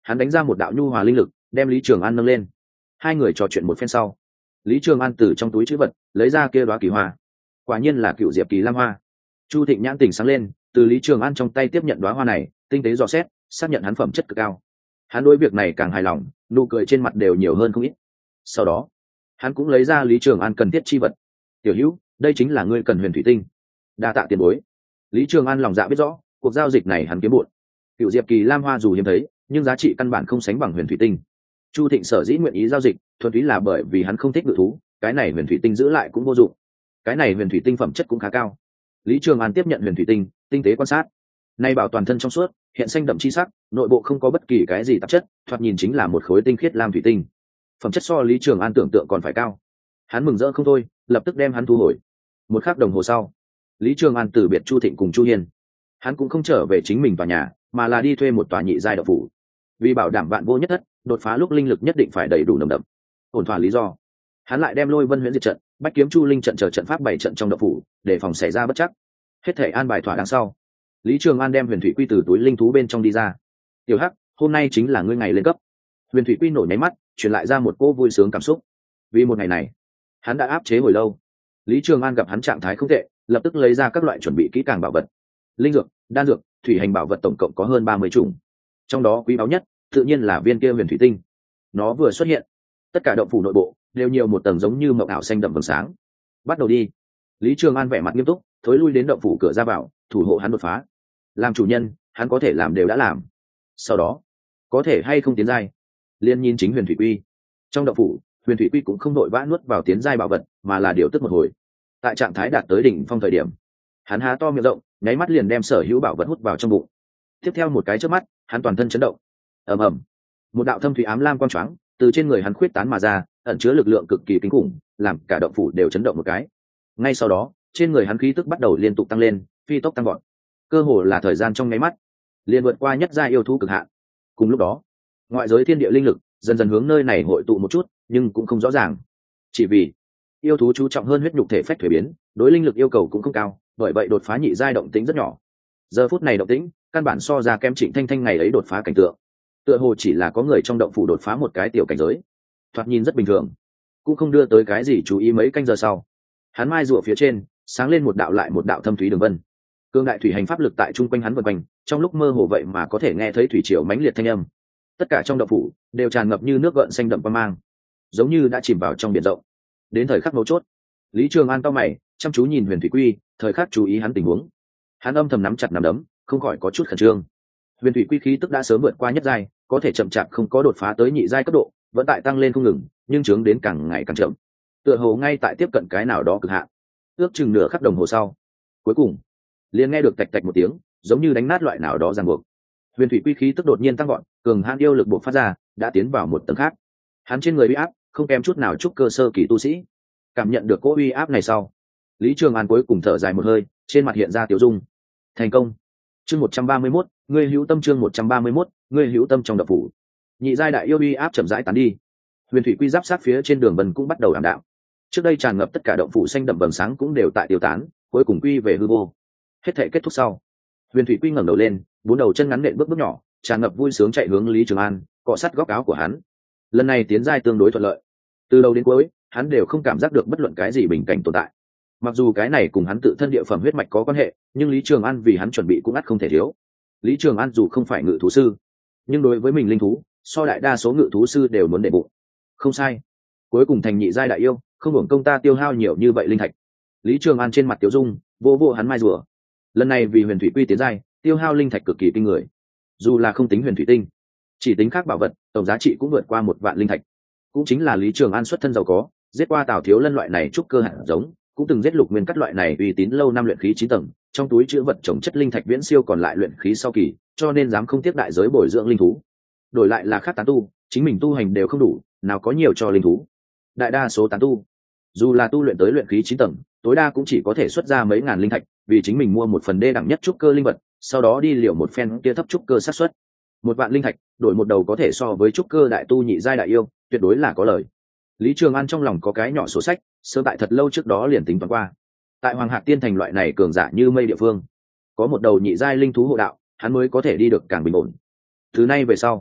hắn đánh ra một đạo nhu hòa linh lực đem Lý Trường An nâng lên. Hai người trò chuyện một phen sau, Lý Trường An từ trong túi trữ vật lấy ra kia đóa kỳ hoa. Quả nhiên là cựu diệp kỳ lam hoa. Chu Thịnh nhãn tình sáng lên, từ Lý Trường An trong tay tiếp nhận đóa hoa này, tinh tế dò xét, xác nhận hắn phẩm chất cực cao. Hắn đối việc này càng hài lòng, nụ cười trên mặt đều nhiều hơn không ít. Sau đó hắn cũng lấy ra Lý Trường An cần thiết chi vật. Tiểu hữu, đây chính là ngươi cần huyền thủy tinh. Đa tạ tiền bối. Lý Trường An lòng dạ biết rõ, cuộc giao dịch này hắn kiếm bộn. Cựu diệp kỳ lam hoa dù hiếm thấy, nhưng giá trị căn bản không sánh bằng huyền thủy tinh. Chu Thịnh sở dĩ nguyện ý giao dịch thuần túy là bởi vì hắn không thích ngự thú, cái này huyền thủy tinh giữ lại cũng vô dụng. Cái này huyền thủy tinh phẩm chất cũng khá cao. Lý Trường An tiếp nhận huyền thủy tinh, tinh tế quan sát. Nay bảo toàn thân trong suốt, hiện xanh đậm chi sắc, nội bộ không có bất kỳ cái gì tạp chất, thoạt nhìn chính là một khối tinh khiết lam thủy tinh. Phẩm chất so Lý Trường An tưởng tượng còn phải cao. Hắn mừng rỡ không thôi, lập tức đem hắn thu hồi. Một khắc đồng hồ sau, Lý Trường An từ biệt Chu Thịnh cùng Chu Hiên. Hắn cũng không trở về chính mình tòa nhà, mà là đi thuê một tòa nhị giai động phủ. Vì bảo đảm vạn vô nhất thất, đột phá lúc linh lực nhất định phải đầy đủ nồng đậm. Ổn thỏa lý do, hắn lại đem Lôi Vân Huyễn Diệt trận, Bách Kiếm Chu Linh trận chờ trận pháp 7 trận trong động phủ, để phòng xảy ra bất chắc. Hết thể an bài thỏa đáng sau, Lý Trường An đem huyền thủy quy từ túi linh thú bên trong đi ra. Tiểu Hắc, hôm nay chính là ngươi ngày lên cấp. Huyền thủy quy nổi nháy mắt, truyền lại ra một cô vui sướng cảm xúc. Vì một ngày này, hắn đã áp chế hồi lâu. Lý Trường An gặp hắn trạng thái không tệ, lập tức lấy ra các loại chuẩn bị kỹ càng bảo vật. Linh dược, đan dược, thủy hành bảo vật tổng cộng có hơn 30 chủng. Trong đó quý báu nhất, tự nhiên là viên kia huyền thủy tinh. Nó vừa xuất hiện, tất cả động phủ nội bộ đều nhiều một tầng giống như mộng ảo xanh đậm vầng sáng. Bắt đầu đi. Lý Trường An vẻ mặt nghiêm túc, thối lui đến động phủ cửa ra vào, thủ hộ hắn đột phá. Làm chủ nhân, hắn có thể làm đều đã làm. Sau đó, có thể hay không tiến giai, liên nhìn chính huyền thủy quy. Trong động phủ, huyền thủy quy cũng không đội vã nuốt vào tiến giai bảo vật, mà là điều tức một hồi. Tại trạng thái đạt tới đỉnh phong thời điểm, hắn há to miệng rộng, nháy mắt liền đem sở hữu bảo vật hút vào trong bụng. Tiếp theo một cái chớp mắt, hắn toàn thân chấn động. Ầm ầm, một đạo thâm thủy ám lam quang choáng từ trên người hắn khuyết tán mà ra, ẩn chứa lực lượng cực kỳ kinh khủng, làm cả động phủ đều chấn động một cái. Ngay sau đó, trên người hắn khí tức bắt đầu liên tục tăng lên, phi tốc tăng gọn. Cơ hồ là thời gian trong nháy mắt, liền vượt qua nhất giai yêu thú cực hạn. Cùng lúc đó, ngoại giới thiên địa linh lực dần dần hướng nơi này hội tụ một chút, nhưng cũng không rõ ràng. Chỉ vì yêu thú chú trọng hơn huyết nhục thể phách thuế biến, đối linh lực yêu cầu cũng không cao, bởi vậy đột phá nhị giai động tĩnh rất nhỏ. Giờ phút này động tĩnh, căn bản so ra kém Trịnh Thanh Thanh ngày ấy đột phá cảnh tượng. Tựa hồ chỉ là có người trong động phủ đột phá một cái tiểu cảnh giới, thoạt nhìn rất bình thường, cũng không đưa tới cái gì chú ý. Mấy canh giờ sau, hắn mai rùa phía trên sáng lên một đạo lại một đạo thâm thúy đường vân. Cương đại thủy hành pháp lực tại trung quanh hắn vần quanh, trong lúc mơ hồ vậy mà có thể nghe thấy thủy triều mãnh liệt thanh âm. Tất cả trong động phủ đều tràn ngập như nước gợn xanh đậm quang mang, giống như đã chìm vào trong biển rộng. Đến thời khắc mấu chốt, Lý Trường An cau mày, chăm chú nhìn huyền thủy quy, thời khắc chú ý hắn tình huống. Hắn âm thầm nắm chặt nắm đấm, không khỏi có chút khẩn trương. Huyền thủy quy khí tức đã sớm vượt qua nhất giai, có thể chậm chạp không có đột phá tới nhị giai cấp độ, vẫn tại tăng lên không ngừng, nhưng chướng đến càng ngày càng chậm. Tựa hồ ngay tại tiếp cận cái nào đó cực hạn. Ước chừng nửa khắc đồng hồ sau, cuối cùng liền nghe được tạch tạch một tiếng, giống như đánh nát loại nào đó ràng buộc. Huyền thủy quy khí tức đột nhiên tăng gọn, cường hãn yêu lực bộc phát ra, đã tiến vào một tầng khác. Hắn trên người uy áp không kém chút nào trúc cơ sơ kỳ tu sĩ. Cảm nhận được cỗ uy áp này sau, Lý Trường An cuối cùng thở dài một hơi, trên mặt hiện ra tiểu dung. Thành công. Chương 131, ngươi hữu tâm. Chương 131, ngươi hữu tâm. Trong động phủ, nhị giai đại yêu uy áp chậm rãi tán đi. Huyền thủy quy giáp sát phía trên đường vân cũng bắt đầu ảm đạm. Trước đây tràn ngập tất cả động phủ xanh đậm vầng sáng cũng đều tại tiêu tán, cuối cùng quy về hư vô. Hết thảy kết thúc sau, huyền thủy quy ngẩng đầu lên, bốn đầu chân ngắn nện bước bước nhỏ, tràn ngập vui sướng chạy hướng Lý Trường An, cọ sát góc áo của hắn. Lần này tiến giai tương đối thuận lợi, từ đầu đến cuối hắn đều không cảm giác được bất luận cái gì bình cảnh tồn tại. Mặc dù cái này cùng hắn tự thân địa phẩm huyết mạch có quan hệ, nhưng Lý Trường An vì hắn chuẩn bị cũng ắt không thể thiếu. Lý Trường An dù không phải ngự thú sư, nhưng đối với mình linh thú, so đại đa số ngự thú sư đều muốn đệ bụng. Không sai, cuối cùng thành nhị giai đại yêu, không hưởng công ta tiêu hao nhiều như vậy linh thạch. Lý Trường An trên mặt tiêu dung, vô vô hắn mai rùa. Lần này vì huyền thủy quy tiến giai, tiêu hao linh thạch cực kỳ kinh người. Dù là không tính huyền thủy tinh, chỉ tính khác bảo vật, tổng giá trị cũng vượt qua 1 vạn linh thạch. Cũng chính là Lý Trường An xuất thân giàu có, giết qua Tào Thiếu Lân loại này trúc cơ hạt giống, cũng từng giết Lục Nguyên Cắt loại này uy tín lâu năm luyện khí 9 tầng, trong túi chứa vật trồng chất linh thạch viễn siêu còn lại luyện khí sau kỳ, cho nên dám không tiếp đại giới bồi dưỡng linh thú. Đổi lại là khác tán tu, chính mình tu hành đều không đủ, nào có nhiều cho linh thú. Đại đa số tán tu, dù là tu luyện tới luyện khí 9 tầng, tối đa cũng chỉ có thể xuất ra mấy ngàn linh thạch, vì chính mình mua một phần đê đẳng nhất trúc cơ linh vật, sau đó đi liều một phen kia thấp trúc cơ xác suất. 1 vạn linh thạch, đổi một đầu có thể so với trúc cơ đại tu nhị giai đại yêu, tuyệt đối là có lời. Lý Trường An trong lòng có cái nhỏ sổ sách, sơ tại thật lâu trước đó liền tính toán qua. Tại Hoàng Hạc Tiên Thành loại này cường giả như mây địa phương, có một đầu nhị giai linh thú hộ đạo, hắn mới có thể đi được càng bình ổn. Từ nay về sau,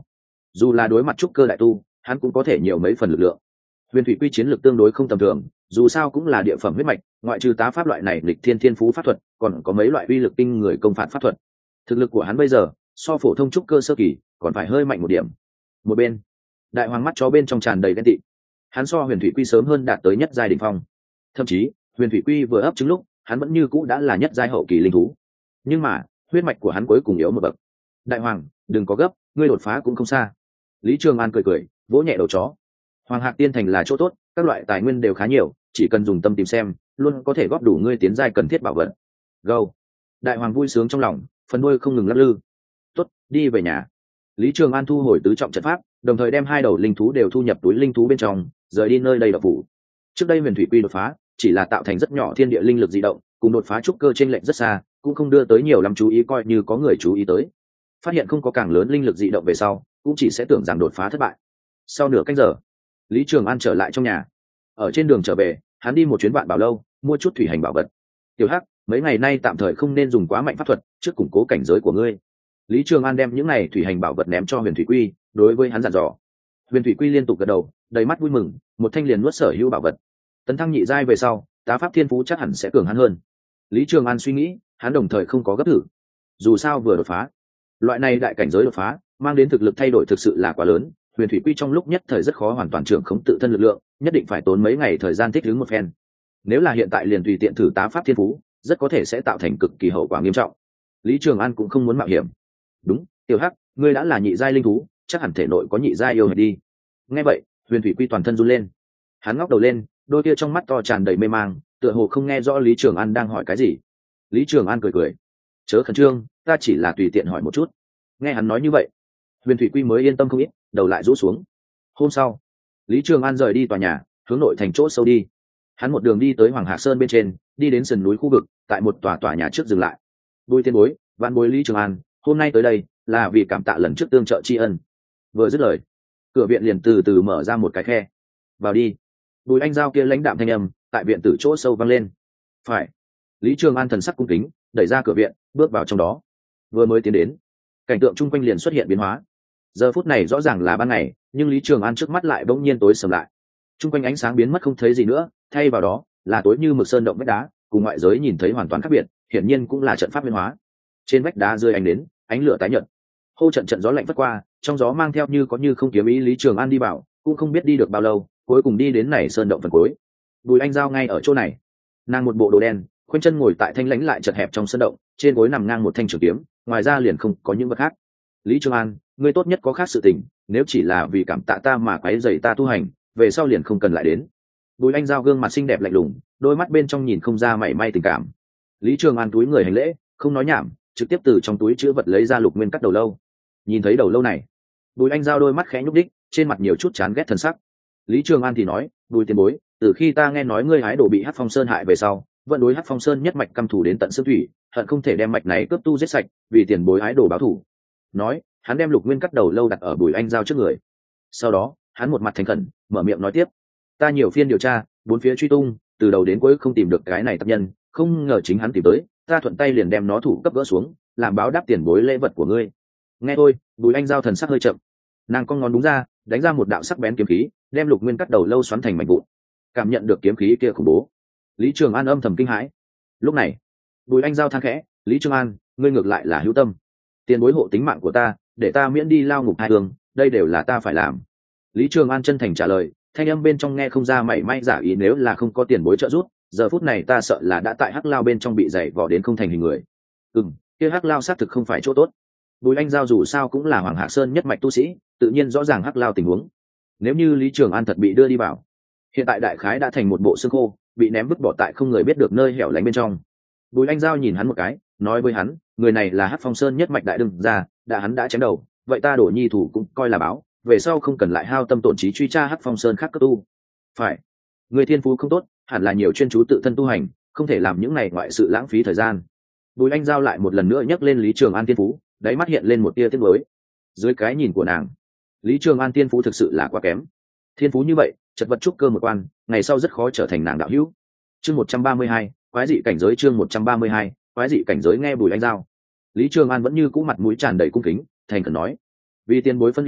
dù là đối mặt trúc cơ đại tu hắn cũng có thể nhiều mấy phần lực lượng. Huyền thủy quy chiến lược tương đối không tầm thường, dù sao cũng là địa phẩm huyết mạch, ngoại trừ tá pháp loại này lịch thiên thiên phú pháp thuật còn có mấy loại uy lực kinh người công phạt pháp thuật. Thực lực của hắn bây giờ so phổ thông trúc cơ sơ kỳ còn phải hơi mạnh một điểm. Một bên đại hoàng mắt chó bên trong tràn đầy ghen tị, hắn so huyền thủy quy sớm hơn đạt tới nhất giai đỉnh phong. Thậm chí huyền thủy quy vừa ấp trứng lúc hắn vẫn như cũ đã là nhất giai hậu kỳ linh thú, nhưng mà huyết mạch của hắn cuối cùng yếu một bậc. Đại hoàng đừng có gấp, ngươi đột phá cũng không xa. Lý Trường An cười cười vỗ nhẹ đầu chó. Hoàng Hạc Tiên Thành là chỗ tốt, các loại tài nguyên đều khá nhiều, chỉ cần dùng tâm tìm xem luôn có thể góp đủ ngươi tiến giai cần thiết bảo vật. Go. Đại hoàng vui sướng trong lòng, phần đuôi không ngừng lắc lư. Tốt, đi về nhà. Lý Trường An thu hồi tứ trọng trận pháp, đồng thời đem hai đầu linh thú đều thu nhập túi linh thú bên trong, rời đi nơi đây độc phủ. Trước đây huyền thủy quy đột phá chỉ là tạo thành rất nhỏ thiên địa linh lực di động, cùng đột phá trúc cơ trên lệnh rất xa, cũng không đưa tới nhiều lắm chú ý, coi như có người chú ý tới, phát hiện không có càng lớn linh lực di động về sau cũng chỉ sẽ tưởng rằng đột phá thất bại. Sau nửa canh giờ Lý Trường An trở lại trong nhà. Ở trên đường trở về hắn đi một chuyến Vạn Bảo Lâu mua chút thủy hành bảo vật. Tiểu Hắc, mấy ngày nay tạm thời không nên dùng quá mạnh pháp thuật trước củng cố cảnh giới của ngươi. Lý Trường An đem những này thủy hành bảo vật ném cho Huyền Thủy Quy, đối với hắn dặn dò. Huyền Thủy Quy liên tục gật đầu, đầy mắt vui mừng, một thanh liền nuốt sở hữu bảo vật. Tấn thăng nhị giai về sau tá pháp thiên phú chắc hẳn sẽ cường hắn hơn. Lý Trường An suy nghĩ, hắn đồng thời không có gấp thử. Dù sao vừa đột phá, loại này đại cảnh giới đột phá mang đến thực lực thay đổi thực sự là quá lớn, Huyền Thủy Quy trong lúc nhất thời rất khó hoàn toàn trưởng khống tự thân lực lượng, nhất định phải tốn mấy ngày thời gian thích ứng một phen. Nếu là hiện tại liền tùy tiện thử tá pháp thiên phú, rất có thể sẽ tạo thành cực kỳ hậu quả nghiêm trọng. Lý Trường An cũng không muốn mạo hiểm. Đúng, Tiểu Hắc, ngươi đã là nhị giai linh thú, chắc hẳn thể nội có nhị giai yêu hệt đi. Nghe vậy Huyền Thủy Quy toàn thân run lên, hắn ngóc đầu lên, đôi kia trong mắt to tràn đầy mê mang, tựa hồ không nghe rõ Lý Trường An đang hỏi cái gì. Lý Trường An cười cười, chớ khẩn trương, ta chỉ là tùy tiện hỏi một chút. Nghe hắn nói như vậy Huyền Thủy Quy mới yên tâm không ít, đầu lại rũ xuống. Hôm sau Lý Trường An rời đi tòa nhà, hướng nội thành chỗ sâu đi. Hắn một đường đi tới Hoàng Hạ Sơn bên trên, đi đến sườn núi khu vực, tại một tòa nhà trước dừng lại. Bùi tiên bối, vạn bối Lý Trường An hôm nay tới đây là vì cảm tạ lần trước tương trợ tri ân. Vừa dứt lời cửa viện liền từ từ mở ra một cái khe. Vào đi. Bùi anh giao kia lãnh đạm thanh âm tại viện tử chỗ sâu vang lên. Phải. Lý Trường An thần sắc cung kính đẩy ra cửa viện, bước vào trong đó. Vừa mới tiến đến cảnh tượng chung quanh liền xuất hiện biến hóa. Giờ phút này rõ ràng là ban ngày, nhưng Lý Trường An trước mắt lại bỗng nhiên tối sầm lại. Chung quanh ánh sáng biến mất không thấy gì nữa, thay vào đó là tối như mực sơn động vách đá, cùng ngoại giới nhìn thấy hoàn toàn khác biệt, hiển nhiên cũng là trận pháp biến hóa. Trên vách đá rơi ánh đến, ánh lửa tái nhợt. Hô trận trận gió lạnh vất qua, trong gió mang theo như có như không kiếm ý. Lý Trường An đi bảo, cũng không biết đi được bao lâu, cuối cùng đi đến này sơn động phần cuối. Bùi anh giao ngay ở chỗ này, nàng một bộ đồ đen, khoanh chân ngồi tại thanh lãnh lại chật hẹp trong sơn động, trên gối nằm ngang một thanh trường kiếm, ngoài ra liền không có những vật khác. Lý Trường An, ngươi tốt nhất có khác sự tình, nếu chỉ là vì cảm tạ ta mà quấy rầy ta tu hành, về sau liền không cần lại đến. Bùi anh giao gương mặt xinh đẹp lạnh lùng, đôi mắt bên trong nhìn không ra mảy may tình cảm. Lý Trường An túi người hành lễ, không nói nhảm, trực tiếp từ trong túi chữ vật lấy ra lục nguyên cắt đầu lâu. Nhìn thấy đầu lâu này, Bùi anh giao đôi mắt khẽ nhúc đích, trên mặt nhiều chút chán ghét thần sắc. Lý Trường An thì nói, Bùi tiền bối, từ khi ta nghe nói ngươi hái đồ bị Hắc Phong Sơn hại về sau, vẫn đối Hắc Phong Sơn nhất mạch căm thù đến tận xương thủy, hận không thể đem mạch này cướp tu giết sạch, vì tiền bối hái đồ báo thù. Nói, hắn đem lục nguyên cắt đầu lâu đặt ở Bùi anh giao trước người. Sau đó hắn một mặt thành khẩn mở miệng nói tiếp, ta nhiều phiên điều tra, bốn phía truy tung, từ đầu đến cuối không tìm được cái này tập nhân, không ngờ chính hắn tìm tới, ta thuận tay liền đem nó thủ cấp gỡ xuống, làm báo đáp tiền bối lễ vật của ngươi. Nghe thôi, Bùi anh giao thần sắc hơi chậm, nàng cong ngón đúng ra, đánh ra một đạo sắc bén kiếm khí, đem lục nguyên cắt đầu lâu xoắn thành mảnh vụn. Cảm nhận được kiếm khí kia khủng bố, Lý Trường An âm thầm kinh hãi. Lúc này Bùi anh giao than khẽ, Lý Trường An, ngươi ngược lại là hữu tâm, tiền bối hộ tính mạng của ta, để ta miễn đi lao ngục hai hương, đây đều là ta phải làm. Lý Trường An chân thành trả lời, thanh âm bên trong nghe không ra mảy may giả ý, nếu là không có tiền bối trợ giúp, giờ phút này ta sợ là đã tại hắc lao bên trong bị dày vò đến không thành hình người. Kia hắc lao xác thực không phải chỗ tốt. Bùi anh giao dù sao cũng là Hoàng Hạ Sơn nhất mạch tu sĩ, tự nhiên rõ ràng hắc lao tình huống. Nếu như Lý Trường An thật bị đưa đi vào, hiện tại đại khái đã thành một bộ xương khô, bị ném vứt bỏ tại không người biết được nơi hẻo lánh bên trong. Bùi anh giao nhìn hắn một cái, nói với hắn, người này là Hắc Phong Sơn nhất mạch đại đương gia, hắn đã chém đầu, vậy ta Đổ Nhi thủ cũng coi là báo, về sau không cần lại hao tâm tổn trí truy tra Hắc Phong Sơn khác cấp tu. Phải, người thiên phú không tốt, hẳn là nhiều chuyên chú tự thân tu hành, không thể làm những này ngoại sự lãng phí thời gian. Bùi anh giao lại một lần nữa nhắc lên Lý Trường An thiên phú, đáy mắt hiện lên một tia tiếc nuối. Dưới cái nhìn của nàng, Lý Trường An thiên phú thực sự là quá kém. Thiên phú như vậy, chật vật trúc cơ một quan, ngày sau rất khó trở thành nàng đạo hữu. Chương 132, quái dị cảnh giới. Chương 132, quái dị cảnh giới. Nghe Bùi anh giao, Lý Trường An vẫn như cũ mặt mũi tràn đầy cung kính, thành khẩn nói, vì tiền bối phân ưu,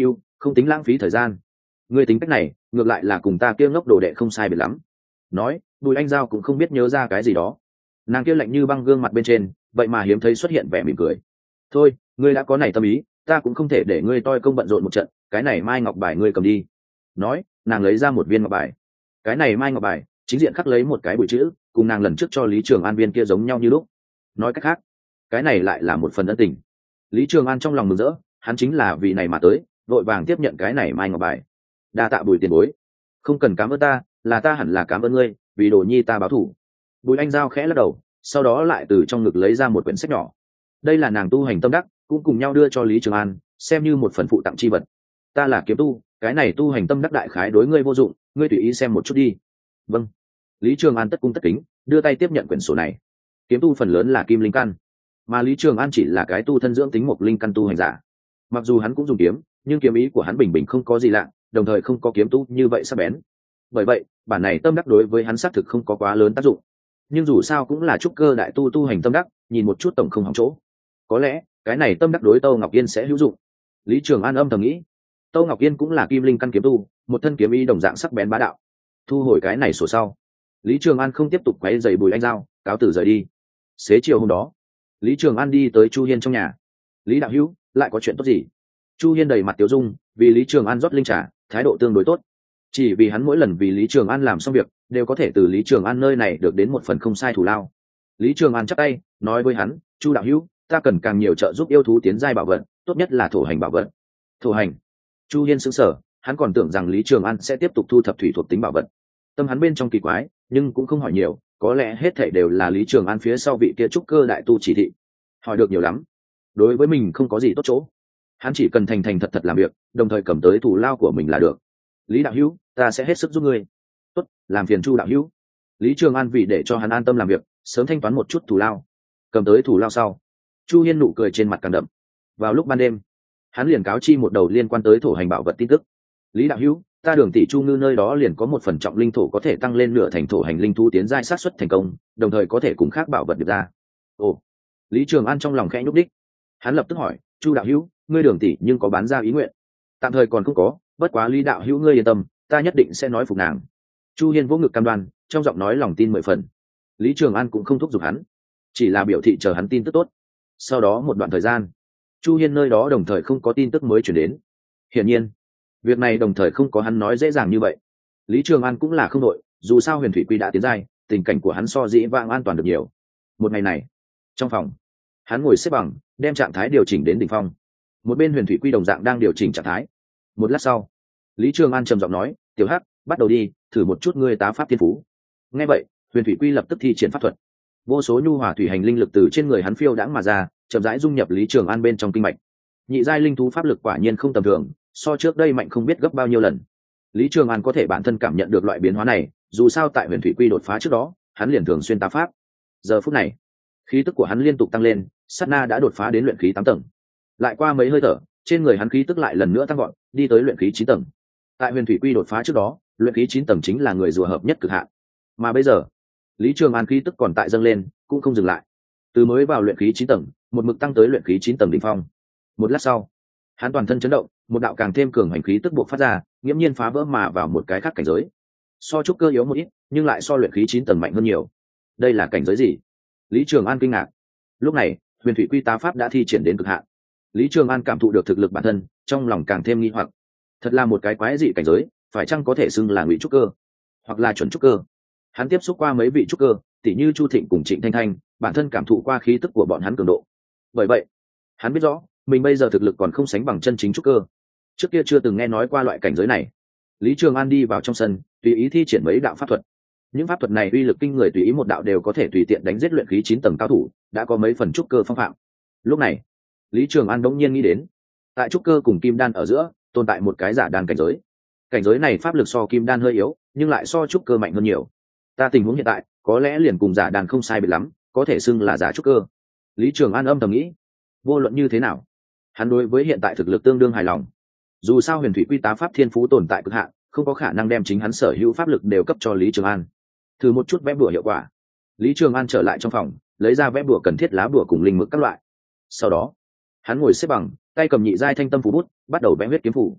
không tính lãng phí thời gian. Ngươi tính cách này ngược lại là cùng ta kia ngốc đồ đệ không sai biệt lắm. Nói, Bùi Anh Giao cũng không biết nhớ ra cái gì đó. Nàng kia lạnh như băng gương mặt bên trên vậy mà hiếm thấy xuất hiện vẻ mỉm cười. Thôi, ngươi đã có này tâm ý, ta cũng không thể để ngươi toi công bận rộn một trận, cái này mai ngọc bài ngươi cầm đi. Nói, nàng lấy ra một viên ngọc bài. Cái này mai ngọc bài chính diện khắc lấy một cái bụi chữ, cùng nàng lần trước cho Lý Trường An viên kia giống nhau như lúc. Nói cách khác, cái này lại là một phần ân tình. Lý Trường An trong lòng mừng rỡ, hắn chính là vì này mà tới, vội vàng tiếp nhận cái này mai ngọc bài. Đa tạ Bùi tiền bối. Không cần cảm ơn ta, là ta hẳn là cảm ơn ngươi, vì đồ nhi ta báo thù. Bùi Anh Giao khẽ lắc đầu, sau đó lại từ trong ngực lấy ra một quyển sách nhỏ. Đây là nàng tu hành tâm đắc, cũng cùng nhau đưa cho Lý Trường An, xem như một phần phụ tặng chi vật. Ta là kiếm tu, cái này tu hành tâm đắc đại khái đối ngươi vô dụng, ngươi tùy ý xem một chút đi. Vâng. Lý Trường An tất cung tất kính, đưa tay tiếp nhận quyển sổ này. Kiếm tu phần lớn là kim linh căn, mà Lý Trường An chỉ là cái tu thân dưỡng tính mộc linh căn tu hành giả. Mặc dù hắn cũng dùng kiếm, nhưng kiếm ý của hắn bình bình không có gì lạ, đồng thời không có kiếm tu như vậy sắc bén. Bởi vậy, bản này tâm đắc đối với hắn xác thực không có quá lớn tác dụng. Nhưng dù sao cũng là trúc cơ đại tu tu hành tâm đắc, nhìn một chút tổng không hỏng chỗ. Có lẽ cái này tâm đắc đối Tâu Ngọc Yên sẽ hữu dụng. Lý Trường An âm thầm nghĩ. Tâu Ngọc Yên cũng là kim linh căn kiếm tu, một thân kiếm ý đồng dạng sắc bén bá đạo. Thu hồi cái này sổ sau, Lý Trường An không tiếp tục quấy rầy Bùi Anh Giao, cáo từ rời đi. Xế chiều hôm đó, Lý Trường An đi tới Chu Hiên trong nhà. Lý đạo hữu, lại có chuyện tốt gì? Chu Hiên đầy mặt tiêu dung, vì Lý Trường An rót linh trà, thái độ tương đối tốt. Chỉ vì hắn mỗi lần vì Lý Trường An làm xong việc, đều có thể từ Lý Trường An nơi này được đến một phần không sai thù lao. Lý Trường An chắp tay, nói với hắn, Chu đạo hữu, ta cần càng nhiều trợ giúp yêu thú tiến giai bảo vật, tốt nhất là thổ hành bảo vật. Thổ hành? Chu Hiên sững sờ, hắn còn tưởng rằng Lý Trường An sẽ tiếp tục thu thập thủy thuộc tính bảo vật. Tâm hắn bên trong kỳ quái, nhưng cũng không hỏi nhiều, có lẽ hết thảy đều là Lý Trường An phía sau vị kia trúc cơ đại tu chỉ thị. Hỏi được nhiều lắm, đối với mình không có gì tốt chỗ. Hắn chỉ cần thành thành thật thật làm việc, đồng thời cầm tới thù lao của mình là được. Lý đạo hữu, ta sẽ hết sức giúp ngươi. Tốt, làm phiền Chu đạo hữu. Lý Trường An vì để cho hắn an tâm làm việc, sớm thanh toán một chút thù lao. Cầm tới thù lao sau, Chu Hiên nụ cười trên mặt càng đậm. Vào lúc ban đêm, hắn liền cáo chi một đầu liên quan tới thổ hành bảo vật tin tức. Lý đạo hữu, ta Đường Tỷ Chu Ngư nơi đó liền có một phần trọng linh thổ có thể tăng lên nửa thành thổ hành linh thú tiến giai sát suất thành công, đồng thời có thể cùng khác bảo vật được ra. Ồ. Lý Trường An trong lòng khẽ nhúc đích. Hắn lập tức hỏi, Chu đạo hữu, ngươi Đường Tỷ nhưng có bán ra ý nguyện? Tạm thời còn không có, bất quá Lý đạo hữu ngươi yên tâm, ta nhất định sẽ nói phục nàng. Chu Hiên vỗ ngực cam đoan, trong giọng nói lòng tin 10 phần. Lý Trường An cũng không thúc giục hắn, chỉ là biểu thị chờ hắn tin tức tốt. Sau đó một đoạn thời gian, Chu Hiên nơi đó đồng thời không có tin tức mới chuyển đến. Hiển nhiên, việc này đồng thời không có hắn nói dễ dàng như vậy. Lý Trường An cũng là không đội, dù sao Huyền Thủy Quy đã tiến giai, tình cảnh của hắn so dĩ vãng an toàn được nhiều. Một ngày này, trong phòng, hắn ngồi xếp bằng, đem trạng thái điều chỉnh đến đỉnh phong. Một bên Huyền Thủy Quy đồng dạng đang điều chỉnh trạng thái. Một lát sau, Lý Trường An trầm giọng nói, Tiểu Hắc, bắt đầu đi, thử một chút ngươi tá pháp thiên phú. Nghe vậy, Huyền Thủy Quy lập tức thi triển pháp thuật. Vô số nhu hòa thủy hành linh lực từ trên người hắn phiêu đãng mà ra, chậm rãi dung nhập Lý Trường An bên trong kinh mạch. Nhị giai linh thú pháp lực quả nhiên không tầm thường, so trước đây mạnh không biết gấp bao nhiêu lần. Lý Trường An có thể bản thân cảm nhận được loại biến hóa này, dù sao tại Huyền Thủy Quy đột phá trước đó, hắn liền thường xuyên tá pháp. Giờ phút này, khí tức của hắn liên tục tăng lên, sát na đã đột phá đến luyện khí 8 tầng. Lại qua mấy hơi thở, trên người hắn khí tức lại lần nữa tăng vọt, đi tới luyện khí 9 tầng. Tại Huyền Thủy Quy đột phá trước đó, luyện khí 9 tầng chính là người rùa hợp nhất cực hạn. Mà bây giờ, Lý Trường An khí tức còn tại dâng lên, cũng không dừng lại. Từ mới vào luyện khí 9 tầng, một mực tăng tới luyện khí 9 tầng đỉnh phong. Một lát sau, hắn toàn thân chấn động, một đạo càng thêm cường hành khí tức buộc phát ra, nghiễm nhiên phá vỡ mà vào một cái khác cảnh giới. So trúc cơ yếu một ít, nhưng lại so luyện khí 9 tầng mạnh hơn nhiều. Đây là cảnh giới gì? Lý Trường An kinh ngạc. Lúc này, Huyền Thủy Quy tá pháp đã thi triển đến cực hạn. Lý Trường An cảm thụ được thực lực bản thân, trong lòng càng thêm nghi hoặc. Thật là một cái quái dị cảnh giới, phải chăng có thể xưng là ngụy trúc cơ, hoặc là chuẩn trúc cơ? Hắn tiếp xúc qua mấy vị trúc cơ, tỷ như Chu Thịnh cùng Trịnh Thanh Thanh, bản thân cảm thụ qua khí tức của bọn hắn cường độ. Bởi vậy, hắn biết rõ, mình bây giờ thực lực còn không sánh bằng chân chính trúc cơ. Trước kia chưa từng nghe nói qua loại cảnh giới này. Lý Trường An đi vào trong sân, tùy ý thi triển mấy đạo pháp thuật. Những pháp thuật này uy lực kinh người, tùy ý một đạo đều có thể tùy tiện đánh giết luyện khí 9 tầng cao thủ, đã có mấy phần trúc cơ phong phạm. Lúc này, Lý Trường An đống nhiên nghĩ đến, tại trúc cơ cùng kim đan ở giữa, tồn tại một cái giả đan cảnh giới. Cảnh giới này pháp lực so kim đan hơi yếu, nhưng lại so trúc cơ mạnh hơn nhiều. Ta tình huống hiện tại, có lẽ liền cùng giả đan không sai biệt lắm, có thể xưng là giả trúc cơ. Lý Trường An âm thầm nghĩ. Vô luận như thế nào, hắn đối với hiện tại thực lực tương đương hài lòng. Dù sao Huyền Thủy Quy tá pháp thiên phú tồn tại cực hạn, không có khả năng đem chính hắn sở hữu pháp lực đều cấp cho Lý Trường An. Thử một chút vẽ bùa hiệu quả. Lý Trường An trở lại trong phòng, lấy ra vẽ bùa cần thiết lá bùa cùng linh mực các loại. Sau đó, hắn ngồi xếp bằng, tay cầm nhị giai thanh tâm phù bút, bắt đầu vẽ huyết kiếm phủ.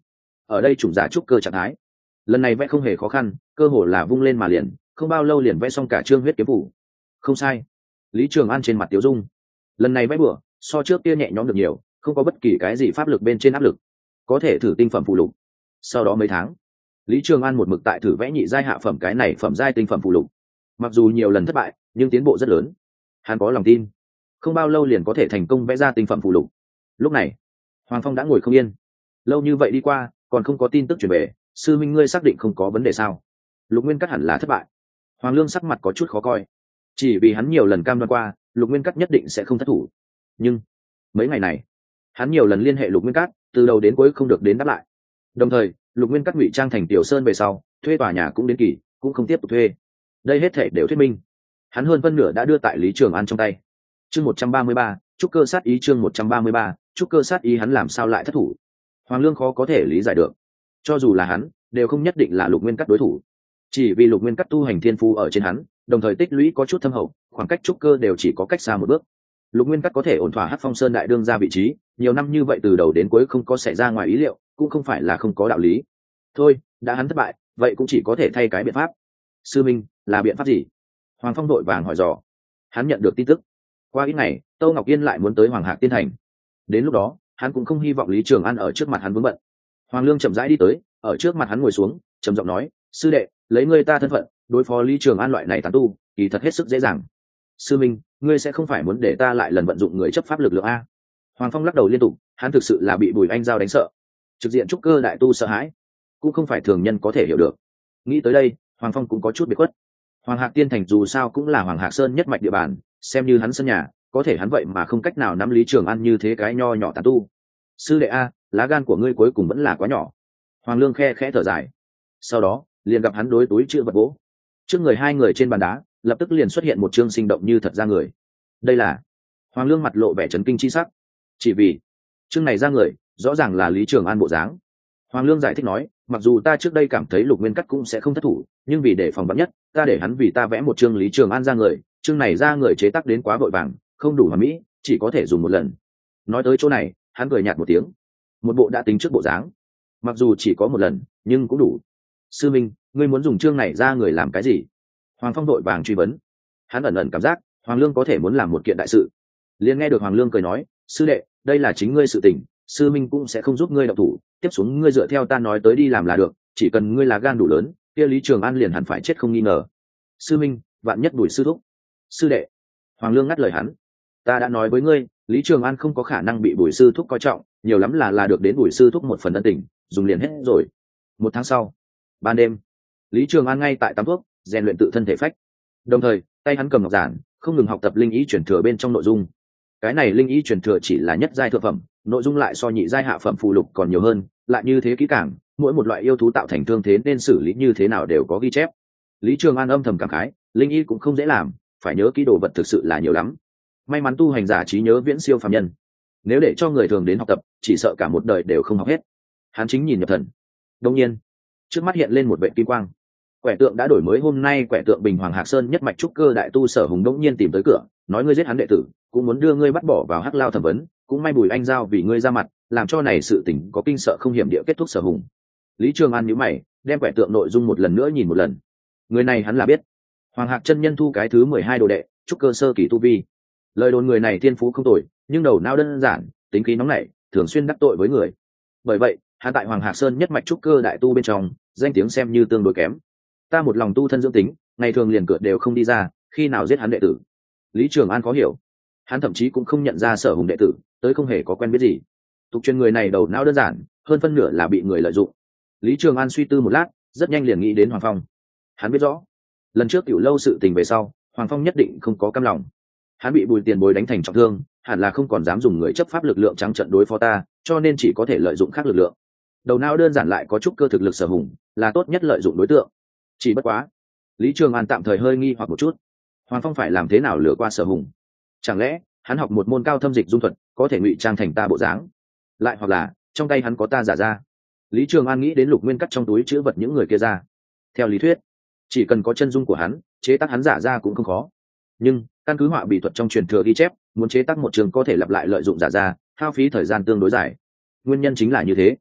ở đây chủng giả trúc cơ trạng thái. Lần này vẽ không hề khó khăn, cơ hồ là vung lên mà liền, không bao lâu liền vẽ xong cả chương huyết kiếm phủ. Không sai. Lý Trường An trên mặt tiếu dung. Lần này vẽ bừa so trước kia nhẹ nhõm được nhiều, không có bất kỳ cái gì pháp lực bên trên áp lực, có thể thử tinh phẩm phụ lục. Sau đó mấy tháng, Lý Trường An một mực tại thử vẽ nhị giai hạ phẩm cái này phẩm giai tinh phẩm phụ lục. Mặc dù nhiều lần thất bại, nhưng tiến bộ rất lớn. Hắn có lòng tin, không bao lâu liền có thể thành công vẽ ra tinh phẩm phụ lục. Lúc này, Hoàng Phong đã ngồi không yên. Lâu như vậy đi qua, còn không có tin tức truyền về, sư minh ngươi xác định không có vấn đề sao? Lục Nguyên Cắt hẳn là thất bại. Hoàng Lương sắc mặt có chút khó coi, chỉ vì hắn nhiều lần cam đoan qua, Lục Nguyên Cắt nhất định sẽ không thất thủ. Nhưng mấy ngày này, hắn nhiều lần liên hệ Lục Nguyên Cắt, từ đầu đến cuối không được đến đáp lại. Đồng thời, Lục Nguyên Cắt ngụy trang thành Tiểu Sơn về sau, thuê tòa nhà cũng đến kỳ, cũng không tiếp tục thuê. Đây hết thể đều thuyết minh, hắn hơn phân nửa đã đưa tại Lý Trường An trong tay. Chương 133, trúc cơ sát ý. Chương 133, trúc cơ sát ý. Hắn làm sao lại thất thủ? Hoàng Lương khó có thể lý giải được. Cho dù là hắn, đều không nhất định là Lục Nguyên Cắt đối thủ. Chỉ vì Lục Nguyên Cắt tu hành thiên phu ở trên hắn, đồng thời tích lũy có chút thâm hậu, khoảng cách trúc cơ đều chỉ có cách xa một bước. Lục Nguyên Cắt có thể ổn thỏa Hắc Phong Sơn đại đương ra vị trí, nhiều năm như vậy từ đầu đến cuối không có xảy ra ngoài ý liệu, cũng không phải là không có đạo lý. Thôi, đã hắn thất bại, vậy cũng chỉ có thể thay cái biện pháp. Sư minh, là biện pháp gì? Hoàng Phong đội vàng hỏi dò. Hắn nhận được tin tức, qua ít ngày, Tô Ngọc Yên lại muốn tới Hoàng Hạc Tiên Thành. Đến lúc đó, hắn cũng không hy vọng Lý Trường An ở trước mặt hắn vướng bận. Hoàng Lương chậm rãi đi tới, ở trước mặt hắn ngồi xuống, trầm giọng nói: sư đệ, lấy ngươi ta thân phận, đối phó Lý Trường An loại này tán tu, thì thật hết sức dễ dàng. Sư minh, ngươi sẽ không phải muốn để ta lại lần vận dụng người chấp pháp lực lượng a? Hoàng Phong lắc đầu liên tục, hắn thực sự là bị Bùi Anh Giao đánh sợ, trực diện trúc cơ đại tu sợ hãi, cũng không phải thường nhân có thể hiểu được. Nghĩ tới đây, Hoàng Phong cũng có chút biệt khuất. Hoàng Hạc Tiên Thành dù sao cũng là Hoàng Hạc Sơn nhất mạch địa bàn, xem như hắn sân nhà, có thể hắn vậy mà không cách nào nắm Lý Trường An như thế cái nho nhỏ tán tu. Sư đệ a, lá gan của ngươi cuối cùng vẫn là quá nhỏ. Hoàng Lương khe khẽ thở dài. Sau đó, liền gặp hắn đối túi chữ vật gỗ. Trước người hai người trên bàn đá, lập tức liền xuất hiện một chương sinh động như thật ra người. Đây là... Hoàng Lương mặt lộ vẻ chấn kinh chi sắc. Chỉ vì chương này ra người, rõ ràng là Lý Trường An bộ dáng. Hoàng Lương giải thích nói, mặc dù ta trước đây cảm thấy Lục Nguyên Cắt cũng sẽ không thất thủ, nhưng vì để phòng vắn nhất, ta để hắn vì ta vẽ một chương Lý Trường An ra người. Chương này ra người chế tác đến quá vội vàng, không đủ hoàn mỹ, chỉ có thể dùng một lần. Nói tới chỗ này, hắn cười nhạt một tiếng. Một bộ đã tính trước bộ dáng, mặc dù chỉ có một lần, nhưng cũng đủ. Sư minh, ngươi muốn dùng chương này ra người làm cái gì? Hoàng Phong vội vàng truy vấn. Hắn ẩn ẩn cảm giác Hoàng Lương có thể muốn làm một kiện đại sự. Liền nghe được Hoàng Lương cười nói, sư đệ, đây là chính ngươi sự tình, sư minh cũng sẽ không giúp ngươi động thủ, tiếp xuống ngươi dựa theo ta nói tới đi làm là được, chỉ cần ngươi là gan đủ lớn, kia Lý Trường An liền hẳn phải chết không nghi ngờ. Sư minh, vạn nhất Bùi sư thúc. Sư đệ. Hoàng Lương ngắt lời hắn. Ta đã nói với ngươi, Lý Trường An không có khả năng bị Bùi sư thúc coi trọng, nhiều lắm là được đến Bùi sư thúc một phần ân tình, dùng liền hết rồi. Một tháng sau, ban đêm, Lý Trường An ngay tại tắm thuốc, rèn luyện tự thân thể phách. Đồng thời, tay hắn cầm ngọc giản, không ngừng học tập linh ý truyền thừa bên trong nội dung. Cái này linh ý truyền thừa chỉ là nhất giai thượng phẩm, nội dung lại so nhị giai hạ phẩm phù lục còn nhiều hơn, lại như thế kỹ càng, mỗi một loại yêu thú tạo thành thương thế nên xử lý như thế nào đều có ghi chép. Lý Trường An âm thầm cảm khái, linh ý cũng không dễ làm, phải nhớ kỹ đồ vật thực sự là nhiều lắm. May mắn tu hành giả trí nhớ viễn siêu phàm nhân, nếu để cho người thường đến học tập, chỉ sợ cả một đời đều không học hết. Hắn chính nhìn nhập thần. Đương nhiên, trước mắt hiện lên một vệ kim quang. Quẻ tượng đã đổi mới, hôm nay quẻ tượng Bình Hoàng Hạc Sơn nhất mạch trúc cơ đại tu Sở Hùng đống nhiên tìm tới cửa, nói ngươi giết hắn đệ tử, cũng muốn đưa ngươi bắt bỏ vào Hắc Lao thẩm vấn, cũng may Bùi Anh Giao vì ngươi ra mặt, làm cho này sự tình có kinh sợ không hiểm địa kết thúc. Sở Hùng. Lý Trường An nhíu mày, đem quẻ tượng nội dung một lần nữa nhìn một lần. Người này hắn là biết, Hoàng Hạc chân nhân thu cái thứ 12 đồ đệ, trúc cơ sơ kỳ tu vi. Lời đồn người này thiên phú không tồi, nhưng đầu não đơn giản, tính khí nóng nảy, thường xuyên đắc tội với người. Bởi vậy, hắn tại Hoàng Hạc Sơn nhất mạch trúc cơ đại tu bên trong, danh tiếng xem như tương đối kém. Ta một lòng tu thân dưỡng tính, ngày thường liền cửa đều không đi ra, khi nào giết hắn đệ tử? Lý Trường An khó hiểu. Hắn thậm chí cũng không nhận ra Sở Hùng đệ tử, tới không hề có quen biết gì. Tục truyền người này đầu não đơn giản, hơn phân nửa là bị người lợi dụng. Lý Trường An suy tư một lát, rất nhanh liền nghĩ đến Hoàng Phong. Hắn biết rõ, lần trước Tiểu Lâu sự tình về sau, Hoàng Phong nhất định không có cam lòng. Hắn bị Bùi Tiền Bối đánh thành trọng thương, hẳn là không còn dám dùng người chấp pháp lực lượng trắng trận đối phó ta, cho nên chỉ có thể lợi dụng khác lực lượng. Đầu não đơn giản lại có chút cơ thực lực Sở Hùng, là tốt nhất lợi dụng đối tượng. Chỉ bất quá, Lý Trường An tạm thời hơi nghi hoặc một chút. Hoàng Phong phải làm thế nào lừa qua Sở Hùng? Chẳng lẽ hắn học một môn cao thâm dịch dung thuật, có thể ngụy trang thành ta bộ dáng? Lại hoặc là trong tay hắn có ta giả ra? Lý Trường An nghĩ đến Lục Nguyên Cắt trong túi chứa vật những người kia ra. Theo lý thuyết, chỉ cần có chân dung của hắn, chế tác hắn giả ra cũng không khó. Nhưng căn cứ họa bị thuật trong truyền thừa ghi chép, muốn chế tác một trường có thể lặp lại lợi dụng giả ra, hao phí thời gian tương đối dài. Nguyên nhân chính là như thế.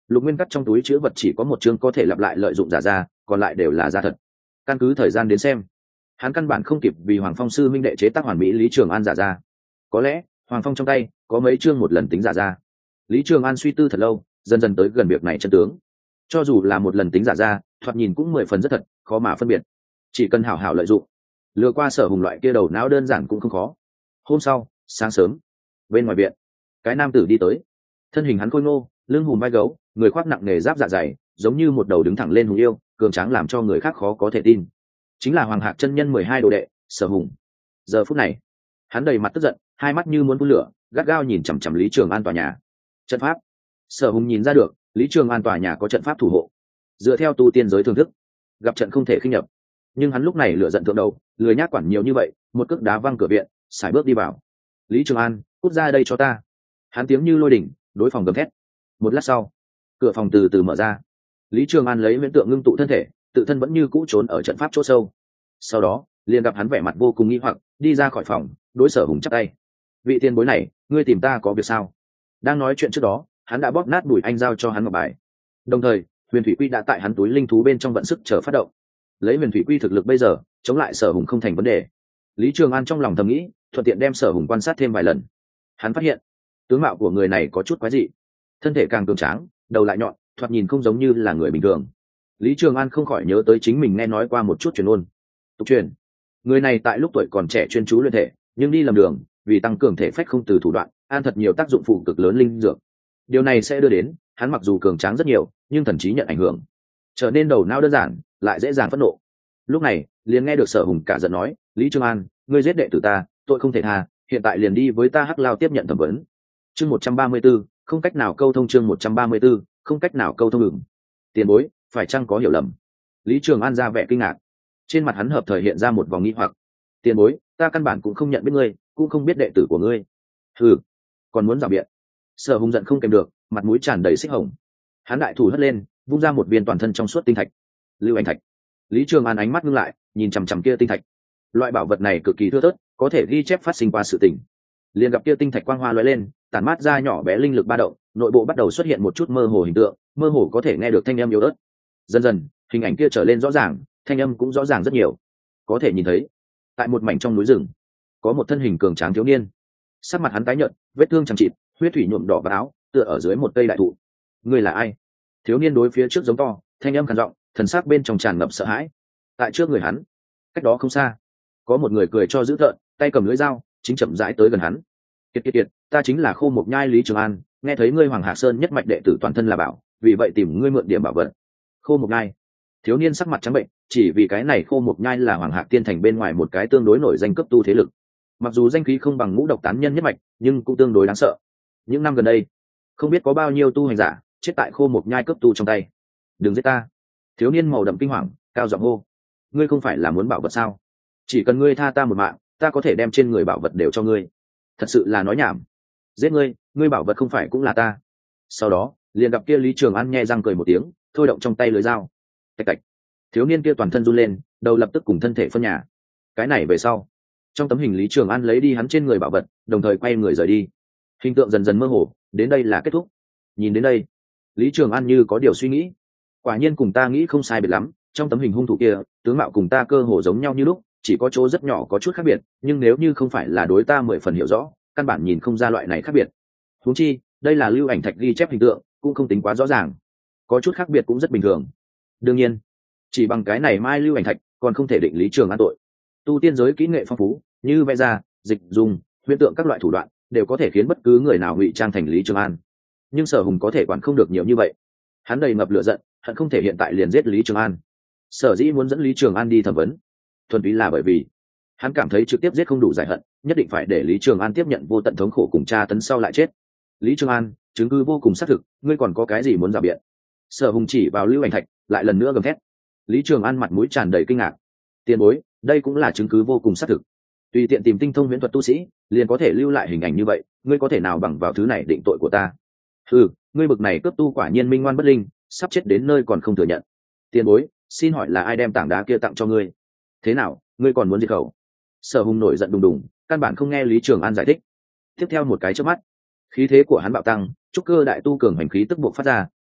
Lục Nguyên cắt trong túi chứa vật chỉ có một chương có thể lặp lại lợi dụng giả ra, còn lại đều là giả thật. Căn cứ thời gian đến xem, hắn căn bản không kịp vì Hoàng Phong sư minh đệ chế tác hoàn mỹ Lý Trường An giả ra. Có lẽ Hoàng Phong trong tay có mấy chương một lần tính giả ra. Lý Trường An suy tư thật lâu, dần dần tới gần việc này chân tướng. Cho dù là một lần tính giả ra, thoạt nhìn cũng 10 phần rất thật, khó mà phân biệt. Chỉ cần hảo hảo lợi dụng, lừa qua Sở Hùng loại kia đầu não đơn giản cũng không khó. Hôm sau sáng sớm, bên ngoài viện, cái nam tử đi tới. Thân hình hắn khôi ngô, lưng hùm vai gấu, người khoác nặng nề giáp dạ dày, giống như một đầu đứng thẳng lên hùng yêu, cường tráng làm cho người khác khó có thể tin. Chính là Hoàng Hạc chân nhân 12 đồ đệ, Sở Hùng. Giờ phút này, hắn đầy mặt tức giận, hai mắt như muốn phun lửa, gắt gao nhìn chằm chằm Lý Trường An tòa nhà. Trận pháp. Sở Hùng nhìn ra được, Lý Trường An tòa nhà có trận pháp thủ hộ. Dựa theo tu tiên giới thưởng thức, gặp trận không thể khinh nhập. Nhưng hắn lúc này lửa giận thượng đầu, lười nhác quản nhiều như vậy, một cước đá văng cửa viện, sải bước đi vào. Lý Trường An, cút ra đây cho ta. Hắn tiếng như lôi đỉnh, đối phòng gầm thét. Một lát sau, cửa phòng từ từ mở ra. Lý Trường An lấy huyễn tượng ngưng tụ thân thể, tự thân vẫn như cũ trốn ở trận pháp chỗ sâu. Sau đó liền gặp hắn vẻ mặt vô cùng nghi hoặc, đi ra khỏi phòng, đối Sở Hùng chắp tay. Vị tiền bối này, ngươi tìm ta có việc sao? Đang nói chuyện trước đó, hắn đã bóp nát Bùi Anh giao cho hắn ngọc bài. Đồng thời Huyền Thủy Quy đã tại hắn túi linh thú bên trong vận sức chờ phát động. Lấy Huyền Thủy Quy thực lực bây giờ, chống lại Sở Hùng không thành vấn đề. Lý Trường An trong lòng thầm nghĩ, thuận tiện đem Sở Hùng quan sát thêm vài lần. Hắn phát hiện tướng mạo của người này có chút quái dị, thân thể càng cường tráng, đầu lại nhọn, thoạt nhìn không giống như là người bình thường. Lý Trường An không khỏi nhớ tới chính mình nghe nói qua một chút truyền ngôn. Tục truyền, người này tại lúc tuổi còn trẻ chuyên chú luyện thể, nhưng đi lầm đường, vì tăng cường thể phách không từ thủ đoạn, ăn thật nhiều tác dụng phụ cực lớn linh dược. Điều này sẽ đưa đến hắn mặc dù cường tráng rất nhiều, nhưng thần trí nhận ảnh hưởng, trở nên đầu não đơn giản, lại dễ dàng phẫn nộ. Lúc này liền nghe được Sở Hùng cả giận nói, Lý Trường An, ngươi giết đệ tử ta, tội không thể tha, hiện tại liền đi với ta Hắc Lao tiếp nhận thẩm vấn. Chương 134, không cách nào câu thông. Chương 134, không cách nào câu thông. Ngừng. Tiền bối, phải chăng có hiểu lầm? Lý Trường An ra vẻ kinh ngạc, trên mặt hắn hợp thời hiện ra một vòng nghi hoặc. Tiền bối, ta căn bản cũng không nhận biết ngươi, cũng không biết đệ tử của ngươi. Hừ, còn muốn rào biện? Sở Hùng giận không kèm được, mặt mũi tràn đầy xích hồng. Hắn đại thủ hất lên, vung ra một viên toàn thân trong suốt tinh thạch. Lưu Anh thạch. Lý Trường An ánh mắt ngưng lại, nhìn chằm chằm kia tinh thạch. Loại bảo vật này cực kỳ thưa thớt, có thể ghi chép phát sinh qua sự tình. Liền gặp kia tinh thạch quang hoa lóe lên, tản mát ra nhỏ bé linh lực ba động, nội bộ bắt đầu xuất hiện một chút mơ hồ hình tượng, mơ hồ có thể nghe được thanh âm yếu ớt. Dần dần, hình ảnh kia trở lên rõ ràng, thanh âm cũng rõ ràng rất nhiều. Có thể nhìn thấy, tại một mảnh trong núi rừng, có một thân hình cường tráng thiếu niên. Sắc mặt hắn tái nhợt, vết thương chằng chịt, huyết thủy nhuộm đỏ vào áo, tựa ở dưới một cây đại thụ. Ngươi là ai? Thiếu niên đối phía trước giống to, thanh âm khàn giọng, thần sắc bên trong tràn ngập sợ hãi. Tại trước người hắn, cách đó không xa, có một người cười cho dữ tợn, tay cầm lưỡi dao, chính chậm rãi tới gần hắn. Kiệt, ta chính là Khô Mộc Nhai Lý Trường An, nghe thấy ngươi Hoàng Hà Sơn nhất mạch đệ tử toàn thân là bảo, vì vậy tìm ngươi mượn điểm bảo vật. Khô Mộc Nhai. Thiếu niên sắc mặt trắng bệnh, chỉ vì cái này Khô Mộc Nhai là Hoàng Hạc Tiên Thành bên ngoài một cái tương đối nổi danh cấp tu thế lực. Mặc dù danh khí không bằng Ngũ Độc Tán Nhân nhất mạch, nhưng cũng tương đối đáng sợ. Những năm gần đây, không biết có bao nhiêu tu hành giả chết tại Khô Mộc Nhai cấp tu trong tay. Đừng giết ta! Thiếu niên màu đậm kinh hoàng, cao giọng hô. Ngươi không phải là muốn bảo vật sao? Chỉ cần ngươi tha ta một mạng, ta có thể đem trên người bảo vật đều cho ngươi. Thật sự là nói nhảm. Giết ngươi, ngươi bảo vật không phải cũng là ta. Sau đó liền gặp kia Lý Trường An nhe răng cười một tiếng, thôi động trong tay lưới dao. Tạch tạch. Thiếu niên kia toàn thân run lên, đầu lập tức cùng thân thể phân nhà. Cái này về sau, trong tấm hình Lý Trường An lấy đi hắn trên người bảo vật, đồng thời quay người rời đi. Hình tượng dần dần mơ hồ, đến đây là kết thúc. Nhìn đến đây, Lý Trường An như có điều suy nghĩ. Quả nhiên cùng ta nghĩ không sai biệt lắm, trong tấm hình hung thủ kia, tướng mạo cùng ta cơ hồ giống nhau như lúc, chỉ có chỗ rất nhỏ có chút khác biệt, nhưng nếu như không phải là đối ta 10 phần hiểu rõ, căn bản nhìn không ra loại này khác biệt. Huống chi, đây là lưu ảnh thạch ghi chép hình tượng, cũng không tính quá rõ ràng. Có chút khác biệt cũng rất bình thường. Đương nhiên, chỉ bằng cái này mai lưu ảnh thạch, còn không thể định Lý Trường An tội. Tu tiên giới kỹ nghệ phong phú, như vẽ ra, dịch dùng, huyễn tượng các loại thủ đoạn, đều có thể khiến bất cứ người nào ngụy trang thành Lý Trường An. Nhưng Sở Hùng có thể quản không được nhiều như vậy. Hắn đầy ngập lửa giận, hận không thể hiện tại liền giết Lý Trường An. Sở dĩ muốn dẫn Lý Trường An đi thẩm vấn, thuần túy là bởi vì hắn cảm thấy trực tiếp giết không đủ giải hận, nhất định phải để Lý Trường An tiếp nhận vô tận thống khổ cùng tra tấn sau lại chết. Lý Trường An, chứng cứ vô cùng xác thực, ngươi còn có cái gì muốn rào biện? Sở Hùng chỉ vào lưu ảnh thạch, lại lần nữa gầm thét. Lý Trường An mặt mũi tràn đầy kinh ngạc. Tiền bối, đây cũng là chứng cứ vô cùng xác thực. Tùy tiện tìm tinh thông huyễn thuật tu sĩ, liền có thể lưu lại hình ảnh như vậy, ngươi có thể nào bằng vào thứ này định tội của ta? Ừ, ngươi bực này cướp tu quả nhiên minh ngoan bất linh, sắp chết đến nơi còn không thừa nhận. Tiền bối, xin hỏi là ai đem tảng đá kia tặng cho ngươi? Thế nào, ngươi còn muốn diệt khẩu? Sở Hùng nổi giận đùng đùng, căn bản không nghe Lý Trường An giải thích. Tiếp theo một cái chớp mắt, khí thế của hắn bạo tăng, trúc cơ đại tu cường hành khí tức buộc phát ra,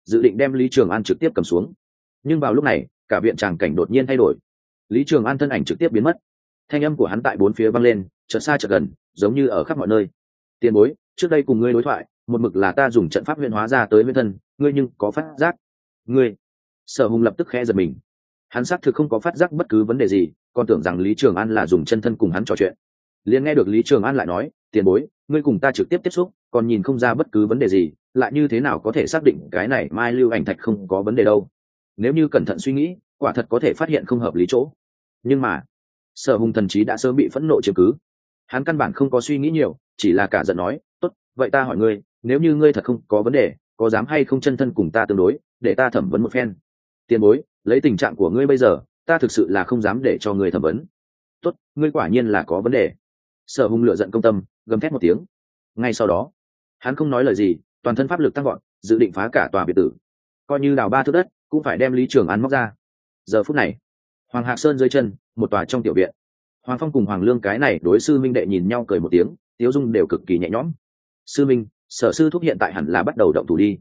dự định đem Lý Trường An trực tiếp cầm xuống. Nhưng vào lúc này cả viện tràng cảnh đột nhiên thay đổi, Lý Trường An thân ảnh trực tiếp biến mất. Thanh âm của hắn tại bốn phía vang lên, chợt xa chợt gần, giống như ở khắp mọi nơi. Tiền bối, trước đây cùng ngươi đối thoại, một mực là ta dùng trận pháp huyền hóa ra tới nguyên thân, ngươi nhưng có phát giác? Ngươi? Sở Hùng lập tức khẽ giật mình. Hắn xác thực không có phát giác bất cứ vấn đề gì, còn tưởng rằng Lý Trường An là dùng chân thân cùng hắn trò chuyện. Liền nghe được Lý Trường An lại nói, tiền bối, ngươi cùng ta trực tiếp tiếp xúc, còn nhìn không ra bất cứ vấn đề gì, lại như thế nào có thể xác định cái này Mai Lưu Ảnh Thạch không có vấn đề đâu? Nếu như cẩn thận suy nghĩ, quả thật có thể phát hiện không hợp lý chỗ. Nhưng mà, Sở Hùng thần trí đã sớm bị phẫn nộ chiếm cứ. Hắn căn bản không có suy nghĩ nhiều, chỉ là cả giận nói, tốt, vậy ta hỏi ngươi, nếu như ngươi thật không có vấn đề, có dám hay không chân thân cùng ta tương đối, để ta thẩm vấn một phen? Tiền bối, lấy tình trạng của ngươi bây giờ, ta thực sự là không dám để cho ngươi thẩm vấn. Tốt, ngươi quả nhiên là có vấn đề. Sở Hùng lửa giận công tâm, gầm thét một tiếng. Ngay sau đó, hắn không nói lời gì, toàn thân pháp lực tăng vọt, dự định phá cả tòa biệt tử, coi như đào 3 thước đất cũng phải đem Lý Trường An móc ra. Giờ phút này, Hoàng Hạc Sơn dưới chân, một tòa trong tiểu viện, Hoàng Phong cùng Hoàng Lương cái này đối sư minh đệ nhìn nhau cười một tiếng, tiếu dung đều cực kỳ nhẹ nhõm. Sư minh, Sở sư thúc hiện tại hẳn là bắt đầu động thủ đi.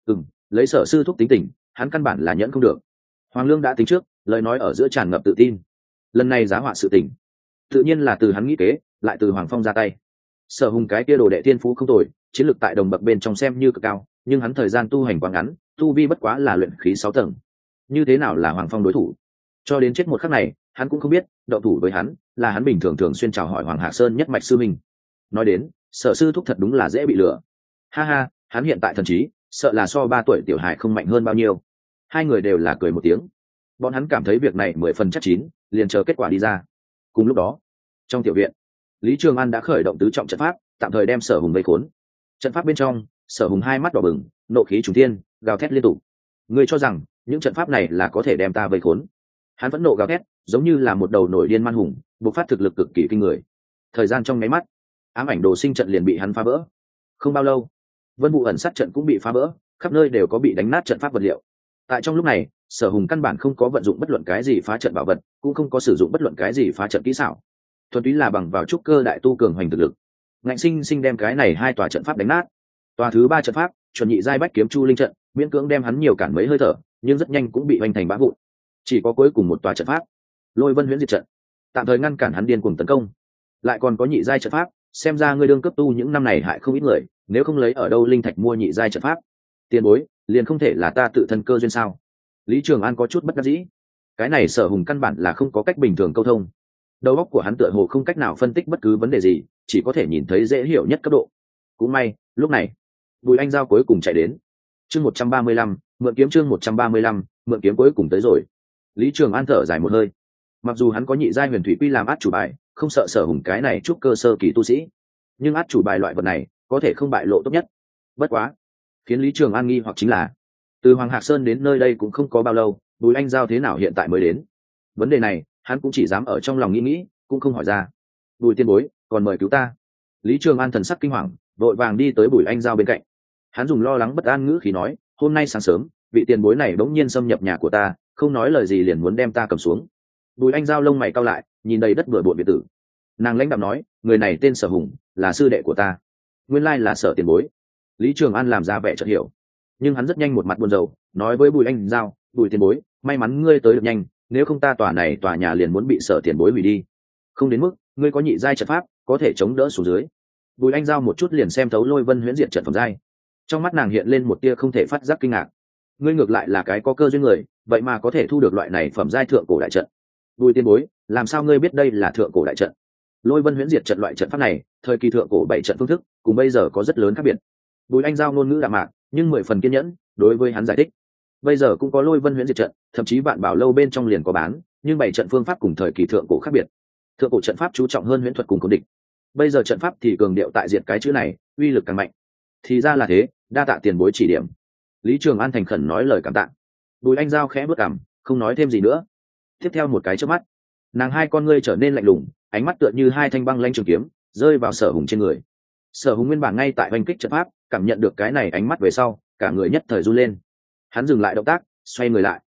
Lấy Sở sư thúc tính tình, hắn căn bản là nhẫn không được. Hoàng Lương đã tính trước, lời nói ở giữa tràn ngập tự tin. Lần này giá họa sự tình, tự nhiên là từ hắn nghĩ kế, lại từ Hoàng Phong ra tay. Sở Hùng cái kia đồ đệ thiên phú không tồi, chiến lược tại đồng bậc bên trong xem như cực cao, nhưng hắn thời gian tu hành quá ngắn, tu vi bất quá là luyện khí 6 tầng. Như thế nào là Hoàng Phong đối thủ? Cho đến chết một khắc này, hắn cũng không biết, động thủ với hắn, là hắn bình thường thường xuyên chào hỏi Hoàng Hạ Sơn nhất mạch sư mình. Nói đến, Sở sư thúc thật đúng là dễ bị lừa. Ha ha, hắn hiện tại thần trí, sợ là so 3 tuổi tiểu hải không mạnh hơn bao nhiêu. Hai người đều là cười một tiếng. Bọn hắn cảm thấy việc này 10 phần chắc chín, liền chờ kết quả đi ra. Cùng lúc đó, trong tiểu viện, Lý Trường An đã khởi động tứ trọng trận pháp, tạm thời đem Sở Hùng vây khốn. Trận pháp bên trong, Sở Hùng hai mắt đỏ bừng, nộ khí trùng thiên, gào thét liên tục. Ngươi cho rằng những trận pháp này là có thể đem ta vây khốn? Hắn vẫn nộ gào thét, giống như là một đầu nổi điên man hùng, bộc phát thực lực cực kỳ kinh người. Thời gian trong nháy mắt, ám ảnh đồ sinh trận liền bị hắn phá vỡ. Không bao lâu, Vân Vũ ẩn sát trận cũng bị phá vỡ, khắp nơi đều có bị đánh nát trận pháp vật liệu. Tại trong lúc này, Sở Hùng căn bản không có vận dụng bất luận cái gì phá trận bảo vật, cũng không có sử dụng bất luận cái gì phá trận kỹ xảo, thuần túy là bằng vào trúc cơ đại tu cường hoành thực lực, ngạnh sinh sinh đem cái này hai tòa trận pháp đánh nát. Tòa thứ 3 trận pháp, chuẩn nhị giai bách kiếm chu linh trận, miễn cưỡng đem hắn nhiều cản mấy hơi thở, nhưng rất nhanh cũng bị hoành thành bã vụn. Chỉ có cuối cùng một tòa trận pháp, Lôi Vân Huyễn Diệt trận, tạm thời ngăn cản hắn điên cuồng tấn công. Lại còn có nhị giai trận pháp, xem ra ngươi đương cấp tu những năm này hại không ít người, nếu không lấy ở đâu linh thạch mua nhị giai trận pháp? Tiền bối, liền không thể là ta tự thân cơ duyên sao? Lý Trường An có chút bất đắc dĩ. Cái này Sở Hùng căn bản là không có cách bình thường câu thông. Đầu óc của hắn tựa hồ không cách nào phân tích bất cứ vấn đề gì, chỉ có thể nhìn thấy dễ hiểu nhất cấp độ. Cũng may, lúc này, Bùi Anh Giao cuối cùng chạy đến. Chương 135, mượn kiếm chương 135, mượn kiếm cuối cùng tới rồi. Lý Trường An thở dài một hơi. Mặc dù hắn có nhị giai huyền thủy quy làm át chủ bài, không sợ Sở Hùng cái này chút cơ sơ kỳ tu sĩ, nhưng át chủ bài loại vật này có thể không bại lộ tốt nhất. Bất quá, khiến Lý Trường An nghi hoặc chính là, từ Hoàng Hạc Sơn đến nơi đây cũng không có bao lâu, Bùi Anh Giao thế nào hiện tại mới đến? Vấn đề này, hắn cũng chỉ dám ở trong lòng nghĩ, cũng không hỏi ra. Bùi tiên bối, còn mời cứu ta. Lý Trường An thần sắc kinh hoàng, vội vàng đi tới Bùi Anh Giao bên cạnh. Hắn dùng lo lắng bất an ngữ khí nói, hôm nay sáng sớm, vị tiền bối này bỗng nhiên xâm nhập nhà của ta, không nói lời gì liền muốn đem ta cầm xuống. Bùi Anh Giao lông mày cau lại, nhìn đầy đất bừa bộn biệt tử. Nàng lãnh đạm nói, người này tên Sở Hùng, là sư đệ của ta. Nguyên lai là Sở tiền bối. Lý Trường An làm ra vẻ chợt hiểu, nhưng hắn rất nhanh một mặt buồn rầu, nói với Bùi Anh Giao, Bùi tiền bối, may mắn ngươi tới được nhanh, nếu không ta tòa nhà liền muốn bị Sở tiền bối hủy đi. Không đến mức, ngươi có nhị giai trận pháp, có thể chống đỡ xuống dưới. Bùi Anh Giao một chút liền xem thấu Lôi Vân Huyễn Diệt trận phẩm giai, trong mắt nàng hiện lên một tia không thể phát giác kinh ngạc. Ngươi ngược lại là cái có cơ duyên người, vậy mà có thể thu được loại này phẩm giai thượng cổ đại trận. Bùi tiên bối, làm sao ngươi biết đây là thượng cổ đại trận? Lôi Vân Huyễn Diệt trận loại trận pháp này, thời kỳ thượng cổ 7 trận phương thức, cùng bây giờ có rất lớn khác biệt. Bùi Anh Giao ngôn ngữ đạm mạc, nhưng 10 phần kiên nhẫn, đối với hắn giải thích. Bây giờ cũng có Lôi Vân Huyễn Diệt trận, thậm chí Vạn Bảo lâu bên trong liền có bán, nhưng 7 trận phương pháp cùng thời kỳ thượng cổ khác biệt. Thượng cổ trận pháp chú trọng hơn huyễn thuật cùng cố định. Bây giờ trận pháp thì cường điệu tại diệt cái chữ này, uy lực càng mạnh. Thì ra là thế, đa tạ tiền bối chỉ điểm. Lý Trường An thành khẩn nói lời cảm tạ. Bùi Anh Giao khẽ bước cằm, không nói thêm gì nữa. Tiếp theo một cái chớp mắt, nàng hai con ngươi trở nên lạnh lùng, ánh mắt tựa như hai thanh băng lanh trường kiếm rơi vào Sở Hùng trên người. Sở Hùng nguyên bản ngay tại oanh kích trận pháp, cảm nhận được cái này ánh mắt về sau, cả người nhất thời run lên. Hắn dừng lại động tác, xoay người lại.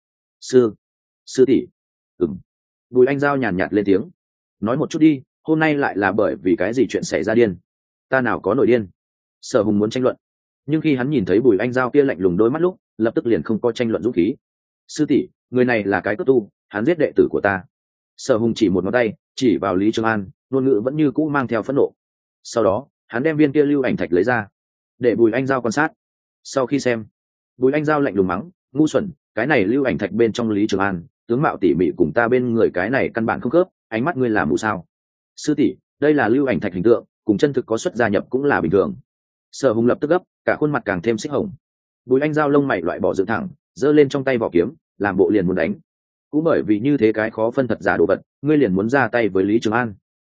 Sư tỷ. Bùi Anh Giao nhàn nhạt lên tiếng. Nói một chút đi, hôm nay lại là bởi vì cái gì chuyện xảy ra điên? Ta nào có nổi điên? Sở Hùng muốn tranh luận, Nhưng khi hắn nhìn thấy Bùi Anh Giao kia lạnh lùng đôi mắt lúc, lập tức liền không có tranh luận dũng khí. Sư tỷ, người này là cái cướp tu, hắn giết đệ tử của ta. Sở Hùng chỉ một ngón tay chỉ vào Lý Trường An, ngôn ngữ vẫn như cũ mang theo phẫn nộ. Sau đó hắn đem viên kia lưu ảnh thạch lấy ra để Bùi Anh Giao quan sát. Sau khi xem, Bùi Anh Giao lạnh lùng mắng, ngu xuẩn, cái này lưu ảnh thạch bên trong Lý Trường An tướng mạo tỉ mỉ cùng ta bên người cái này căn bản không khớp, ánh mắt ngươi làm mù sao? Sư tỷ, đây là lưu ảnh thạch hình tượng, cùng chân thực có xuất gia nhập cũng là bình thường. Sở Hùng lập tức gấp, cả khuôn mặt càng thêm xích hồng. Bùi Anh Giao lông mày loại bỏ dựng thẳng, giơ lên trong tay vỏ kiếm, làm bộ liền muốn đánh. Cũng bởi vì như thế cái khó phân thật giả đồ vật, ngươi liền muốn ra tay với Lý Trường An.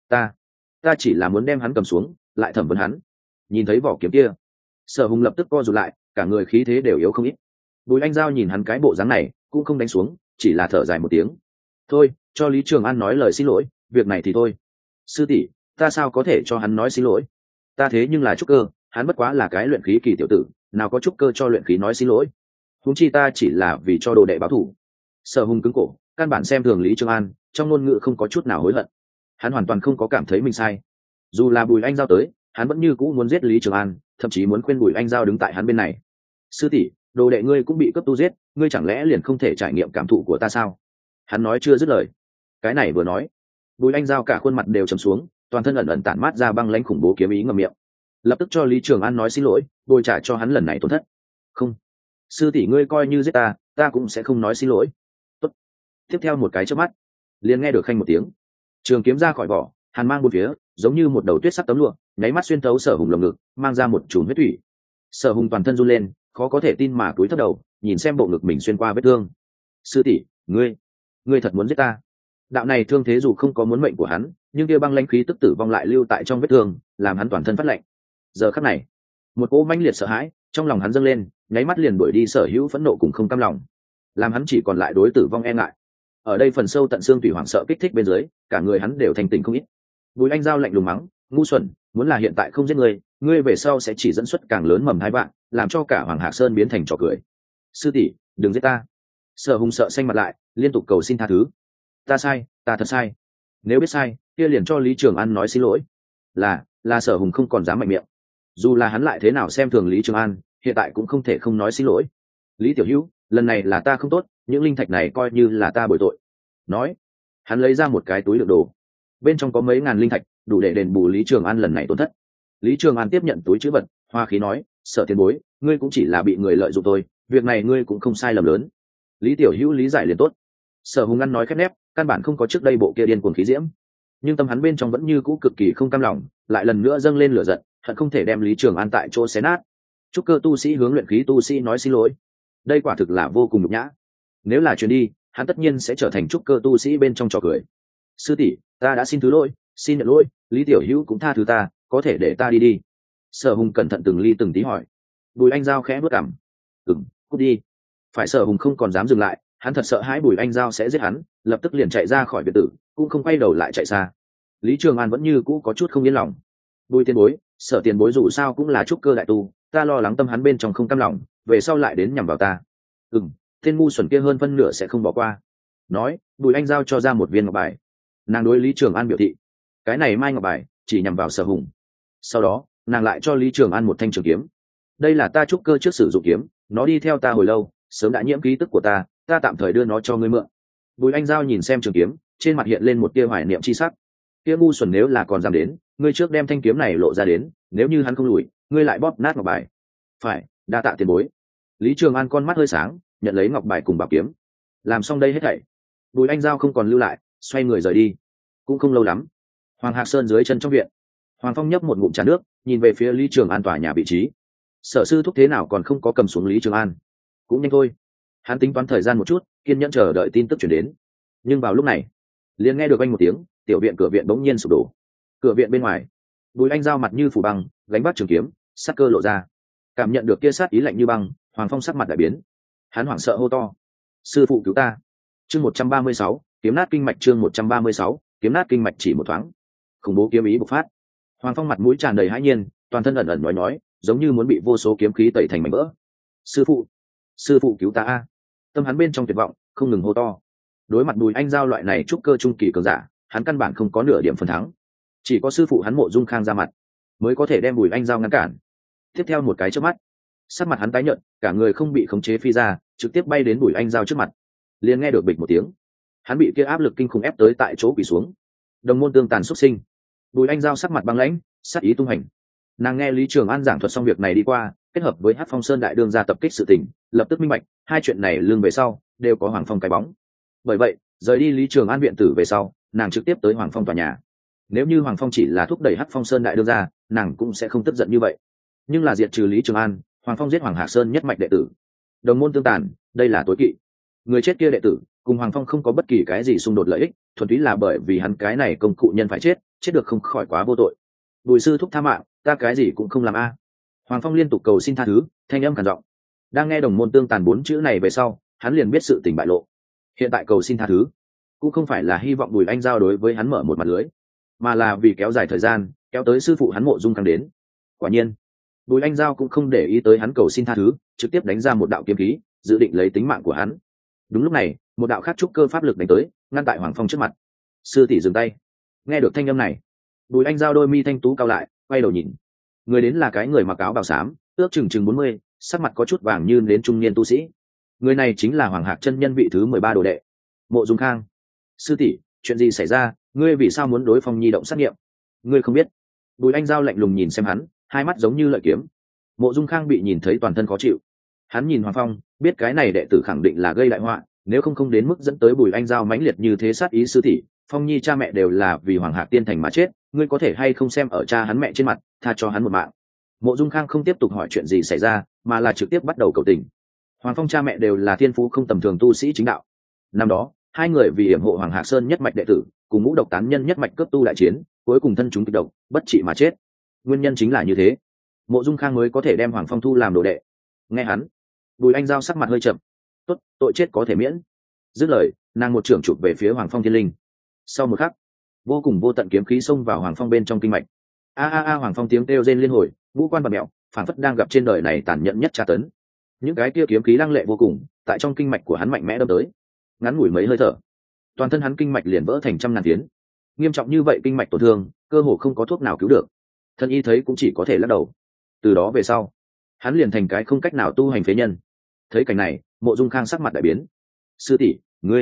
Ta chỉ là muốn đem hắn cầm xuống, lại thẩm vấn hắn. Nhìn thấy vỏ kiếm kia, Sở Hùng lập tức co rụt lại, cả người khí thế đều yếu không ít. Bùi Anh Giao nhìn hắn cái bộ dáng này, cũng không đánh xuống, chỉ là thở dài một tiếng. Thôi, cho Lý Trường An nói lời xin lỗi, việc này thì thôi. Sư tỷ, ta sao có thể cho hắn nói xin lỗi? Ta thế nhưng là trúc cơ, hắn bất quá là cái luyện khí kỳ tiểu tử, nào có trúc cơ cho luyện khí nói xin lỗi. Huống chi ta chỉ là vì cho đồ đệ báo thù. Sở Hùng cứng cổ, căn bản xem thường Lý Trường An, trong ngôn ngữ không có chút nào hối hận. Hắn hoàn toàn không có cảm thấy mình sai. Dù là Bùi Anh Giao tới, hắn vẫn như cũ muốn giết Lý Trường An, thậm chí muốn khuyên Bùi Anh Giao đứng tại hắn bên này. Sư tỷ, đồ đệ ngươi cũng bị cấp tu giết, ngươi chẳng lẽ liền không thể trải nghiệm cảm thụ của ta sao? Hắn nói chưa dứt lời, cái này vừa nói, Bùi Anh Giao cả khuôn mặt đều trầm xuống, toàn thân ẩn ẩn tản mát ra băng lãnh khủng bố kiếm ý ngầm miệng, lập tức cho Lý Trường An nói xin lỗi, bồi trả cho hắn lần này tổn thất. Không, sư tỷ ngươi coi như giết ta cũng sẽ không nói xin lỗi. Tốt. Tiếp theo một cái chớp mắt, liền nghe được khanh một tiếng, trường kiếm ra khỏi vỏ, hàn mang bốn phía, giống như một đầu tuyết sắc tấm lụa, nháy mắt xuyên thấu Sở Hùng lồng ngực, mang ra một chùm huyết thủy. Sở Hùng toàn thân run lên, khó có thể tin mà cúi thấp đầu, nhìn xem bộ ngực mình xuyên qua vết thương. Sư tỷ, ngươi thật muốn giết ta? Đạo này thương thế dù không có muốn mệnh của hắn, nhưng kia băng lãnh khí tức tử vong lại lưu tại trong vết thương, làm hắn toàn thân phát lạnh. Giờ khắc này, một cỗ mãnh liệt sợ hãi trong lòng hắn dâng lên, nháy mắt liền đuổi đi sở hữu phẫn nộ cùng không cam lòng, làm hắn chỉ còn lại đối tử vong e ngại. Ở đây phần sâu tận xương tủy hoảng sợ kích thích bên dưới, cả người hắn đều thành tỉnh không ít. Bùi Anh Giao lạnh lùng mắng, ngu xuẩn, muốn là hiện tại không giết ngươi về sau sẽ chỉ dẫn xuất càng lớn mầm hai vạn, làm cho cả Hoàng Hạc Sơn biến thành trò cười. Sư tỷ, đừng giết ta. Sở Hùng sợ xanh mặt lại, liên tục cầu xin tha thứ. Ta sai, ta thật sai. Nếu biết sai, kia liền cho Lý Trường An nói xin lỗi. Là Sở Hùng không còn dám mạnh miệng. Dù là hắn lại thế nào xem thường Lý Trường An, hiện tại cũng không thể không nói xin lỗi. Lý tiểu hữu, lần này là ta không tốt, những linh thạch này coi như là ta bồi tội. Nói, hắn lấy ra một cái túi đựng đồ, bên trong có mấy ngàn linh thạch, đủ để đền bù Lý Trường An lần này tổn thất. Lý Trường An tiếp nhận túi trữ vật, hoa khí nói, Sở tiền bối, ngươi cũng chỉ là bị người lợi dụng thôi, việc này ngươi cũng không sai lầm lớn. Lý tiểu hữu lý giải liền tốt. Sở Hùng ăn nói khép nép, căn bản không có trước đây bộ kia điên cuồng khí diễm, nhưng tâm hắn bên trong vẫn như cũ cực kỳ không cam lòng, lại lần nữa dâng lên lửa giận, hận không thể đem Lý Trường An tại chỗ xé nát. Trúc cơ tu sĩ hướng luyện khí tu sĩ nói xin lỗi, đây quả thực là vô cùng nhục nhã. Nếu là truyền đi, hắn tất nhiên sẽ trở thành trúc cơ tu sĩ bên trong trò cười. Sư tỷ, ta đã xin thứ lỗi, xin nhận lỗi, Lý tiểu hữu cũng tha thứ ta, có thể để ta đi. Sở Hùng cẩn thận từng ly từng tí hỏi. Bùi Anh Giao khẽ bước cằm, cút đi. Phải, Sở Hùng không còn dám dừng lại, hắn thật sợ hãi Bùi Anh Giao sẽ giết hắn, lập tức liền chạy ra khỏi biệt tử, cũng không quay đầu lại chạy xa. Lý Trường An vẫn như cũ có chút không yên lòng. Bùi tiền bối, Sở tiền bối dù sao cũng là trúc cơ đại tu, ta lo lắng tâm hắn bên trong không cam lòng, về sau lại đến nhằm vào ta. Tên ngu xuẩn kia hơn phân nửa sẽ không bỏ qua. Nói, Bùi Anh Giao cho ra một viên ngọc bài. Nàng đối Lý Trường An biểu thị, cái này mai ngọc bài chỉ nhằm vào Sở Hùng. Sau đó, nàng lại cho Lý Trường An một thanh trường kiếm. Đây là ta trúc cơ trước sử dụng kiếm, nó đi theo ta hồi lâu, sớm đã nhiễm ký tức của ta tạm thời đưa nó cho ngươi mượn. Bùi Anh Giao nhìn xem trường kiếm, trên mặt hiện lên một tia hoài niệm chi sắc. Kia ngu xuẩn nếu là còn dám đến, ngươi trước đem thanh kiếm này lộ ra đến, nếu như hắn không lùi, ngươi lại bóp nát ngọc bài. Phải, đa tạ tiền bối. Lý Trường An con mắt hơi sáng, nhận lấy ngọc bài cùng bảo kiếm. Làm xong đây hết thảy, Bùi Anh Giao không còn lưu lại, xoay người rời đi. Cũng không lâu lắm, Hoàng Hạc Sơn dưới chân trong viện, Hoàng Phong nhấp một ngụm trà nước, nhìn về phía Lý Trường An tòa nhà vị trí. Sở sư thúc thế nào còn không có cầm xuống Lý Trường An? Cũng nhanh thôi. Hắn tính toán thời gian một chút, kiên nhẫn chờ đợi tin tức chuyển đến. Nhưng vào lúc này, liền nghe được anh một tiếng, tiểu viện cửa viện bỗng nhiên sụp đổ. Cửa viện bên ngoài, Bùi Anh Giao mặt như phủ băng, gánh vác trường kiếm, sát cơ lộ ra. Cảm nhận được kia sát ý lạnh như băng, Hoàng Phong sắc mặt đại biến. Hắn hoảng sợ hô to: "Sư phụ cứu ta!" Chương 136, kiếm nát kinh mạch. Chương 136, kiếm nát kinh mạch. Chỉ một thoáng, khủng bố kiếm ý bộc phát. Hoàng Phong mặt mũi tràn đầy hãi nhiên, toàn thân ẩn ẩn nói, giống như muốn bị vô số kiếm khí tẩy thành mảnh vỡ. Sư phụ cứu ta a!" Tâm hắn bên trong tuyệt vọng, không ngừng hô to. Đối mặt Bùi Anh Giao loại này trúc cơ trung kỳ cường giả, hắn căn bản không có nửa điểm phần thắng. Chỉ có sư phụ hắn Mộ Dung Khang ra mặt, mới có thể đem Bùi Anh Giao ngăn cản. Tiếp theo một cái chớp mắt, Sắc mặt hắn tái nhợt, cả người không bị khống chế phi ra, trực tiếp bay đến Bùi Anh Giao trước mặt. Liền nghe được bịch một tiếng, hắn bị kia áp lực kinh khủng ép tới tại chỗ quỳ xuống. Đồng môn tương tàn xuất sinh. Bùi Anh Giao sắc mặt băng lãnh, sát ý tung hành. Nàng nghe Lý Trường An giảng thuật xong việc này đi qua, kết hợp với Hắc Phong Sơn đại đương gia tập kích sự tình, lập tức minh bạch, hai chuyện này lương về sau đều có Hoàng Phong cái bóng. Bởi vậy, rời đi Lý Trường An viện tử về sau, nàng trực tiếp tới Hoàng Phong tòa nhà. Nếu như Hoàng Phong chỉ là thúc đẩy Hắc Phong Sơn đại đương gia, nàng cũng sẽ không tức giận như vậy. Nhưng là diệt trừ Lý Trường An, Hoàng Phong giết Hoàng Hạ Sơn nhất mạch đệ tử, đồng môn tương tàn, đây là tối kỵ. Người chết kia đệ tử cùng Hoàng Phong không có bất kỳ cái gì xung đột lợi ích, thuần túy là bởi vì hắn cái này công cụ nhân phải chết, chết được không khỏi quá vô tội. Bùi sư thúc tha mạng, ta cái gì cũng không làm a. Hoàng Phong liên tục cầu xin tha thứ, thanh âm khàn giọng. Đang nghe đồng môn tương tàn 4 chữ này về sau, hắn liền biết sự tình bại lộ. Hiện tại cầu xin tha thứ cũng không phải là hy vọng Bùi Anh Giao đối với hắn mở một mặt lưới, mà là vì kéo dài thời gian, kéo tới sư phụ hắn Mộ Dung Khang đến. Quả nhiên, Bùi Anh Giao cũng không để ý tới hắn cầu xin tha thứ, trực tiếp đánh ra một đạo kiếm khí, dự định lấy tính mạng của hắn. Đúng lúc này, một đạo khác trúc cơ pháp lực đánh tới, ngăn tại Hoàng Phong trước mặt. Sư tỷ dừng tay. Nghe được thanh âm này, Bùi Anh Giao đôi mi thanh tú cao lại, quay đầu nhìn. Người đến là cái người mặc áo bào xám, ước chừng 40, sắc mặt có chút vàng như đến trung niên tu sĩ. Người này chính là Hoàng Hạc chân nhân vị thứ 13 đồ đệ, Mộ Dung Khang. Sư tỷ, chuyện gì xảy ra, ngươi vì sao muốn đối Phong Nhi động sát nghiệm? Ngươi không biết? Bùi Anh Giao lạnh lùng nhìn xem hắn, hai mắt giống như lợi kiếm. Mộ Dung Khang bị nhìn thấy toàn thân khó chịu. Hắn nhìn Hoàng Phong, biết cái này đệ tử khẳng định là gây đại họa, nếu không đến mức dẫn tới Bùi Anh Giao mãnh liệt như thế sát ý sư tỷ. Phong Nhi cha mẹ đều là vì Hoàng Hạc tiên thành mà chết, ngươi có thể hay không xem ở cha hắn mẹ trên mặt, tha cho hắn một mạng. Mộ Dung Khang không tiếp tục hỏi chuyện gì xảy ra, mà là trực tiếp bắt đầu cầu tình. Hoàng Phong cha mẹ đều là thiên phú không tầm thường tu sĩ chính đạo. Năm đó, hai người vì hiểm hộ Hoàng Hạc Sơn nhất mạch đệ tử, cùng ngũ độc tán nhân nhất mạch cướp tu đại chiến, cuối cùng thân chúng kịch độc, bất trị mà chết. Nguyên nhân chính là như thế, Mộ Dung Khang mới có thể đem Hoàng Phong thu làm đồ đệ. Nghe hắn, Bùi Anh Giao sắc mặt hơi chậm. Tốt, tội chết có thể miễn. Dứt lời, nàng một trưởng chụp về phía Hoàng Phong thiên linh. Sau một khắc, vô cùng vô tận kiếm khí xông vào Hoàng Phong bên trong kinh mạch. A Hoàng Phong tiếng kêu rên liên hồi, ngũ quan bặm mẹo, phảng phất đang gặp trên đời này tàn nhẫn nhất tra tấn. Những cái kia kiếm khí lăng lệ vô cùng, tại trong kinh mạch của hắn mạnh mẽ đâm tới. Ngắn ngủi mấy hơi thở, toàn thân hắn kinh mạch liền vỡ thành trăm ngàn tiếng. Nghiêm trọng như vậy kinh mạch tổn thương, cơ hồ không có thuốc nào cứu được. Thân y thấy cũng chỉ có thể lắc đầu. Từ đó về sau, hắn liền thành cái không cách nào tu hành phế nhân. Thấy cảnh này, Mộ Dung Khang sắc mặt đại biến. Sư tỷ,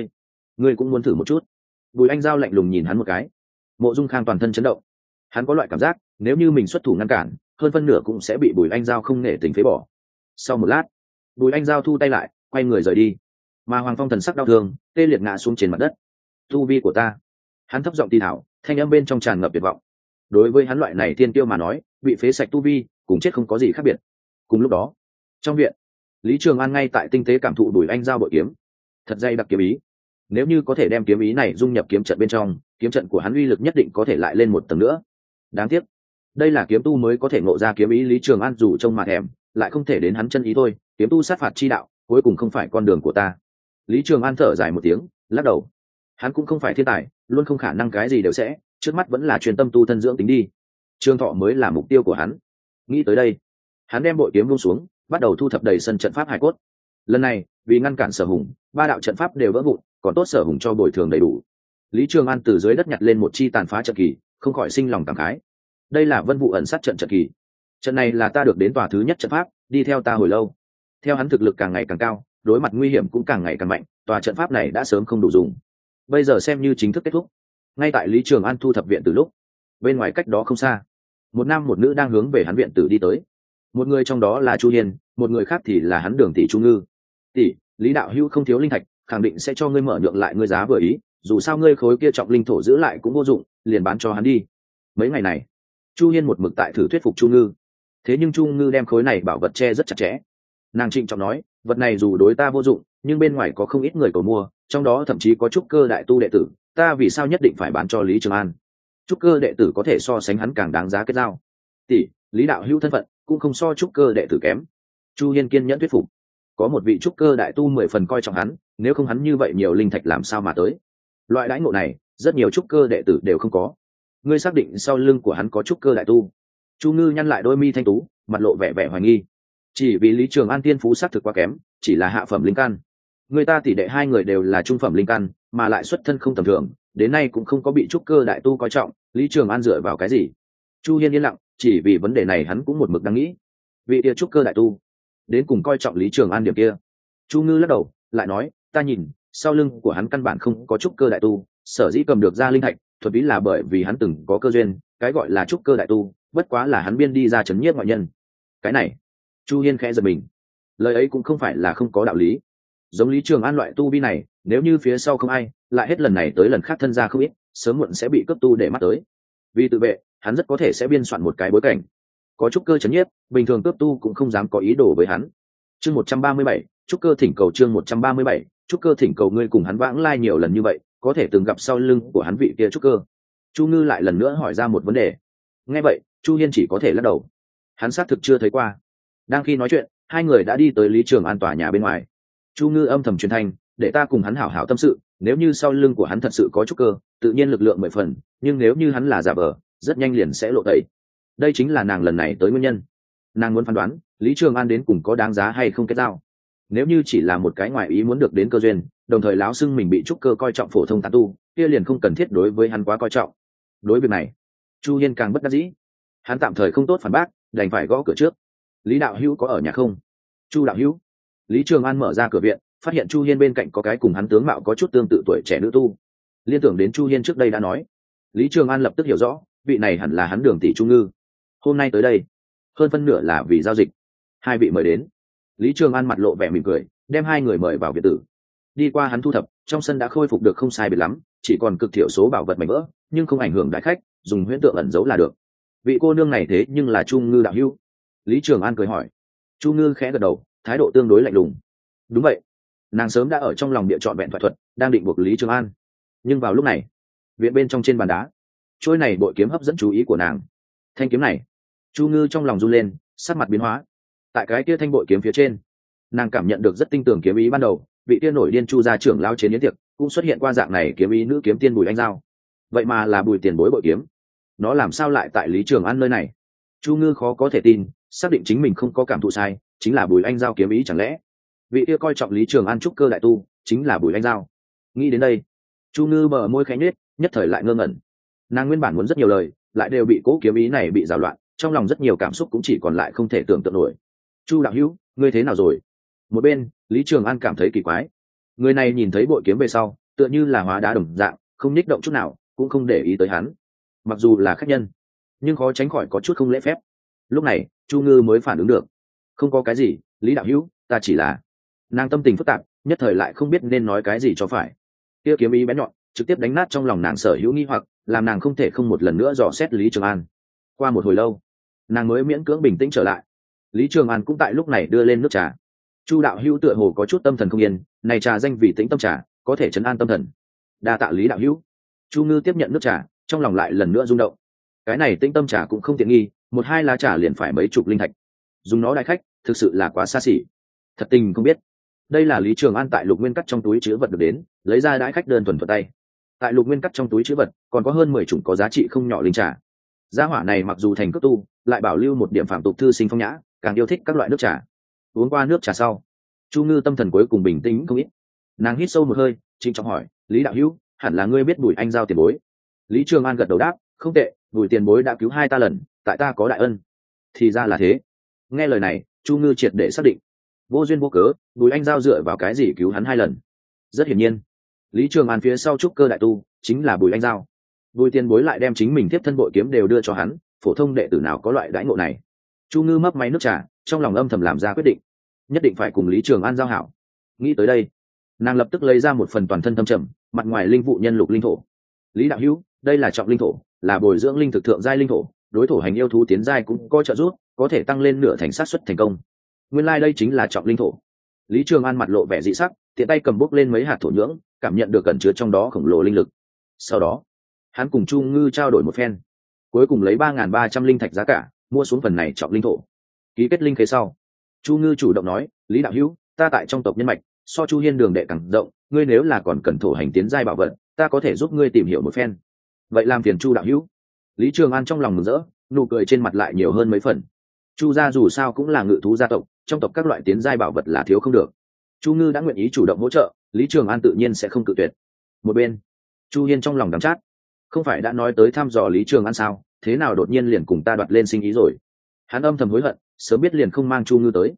ngươi cũng muốn thử một chút? Bùi Anh Giao lạnh lùng nhìn hắn một cái. Mộ Dung Khang toàn thân chấn động. Hắn có loại cảm giác, nếu như mình xuất thủ ngăn cản, hơn phân nửa cũng sẽ bị Bùi Anh Giao không nể tình phế bỏ. Sau một lát, Bùi Anh Giao thu tay lại, quay người rời đi. Mà Hoàng Phong thần sắc đau thương, tê liệt ngã xuống trên mặt đất. Tu vi của ta. Hắn thấp giọng thì thảo, thanh âm bên trong tràn ngập tuyệt vọng. Đối với hắn loại này tiên tiêu mà nói, bị phế sạch tu vi, cùng chết không có gì khác biệt. Cùng lúc đó, trong viện, Lý Trường An ngay tại tinh tế cảm thụ Bùi Anh Giao bội kiếm. Thật dày đặc kiếm ý. Nếu như có thể đem kiếm ý này dung nhập kiếm trận bên trong, kiếm trận của hắn uy lực nhất định có thể lại lên một tầng nữa. Đáng tiếc, đây là kiếm tu mới có thể ngộ ra kiếm ý. Lý Trường An dù trông mà thèm, lại không thể đến hắn chân ý thôi. Kiếm tu sát phạt chi đạo, cuối cùng không phải con đường của ta. Lý Trường An thở dài một tiếng, lắc đầu. Hắn cũng không phải thiên tài, luôn không khả năng cái gì đều sẽ, trước mắt vẫn là chuyên tâm tu thân dưỡng tính đi. Trương Thọ mới là mục tiêu của hắn. Nghĩ tới đây, hắn đem bội kiếm buông xuống, bắt đầu thu thập đầy sân trận pháp hài cốt. Lần này, vì ngăn cản Sở Hùng, 3 đạo trận pháp đều vỡ vụn, còn tốt Sở Hùng cho bồi thường đầy đủ. Lý Trường An từ dưới đất nhặt lên một chi tàn phá trận kỳ, không khỏi sinh lòng cảm khái. Đây là Vân Vụ ẩn sát trận kỳ. Trận này là ta được đến tòa thứ nhất trận pháp, đi theo ta hồi lâu. Theo hắn thực lực càng ngày càng cao, đối mặt nguy hiểm cũng càng ngày càng mạnh, tòa trận pháp này đã sớm không đủ dùng. Bây giờ xem như chính thức kết thúc. Ngay tại Lý Trường An thu thập viện từ lúc, bên ngoài cách đó không xa, một nam một nữ đang hướng về hắn viện tử đi tới. Một người trong đó là Chu Hiên, một người khác thì là hắn Đường tỷ Chu Ngư. Tỷ, Lý đạo hữu không thiếu linh thạch, khẳng định sẽ cho ngươi mở nhượng lại ngươi giá vừa ý, dù sao ngươi khối kia trọng linh thổ giữ lại cũng vô dụng, liền bán cho hắn đi. Mấy ngày này, Chu Hiên một mực tại thử thuyết phục Chu Ngư. Thế nhưng Chu Ngư đem khối này bảo vật che rất chặt chẽ. Nàng trịnh trọng nói, vật này dù đối ta vô dụng, nhưng bên ngoài có không ít người cầu mua, trong đó thậm chí có trúc cơ đại tu đệ tử, ta vì sao nhất định phải bán cho Lý Trường An? Trúc cơ đệ tử có thể so sánh hắn càng đáng giá kết giao. Tỷ, Lý đạo hữu thân phận cũng không so trúc cơ đệ tử kém. Chu Hiên kiên nhẫn thuyết phục. Có một vị trúc cơ đại tu 10 phần coi trọng hắn, nếu không hắn như vậy nhiều linh thạch làm sao mà tới. Loại đãi ngộ này, rất nhiều trúc cơ đệ tử đều không có. Ngươi xác định sau lưng của hắn có trúc cơ đại tu? Chu Ngư nhăn lại đôi mi thanh tú, mặt lộ vẻ vẻ hoài nghi. Chỉ vì Lý Trường An tiên phú xác thực quá kém, chỉ là hạ phẩm linh căn. Người ta tỷ đệ hai người đều là trung phẩm linh căn, mà lại xuất thân không tầm thường, đến nay cũng không có bị trúc cơ đại tu coi trọng. Lý Trường An dựa vào cái gì? Chu Hiên yên lặng, chỉ vì vấn đề này hắn cũng một mực đang nghĩ. Vị địa trúc cơ đại tu, đến cùng coi trọng Lý Trường An điểm kia. Chu Ngư lắc đầu lại nói, ta nhìn sau lưng của hắn căn bản không có trúc cơ đại tu, sở dĩ cầm được ra linh thạch thuật ý là bởi vì hắn từng có cơ duyên, cái gọi là trúc cơ đại tu bất quá là hắn biên đi ra chấn nhiếp ngoại nhân. Cái này Chu Hiên khẽ giật mình, lời ấy cũng không phải là không có đạo lý. Giống Lý Trường An loại tu vi này, nếu như phía sau không ai, lại hết lần này tới lần khác thân ra không ít, sớm muộn sẽ bị cấp tu để mắt tới. Vì tự vệ, hắn rất có thể sẽ biên soạn một cái bối cảnh. Có trúc cơ chấn nhiếp, bình thường cấp tu cũng không dám có ý đồ với hắn. Chương 137, trúc cơ thỉnh cầu. Chương 137, trúc cơ thỉnh cầu. Ngươi cùng hắn vãng lai nhiều lần như vậy, có thể từng gặp sau lưng của hắn vị kia trúc cơ? Chu Ngư lại lần nữa hỏi ra một vấn đề. Nghe vậy, Chu Hiên chỉ có thể lắc đầu. Hắn xác thực chưa thấy qua. Đang khi nói chuyện, hai người đã đi tới Lý Trường An tòa nhà bên ngoài. Chu Ngư âm thầm truyền thanh, để ta cùng hắn hảo hảo tâm sự, nếu như sau lưng của hắn thật sự có trúc cơ, tự nhiên lực lượng 10 phần, nhưng nếu như hắn là giả vờ, rất nhanh liền sẽ lộ tẩy. Đây chính là nàng lần này tới nguyên nhân. Nàng muốn phán đoán Lý Trường An đến cùng có đáng giá hay không kết giao. Nếu như chỉ là một cái ngoại ý muốn được đến cơ duyên, đồng thời láo xưng mình bị trúc cơ coi trọng phổ thông tán tu, kia liền không cần thiết đối với hắn quá coi trọng. Đối việc này, Chu Hiên càng bất đắc dĩ. Hắn tạm thời không tốt phản bác, đành phải gõ cửa trước. Lý đạo hữu có ở nhà không? Chu đạo hữu. Lý Trường An mở ra cửa viện, phát hiện Chu Hiên bên cạnh có cái cùng hắn tướng mạo có chút tương tự tuổi trẻ nữ tu. Liên tưởng đến Chu Hiên trước đây đã nói, Lý Trường An lập tức hiểu rõ, vị này hẳn là hắn Đường tỷ Chu Ngư. Hôm nay tới đây, hơn phân nửa là vì giao dịch. Hai vị mời đến. Lý Trường An mặt lộ vẻ mỉm cười, đem hai người mời vào viện tử. Đi qua hắn thu thập, trong sân đã khôi phục được không sai biệt lắm, chỉ còn cực thiểu số bảo vật mảnh vỡ, nhưng không ảnh hưởng đại khách, dùng huyễn tượng ẩn giấu là được. Vị cô nương này thế nhưng là Chu Ngư đạo hữu? Lý Trường An cười hỏi. Chu Ngư khẽ gật đầu, thái độ tương đối lạnh lùng. Đúng vậy, nàng sớm đã ở trong lòng địa chọn vẹn thỏa thuận, đang định buộc Lý Trường An. Nhưng vào lúc này, viện bên trong trên bàn đá, trôi này bội kiếm hấp dẫn chú ý của nàng. Thanh kiếm này, Chu Ngư trong lòng run lên, sắc mặt biến hóa. Tại cái kia thanh bội kiếm phía trên, nàng cảm nhận được rất tinh tường kiếm ý ban đầu. Vị kia nổi điên Chu gia trưởng lao chế yến tiệc cũng xuất hiện qua dạng này kiếm ý nữ kiếm tiên Bùi Anh Giao. Vậy mà là Bùi tiền bối bội kiếm, nó làm sao lại tại Lý Trường An nơi này? Chu Ngư khó có thể tin, xác định chính mình không có cảm thụ sai, chính là Bùi Anh Giao kiếm ý. Chẳng lẽ vị kia coi trọng Lý Trường An trúc cơ đại tu chính là Bùi Anh Giao? Nghĩ đến đây, Chu Ngư bờ môi khẽ nhếch, nhất thời lại ngơ ngẩn. Nàng nguyên bản muốn rất nhiều lời, lại đều bị cố kiếm ý này bị rào loạn, trong lòng rất nhiều cảm xúc cũng chỉ còn lại không thể tưởng tượng nổi. Chu đạo hữu, ngươi thế nào rồi? Một bên, Lý Trường An cảm thấy kỳ quái. Người này nhìn thấy bội kiếm về sau, tựa như là hóa đá đồng dạng, không nhích động chút nào, cũng không để ý tới hắn. Mặc dù là khách nhân, nhưng khó tránh khỏi có chút không lễ phép. Lúc này, Chu Ngư mới phản ứng được. Không có cái gì, Lý đạo hữu, ta chỉ là... Nàng tâm tình phức tạp, nhất thời lại không biết nên nói cái gì cho phải. Kia kiếm ý bén nhọn, trực tiếp đánh nát trong lòng nàng sở hữu nghi hoặc, làm nàng không thể không một lần nữa dò xét Lý Trường An. Qua một hồi lâu, nàng mới miễn cưỡng bình tĩnh trở lại. Lý Trường An cũng tại lúc này đưa lên nước trà. Chu đạo hữu tựa hồ có chút tâm thần không yên, này trà danh vì tĩnh tâm trà, có thể trấn an tâm thần. Đa tạ Lý đạo hữu. Chu Ngư tiếp nhận nước trà, trong lòng lại lần nữa rung động. Cái này tĩnh tâm trà cũng không tiện nghi, một hai lá trà liền phải mấy chục linh thạch. Dùng nó đại khách, thực sự là quá xa xỉ. Thật tình không biết, đây là Lý Trường An tại Lục Nguyên Cắt trong túi chứa vật được đến, lấy ra đãi khách đơn thuần thuận tay. Tại Lục Nguyên Cắt trong túi chứa vật, còn có hơn 10 chủng có giá trị không nhỏ linh trà. Gia hỏa này mặc dù thành cấp tu, lại bảo lưu một điểm phạm tục thư sinh phong nhã, càng yêu thích các loại nước trà. Uống qua nước trà sau, Chu Ngư tâm thần cuối cùng bình tĩnh không ít. Nàng hít sâu một hơi, trịnh trọng hỏi, Lý đạo hữu, hẳn là ngươi biết Bùi Anh Giao tiền bối? Lý Trường An gật đầu đáp, không tệ, Bùi tiền bối đã cứu hai ta lần, tại ta có đại ân. Thì ra là thế. Nghe lời này, Chu Ngư triệt để xác định, vô duyên vô cớ, Bùi Anh Giao dựa vào cái gì cứu hắn hai lần? Rất hiển nhiên, Lý Trường An phía sau trúc cơ đại tu chính là Bùi Anh Giao. Bùi tiền bối lại đem chính mình tiếp thân bội kiếm đều đưa cho hắn, phổ thông đệ tử nào có loại đãi ngộ này? Chu Ngư mấp máy nước trà, trong lòng âm thầm làm ra quyết định, nhất định phải cùng Lý Trường An giao hảo. Nghĩ tới đây, nàng lập tức lấy ra một phần toàn thân thâm trầm, mặt ngoài linh vụ nhân lục linh thổ. Lý đạo hữu, đây là trọng linh thổ, là bồi dưỡng linh thực thượng giai linh thổ, đối thổ hành yêu thú tiến giai cũng có trợ giúp, có thể tăng lên nửa thành sát suất thành công. Nguyên lai đây chính là trọng linh thổ. Lý Trường An mặt lộ vẻ dị sắc, tiện tay cầm bốc lên mấy hạt thổ nhưỡng, cảm nhận được cẩn chứa trong đó khổng lồ linh lực. Sau đó, hắn cùng Chu Ngư trao đổi một phen, cuối cùng lấy 3.300 linh thạch giá cả mua xuống phần này trọng linh thổ. Ký kết linh khế sau, Chu Ngư chủ động nói, Lý đạo hữu, ta tại trong tộc nhân mạch so Chu Hiên đường đệ càng rộng, ngươi nếu là còn cần thổ hành tiến giai bảo vật, ta có thể giúp ngươi tìm hiểu một phen. Vậy làm phiền Chu đạo hữu. Lý Trường An trong lòng mừng rỡ, nụ cười trên mặt lại nhiều hơn mấy phần. Chu gia dù sao cũng là ngự thú gia tộc, trong tộc các loại tiến giai bảo vật là thiếu không được. Chu Ngư đã nguyện ý chủ động hỗ trợ, Lý Trường An tự nhiên sẽ không cự tuyệt. Một bên, Chu Hiên trong lòng đắm chát, không phải đã nói tới thăm dò Lý Trường An sao, thế nào đột nhiên liền cùng ta đoạt lên sinh ý rồi? Hắn âm thầm hối hận, sớm biết liền không mang Chu Ngư tới.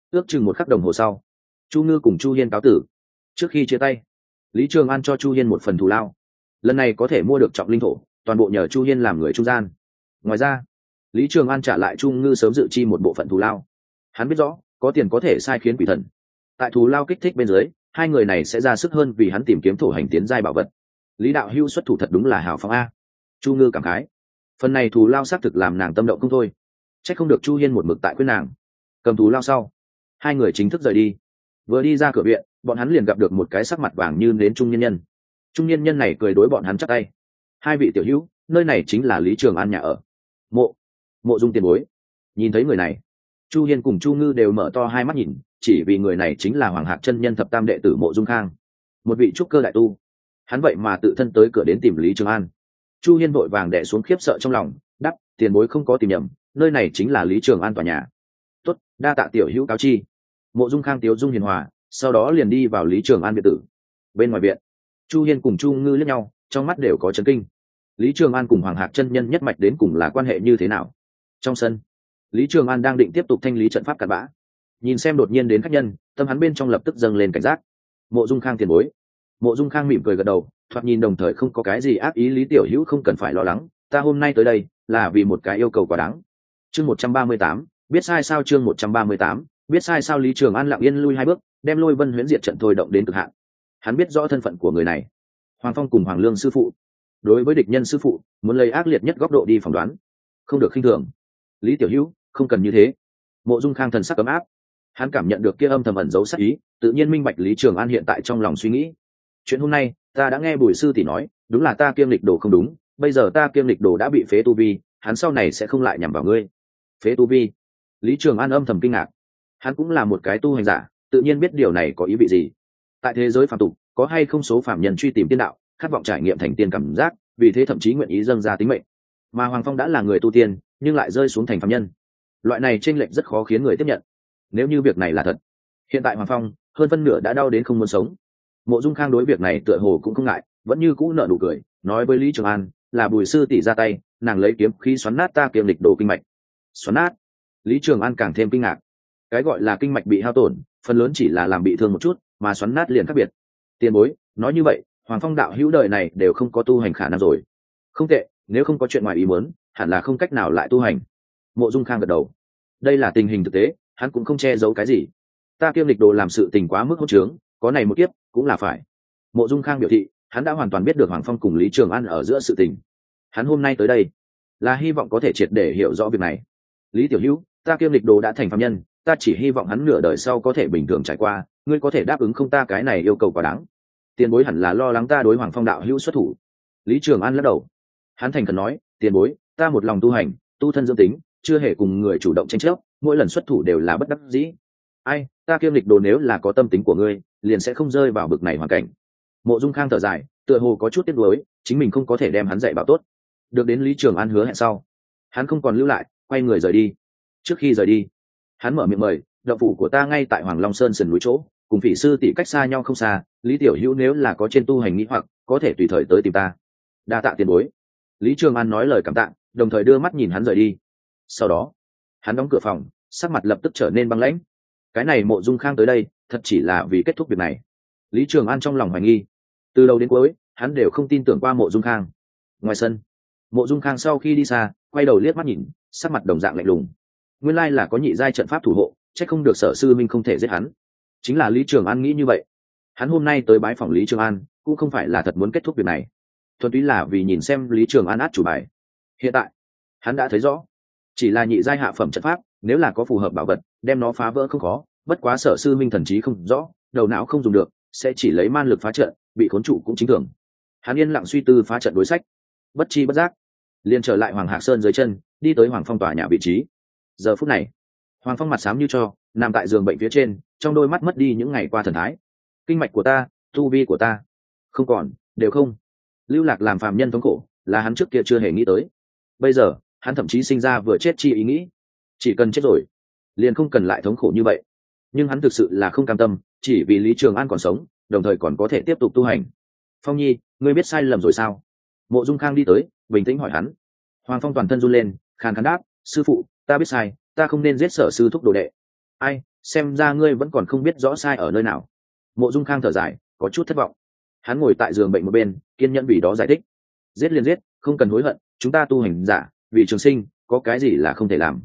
ước chừng một khắc đồng hồ sau, Chu Ngư cùng Chu Hiên cáo tử. Trước khi chia tay, Lý Trường An cho Chu Hiên một phần thù lao, lần này có thể mua được trọng linh thổ, toàn bộ nhờ Chu Hiên làm người trung gian. Ngoài ra, Lý Trường An trả lại Chu Ngư sớm dự chi một bộ phận thù lao. Hắn biết rõ có tiền có thể sai khiến quỷ thần, tại thù lao kích thích bên dưới, hai người này sẽ ra sức hơn vì hắn tìm kiếm thổ hành tiến giai bảo vật. Lý đạo hữu xuất thủ thật đúng là hào phóng a. Chu Ngư cảm khái, phần này thù lao xác thực làm nàng tâm động không thôi. Chắc không được Chu Hiên một mực tại khuyên nàng. Cầm thù lao sau, hai người chính thức rời đi. Vừa đi ra cửa viện, bọn hắn liền gặp được một cái sắc mặt vàng như nến trung nhân nhân. Trung nhân nhân này cười đối bọn hắn chắp tay: hai vị tiểu hữu, nơi này chính là Lý Trường An nhà ở. Mộ Dung tiền bối. Nhìn thấy người này, Chu Hiên cùng Chu Ngư đều mở to hai mắt nhìn, chỉ vì người này chính là Hoàng Hạc chân nhân thập tam đệ tử Mộ Dung Khang, một vị trúc cơ đại tu. Hắn vậy mà tự thân tới cửa đến tìm Lý Trường An. Chu Hiên vội vàng đè xuống khiếp sợ trong lòng, đáp: tiền bối không có tìm nhầm, nơi này chính là Lý Trường An tòa nhà. Tốt, đa tạ tiểu hữu cáo chi. Mộ Dung Khang tiếu dung hiền hòa, sau đó liền đi vào Lý Trường An biệt tử. Bên ngoài viện, Chu Hiên cùng Chu Ngư liếc nhau, trong mắt đều có chấn kinh. Lý Trường An cùng Hoàng Hạc chân nhân nhất mạch đến cùng là quan hệ như thế nào? Trong sân, Lý Trường An đang định tiếp tục thanh lý trận pháp cặn bã, nhìn xem đột nhiên đến khách nhân, tâm hắn bên trong lập tức dâng lên cảnh giác. Mộ Dung Khang tiền bối. Mộ Dung Khang mỉm cười gật đầu, thoạt nhìn đồng thời không có cái gì ác ý. Lý tiểu hữu không cần phải lo lắng, ta hôm nay tới đây là vì một cái yêu cầu quá đáng. Chương 138, biết sai sao? Chương 138, biết sai sao? Lý Trường An lặng yên lui hai bước, đem Lôi Vân Huyễn Diệt trận thôi động đến cực hạn. Hắn biết rõ thân phận của người này, Hoàng Phong cùng Hoàng Lương sư phụ, đối với địch nhân sư phụ, muốn lấy ác liệt nhất góc độ đi phỏng đoán, không được khinh thường. Lý tiểu hữu, không cần như thế. Mộ Dung Khang thần sắc ấm áp, hắn cảm nhận được kia âm thầm ẩn giấu sát ý, tự nhiên minh bạch Lý Trường An hiện tại trong lòng suy nghĩ. Chuyện hôm nay, ta đã nghe Bùi sư tỷ nói, đúng là ta kiêm lịch đồ không đúng, bây giờ ta kiêm lịch đồ đã bị phế tu vi, hắn sau này sẽ không lại nhằm vào ngươi. Phế tu vi? Lý Trường An âm thầm kinh ngạc. Hắn cũng là một cái tu hành giả, tự nhiên biết điều này có ý vị gì. Tại thế giới phàm tục, có hay không số phàm nhân truy tìm tiên đạo, khát vọng trải nghiệm thành tiên cảm giác, vì thế thậm chí nguyện ý dâng ra tính mệnh. Mà Hoàng Phong đã là người tu tiên, nhưng lại rơi xuống thành phàm nhân. Loại này chênh lệch rất khó khiến người tiếp nhận. Nếu như việc này là thật, hiện tại Hoàng Phong hơn phân nửa đã đau đến không muốn sống. Mộ Dung Khang đối việc này tựa hồ cũng không ngại, vẫn như cũ nở nụ cười, nói với Lý Trường An, là Bùi sư tỷ ra tay, nàng lấy kiếm khí xoắn nát ta kiêm lịch đồ kinh mạch. Xoắn nát? Lý Trường An càng thêm kinh ngạc. Cái gọi là kinh mạch bị hao tổn, phần lớn chỉ là làm bị thương một chút, mà xoắn nát liền khác biệt. Tiền bối, nói như vậy, Hoàng Phong đạo hữu đời này đều không có tu hành khả năng rồi. Không tệ, nếu không có chuyện ngoài ý muốn, hẳn là không cách nào lại tu hành. Mộ Dung Khang gật đầu. Đây là tình hình thực tế, hắn cũng không che giấu cái gì. Ta kiêm lịch đồ làm sự tình quá mức hỗn trướng, có này một kiếp cũng là phải. Mộ Dung Khang biểu thị, hắn đã hoàn toàn biết được Hoàng Phong cùng Lý Trường An ở giữa sự tình. Hắn hôm nay tới đây là hy vọng có thể triệt để hiểu rõ việc này. Lý tiểu hữu, ta kiêm lịch đồ đã thành phàm nhân, ta chỉ hy vọng hắn nửa đời sau có thể bình thường trải qua, ngươi có thể đáp ứng không? Ta cái này yêu cầu quá đáng. Tiền bối hẳn là lo lắng ta đối Hoàng Phong đạo hữu xuất thủ. Lý Trường An lắc đầu. Hắn thành khẩn nói, tiền bối, ta một lòng tu hành, tu thân dưỡng tính, chưa hề cùng người chủ động tranh chấp, mỗi lần xuất thủ đều là bất đắc dĩ. Ai, ta kiêm lịch đồ nếu là có tâm tính của ngươi, liền sẽ không rơi vào bực này hoàn cảnh. Mộ Dung Khang thở dài, tựa hồ có chút tiếc nuối, chính mình không có thể đem hắn dạy bảo tốt. Được đến Lý Trường An hứa hẹn sau, hắn không còn lưu lại, quay người rời đi. Trước khi rời đi, hắn mở miệng mời, động phủ của ta ngay tại Hoàng Long Sơn sườn núi chỗ, cùng Phỉ sư tỷ cách xa nhau không xa, Lý tiểu hữu nếu là có trên tu hành nghĩ hoặc, có thể tùy thời tới tìm ta. Đa tạ tiền bối. Lý Trường An nói lời cảm tạ, đồng thời đưa mắt nhìn hắn rời đi. Sau đó, hắn đóng cửa phòng, sắc mặt lập tức trở nên băng lãnh. Cái này Mộ Dung Khang tới đây, thật chỉ là vì kết thúc việc này. Lý Trường An trong lòng hoài nghi, từ đầu đến cuối hắn đều không tin tưởng qua Mộ Dung Khang. Ngoài sân, Mộ Dung Khang sau khi đi xa, quay đầu liếc mắt nhìn, sắc mặt đồng dạng lạnh lùng. Nguyên lai là có nhị giai trận pháp thủ hộ, chắc không được Sở sư minh không thể giết hắn. Chính là Lý Trường An nghĩ như vậy. Hắn hôm nay tới bái phòng Lý Trường An, cũng không phải là thật muốn kết thúc việc này, thuần túy là vì nhìn xem Lý Trường An át chủ bài. Hiện tại, hắn đã thấy rõ, chỉ là nhị giai hạ phẩm trận pháp, nếu là có phù hợp bảo vật, đem nó phá vỡ không khó. Bất quá Sở sư minh thần trí không rõ, đầu não không dùng được, sẽ chỉ lấy man lực phá trận, bị khốn trụ cũng chính thường. Hắn yên lặng suy tư phá trận đối sách, bất chi bất giác liền trở lại Hoàng Hạc Sơn dưới chân, đi tới Hoàng Phong tòa nhà vị trí. Giờ phút này, Hoàng Phong mặt xám như tro, nằm tại giường bệnh phía trên, trong đôi mắt mất đi những ngày qua thần thái. Kinh mạch của ta, tu vi của ta, không còn, đều không. Lưu lạc làm phàm nhân thống khổ, là hắn trước kia chưa hề nghĩ tới. Bây giờ, hắn thậm chí sinh ra vừa chết chi ý nghĩ, chỉ cần chết rồi, liền không cần lại thống khổ như vậy. Nhưng hắn thực sự là không cam tâm, chỉ vì Lý Trường An còn sống, đồng thời còn có thể tiếp tục tu hành. Phong nhi, ngươi biết sai lầm rồi sao? Mộ Dung Khang đi tới, bình tĩnh hỏi hắn. Hoàng Phong toàn thân run lên, khàn khàn đáp, sư phụ, ta biết sai, ta không nên giết Sở sư thúc đồ đệ. Ai, xem ra ngươi vẫn còn không biết rõ sai ở nơi nào. Mộ Dung Khang thở dài, có chút thất vọng. Hắn ngồi tại giường bệnh một bên, kiên nhẫn vì đó giải thích. Giết liền giết, không cần hối hận, chúng ta tu hành giả, vì trường sinh, có cái gì là không thể làm.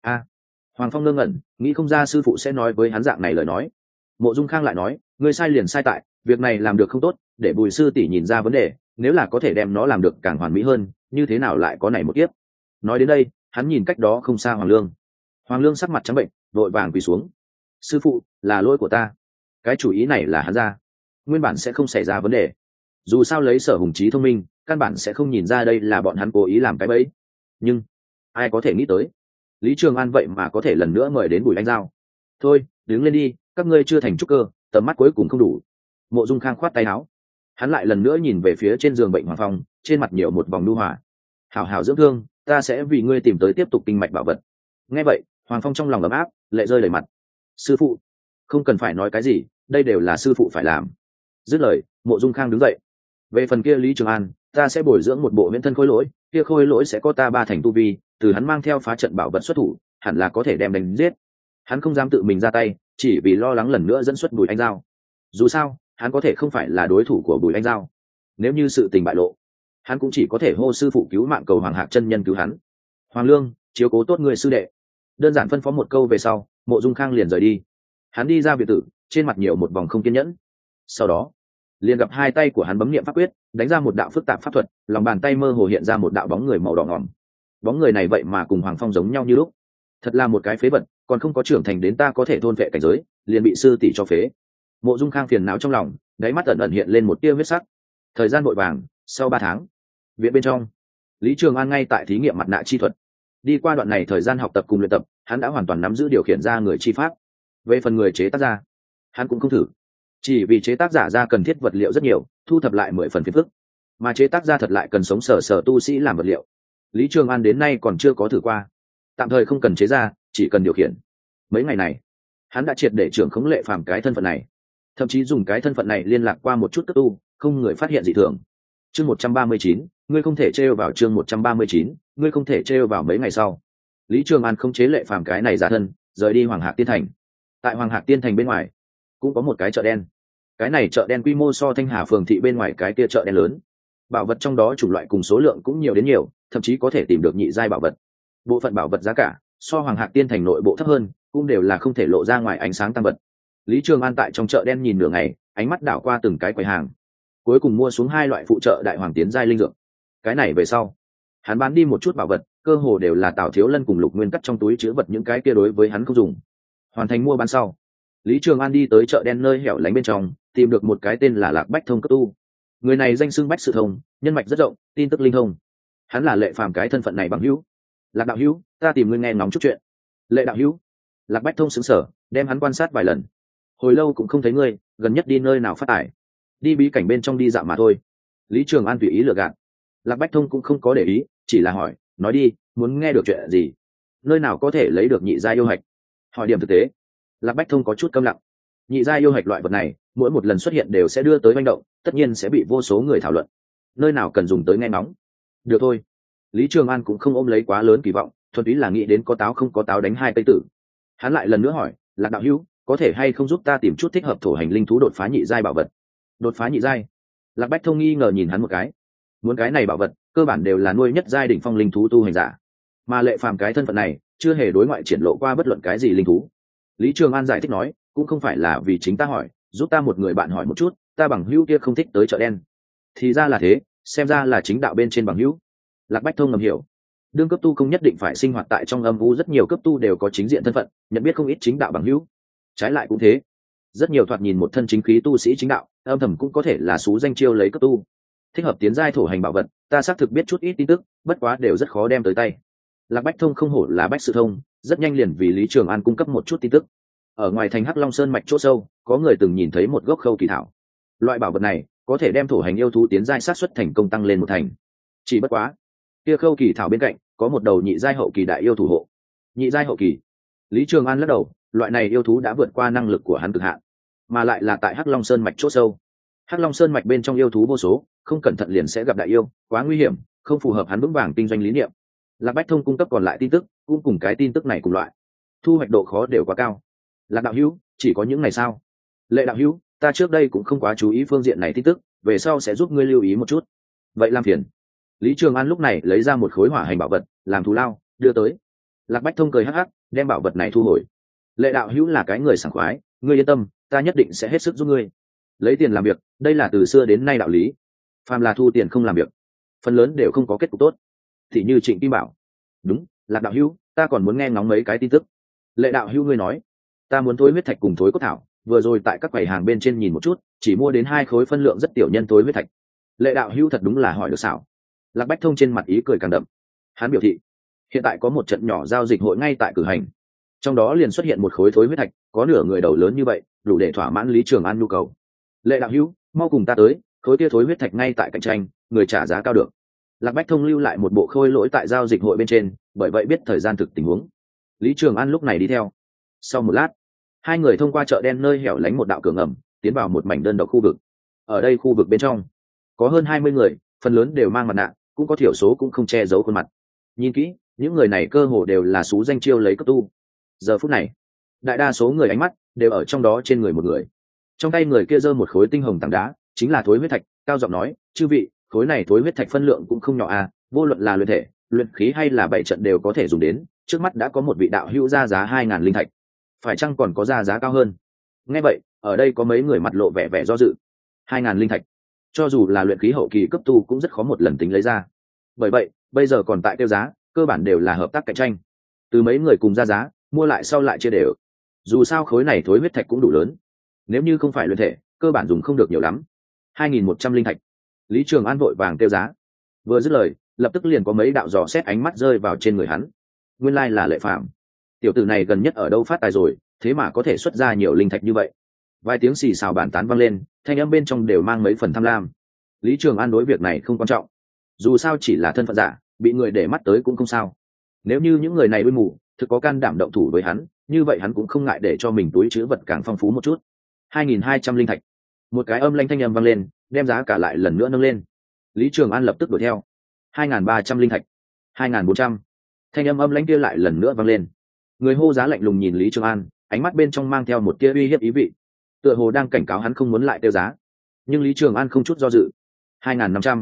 Hoàng Phong ngơ ngẩn, nghĩ không ra sư phụ sẽ nói với hắn dạng này lời nói. Mộ Dung Khang lại nói, ngươi sai liền sai tại, việc này làm được không tốt, để Bùi sư tỷ nhìn ra vấn đề, nếu là có thể đem nó làm được càng hoàn mỹ hơn, như thế nào lại có này một kiếp. Nói đến đây, hắn nhìn cách đó không xa Hoàng Lương. Hoàng Lương sắc mặt trắng bệnh, vội vàng quỳ xuống. Sư phụ, là lỗi của ta. Cái chủ ý này là hắn ra, nguyên bản sẽ không xảy ra vấn đề. Dù sao lấy Sở Hùng trí thông minh, căn bản sẽ không nhìn ra đây là bọn hắn cố ý làm cái bẫy. Nhưng ai có thể nghĩ tới, Lý Trường An vậy mà có thể lần nữa mời đến Bùi Anh Giao. Thôi, đứng lên đi, các ngươi chưa thành trúc cơ, tầm mắt cuối cùng không đủ. Mộ Dung Khang khoát tay áo. Hắn lại lần nữa nhìn về phía trên giường bệnh Hoàng Phong, trên mặt nhiều một vòng nhu hòa. Hảo hảo dưỡng thương, ta sẽ vì ngươi tìm tới tiếp tục kinh mạch bảo vật. Nghe vậy, Hoàng Phong trong lòng ấm áp, lệ rơi đầy mặt. Sư phụ, không cần phải nói cái gì, đây đều là sư phụ phải làm. Dứt lời, Mộ Dung Khang đứng dậy. Về phần kia Lý Trường An, ta sẽ bồi dưỡng một bộ huyễn thân khôi lỗi, kia khôi lỗi sẽ có ta 3 thành tu vi, từ hắn mang theo phá trận bảo vật xuất thủ, hẳn là có thể đem đánh giết. Hắn không dám tự mình ra tay, chỉ vì lo lắng lần nữa dẫn xuất Bùi Anh Giao. Dù sao, hắn có thể không phải là đối thủ của Bùi Anh Giao. Nếu như sự tình bại lộ, hắn cũng chỉ có thể hô sư phụ cứu mạng cầu Hoàng Hạc chân nhân cứu hắn. Hoàng Lương, chiếu cố tốt người sư đệ. Đơn giản phân phó một câu về sau, Mộ Dung Khang liền rời đi. Hắn đi ra biệt tử, trên mặt nhiều một vòng không kiên nhẫn. Sau đó, liền gặp hai tay của hắn bấm niệm pháp quyết, đánh ra một đạo phức tạp pháp thuật, lòng bàn tay mơ hồ hiện ra một đạo bóng người màu đỏ ngòm. Bóng người này vậy mà cùng Hoàng Phong giống nhau như lúc. Thật là một cái phế vật, còn không có trưởng thành đến ta có thể thôn vệ cảnh giới, liền bị sư tỷ cho phế. Mộ Dung Khang phiền não trong lòng, đáy mắt ẩn ẩn hiện lên một tia huyết sắc. Thời gian vội vàng, sau 3 tháng, viện bên trong, Lý Trường An ngay tại thí nghiệm mặt nạ chi thuật. Đi qua đoạn này thời gian học tập cùng luyện tập, hắn đã hoàn toàn nắm giữ điều khiển ra người chi pháp. Về phần người chế tác ra, hắn cũng không thử, chỉ vì chế tác giả ra cần thiết vật liệu rất nhiều, thu thập lại 10 phần phiền phức, mà chế tác ra thật lại cần sống sờ tu sĩ làm vật liệu. Lý Trường An đến nay còn chưa có thử qua, tạm thời không cần chế ra, chỉ cần điều khiển. Mấy ngày này, hắn đã triệt để trưởng khống Lệ Phàm cái thân phận này, thậm chí dùng cái thân phận này liên lạc qua một chút cấp tu, không người phát hiện dị thường. Chương 139, ngươi không thể trêu vào. Chương 139, ngươi không thể trêu vào. Mấy ngày sau, Lý Trường An không chế Lệ Phàm cái này giả thân, rời đi Hoàng Hạc Tiên Thành. Tại Hoàng Hạc Tiên Thành bên ngoài, cũng có một cái chợ đen. Cái này chợ đen quy mô so Thanh Hà phường thị bên ngoài cái kia chợ đen lớn. Bảo vật trong đó chủng loại cùng số lượng cũng nhiều đến nhiều, thậm chí có thể tìm được nhị giai bảo vật. Bộ phận bảo vật giá cả so Hoàng Hạc Tiên Thành nội bộ thấp hơn, cũng đều là không thể lộ ra ngoài ánh sáng tăng vật. Lý Trường An tại trong chợ đen nhìn nửa ngày, ánh mắt đảo qua từng cái quầy hàng, cuối cùng mua xuống 2 loại phụ trợ đại hoàng tiến giai linh dược. Cái này về sau, hắn bán đi một chút bảo vật, cơ hồ đều là Tào Thiếu Lân cùng Lục Nguyên cắt trong túi chứa vật những cái kia đối với hắn không dùng. Hoàn thành mua bán sau, Lý Trường An đi tới chợ đen nơi hẻo lánh bên trong, tìm được một cái tên là Lạc Bách Thông cấp tu. Người này danh xưng Bách Sự Thông, nhân mạch rất rộng, tin tức linh thông. Hắn là Lệ Phàm cái thân phận này bằng hữu. Lạc đạo hữu, ta tìm ngươi nghe ngóng chút chuyện. Lệ đạo hữu. Lạc Bách Thông sững sờ, đem hắn quan sát vài lần. Hồi lâu cũng không thấy ngươi, gần nhất đi nơi nào phát tải? Đi bí cảnh bên trong đi dạo mà thôi. Lý Trường An tùy ý lừa gạt. Lạc Bách Thông cũng không có để ý, chỉ là hỏi, nói đi, muốn nghe được chuyện gì? Nơi nào có thể lấy được nhị giai yêu hạch? Hỏi điểm thực tế. Lạc Bách Thông có chút câm lặng. Nhị giai yêu hạch loại vật này, mỗi một lần xuất hiện đều sẽ đưa tới manh động, tất nhiên sẽ bị vô số người thảo luận. Nơi nào cần dùng tới nghe ngóng? Được thôi. Lý Trường An cũng không ôm lấy quá lớn kỳ vọng, thuần túy là nghĩ đến có táo không có táo đánh 2 cây tử. Hắn lại lần nữa hỏi, Lạc đạo hữu, có thể hay không giúp ta tìm chút thích hợp thổ hành linh thú đột phá nhị giai bảo vật? Đột phá nhị giai? Lạc Bách Thông nghi ngờ nhìn hắn một cái. Muốn cái này bảo vật, cơ bản đều là nuôi nhất giai đỉnh phong linh thú tu hành giả, mà Lệ Phàm cái thân phận này chưa hề đối ngoại triển lộ qua bất luận cái gì linh thú. Lý Trường An giải thích nói, cũng không phải là vì chính ta hỏi, giúp ta một người bạn hỏi một chút, ta bằng hữu kia không thích tới chợ đen. Thì ra là thế, xem ra là chính đạo bên trên bằng hữu. Lạc Bách Thông ngầm hiểu, đương cấp tu không nhất định phải sinh hoạt tại trong âm u, rất nhiều cấp tu đều có chính diện thân phận, nhận biết không ít chính đạo bằng hữu. Trái lại cũng thế, rất nhiều thoạt nhìn một thân chính khí tu sĩ chính đạo, âm thầm cũng có thể là xú danh chiêu lấy cấp tu. Thích hợp tiến giai thổ hành bảo vật, ta xác thực biết chút ít tin tức, bất quá đều rất khó đem tới tay. Lạc Bách Thông không hổ là Bách Sự Thông, rất nhanh liền vì Lý Trường An cung cấp một chút tin tức. Ở ngoài thành Hắc Long Sơn mạch chỗ sâu, có người từng nhìn thấy một gốc khâu kỳ thảo. Loại bảo vật này có thể đem thổ hành yêu thú tiến giai sát suất thành công tăng lên 1 thành. Chỉ bất quá, kia khâu kỳ thảo bên cạnh có một đầu nhị giai hậu kỳ đại yêu thủ hộ. Nhị giai hậu kỳ? Lý Trường An lắc đầu, loại này yêu thú đã vượt qua năng lực của hắn cực hạn, mà lại là tại Hắc Long Sơn mạch chỗ sâu. Hắc Long Sơn mạch bên trong yêu thú vô số, không cẩn thận liền sẽ gặp đại yêu, quá nguy hiểm, không phù hợp hắn vững vàng kinh doanh lý niệm. Lạc Bách Thông cung cấp còn lại tin tức cũng cùng cái tin tức này cùng loại, thu hoạch độ khó đều quá cao. Lạc đạo hữu, chỉ có những ngày sao? Lệ đạo hữu, ta trước đây cũng không quá chú ý phương diện này tin tức, về sau sẽ giúp ngươi lưu ý một chút. Vậy làm phiền. Lý Trường An lúc này lấy ra một khối hỏa hành bảo vật làm thù lao đưa tới. Lạc Bách Thông cười hắc hắc đem bảo vật này thu hồi. Lệ đạo hữu là cái người sảng khoái, ngươi yên tâm, ta nhất định sẽ hết sức giúp ngươi. Lấy tiền làm việc, đây là từ xưa đến nay đạo lý. Phàm là thu tiền không làm việc, phần lớn đều không có kết cục tốt. Thì như Trịnh Kim Bảo. Đúng, Lạc đạo hữu, ta còn muốn nghe ngóng mấy cái tin tức. Lệ đạo hữu ngươi nói, ta muốn thối huyết thạch cùng thối cốt thảo, vừa rồi tại các quầy hàng bên trên nhìn một chút, chỉ mua đến 2 khối phân lượng rất tiểu nhân thối huyết thạch. Lệ đạo hữu thật đúng là hỏi được xảo. Lạc Bách Thông trên mặt ý cười càng đậm. Hắn biểu thị, hiện tại có một trận nhỏ giao dịch hội ngay tại cử hành, trong đó liền xuất hiện một khối thối huyết thạch, có nửa người đầu lớn như vậy, đủ để thỏa mãn Lý Trường An nhu cầu. Lệ đạo hữu, mau cùng ta tới, khối kia thối huyết thạch ngay tại cạnh tranh, người trả giá cao được. Lạc Bách Thông lưu lại một bộ khôi lỗi tại giao dịch hội bên trên, bởi vậy biết thời gian thực tình huống. Lý Trường An lúc này đi theo. Sau một lát, hai người thông qua chợ đen nơi hẻo lánh một đạo cửa ngầm, tiến vào một mảnh đơn độc khu vực. Ở đây khu vực bên trong có hơn 20 người, phần lớn đều mang mặt nạ, cũng có thiểu số cũng không che giấu khuôn mặt. Nhìn kỹ, những người này cơ hồ đều là xú danh chiêu lấy cấp tu. Giờ phút này, đại đa số người ánh mắt đều ở trong đó trên người một người. Trong tay người kia giơ một khối tinh hồng tảng đá, chính là thối huyết thạch, cao giọng nói, chư vị, khối này thối huyết thạch phân lượng cũng không nhỏ à, vô luận là luyện thể, luyện khí hay là bảy trận đều có thể dùng đến, trước mắt đã có một vị đạo hữu ra giá 2.000 linh thạch, phải chăng còn có ra giá cao hơn? Nghe vậy, ở đây có mấy người mặt lộ vẻ vẻ do dự. 2.000 linh thạch, cho dù là luyện khí hậu kỳ cấp tu cũng rất khó một lần tính lấy ra. Bởi vậy, bây giờ còn tại tiêu giá, cơ bản đều là hợp tác cạnh tranh. Từ mấy người cùng ra giá, mua lại sau lại chia đều. Dù sao khối này thối huyết thạch cũng đủ lớn, nếu như không phải luyện thể, cơ bản dùng không được nhiều lắm. 2.100 linh thạch. Lý Trường An vội vàng tiêu giá. Vừa dứt lời, lập tức liền có mấy đạo dò xét ánh mắt rơi vào trên người hắn. Nguyên lai là Lệ Phàm. Tiểu tử này gần nhất ở đâu phát tài rồi, thế mà có thể xuất ra nhiều linh thạch như vậy. Vài tiếng xì xào bàn tán vang lên, thanh âm bên trong đều mang mấy phần tham lam. Lý Trường An đối việc này không quan trọng, dù sao chỉ là thân phận giả, bị người để mắt tới cũng không sao. Nếu như những người này đuôi mù, thực có can đảm động thủ với hắn, như vậy hắn cũng không ngại để cho mình túi trữ vật càng phong phú một chút. 2.200 linh thạch. Một cái âm lanh thanh âm vang lên, đem giá cả lại lần nữa nâng lên. Lý Trường An lập tức đuổi theo. 2.300 linh thạch. 2.400. Thanh âm âm lãnh kia lại lần nữa vang lên. Người hô giá lạnh lùng nhìn Lý Trường An, ánh mắt bên trong mang theo một tia uy hiếp ý vị, tựa hồ đang cảnh cáo hắn không muốn lại tiêu giá. Nhưng Lý Trường An không chút do dự. 2.500.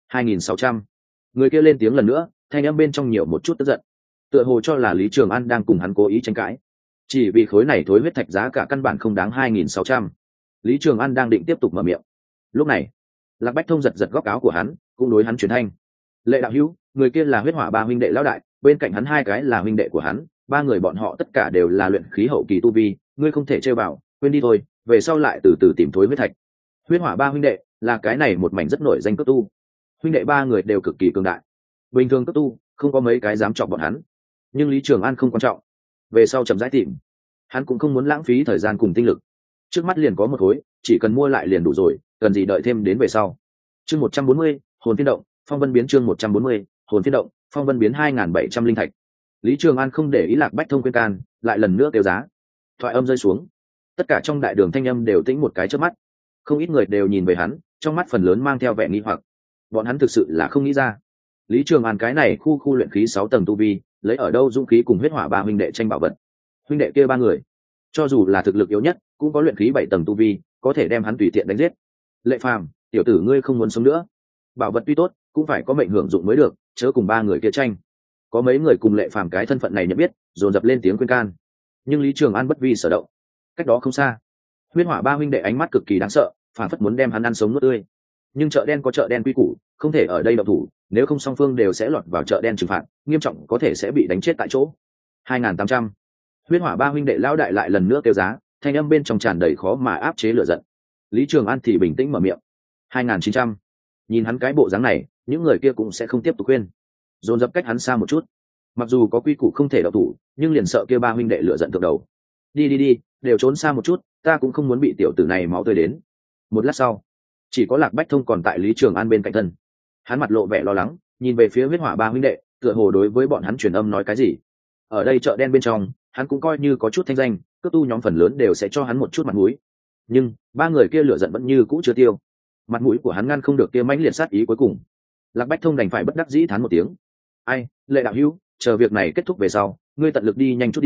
2.600. Người kia lên tiếng lần nữa, thanh âm bên trong nhiều một chút tức giận, tựa hồ cho là Lý Trường An đang cùng hắn cố ý tranh cãi. Chỉ vì khối này thối huyết thạch giá cả căn bản không đáng 2.600. Lý Trường An đang định tiếp tục mở miệng. Lúc này, Lạc Bách Thông giật giật góc áo của hắn, cũng đối hắn truyền thanh. Lệ đạo hữu, người kia là huyết hỏa ba huynh đệ lão đại, bên cạnh hắn 2 cái là huynh đệ của hắn, 3 người bọn họ tất cả đều là luyện khí hậu kỳ tu vi, ngươi không thể chơi vào, quên đi thôi, về sau lại từ từ tìm thối huyết thạch. Huyết hỏa ba huynh đệ là cái này một mảnh rất nổi danh cấp tu, huynh đệ 3 người đều cực kỳ cường đại, bình thường cấp tu không có mấy cái dám chọc bọn hắn. Nhưng Lý Trường An không quan trọng, về sau chậm rãi tìm, hắn cũng không muốn lãng phí thời gian cùng tinh lực. Trước mắt liền có một khối, chỉ cần mua lại liền đủ rồi, cần gì đợi thêm đến về sau. Chương 140, hồn thiên động, phong vân biến. Chương 140, hồn thiên động, phong vân biến. 2.700 linh thạch. Lý Trường An không để ý Lạc Bách Thông khuyên can, lại lần nữa kêu giá. Thoại âm rơi xuống, tất cả trong đại đường thanh âm đều tĩnh một cái chớp mắt. Không ít người đều nhìn về hắn, trong mắt phần lớn mang theo vẻ nghi hoặc. Bọn hắn thực sự là không nghĩ ra, Lý Trường An cái này khu luyện khí 6 tầng tu vi, lấy ở đâu dũng khí cùng huyết hỏa ba huynh đệ tranh bảo vật. Huynh đệ kia 3 người, cho dù là thực lực yếu nhất, cũng có luyện khí 7 tầng tu vi, có thể đem hắn tùy tiện đánh giết. Lệ Phàm, tiểu tử ngươi không muốn sống nữa. Bảo vật tuy tốt, cũng phải có mệnh hưởng dụng mới được, chớ cùng 3 người kia tranh. Có mấy người cùng Lệ Phàm cái thân phận này nhận biết, dồn dập lên tiếng khuyên can. Nhưng Lý Trường An bất vi sở động. Cách đó không xa, huyết hỏa ba huynh đệ ánh mắt cực kỳ đáng sợ, phản phất muốn đem hắn ăn sống nuốt tươi. Nhưng chợ đen có chợ đen quy củ, không thể ở đây động thủ, nếu không song phương đều sẽ lọt vào chợ đen trừng phạt, nghiêm trọng có thể sẽ bị đánh chết tại chỗ. 2.800. Huyết hỏa ba huynh đệ lão đại lại lần nữa kêu giá, thanh âm bên trong tràn đầy khó mà áp chế lửa giận. Lý Trường An thì bình tĩnh mở miệng. 2.900. Nhìn hắn cái bộ dáng này, những người kia cũng sẽ không tiếp tục khuyên, dồn dập cách hắn xa một chút. Mặc dù có quy củ không thể động thủ, nhưng liền sợ kia ba huynh đệ lửa giận thượng đầu. Đi, đều trốn xa một chút, ta cũng không muốn bị tiểu tử này máu tươi đến. Một lát sau, chỉ có Lạc Bách Thông còn tại Lý Trường An bên cạnh thân. Hắn mặt lộ vẻ lo lắng, nhìn về phía huyết hỏa ba huynh đệ, tựa hồ đối với bọn hắn truyền âm nói cái gì. Ở đây chợ đen bên trong, hắn cũng coi như có chút thanh danh, cướp tu nhóm phần lớn đều sẽ cho hắn một chút mặt mũi. Nhưng 3 người kia lửa giận vẫn như cũ chưa tiêu, mặt mũi của hắn ngăn không được kia mãnh liệt sát ý cuối cùng. Lạc Bách Thông đành phải bất đắc dĩ thán một tiếng. Ai, Lệ đạo hữu, chờ việc này kết thúc về sau, ngươi tận lực đi nhanh chút đi,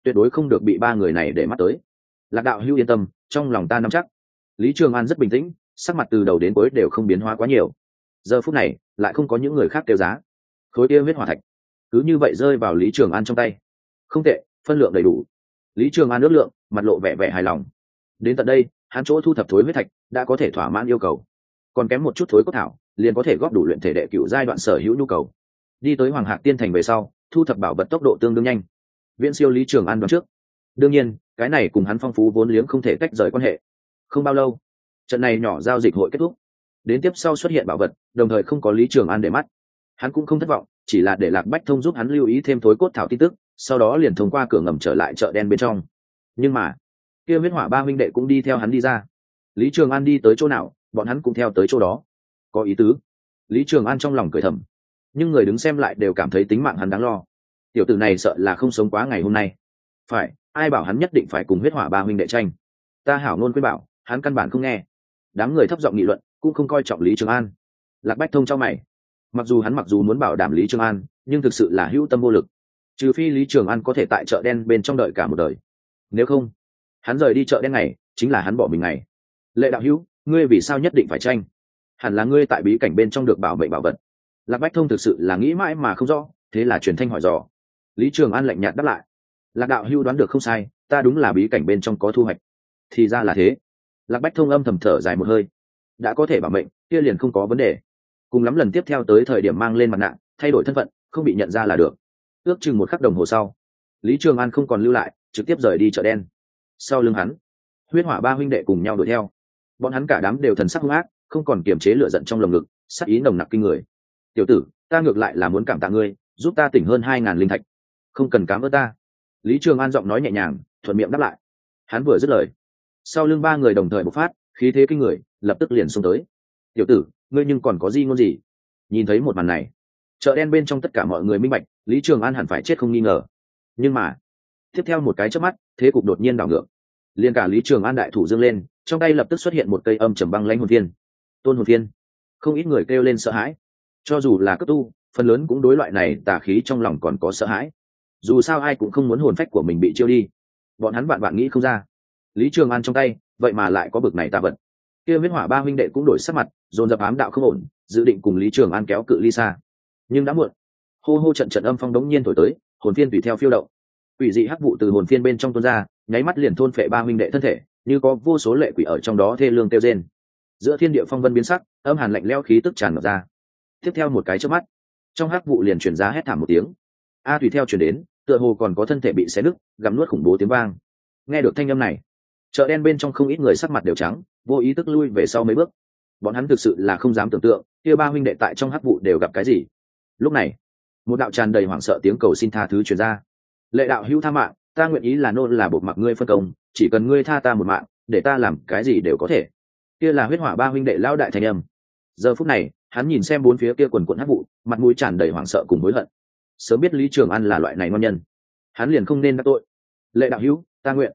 tuyệt đối không được bị ba người này để mắt tới. Lạc đạo hữu yên tâm, trong lòng ta nắm chắc. Lý Trường An rất bình tĩnh, sắc mặt từ đầu đến cuối đều không biến hóa quá nhiều. Giờ phút này lại không có những người khác kêu giá. Khối kia huyết hỏa thạch cứ như vậy rơi vào Lý Trường An trong tay. Không tệ, phân lượng đầy đủ. Lý Trường An ước lượng, mặt lộ vẻ vẻ hài lòng. Đến tận đây, hắn chỗ thu thập thối huyết thạch đã có thể thỏa mãn yêu cầu, còn kém một chút thối cốt thảo liền có thể góp đủ luyện thể đệ cửu giai đoạn sở hữu nhu cầu. Đi tới Hoàng Hạc Tiên Thành về sau, thu thập bảo vật tốc độ tương đương nhanh, viễn siêu Lý Trường An đoán trước. Đương nhiên, cái này cùng hắn phong phú vốn liếng không thể tách rời quan hệ. Không bao lâu, trận này nhỏ giao dịch hội kết thúc. Đến tiếp sau xuất hiện bảo vật, đồng thời không có Lý Trường An để mắt. Hắn cũng không thất vọng, chỉ là để Lạc Bách Thông giúp hắn lưu ý thêm thối cốt thảo tin tức, sau đó liền thông qua cửa ngầm trở lại chợ đen bên trong. Nhưng mà, kia huyết hỏa ba huynh đệ cũng đi theo hắn đi ra. Lý Trường An đi tới chỗ nào, bọn hắn cũng theo tới chỗ đó. Có ý tứ. Lý Trường An trong lòng cười thầm, nhưng người đứng xem lại đều cảm thấy tính mạng hắn đáng lo. Tiểu tử này sợ là không sống quá ngày hôm nay. Phải, ai bảo hắn nhất định phải cùng huyết hỏa ba huynh đệ tranh. Ta hảo ngôn khuyên bảo, hắn căn bản không nghe. Đám người thấp giọng nghị luận, cũng không coi trọng Lý Trường An. Lạc Bách Thông trong mày, mặc dù muốn bảo đảm Lý Trường An, nhưng thực sự là hữu tâm vô lực. Trừ phi Lý Trường An có thể tại chợ đen bên trong đợi cả một đời, nếu không, hắn rời đi chợ đen này chính là hắn bỏ mình ngày. Lệ đạo hữu, ngươi vì sao nhất định phải tranh? Hẳn là ngươi tại bí cảnh bên trong được bảo mệnh bảo vật. Lạc Bách Thông thực sự là nghĩ mãi mà không rõ, thế là truyền thanh hỏi dò. Lý Trường An lạnh nhạt đáp lại. Lạc đạo hữu đoán được không sai, ta đúng là bí cảnh bên trong có thu hoạch. Thì ra là thế. Lạc Bách Thông âm thầm thở dài một hơi. Đã có thể bảo mệnh, kia liền không có vấn đề. Cùng lắm lần tiếp theo tới thời điểm mang lên mặt nạ, thay đổi thân phận, không bị nhận ra là được. Ước chừng một khắc đồng hồ sau, Lý Trường An không còn lưu lại, trực tiếp rời đi chợ đen. Sau lưng hắn, huyết hỏa ba huynh đệ cùng nhau đuổi theo. Bọn hắn cả đám đều thần sắc hung ác, không còn kiềm chế lửa giận trong lồng ngực, sát ý nồng nặc kinh người. Tiểu tử, ta ngược lại là muốn cảm tạ ngươi, giúp ta tỉnh hơn 2.000 linh thạch. Không cần cảm ơn ta. Lý Trường An giọng nói nhẹ nhàng, thuận miệng đáp lại. Hắn vừa dứt lời, sau lưng ba người đồng thời bộc phát, khí thế kinh người, lập tức liền xông tới. Tiểu tử, ngươi nhưng còn có gì ngôn gì? Nhìn thấy một màn này, chợ đen bên trong tất cả mọi người minh bạch, Lý Trường An hẳn phải chết không nghi ngờ. Nhưng mà, tiếp theo một cái chớp mắt, thế cục đột nhiên đảo ngược. Liên cả Lý Trường An đại thủ dương lên, trong tay lập tức xuất hiện một cây âm trầm băng lãnh hồn phiên. Tôn hồn phiên. Không ít người kêu lên sợ hãi. Cho dù là cấp tu, phần lớn cũng đối loại này tà khí trong lòng còn có sợ hãi. Dù sao ai cũng không muốn hồn phách của mình bị chiêu đi. Bọn hắn vạn nghĩ không ra, Lý Trường An trong tay vậy mà lại có bực này tà vật. Kia huyết hỏa ba huynh đệ cũng đổi sắc mặt, dồn dập ám đạo không ổn, dự định cùng Lý Trường An kéo cự ly xa. Nhưng đã muộn. Hô hô trận âm phong đống nhiên thổi tới, hồn phiên tùy theo phiêu động. Quỷ dị hắc vụ từ hồn phiên bên trong tuôn ra, nháy mắt liền thôn phệ ba huynh đệ thân thể, như có vô số lệ quỷ ở trong đó thê lương kêu rên. Giữa thiên địa phong vân biến sắc, âm hàn lạnh lẽo khí tức tràn ngập ra. Tiếp theo một cái chớp mắt, trong hắc vụ liền truyền ra hét thảm một tiếng. Tùy theo truyền đến, tựa hồ còn có thân thể bị xé nứt, gặm nuốt khủng bố tiếng vang. Nghe được thanh âm này, chợ đen bên trong không ít người sắc mặt đều trắng, vô ý thức lui về sau mấy bước. Bọn hắn thực sự là không dám tưởng tượng, kia ba huynh đệ tại trong hắc vụ đều gặp cái gì. Lúc này, một đạo tràn đầy hoảng sợ tiếng cầu xin tha thứ truyền ra. Lệ đạo hữu tha mạng, ta nguyện ý là nôn là bột mặc ngươi phân công, chỉ cần ngươi tha ta một mạng, để ta làm cái gì đều có thể. Kia là huyết hỏa ba huynh đệ lao đại thành âm. Giờ phút này, hắn nhìn xem bốn phía kia quần quần hắc vụ, mặt mũi tràn đầy hoảng sợ cùng hối hận. Sớm biết Lý Trường An là loại này ngon nhân, hắn liền không nên đắc tội. Lệ đạo hữu, ta nguyện.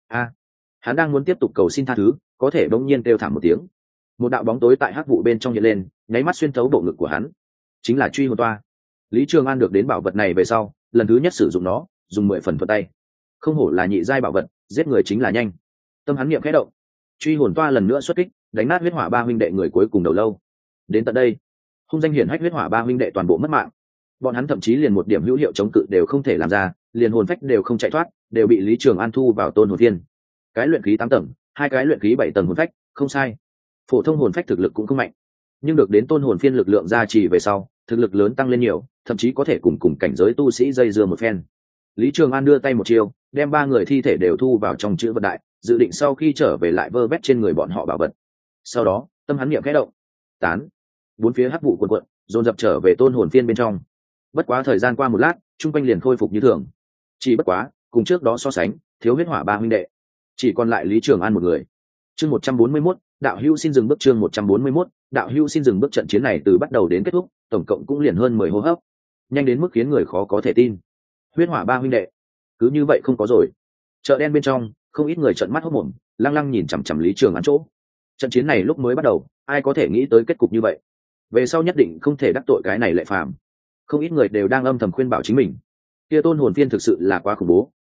Hắn đang muốn tiếp tục cầu xin tha thứ, có thể bỗng nhiên kêu thảm một tiếng. Một đạo bóng tối tại hắc vụ bên trong hiện lên, nháy mắt xuyên thấu bộ ngực của hắn. Chính là truy hồn toa. Lý Trường An được đến bảo vật này về sau, lần thứ nhất sử dụng nó, dùng 10 phần thuận tay. Không hổ là nhị giai bảo vật, giết người chính là nhanh. Tâm hắn niệm khẽ động, truy hồn toa lần nữa xuất kích, đánh nát huyết hỏa ba huynh đệ người cuối cùng đầu lâu. Đến tận đây, hung danh hiển hách huyết hỏa ba huynh đệ toàn bộ mất mạng. Bọn hắn thậm chí liền một điểm hữu hiệu chống cự đều không thể làm ra, liền hồn phách đều không chạy thoát, đều bị Lý Trường An thu vào tôn hồn phiên. Cái luyện khí 8 tầng, hai cái luyện khí 7 tầng hồn phách, không sai. Phổ thông hồn phách thực lực cũng không mạnh, nhưng được đến tôn hồn phiên lực lượng gia trì về sau, thực lực lớn tăng lên nhiều, thậm chí có thể cùng cảnh giới tu sĩ dây dưa một phen. Lý Trường An đưa tay một chiêu, đem ba người thi thể đều thu vào trong chữ vật đại, dự định sau khi trở về lại vơ vét trên người bọn họ bảo vật. Sau đó, tâm hắn niệm khẽ động, tán, bốn phía hắc vụ cuồn cuộn, dồn dập trở về tôn hồn phiên bên trong. Bất quá thời gian qua một lát, trung quanh liền khôi phục như thường. Chỉ bất quá, cùng trước đó so sánh, thiếu huyết hỏa ba huynh đệ, chỉ còn lại Lý Trường An một người. Chương 141, đạo hữu xin dừng bước. Chương 141, đạo hữu xin dừng bước. Trận chiến này từ bắt đầu đến kết thúc, tổng cộng cũng liền hơn 10 hô hấp, nhanh đến mức khiến người khó có thể tin. Huyết hỏa ba huynh đệ, cứ như vậy không có rồi. Chợ đen bên trong, không ít người trợn mắt hốt mồm, lăng lăng nhìn chằm chằm Lý Trường An chỗ. Trận chiến này lúc mới bắt đầu, ai có thể nghĩ tới kết cục như vậy? Về sau nhất định không thể đắc tội cái này Lệ Phàm. Không ít người đều đang âm thầm khuyên bảo chính mình. Kia tôn hồn phiên thực sự là quá khủng bố,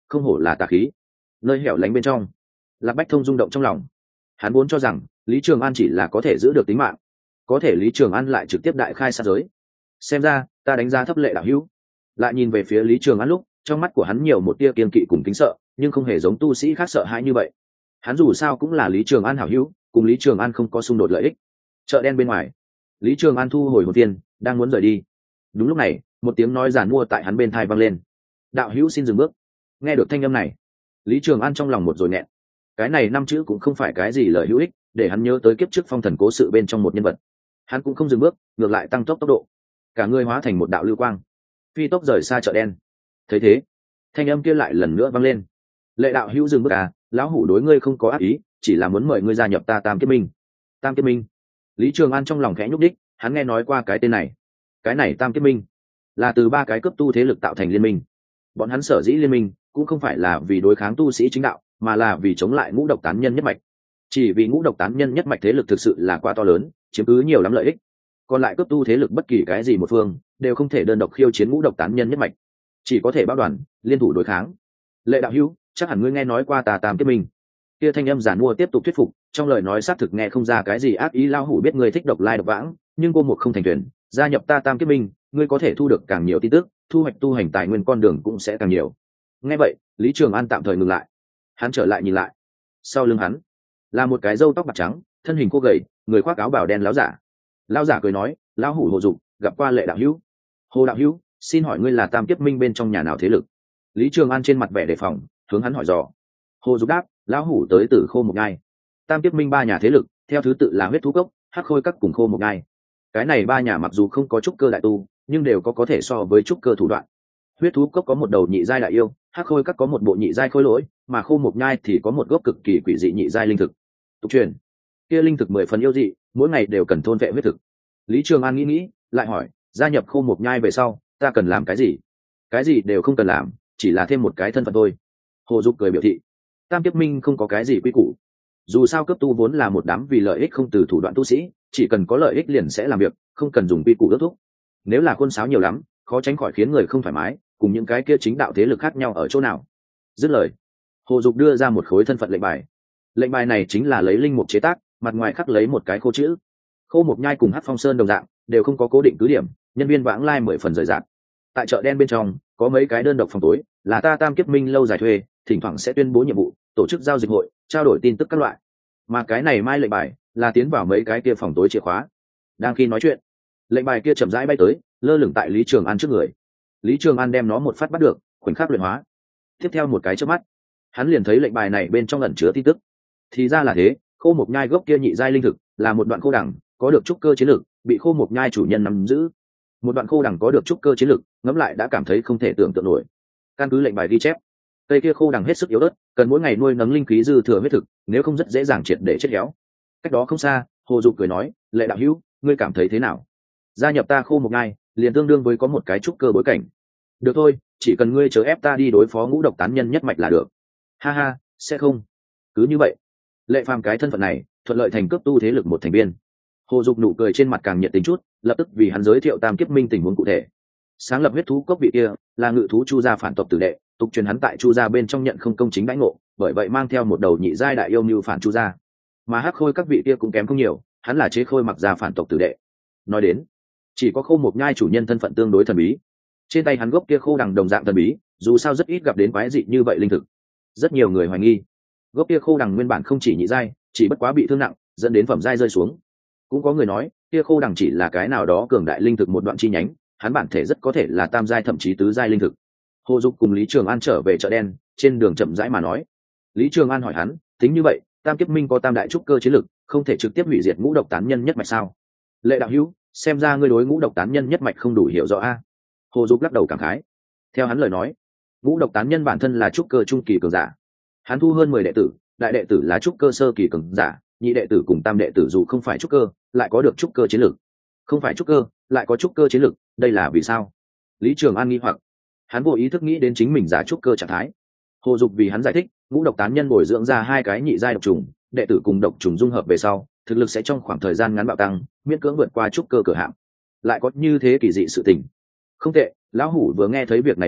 không hổ là tà khí. Nơi hẻo lánh bên trong, Lạc Bách Thông rung động trong lòng. Hắn vốn cho rằng Lý Trường An chỉ là có thể giữ được tính mạng, có thể Lý Trường An lại trực tiếp đại khai sát giới. Xem ra ta đánh giá thấp Lệ đạo hữu. Lại nhìn về phía Lý Trường An lúc, trong mắt của hắn nhiều một tia kiên kỵ cùng kính sợ, nhưng không hề giống tu sĩ khác sợ hãi như vậy. Hắn dù sao cũng là Lý Trường An hảo hữu, cùng Lý Trường An không có xung đột lợi ích. Chợ đen bên ngoài, Lý Trường An thu hồi hồn tiên, đang muốn rời đi. Đúng lúc này, một tiếng nói giàn mua tại hắn bên tai vang lên. Đạo hữu xin dừng bước. Nghe được thanh âm này, Lý Trường An trong lòng một rồi nghẹn. Cái này năm chữ cũng không phải cái gì lời hữu ích, để hắn nhớ tới kiếp trước phong thần cố sự bên trong một nhân vật. Hắn cũng không dừng bước, ngược lại tăng tốc độ, cả người hóa thành một đạo lưu quang, phi tốc rời xa chợ đen. Thấy thế, thanh âm kia lại lần nữa vang lên. Lệ đạo hữu dừng bước à, lão hủ đối ngươi không có ác ý, chỉ là muốn mời ngươi gia nhập ta Tam Kiếp Minh. Tam Kiếp Minh? Lý Trường An trong lòng khẽ nhúc đích, hắn nghe nói qua cái tên này. Cái này Tam Kiếp Minh là từ ba cái cấp tu thế lực tạo thành liên minh. Bọn hắn sở dĩ liên minh cũng không phải là vì đối kháng tu sĩ chính đạo, mà là vì chống lại ngũ độc tán nhân nhất mạch. Chỉ vì ngũ độc tán nhân nhất mạch thế lực thực sự là quá to lớn, chiếm cứ nhiều lắm lợi ích. Còn lại cấp tu thế lực bất kỳ cái gì một phương đều không thể đơn độc khiêu chiến ngũ độc tán nhân nhất mạch, chỉ có thể báo đoàn liên thủ đối kháng. Lệ đạo hữu, chắc hẳn ngươi nghe nói qua ta Tam Kiếp Minh. Kia thanh âm giản mua tiếp tục thuyết phục, trong lời nói xác thực nghe không ra cái gì ác ý. Lao hủ biết ngươi thích độc lai độc vãng, nhưng cô một không thành thuyền, gia nhập ta Tam Kiếp Minh, ngươi có thể thu được càng nhiều tin tức, thu hoạch tu hành tài nguyên con đường cũng sẽ càng nhiều. Nghe vậy, Lý Trường An tạm thời ngừng lại. Hắn trở lại nhìn lại, sau lưng hắn là một cái râu tóc bạc trắng, thân hình khô gầy, người khoác áo bào đen láo giả. Lão giả cười nói, lão hủ Hồ Dục gặp qua Lệ đạo hữu. Hồ đạo hữu, xin hỏi ngươi là Tam Kiếp Minh bên trong nhà nào thế lực? Lý Trường An trên mặt vẻ đề phòng, hướng hắn hỏi dò. Hồ Dục đáp, lão hủ tới từ Khô Một Ngai. Tam Kiếp Minh ba nhà thế lực theo thứ tự là Huyết Thú Cốc, Hắc Khôi Các cùng Khô Một Ngai. Cái này ba nhà mặc dù không có trúc cơ đại tu, nhưng đều có thể so với trúc cơ thủ đoạn. Huyết Thú Cốc có một đầu nhị giai đại yêu, Hắc Khôi Các có một bộ nhị giai khôi lỗi, mà Khô Một Nhai thì có một gốc cực kỳ quỷ dị nhị giai linh thực. Tục truyền, kia linh thực 10 phần yêu dị, mỗi ngày đều cần thôn vệ huyết thực. Lý Trường An nghĩ, lại hỏi, gia nhập Khô Một Nhai về sau, ta cần làm cái gì? Cái gì đều không cần làm, chỉ là thêm một cái thân phận thôi. Hồ Dục cười biểu thị, Tam Kiếp Minh không có cái gì quy củ. Dù sao cấp tu vốn là một đám vì lợi ích không từ thủ đoạn tu sĩ, chỉ cần có lợi ích liền sẽ làm việc, không cần dùng quy củ ước thúc. Nếu là khuôn sáo nhiều lắm, khó tránh khỏi khiến người không thoải mái, cùng những cái kia chính đạo thế lực khác nhau ở chỗ nào. Dứt lời, Hồ Dục đưa ra một khối thân phận lệnh bài. Lệnh bài này chính là lấy linh mục chế tác, mặt ngoài khắc lấy một cái khô chữ. Khô Một Nhai cùng Hắc Phong Sơn đồng dạng, đều không có cố định cứ điểm, nhân viên vãng lai 10 phần rời rạc. Tại chợ đen bên trong, có mấy cái đơn độc phòng tối, là ta Tam Kiếp Minh lâu dài thuê, thỉnh thoảng sẽ tuyên bố nhiệm vụ, tổ chức giao dịch hội, trao đổi tin tức các loại. Mà cái này mai lệnh bài là tiến vào mấy cái kia phòng tối chìa khóa. Đang khi nói chuyện, lệnh bài kia chậm rãi bay tới, lơ lửng tại Lý Trường An trước người. Lý Trường An đem nó một phát bắt được, khoảnh khắc luyện hóa. Tiếp theo một cái chớp mắt, hắn liền thấy lệnh bài này bên trong ẩn chứa tin tức. Thì ra là thế, Khô Một Nhai gốc kia nhị giai linh thực là một đoạn khô đẳng, có được trúc cơ chiến lực, bị Khô Một Nhai chủ nhân nắm giữ. Một đoạn khô đẳng có được trúc cơ chiến lực, ngẫm lại đã cảm thấy không thể tưởng tượng nổi. Căn cứ lệnh bài ghi chép, cây kia khô đẳng hết sức yếu ớt, cần mỗi ngày nuôi nấng linh khí dư thừa huyết thực, nếu không rất dễ dàng triệt để chết héo. Cách đó không xa, Hồ Dục cười nói, Lệ đạo hữu, ngươi cảm thấy thế nào? Gia nhập ta Khô Một Nhai, liền tương đương với có một cái trúc cơ bối cảnh. Được thôi, chỉ cần ngươi chớ ép ta đi đối phó ngũ độc tán nhân nhất mạch là được. Ha ha, sẽ không. Cứ như vậy, Lệ Phàm cái thân phận này thuận lợi thành cấp tu thế lực một thành viên. Hồ Dục nụ cười trên mặt càng nhiệt tình chút, lập tức vì hắn giới thiệu Tam Kiếp Minh tình huống cụ thể. Sáng lập Huyết Thú Cốc vị kia là ngự thú Chu gia phản tộc tử đệ, tục truyền hắn tại Chu gia bên trong nhận không công chính đãi ngộ, bởi vậy mang theo một đầu nhị giai đại yêu mưu phản Chu gia. Mà Hắc Khôi các vị kia cũng kém không nhiều, hắn là Chế Khôi mặc gia phản tộc tử đệ. Nói đến, chỉ có Khô Một Nhai chủ nhân thân phận tương đối thần bí. Trên tay hắn gốc kia khô đằng đồng dạng thần bí, dù sao rất ít gặp đến quái dị như vậy linh thực. Rất nhiều người hoài nghi, gốc kia khô đằng nguyên bản không chỉ nhị giai, chỉ bất quá bị thương nặng, dẫn đến phẩm giai rơi xuống. Cũng có người nói, kia khô đằng chỉ là cái nào đó cường đại linh thực một đoạn chi nhánh, hắn bản thể rất có thể là tam giai thậm chí tứ giai linh thực. Hồ Dục cùng Lý Trường An trở về chợ đen, trên đường chậm rãi mà nói. Lý Trường An hỏi hắn, tính như vậy, Tam Kiếp Minh có tam đại trúc cơ chiến lực, không thể trực tiếp hủy diệt ngũ độc tán nhân nhất mạch sao? Lệ đạo hữu, xem ra ngươi đối ngũ độc tán nhân nhất mạch không đủ hiểu rõ a. Hồ Dục lắc đầu cảm khái. Theo hắn lời nói, ngũ độc tán nhân bản thân là trúc cơ trung kỳ cường giả. Hắn thu hơn 10 đệ tử, đại đệ tử là trúc cơ sơ kỳ cường giả, nhị đệ tử cùng tam đệ tử dù không phải trúc cơ, lại có được trúc cơ chiến lực. Không phải trúc cơ, lại có trúc cơ chiến lực, đây là vì sao? Lý Trường An nghi hoặc. Hắn vô ý thức nghĩ đến chính mình giả trúc cơ trạng thái. Hồ Dục vì hắn giải thích, ngũ độc tán nhân bồi dưỡng ra hai cái nhị giai độc trùng, đệ tử cùng độc trùng dung hợp về sau, thực lực sẽ trong khoảng thời gian ngắn bạo tăng, miễn cưỡng vượt qua trúc cơ cửa hạng. Lại có như thế kỳ dị sự tình. Không tệ, lão hủ vừa nghe thấy việc này lúc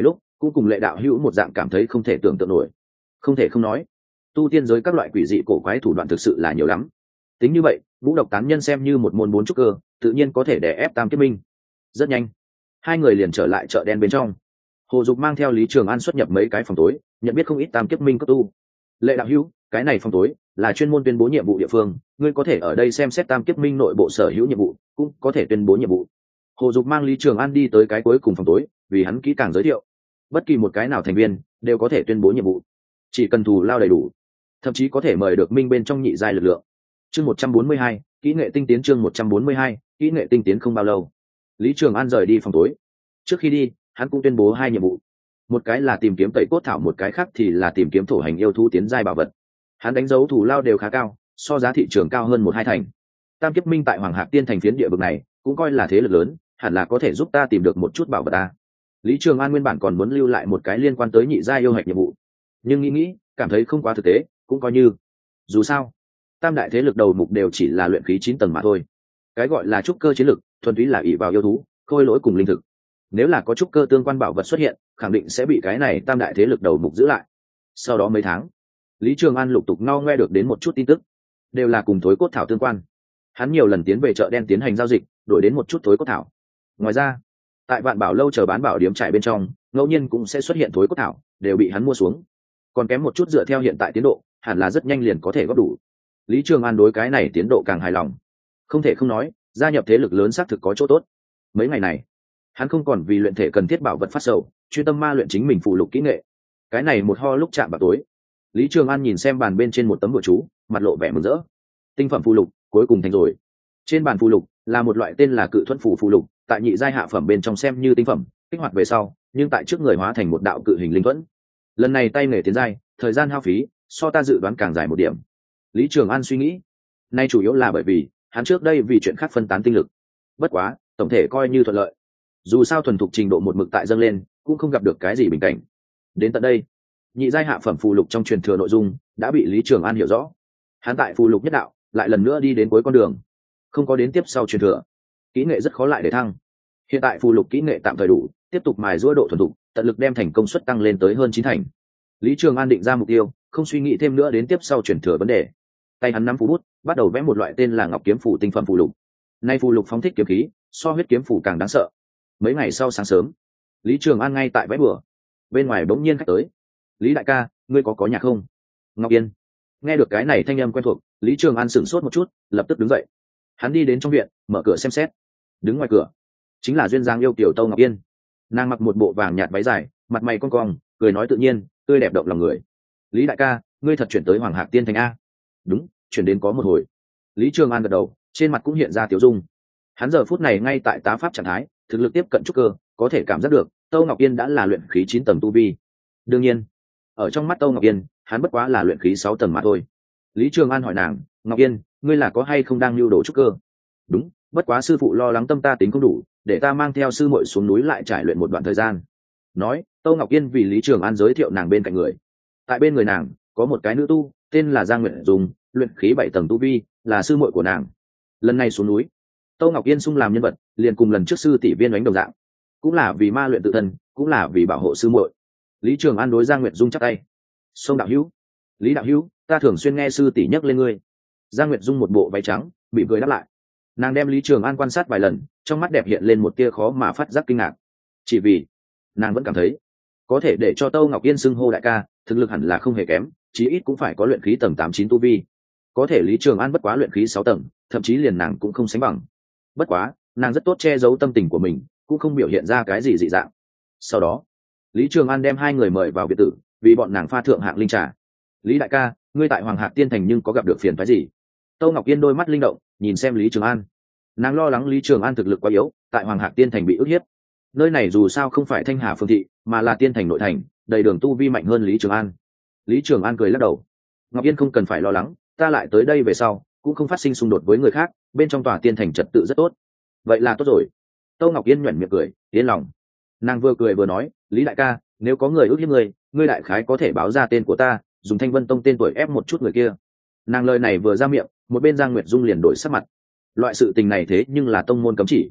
cũng cùng Lệ đạo hữu một dạng cảm thấy không thể tưởng tượng nổi. Không thể không nói, tu tiên giới các loại quỷ dị cổ quái thủ đoạn thực sự là nhiều lắm. Tính như vậy, Vũ Độc Tán Nhân xem như một môn bốn trúc cơ, tự nhiên có thể đè ép Tam Kiếp Minh. Rất nhanh, hai người liền trở lại chợ đen bên trong. Hồ Dục mang theo Lý Trường An xuất nhập mấy cái phòng tối, nhận biết không ít Tam Kiếp Minh cấp tu. Lệ đạo hữu, cái này phòng tối là chuyên môn tuyên bố nhiệm vụ địa phương, ngươi có thể ở đây xem xét Tam Kiếp Minh nội bộ sở hữu nhiệm vụ, cũng có thể tuyên bố nhiệm vụ. Hồ Dục mang Lý Trường An đi tới cái cuối cùng phòng tối, vì hắn kỹ càng giới thiệu, bất kỳ một cái nào thành viên đều có thể tuyên bố nhiệm vụ, chỉ cần thù lao đầy đủ, thậm chí có thể mời được minh bên trong nhị giai lực lượng. Chương 142, kỹ nghệ tinh tiến. Chương 142, kỹ nghệ tinh tiến. Không bao lâu, Lý Trường An rời đi phòng tối. Trước khi đi, hắn cũng tuyên bố hai nhiệm vụ, một cái là tìm kiếm tẩy cốt thảo, một cái khác thì là tìm kiếm thổ hành yêu thú tiến giai bảo vật. Hắn đánh dấu thù lao đều khá cao, so giá thị trường cao hơn 1-2 thành. Tam Kiếp Minh tại Hoàng Hạc Tiên thành phiến địa vực này cũng coi là thế lực lớn, hẳn là có thể giúp ta tìm được một chút bảo vật ta. Lý Trường An nguyên bản còn muốn lưu lại một cái liên quan tới nhị giai yêu hạch nhiệm vụ, nhưng nghĩ cảm thấy không quá thực tế, cũng coi như, dù sao tam đại thế lực đầu mục đều chỉ là luyện khí 9 tầng mà thôi. Cái gọi là trúc cơ chiến lực thuần túy là ỷ vào yêu thú, khôi lỗi cùng linh thực. Nếu là có trúc cơ tương quan bảo vật xuất hiện, khẳng định sẽ bị cái này tam đại thế lực đầu mục giữ lại. Sau đó mấy tháng, Lý Trường An lục tục nghe được đến một chút tin tức, đều là cùng thối cốt thảo tương quan. Hắn nhiều lần tiến về chợ đen tiến hành giao dịch, đổi đến một chút thối cốt thảo. Ngoài ra, tại Vạn Bảo lâu chờ bán bảo điếm trại bên trong, ngẫu nhiên cũng sẽ xuất hiện thối cốt thảo, đều bị hắn mua xuống. Còn kém một chút, dựa theo hiện tại tiến độ, hẳn là rất nhanh liền có thể góp đủ. Lý Trường An đối cái này tiến độ càng hài lòng. Không thể không nói, gia nhập thế lực lớn xác thực có chỗ tốt. Mấy ngày này, hắn không còn vì luyện thể cần thiết bảo vật phát sầu, chuyên tâm ma luyện chính mình phụ lục kỹ nghệ. Cái này một ho lúc chạm vào tối, Lý Trường An nhìn xem bàn bên trên một tấm bùa chú, mặt lộ vẻ mừng rỡ. Tinh phẩm phụ lục cuối cùng thành rồi. Trên bàn phụ lục là một loại tên là Cự Thuẫn phù phụ lục, tại nhị giai hạ phẩm bên trong xem như tinh phẩm, kích hoạt về sau, nhưng tại trước người hóa thành một đạo cự hình linh thuẫn. Lần này tay nghề tiến giai, thời gian hao phí so ta dự đoán càng dài một điểm. Lý Trường An suy nghĩ, nay chủ yếu là bởi vì hắn trước đây vì chuyện khác phân tán tinh lực. Bất quá, tổng thể coi như thuận lợi. Dù sao thuần thục trình độ một mực tại dâng lên, cũng không gặp được cái gì bình cảnh. Đến tận đây, nhị giai hạ phẩm phù lục trong truyền thừa nội dung đã bị Lý Trường An hiểu rõ. Hắn tại phù lục nhất đạo lại lần nữa đi đến cuối con đường, không có đến tiếp sau truyền thừa, kỹ nghệ rất khó lại để thăng. Hiện tại phù lục kỹ nghệ tạm thời đủ, tiếp tục mài giũa độ thuần thục, tận lực đem thành công suất tăng lên tới hơn 9 thành. Lý Trường An định ra mục tiêu, không suy nghĩ thêm nữa đến tiếp sau truyền thừa vấn đề. Tay hắn nắm phù bút, bắt đầu vẽ một loại tên là Ngọc Kiếm Phủ tinh phẩm phù lục. Nay phù lục phóng thích kiếm khí, so huyết kiếm phủ càng đáng sợ. Mấy ngày sau sáng sớm, Lý Trường An ngay tại vẽ bừa, bên ngoài bỗng nhiên khách tới. Lý đại ca, ngươi có nhà không? Ngọc Yên. Nghe được cái này thanh âm quen thuộc, Lý Trường An sửng sốt một chút, lập tức đứng dậy. Hắn đi đến trong viện, mở cửa xem xét. Đứng ngoài cửa chính là duyên dáng yêu kiều Tâu Ngọc Yên. Nàng mặc một bộ vàng nhạt váy dài, mặt mày cong cong, cười nói tự nhiên, tươi đẹp động lòng người. Lý đại ca, ngươi thật chuyển tới Hoàng Hạc Tiên thành a? Đúng, chuyển đến có một hồi. Lý Trường An gật đầu, trên mặt cũng hiện ra tiểu dung. Hắn giờ phút này ngay tại tá pháp trạng thái, thực lực tiếp cận trúc cơ, có thể cảm giác được Tâu Ngọc Yên đã là luyện khí 9 tầng tu vi. Đương nhiên, ở trong mắt Tâu Ngọc Yên, hắn bất quá là luyện khí 6 tầng mà thôi. Lý Trường An hỏi nàng, Ngọc Yên, ngươi là có hay không đang lưu đồ trúc cơ? Đúng, bất quá sư phụ lo lắng tâm ta tính không đủ, để ta mang theo sư muội xuống núi lại trải luyện một đoạn thời gian. Nói, Tâu Ngọc Yên vì Lý Trường An giới thiệu nàng bên cạnh người. Tại bên người nàng có một cái nữ tu, tên là Giang Nguyệt Dung, luyện khí 7 tầng tu vi, là sư muội của nàng. Lần này xuống núi, Tâu Ngọc Yên xung làm nhân vật, liền cùng lần trước sư tỷ Viên Oánh đồng dạng, cũng là vì ma luyện tự thân, cũng là vì bảo hộ sư muội. Lý Trường An đối Giang Nguyệt Dung chắp tay. Sông đạo hữu, Lý đạo hữu, ta thường xuyên nghe sư tỷ nhắc lên ngươi. Giang Nguyệt Dung một bộ váy trắng, bị cười đáp lại. Nàng đem Lý Trường An quan sát vài lần, trong mắt đẹp hiện lên một tia khó mà phát giác kinh ngạc. Chỉ vì nàng vẫn cảm thấy có thể để cho Tâu Ngọc Yên xưng hô đại ca, thực lực hẳn là không hề kém, chí ít cũng phải có luyện khí tầng 8-9 tu vi. Có thể Lý Trường An bất quá luyện khí 6 tầng, thậm chí liền nàng cũng không sánh bằng. Bất quá, nàng rất tốt che giấu tâm tình của mình, cũng không biểu hiện ra cái gì dị dạng. Sau đó, Lý Trường An đem hai người mời vào biệt tử, vì bọn nàng pha thượng hạng linh trà. Lý đại ca, ngươi tại Hoàng Hạc Tiên thành nhưng có gặp được phiền phái gì? Tâu Ngọc Yên đôi mắt linh động, nhìn xem Lý Trường An. Nàng lo lắng Lý Trường An thực lực quá yếu, tại Hoàng Hạc Tiên thành bị ức hiếp. Nơi này dù sao không phải Thanh Hà phương thị, mà là Tiên thành nội thành, đầy đường tu vi mạnh hơn Lý Trường An. Lý Trường An cười lắc đầu. Ngọc Yên không cần phải lo lắng, ta lại tới đây về sau cũng không phát sinh xung đột với người khác, bên trong tòa Tiên thành trật tự rất tốt. Vậy là tốt rồi. Tâu Ngọc Yên nhoẻn miệng cười, yên lòng. Nàng vừa cười vừa nói, Lý đại ca, nếu có người ức hiếp ngươi đại khái có thể báo ra tên của ta, dùng Thanh Vân Tông tên tuổi ép một chút người kia. Nàng lời này vừa ra miệng, một bên Giang Nguyệt Dung liền đổi sắc mặt. Loại sự tình này thế nhưng là tông môn cấm chỉ.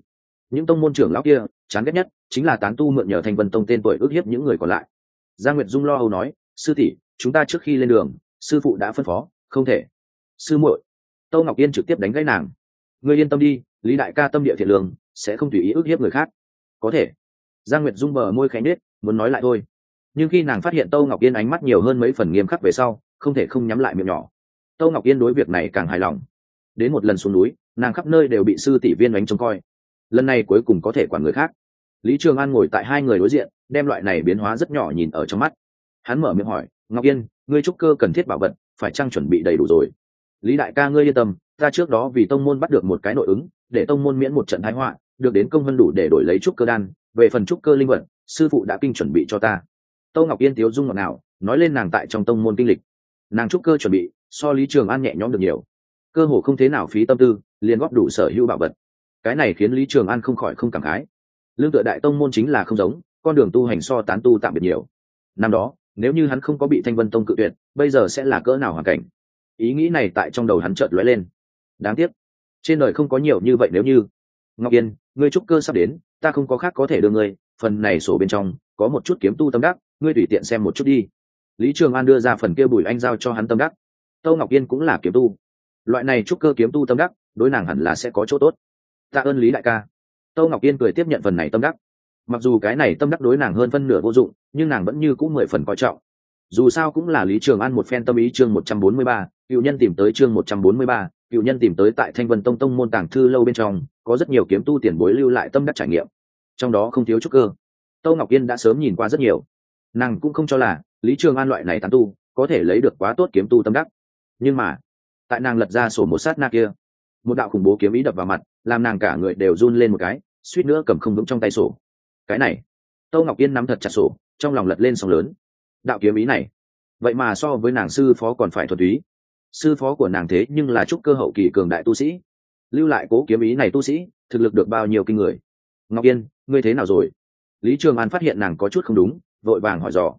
những tông môn trưởng lão kia chán ghét nhất chính là tán tu mượn nhờ Thanh Vân Tông tên tuổi ức hiếp những người còn lại. Giang Nguyệt Dung lo âu nói, sư tỷ, chúng ta trước khi lên đường sư phụ đã phân phó không thể. Sư muội. Tô Ngọc Yên trực tiếp đánh gãy nàng, ngươi yên tâm đi, Lý đại ca tâm địa thiện lương, sẽ không tùy ý ức hiếp người khác. Có thể. Giang Nguyệt Dung bờ môi khẽ nhếch, muốn nói lại thôi, nhưng khi nàng phát hiện Tô Ngọc Yên ánh mắt nhiều hơn mấy phần nghiêm khắc về sau, không thể không nhắm lại miệng nhỏ. Tô Ngọc Yên đối việc này càng hài lòng. Đến một lần xuống núi, nàng khắp nơi đều bị sư tỷ Viên đánh trông coi, lần này cuối cùng có thể quản người khác. Lý Trường An ngồi tại hai người đối diện, đem loại này biến hóa rất nhỏ nhìn ở trong mắt. Hắn mở miệng hỏi, Ngọc Yên, ngươi trúc cơ cần thiết bảo vật phải chăng chuẩn bị đầy đủ rồi? Lý đại ca ngươi yên tâm, ta trước đó vì tông môn bắt được một cái nội ứng, để tông môn miễn một trận tai họa, được đến công vân đủ để đổi lấy trúc cơ đan, về phần trúc cơ linh vật, sư phụ đã kinh chuẩn bị cho ta. Tô Ngọc Yên tiếu dung ngọt ngào, nói lên nàng tại trong tông môn kinh lịch. Nàng trúc cơ chuẩn bị so Lý Trường An nhẹ nhõm được nhiều, cơ hồ không thế nào phí tâm tư, liền góp đủ sở hữu bảo vật. Cái này khiến Lý Trường An không khỏi không cảm khái. Lương tựa đại tông môn chính là không giống, con đường tu hành so tán tu tạm biệt nhiều. Năm đó, nếu như hắn không có bị Thanh Vân Tông cự tuyệt, bây giờ sẽ là cỡ nào hoàn cảnh? Ý nghĩ này tại trong đầu hắn chợt lóe lên. Đáng tiếc, trên đời không có nhiều như vậy nếu như. Ngọc Yên, ngươi trúc cơ sắp đến, ta không có khác có thể đưa ngươi, phần này sổ bên trong có một chút kiếm tu tâm đắc, ngươi tùy tiện xem một chút đi. Lý Trường An đưa ra phần kia Bùi Anh giao cho hắn tâm đắc. Tô Ngọc Yên cũng là kiếm tu, loại này trúc cơ kiếm tu tâm đắc, đối nàng hẳn là sẽ có chỗ tốt. Tạ ơn Lý đại ca. Tô Ngọc Yên cười tiếp nhận phần này tâm đắc. Mặc dù cái này tâm đắc đối nàng hơn phân nửa vô dụng, nhưng nàng vẫn như cũng 10 phần coi trọng. Dù sao cũng là Lý Trường An một phen tâm ý. Chương 143, cựu nhân tìm tới. Chương 143, cựu nhân tìm tới. Tại Thanh Vân Tông tông môn tàng thư lâu bên trong, có rất nhiều kiếm tu tiền bối lưu lại tâm đắc trải nghiệm, trong đó không thiếu trúc cơ. Tô Ngọc Yên đã sớm nhìn qua rất nhiều, nàng cũng không cho là Lý Trường An loại này tán tu có thể lấy được quá tốt kiếm tu tâm đắc. Nhưng mà, tại nàng lật ra sổ một sát na kia, một đạo khủng bố kiếm ý đập vào mặt, làm nàng cả người đều run lên một cái, suýt nữa cầm không vững trong tay sổ. Cái này, Tô Ngọc Yên nắm thật chặt sổ, trong lòng lật lên sóng lớn. Đạo kiếm ý này, vậy mà so với nàng sư phó còn phải thuần túy. Sư phó của nàng thế nhưng là trúc cơ hậu kỳ cường đại tu sĩ, lưu lại cố kiếm ý này tu sĩ thực lực được bao nhiêu kinh người. Ngọc Yên, ngươi thế nào rồi? Lý Trường An phát hiện nàng có chút không đúng, vội vàng hỏi dò.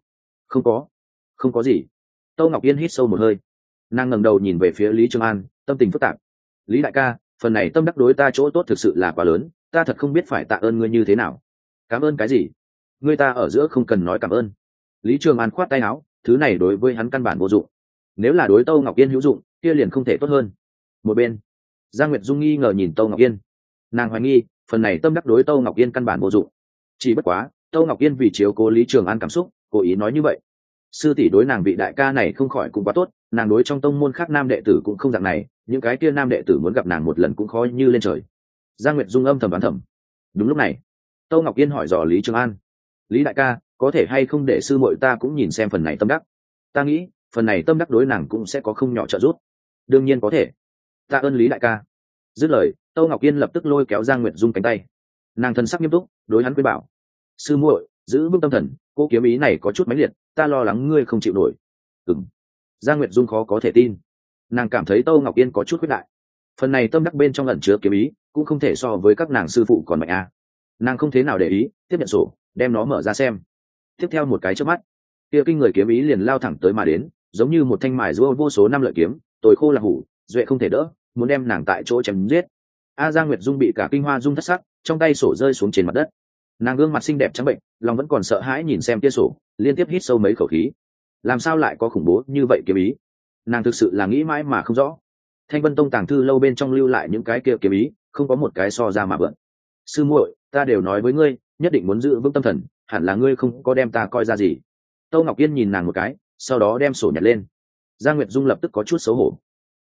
Không có gì. Tô Ngọc Yên hít sâu một hơi, nàng ngẩng đầu nhìn về phía Lý Trường An, tâm tình phức tạp. Lý đại ca, phần này tâm đắc đối ta chỗ tốt thực sự là quá lớn, ta thật không biết phải tạ ơn ngươi như thế nào. Cảm ơn cái gì? Ngươi ta ở giữa không cần nói cảm ơn. Lý Trường An khoát tay áo, thứ này đối với hắn căn bản vô dụng, nếu là đối Tô Ngọc Yên hữu dụng kia liền không thể tốt hơn. Một bên, Giang Nguyệt Dung nghi ngờ nhìn Tô Ngọc Yên, nàng hoài nghi phần này tâm đắc đối Tô Ngọc Yên căn bản vô dụng. Chỉ bất quá Tô Ngọc Yên vì chiếu cố Lý Trường An cảm xúc, cố ý nói như vậy. Sư tỷ đối nàng vị đại ca này không khỏi cũng quá tốt, nàng đối trong tông môn khác nam đệ tử cũng không dạng này, những cái kia nam đệ tử muốn gặp nàng một lần cũng khó như lên trời. Giang Nguyệt Dung âm thầm đoán thầm. Đúng lúc này, Tô Ngọc Yên hỏi dò Lý Trường An, Lý đại ca, có thể hay không để sư muội ta cũng nhìn xem phần này tâm đắc? Ta nghĩ phần này tâm đắc đối nàng cũng sẽ có không nhỏ trợ giúp. Đương nhiên có thể. Tạ ơn Lý đại ca. Dứt lời, Tô Ngọc Yên lập tức lôi kéo Giang Nguyệt Dung cánh tay, nàng thân sắc nghiêm túc đối hắn khuyên bảo, sư muội giữ vững tâm thần, cô kiếm ý này có chút mãnh liệt, ta lo lắng ngươi không chịu nổi. Giang Nguyệt Dung khó có thể tin, nàng cảm thấy Tô Ngọc Yên có chút khuyết đại, phần này tâm đắc bên trong ẩn chứa kiếm ý cũng không thể so với các nàng sư phụ còn mạnh a. Nàng không thế nào để ý, tiếp nhận sổ, đem nó mở ra xem. Tiếp theo một cái chớp mắt, kia kinh người kiếm ý liền lao thẳng tới mà đến, giống như một thanh mài giũa vô số năm lợi kiếm, tồi khô là hủ, duệ không thể đỡ, muốn đem nàng tại chỗ chém giết. Giang Nguyệt Dung bị cả kinh hoa dung thất sắc, trong tay sổ rơi xuống trên mặt đất, nàng gương mặt xinh đẹp trắng bệnh, lòng vẫn còn sợ hãi nhìn xem kia sổ, liên tiếp hít sâu mấy khẩu khí. Làm sao lại có khủng bố như vậy kiếm ý? Nàng thực sự là nghĩ mãi mà không rõ. Thanh Vân Tông tàng thư lâu bên trong lưu lại những cái kia kiếm ý, không có một cái so ra mà vượn. Sư muội, ta đều nói với ngươi, nhất định muốn giữ vững tâm thần, hẳn là ngươi không có đem ta coi ra gì. Tô Ngọc Yên nhìn nàng một cái, sau đó đem sổ nhặt lên. Giang Nguyệt Dung lập tức có chút xấu hổ.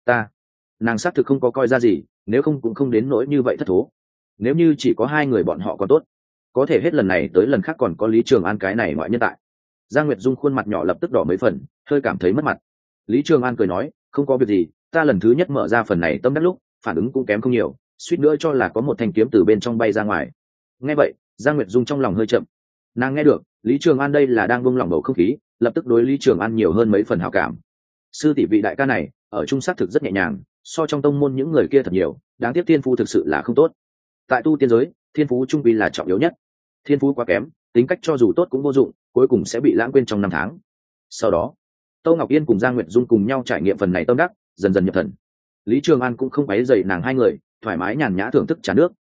Nàng xác thực không có coi ra gì, nếu không cũng không đến nỗi như vậy thất thố. Nếu như chỉ có hai người bọn họ còn tốt, có thể hết lần này tới lần khác còn có Lý Trường An cái này ngoại nhân tại. Giang Nguyệt Dung khuôn mặt nhỏ lập tức đỏ mấy phần, hơi cảm thấy mất mặt. Lý Trường An cười nói, không có việc gì, ta lần thứ nhất mở ra phần này tâm đắc lúc phản ứng cũng kém không nhiều, suýt nữa cho là có một thanh kiếm từ bên trong bay ra ngoài. Nghe vậy, Giang Nguyệt Dung trong lòng hơi chậm, nàng nghe được Lý Trường An đây là đang buông lỏng bầu không khí, lập tức đối Lý Trường An nhiều hơn mấy phần hảo cảm. Sư tỷ vị đại ca này ở trung sắc thực rất nhẹ nhàng, so trong tông môn những người kia thật nhiều, đáng tiếc thiên phú thực sự là không tốt. Tại tu tiên giới, thiên phú trung quy là trọng yếu nhất, thiên phú quá kém, tính cách cho dù tốt cũng vô dụng, cuối cùng sẽ bị lãng quên trong năm tháng. Sau đó, Tô Ngọc Yên cùng Giang Nguyệt Dung cùng nhau trải nghiệm phần này tâm đắc, dần dần nhập thần. Lý Trường An cũng không quấy rầy nàng hai người, thoải mái nhàn nhã thưởng thức trà nước,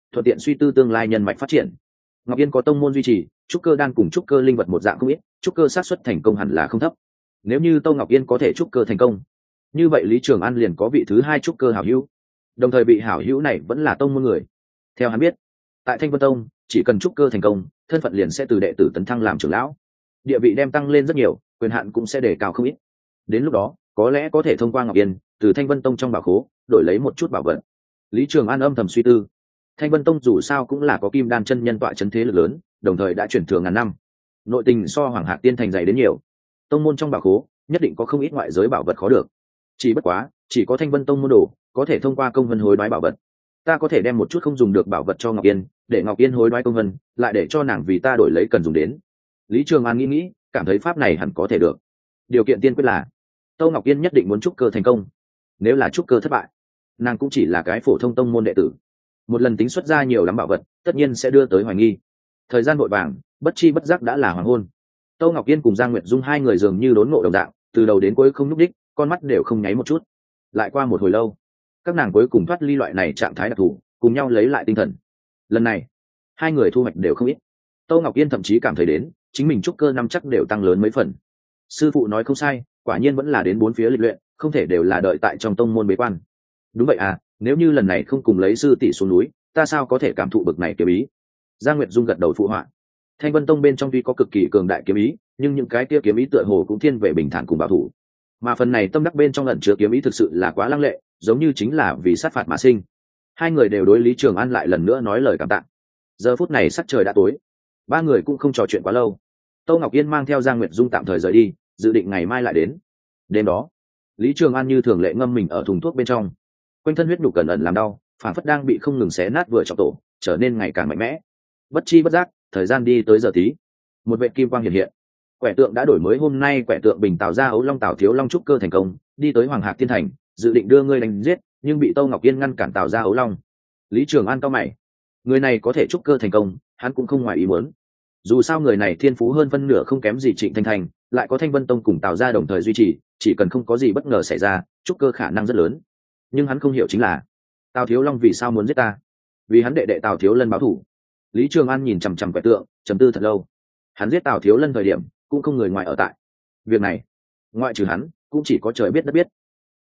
thuận tiện suy tư tương lai nhân mạch phát triển. Ngọc Yên có tông môn duy trì, trúc cơ đan cùng trúc cơ linh vật một dạng không ít, trúc cơ xác suất thành công hẳn là không thấp. Nếu như Tô Ngọc Yên có thể trúc cơ thành công, như vậy Lý Trường An liền có vị thứ hai trúc cơ hảo hữu, đồng thời vị hảo hữu này vẫn là tông môn người. Theo hắn biết, tại Thanh Vân Tông, chỉ cần trúc cơ thành công, thân phận liền sẽ từ đệ tử tấn thăng làm trưởng lão, địa vị đem tăng lên rất nhiều, quyền hạn cũng sẽ đề cao không ít. Đến lúc đó, có lẽ có thể thông qua Ngọc Yên, từ Thanh Vân Tông trong bảo khố đổi lấy một chút bảo vật. Lý Trường An âm thầm suy tư, Thanh Vân Tông dù sao cũng là có kim đan chân nhân tọa chấn thế lực lớn, đồng thời đã chuyển thừa ngàn năm, nội tình so Hoàng Hạc Tiên Thành dày đến nhiều. Tông môn trong bảo khố nhất định có không ít ngoại giới bảo vật khó được. Chỉ bất quá, chỉ có Thanh Vân Tông môn đồ có thể thông qua công vân hối đoái bảo vật. Ta có thể đem một chút không dùng được bảo vật cho Ngọc Yên, để Ngọc Yên hối đoái công vân, lại để cho nàng vì ta đổi lấy cần dùng đến. Lý Trường An nghĩ, cảm thấy pháp này hẳn có thể được. Điều kiện tiên quyết là Tô Ngọc Yên nhất định muốn trúc cơ thành công. Nếu là trúc cơ thất bại, nàng cũng chỉ là cái phổ thông tông môn đệ tử. Một lần tính xuất ra nhiều lắm bảo vật, tất nhiên sẽ đưa tới hoài nghi. Thời gian vội vàng, bất chi bất giác đã là hoàng hôn. Tô Ngọc Yên cùng Giang Nguyệt Dung hai người dường như đốn ngộ đồng dạng, từ đầu đến cuối không nhúc đích, con mắt đều không nháy một chút. Lại qua một hồi lâu, các nàng cuối cùng thoát ly loại này trạng thái đặc thù, cùng nhau lấy lại tinh thần. Lần này, hai người thu hoạch đều không ít. Tô Ngọc Yên thậm chí cảm thấy đến chính mình trúc cơ năm chắc đều tăng lớn mấy phần. Sư phụ nói không sai, quả nhiên vẫn là đến bốn phía lịch luyện, không thể đều là đợi tại trong tông môn bế quan. Đúng vậy à, nếu như lần này không cùng lấy sư tỷ xuống núi, ta sao có thể cảm thụ bực này kiếm ý. Giang Nguyệt Dung gật đầu phụ họa. Thanh Vân Tông bên trong tuy có cực kỳ cường đại kiếm ý, nhưng những cái kia kiếm ý tựa hồ cũng thiên về bình thản cùng bảo thủ. Mà phần này tâm đắc bên trong ẩn chứa kiếm ý thực sự là quá lăng lệ, giống như chính là vì sát phạt mà sinh. Hai người đều đối Lý Trường An lại lần nữa nói lời cảm tạ. Giờ phút này sắc trời đã tối, ba người cũng không trò chuyện quá lâu. Tô Ngọc Yên mang theo Giang Nguyệt Dung tạm thời rời đi, dự định ngày mai lại đến. Đêm đó, Lý Trường An như thường lệ ngâm mình ở thùng thuốc bên trong, quanh thân huyết nhục cẩn ẩn làm đau, phản phất đang bị không ngừng xé nát vừa trọng tổ, trở nên ngày càng mạnh mẽ. Bất chi bất giác, thời gian đi tới giờ tí, một vệt kim quang hiện hiện. Quẻ tượng đã đổi mới, hôm nay quẻ tượng bình Tào ra ấu long Tào thiếu long trúc cơ thành công, đi tới Hoàng Hạc Tiên Thành, dự định đưa ngươi đánh giết, nhưng bị Tô Ngọc Yên ngăn cản Tào ra ấu long. Lý Trường An cau mày, người này có thể trúc cơ thành công, hắn cũng không ngoài ý muốn. Dù sao người này thiên phú hơn phân nửa không kém gì Trịnh Thanh Thành, lại có Thanh Vân Tông cùng Tào ra đồng thời duy trì, chỉ cần không có gì bất ngờ xảy ra, trúc cơ khả năng rất lớn. Nhưng hắn không hiểu chính là Tào thiếu long vì sao muốn giết ta. Vì hắn đệ đệ Tào thiếu lân báo thù. Lý Trường An nhìn chằm chằm quẻ tượng, trầm tư thật lâu. Hắn giết Tào thiếu lân thời điểm cũng không người ngoài ở tại, việc này ngoại trừ hắn cũng chỉ có trời biết đất biết.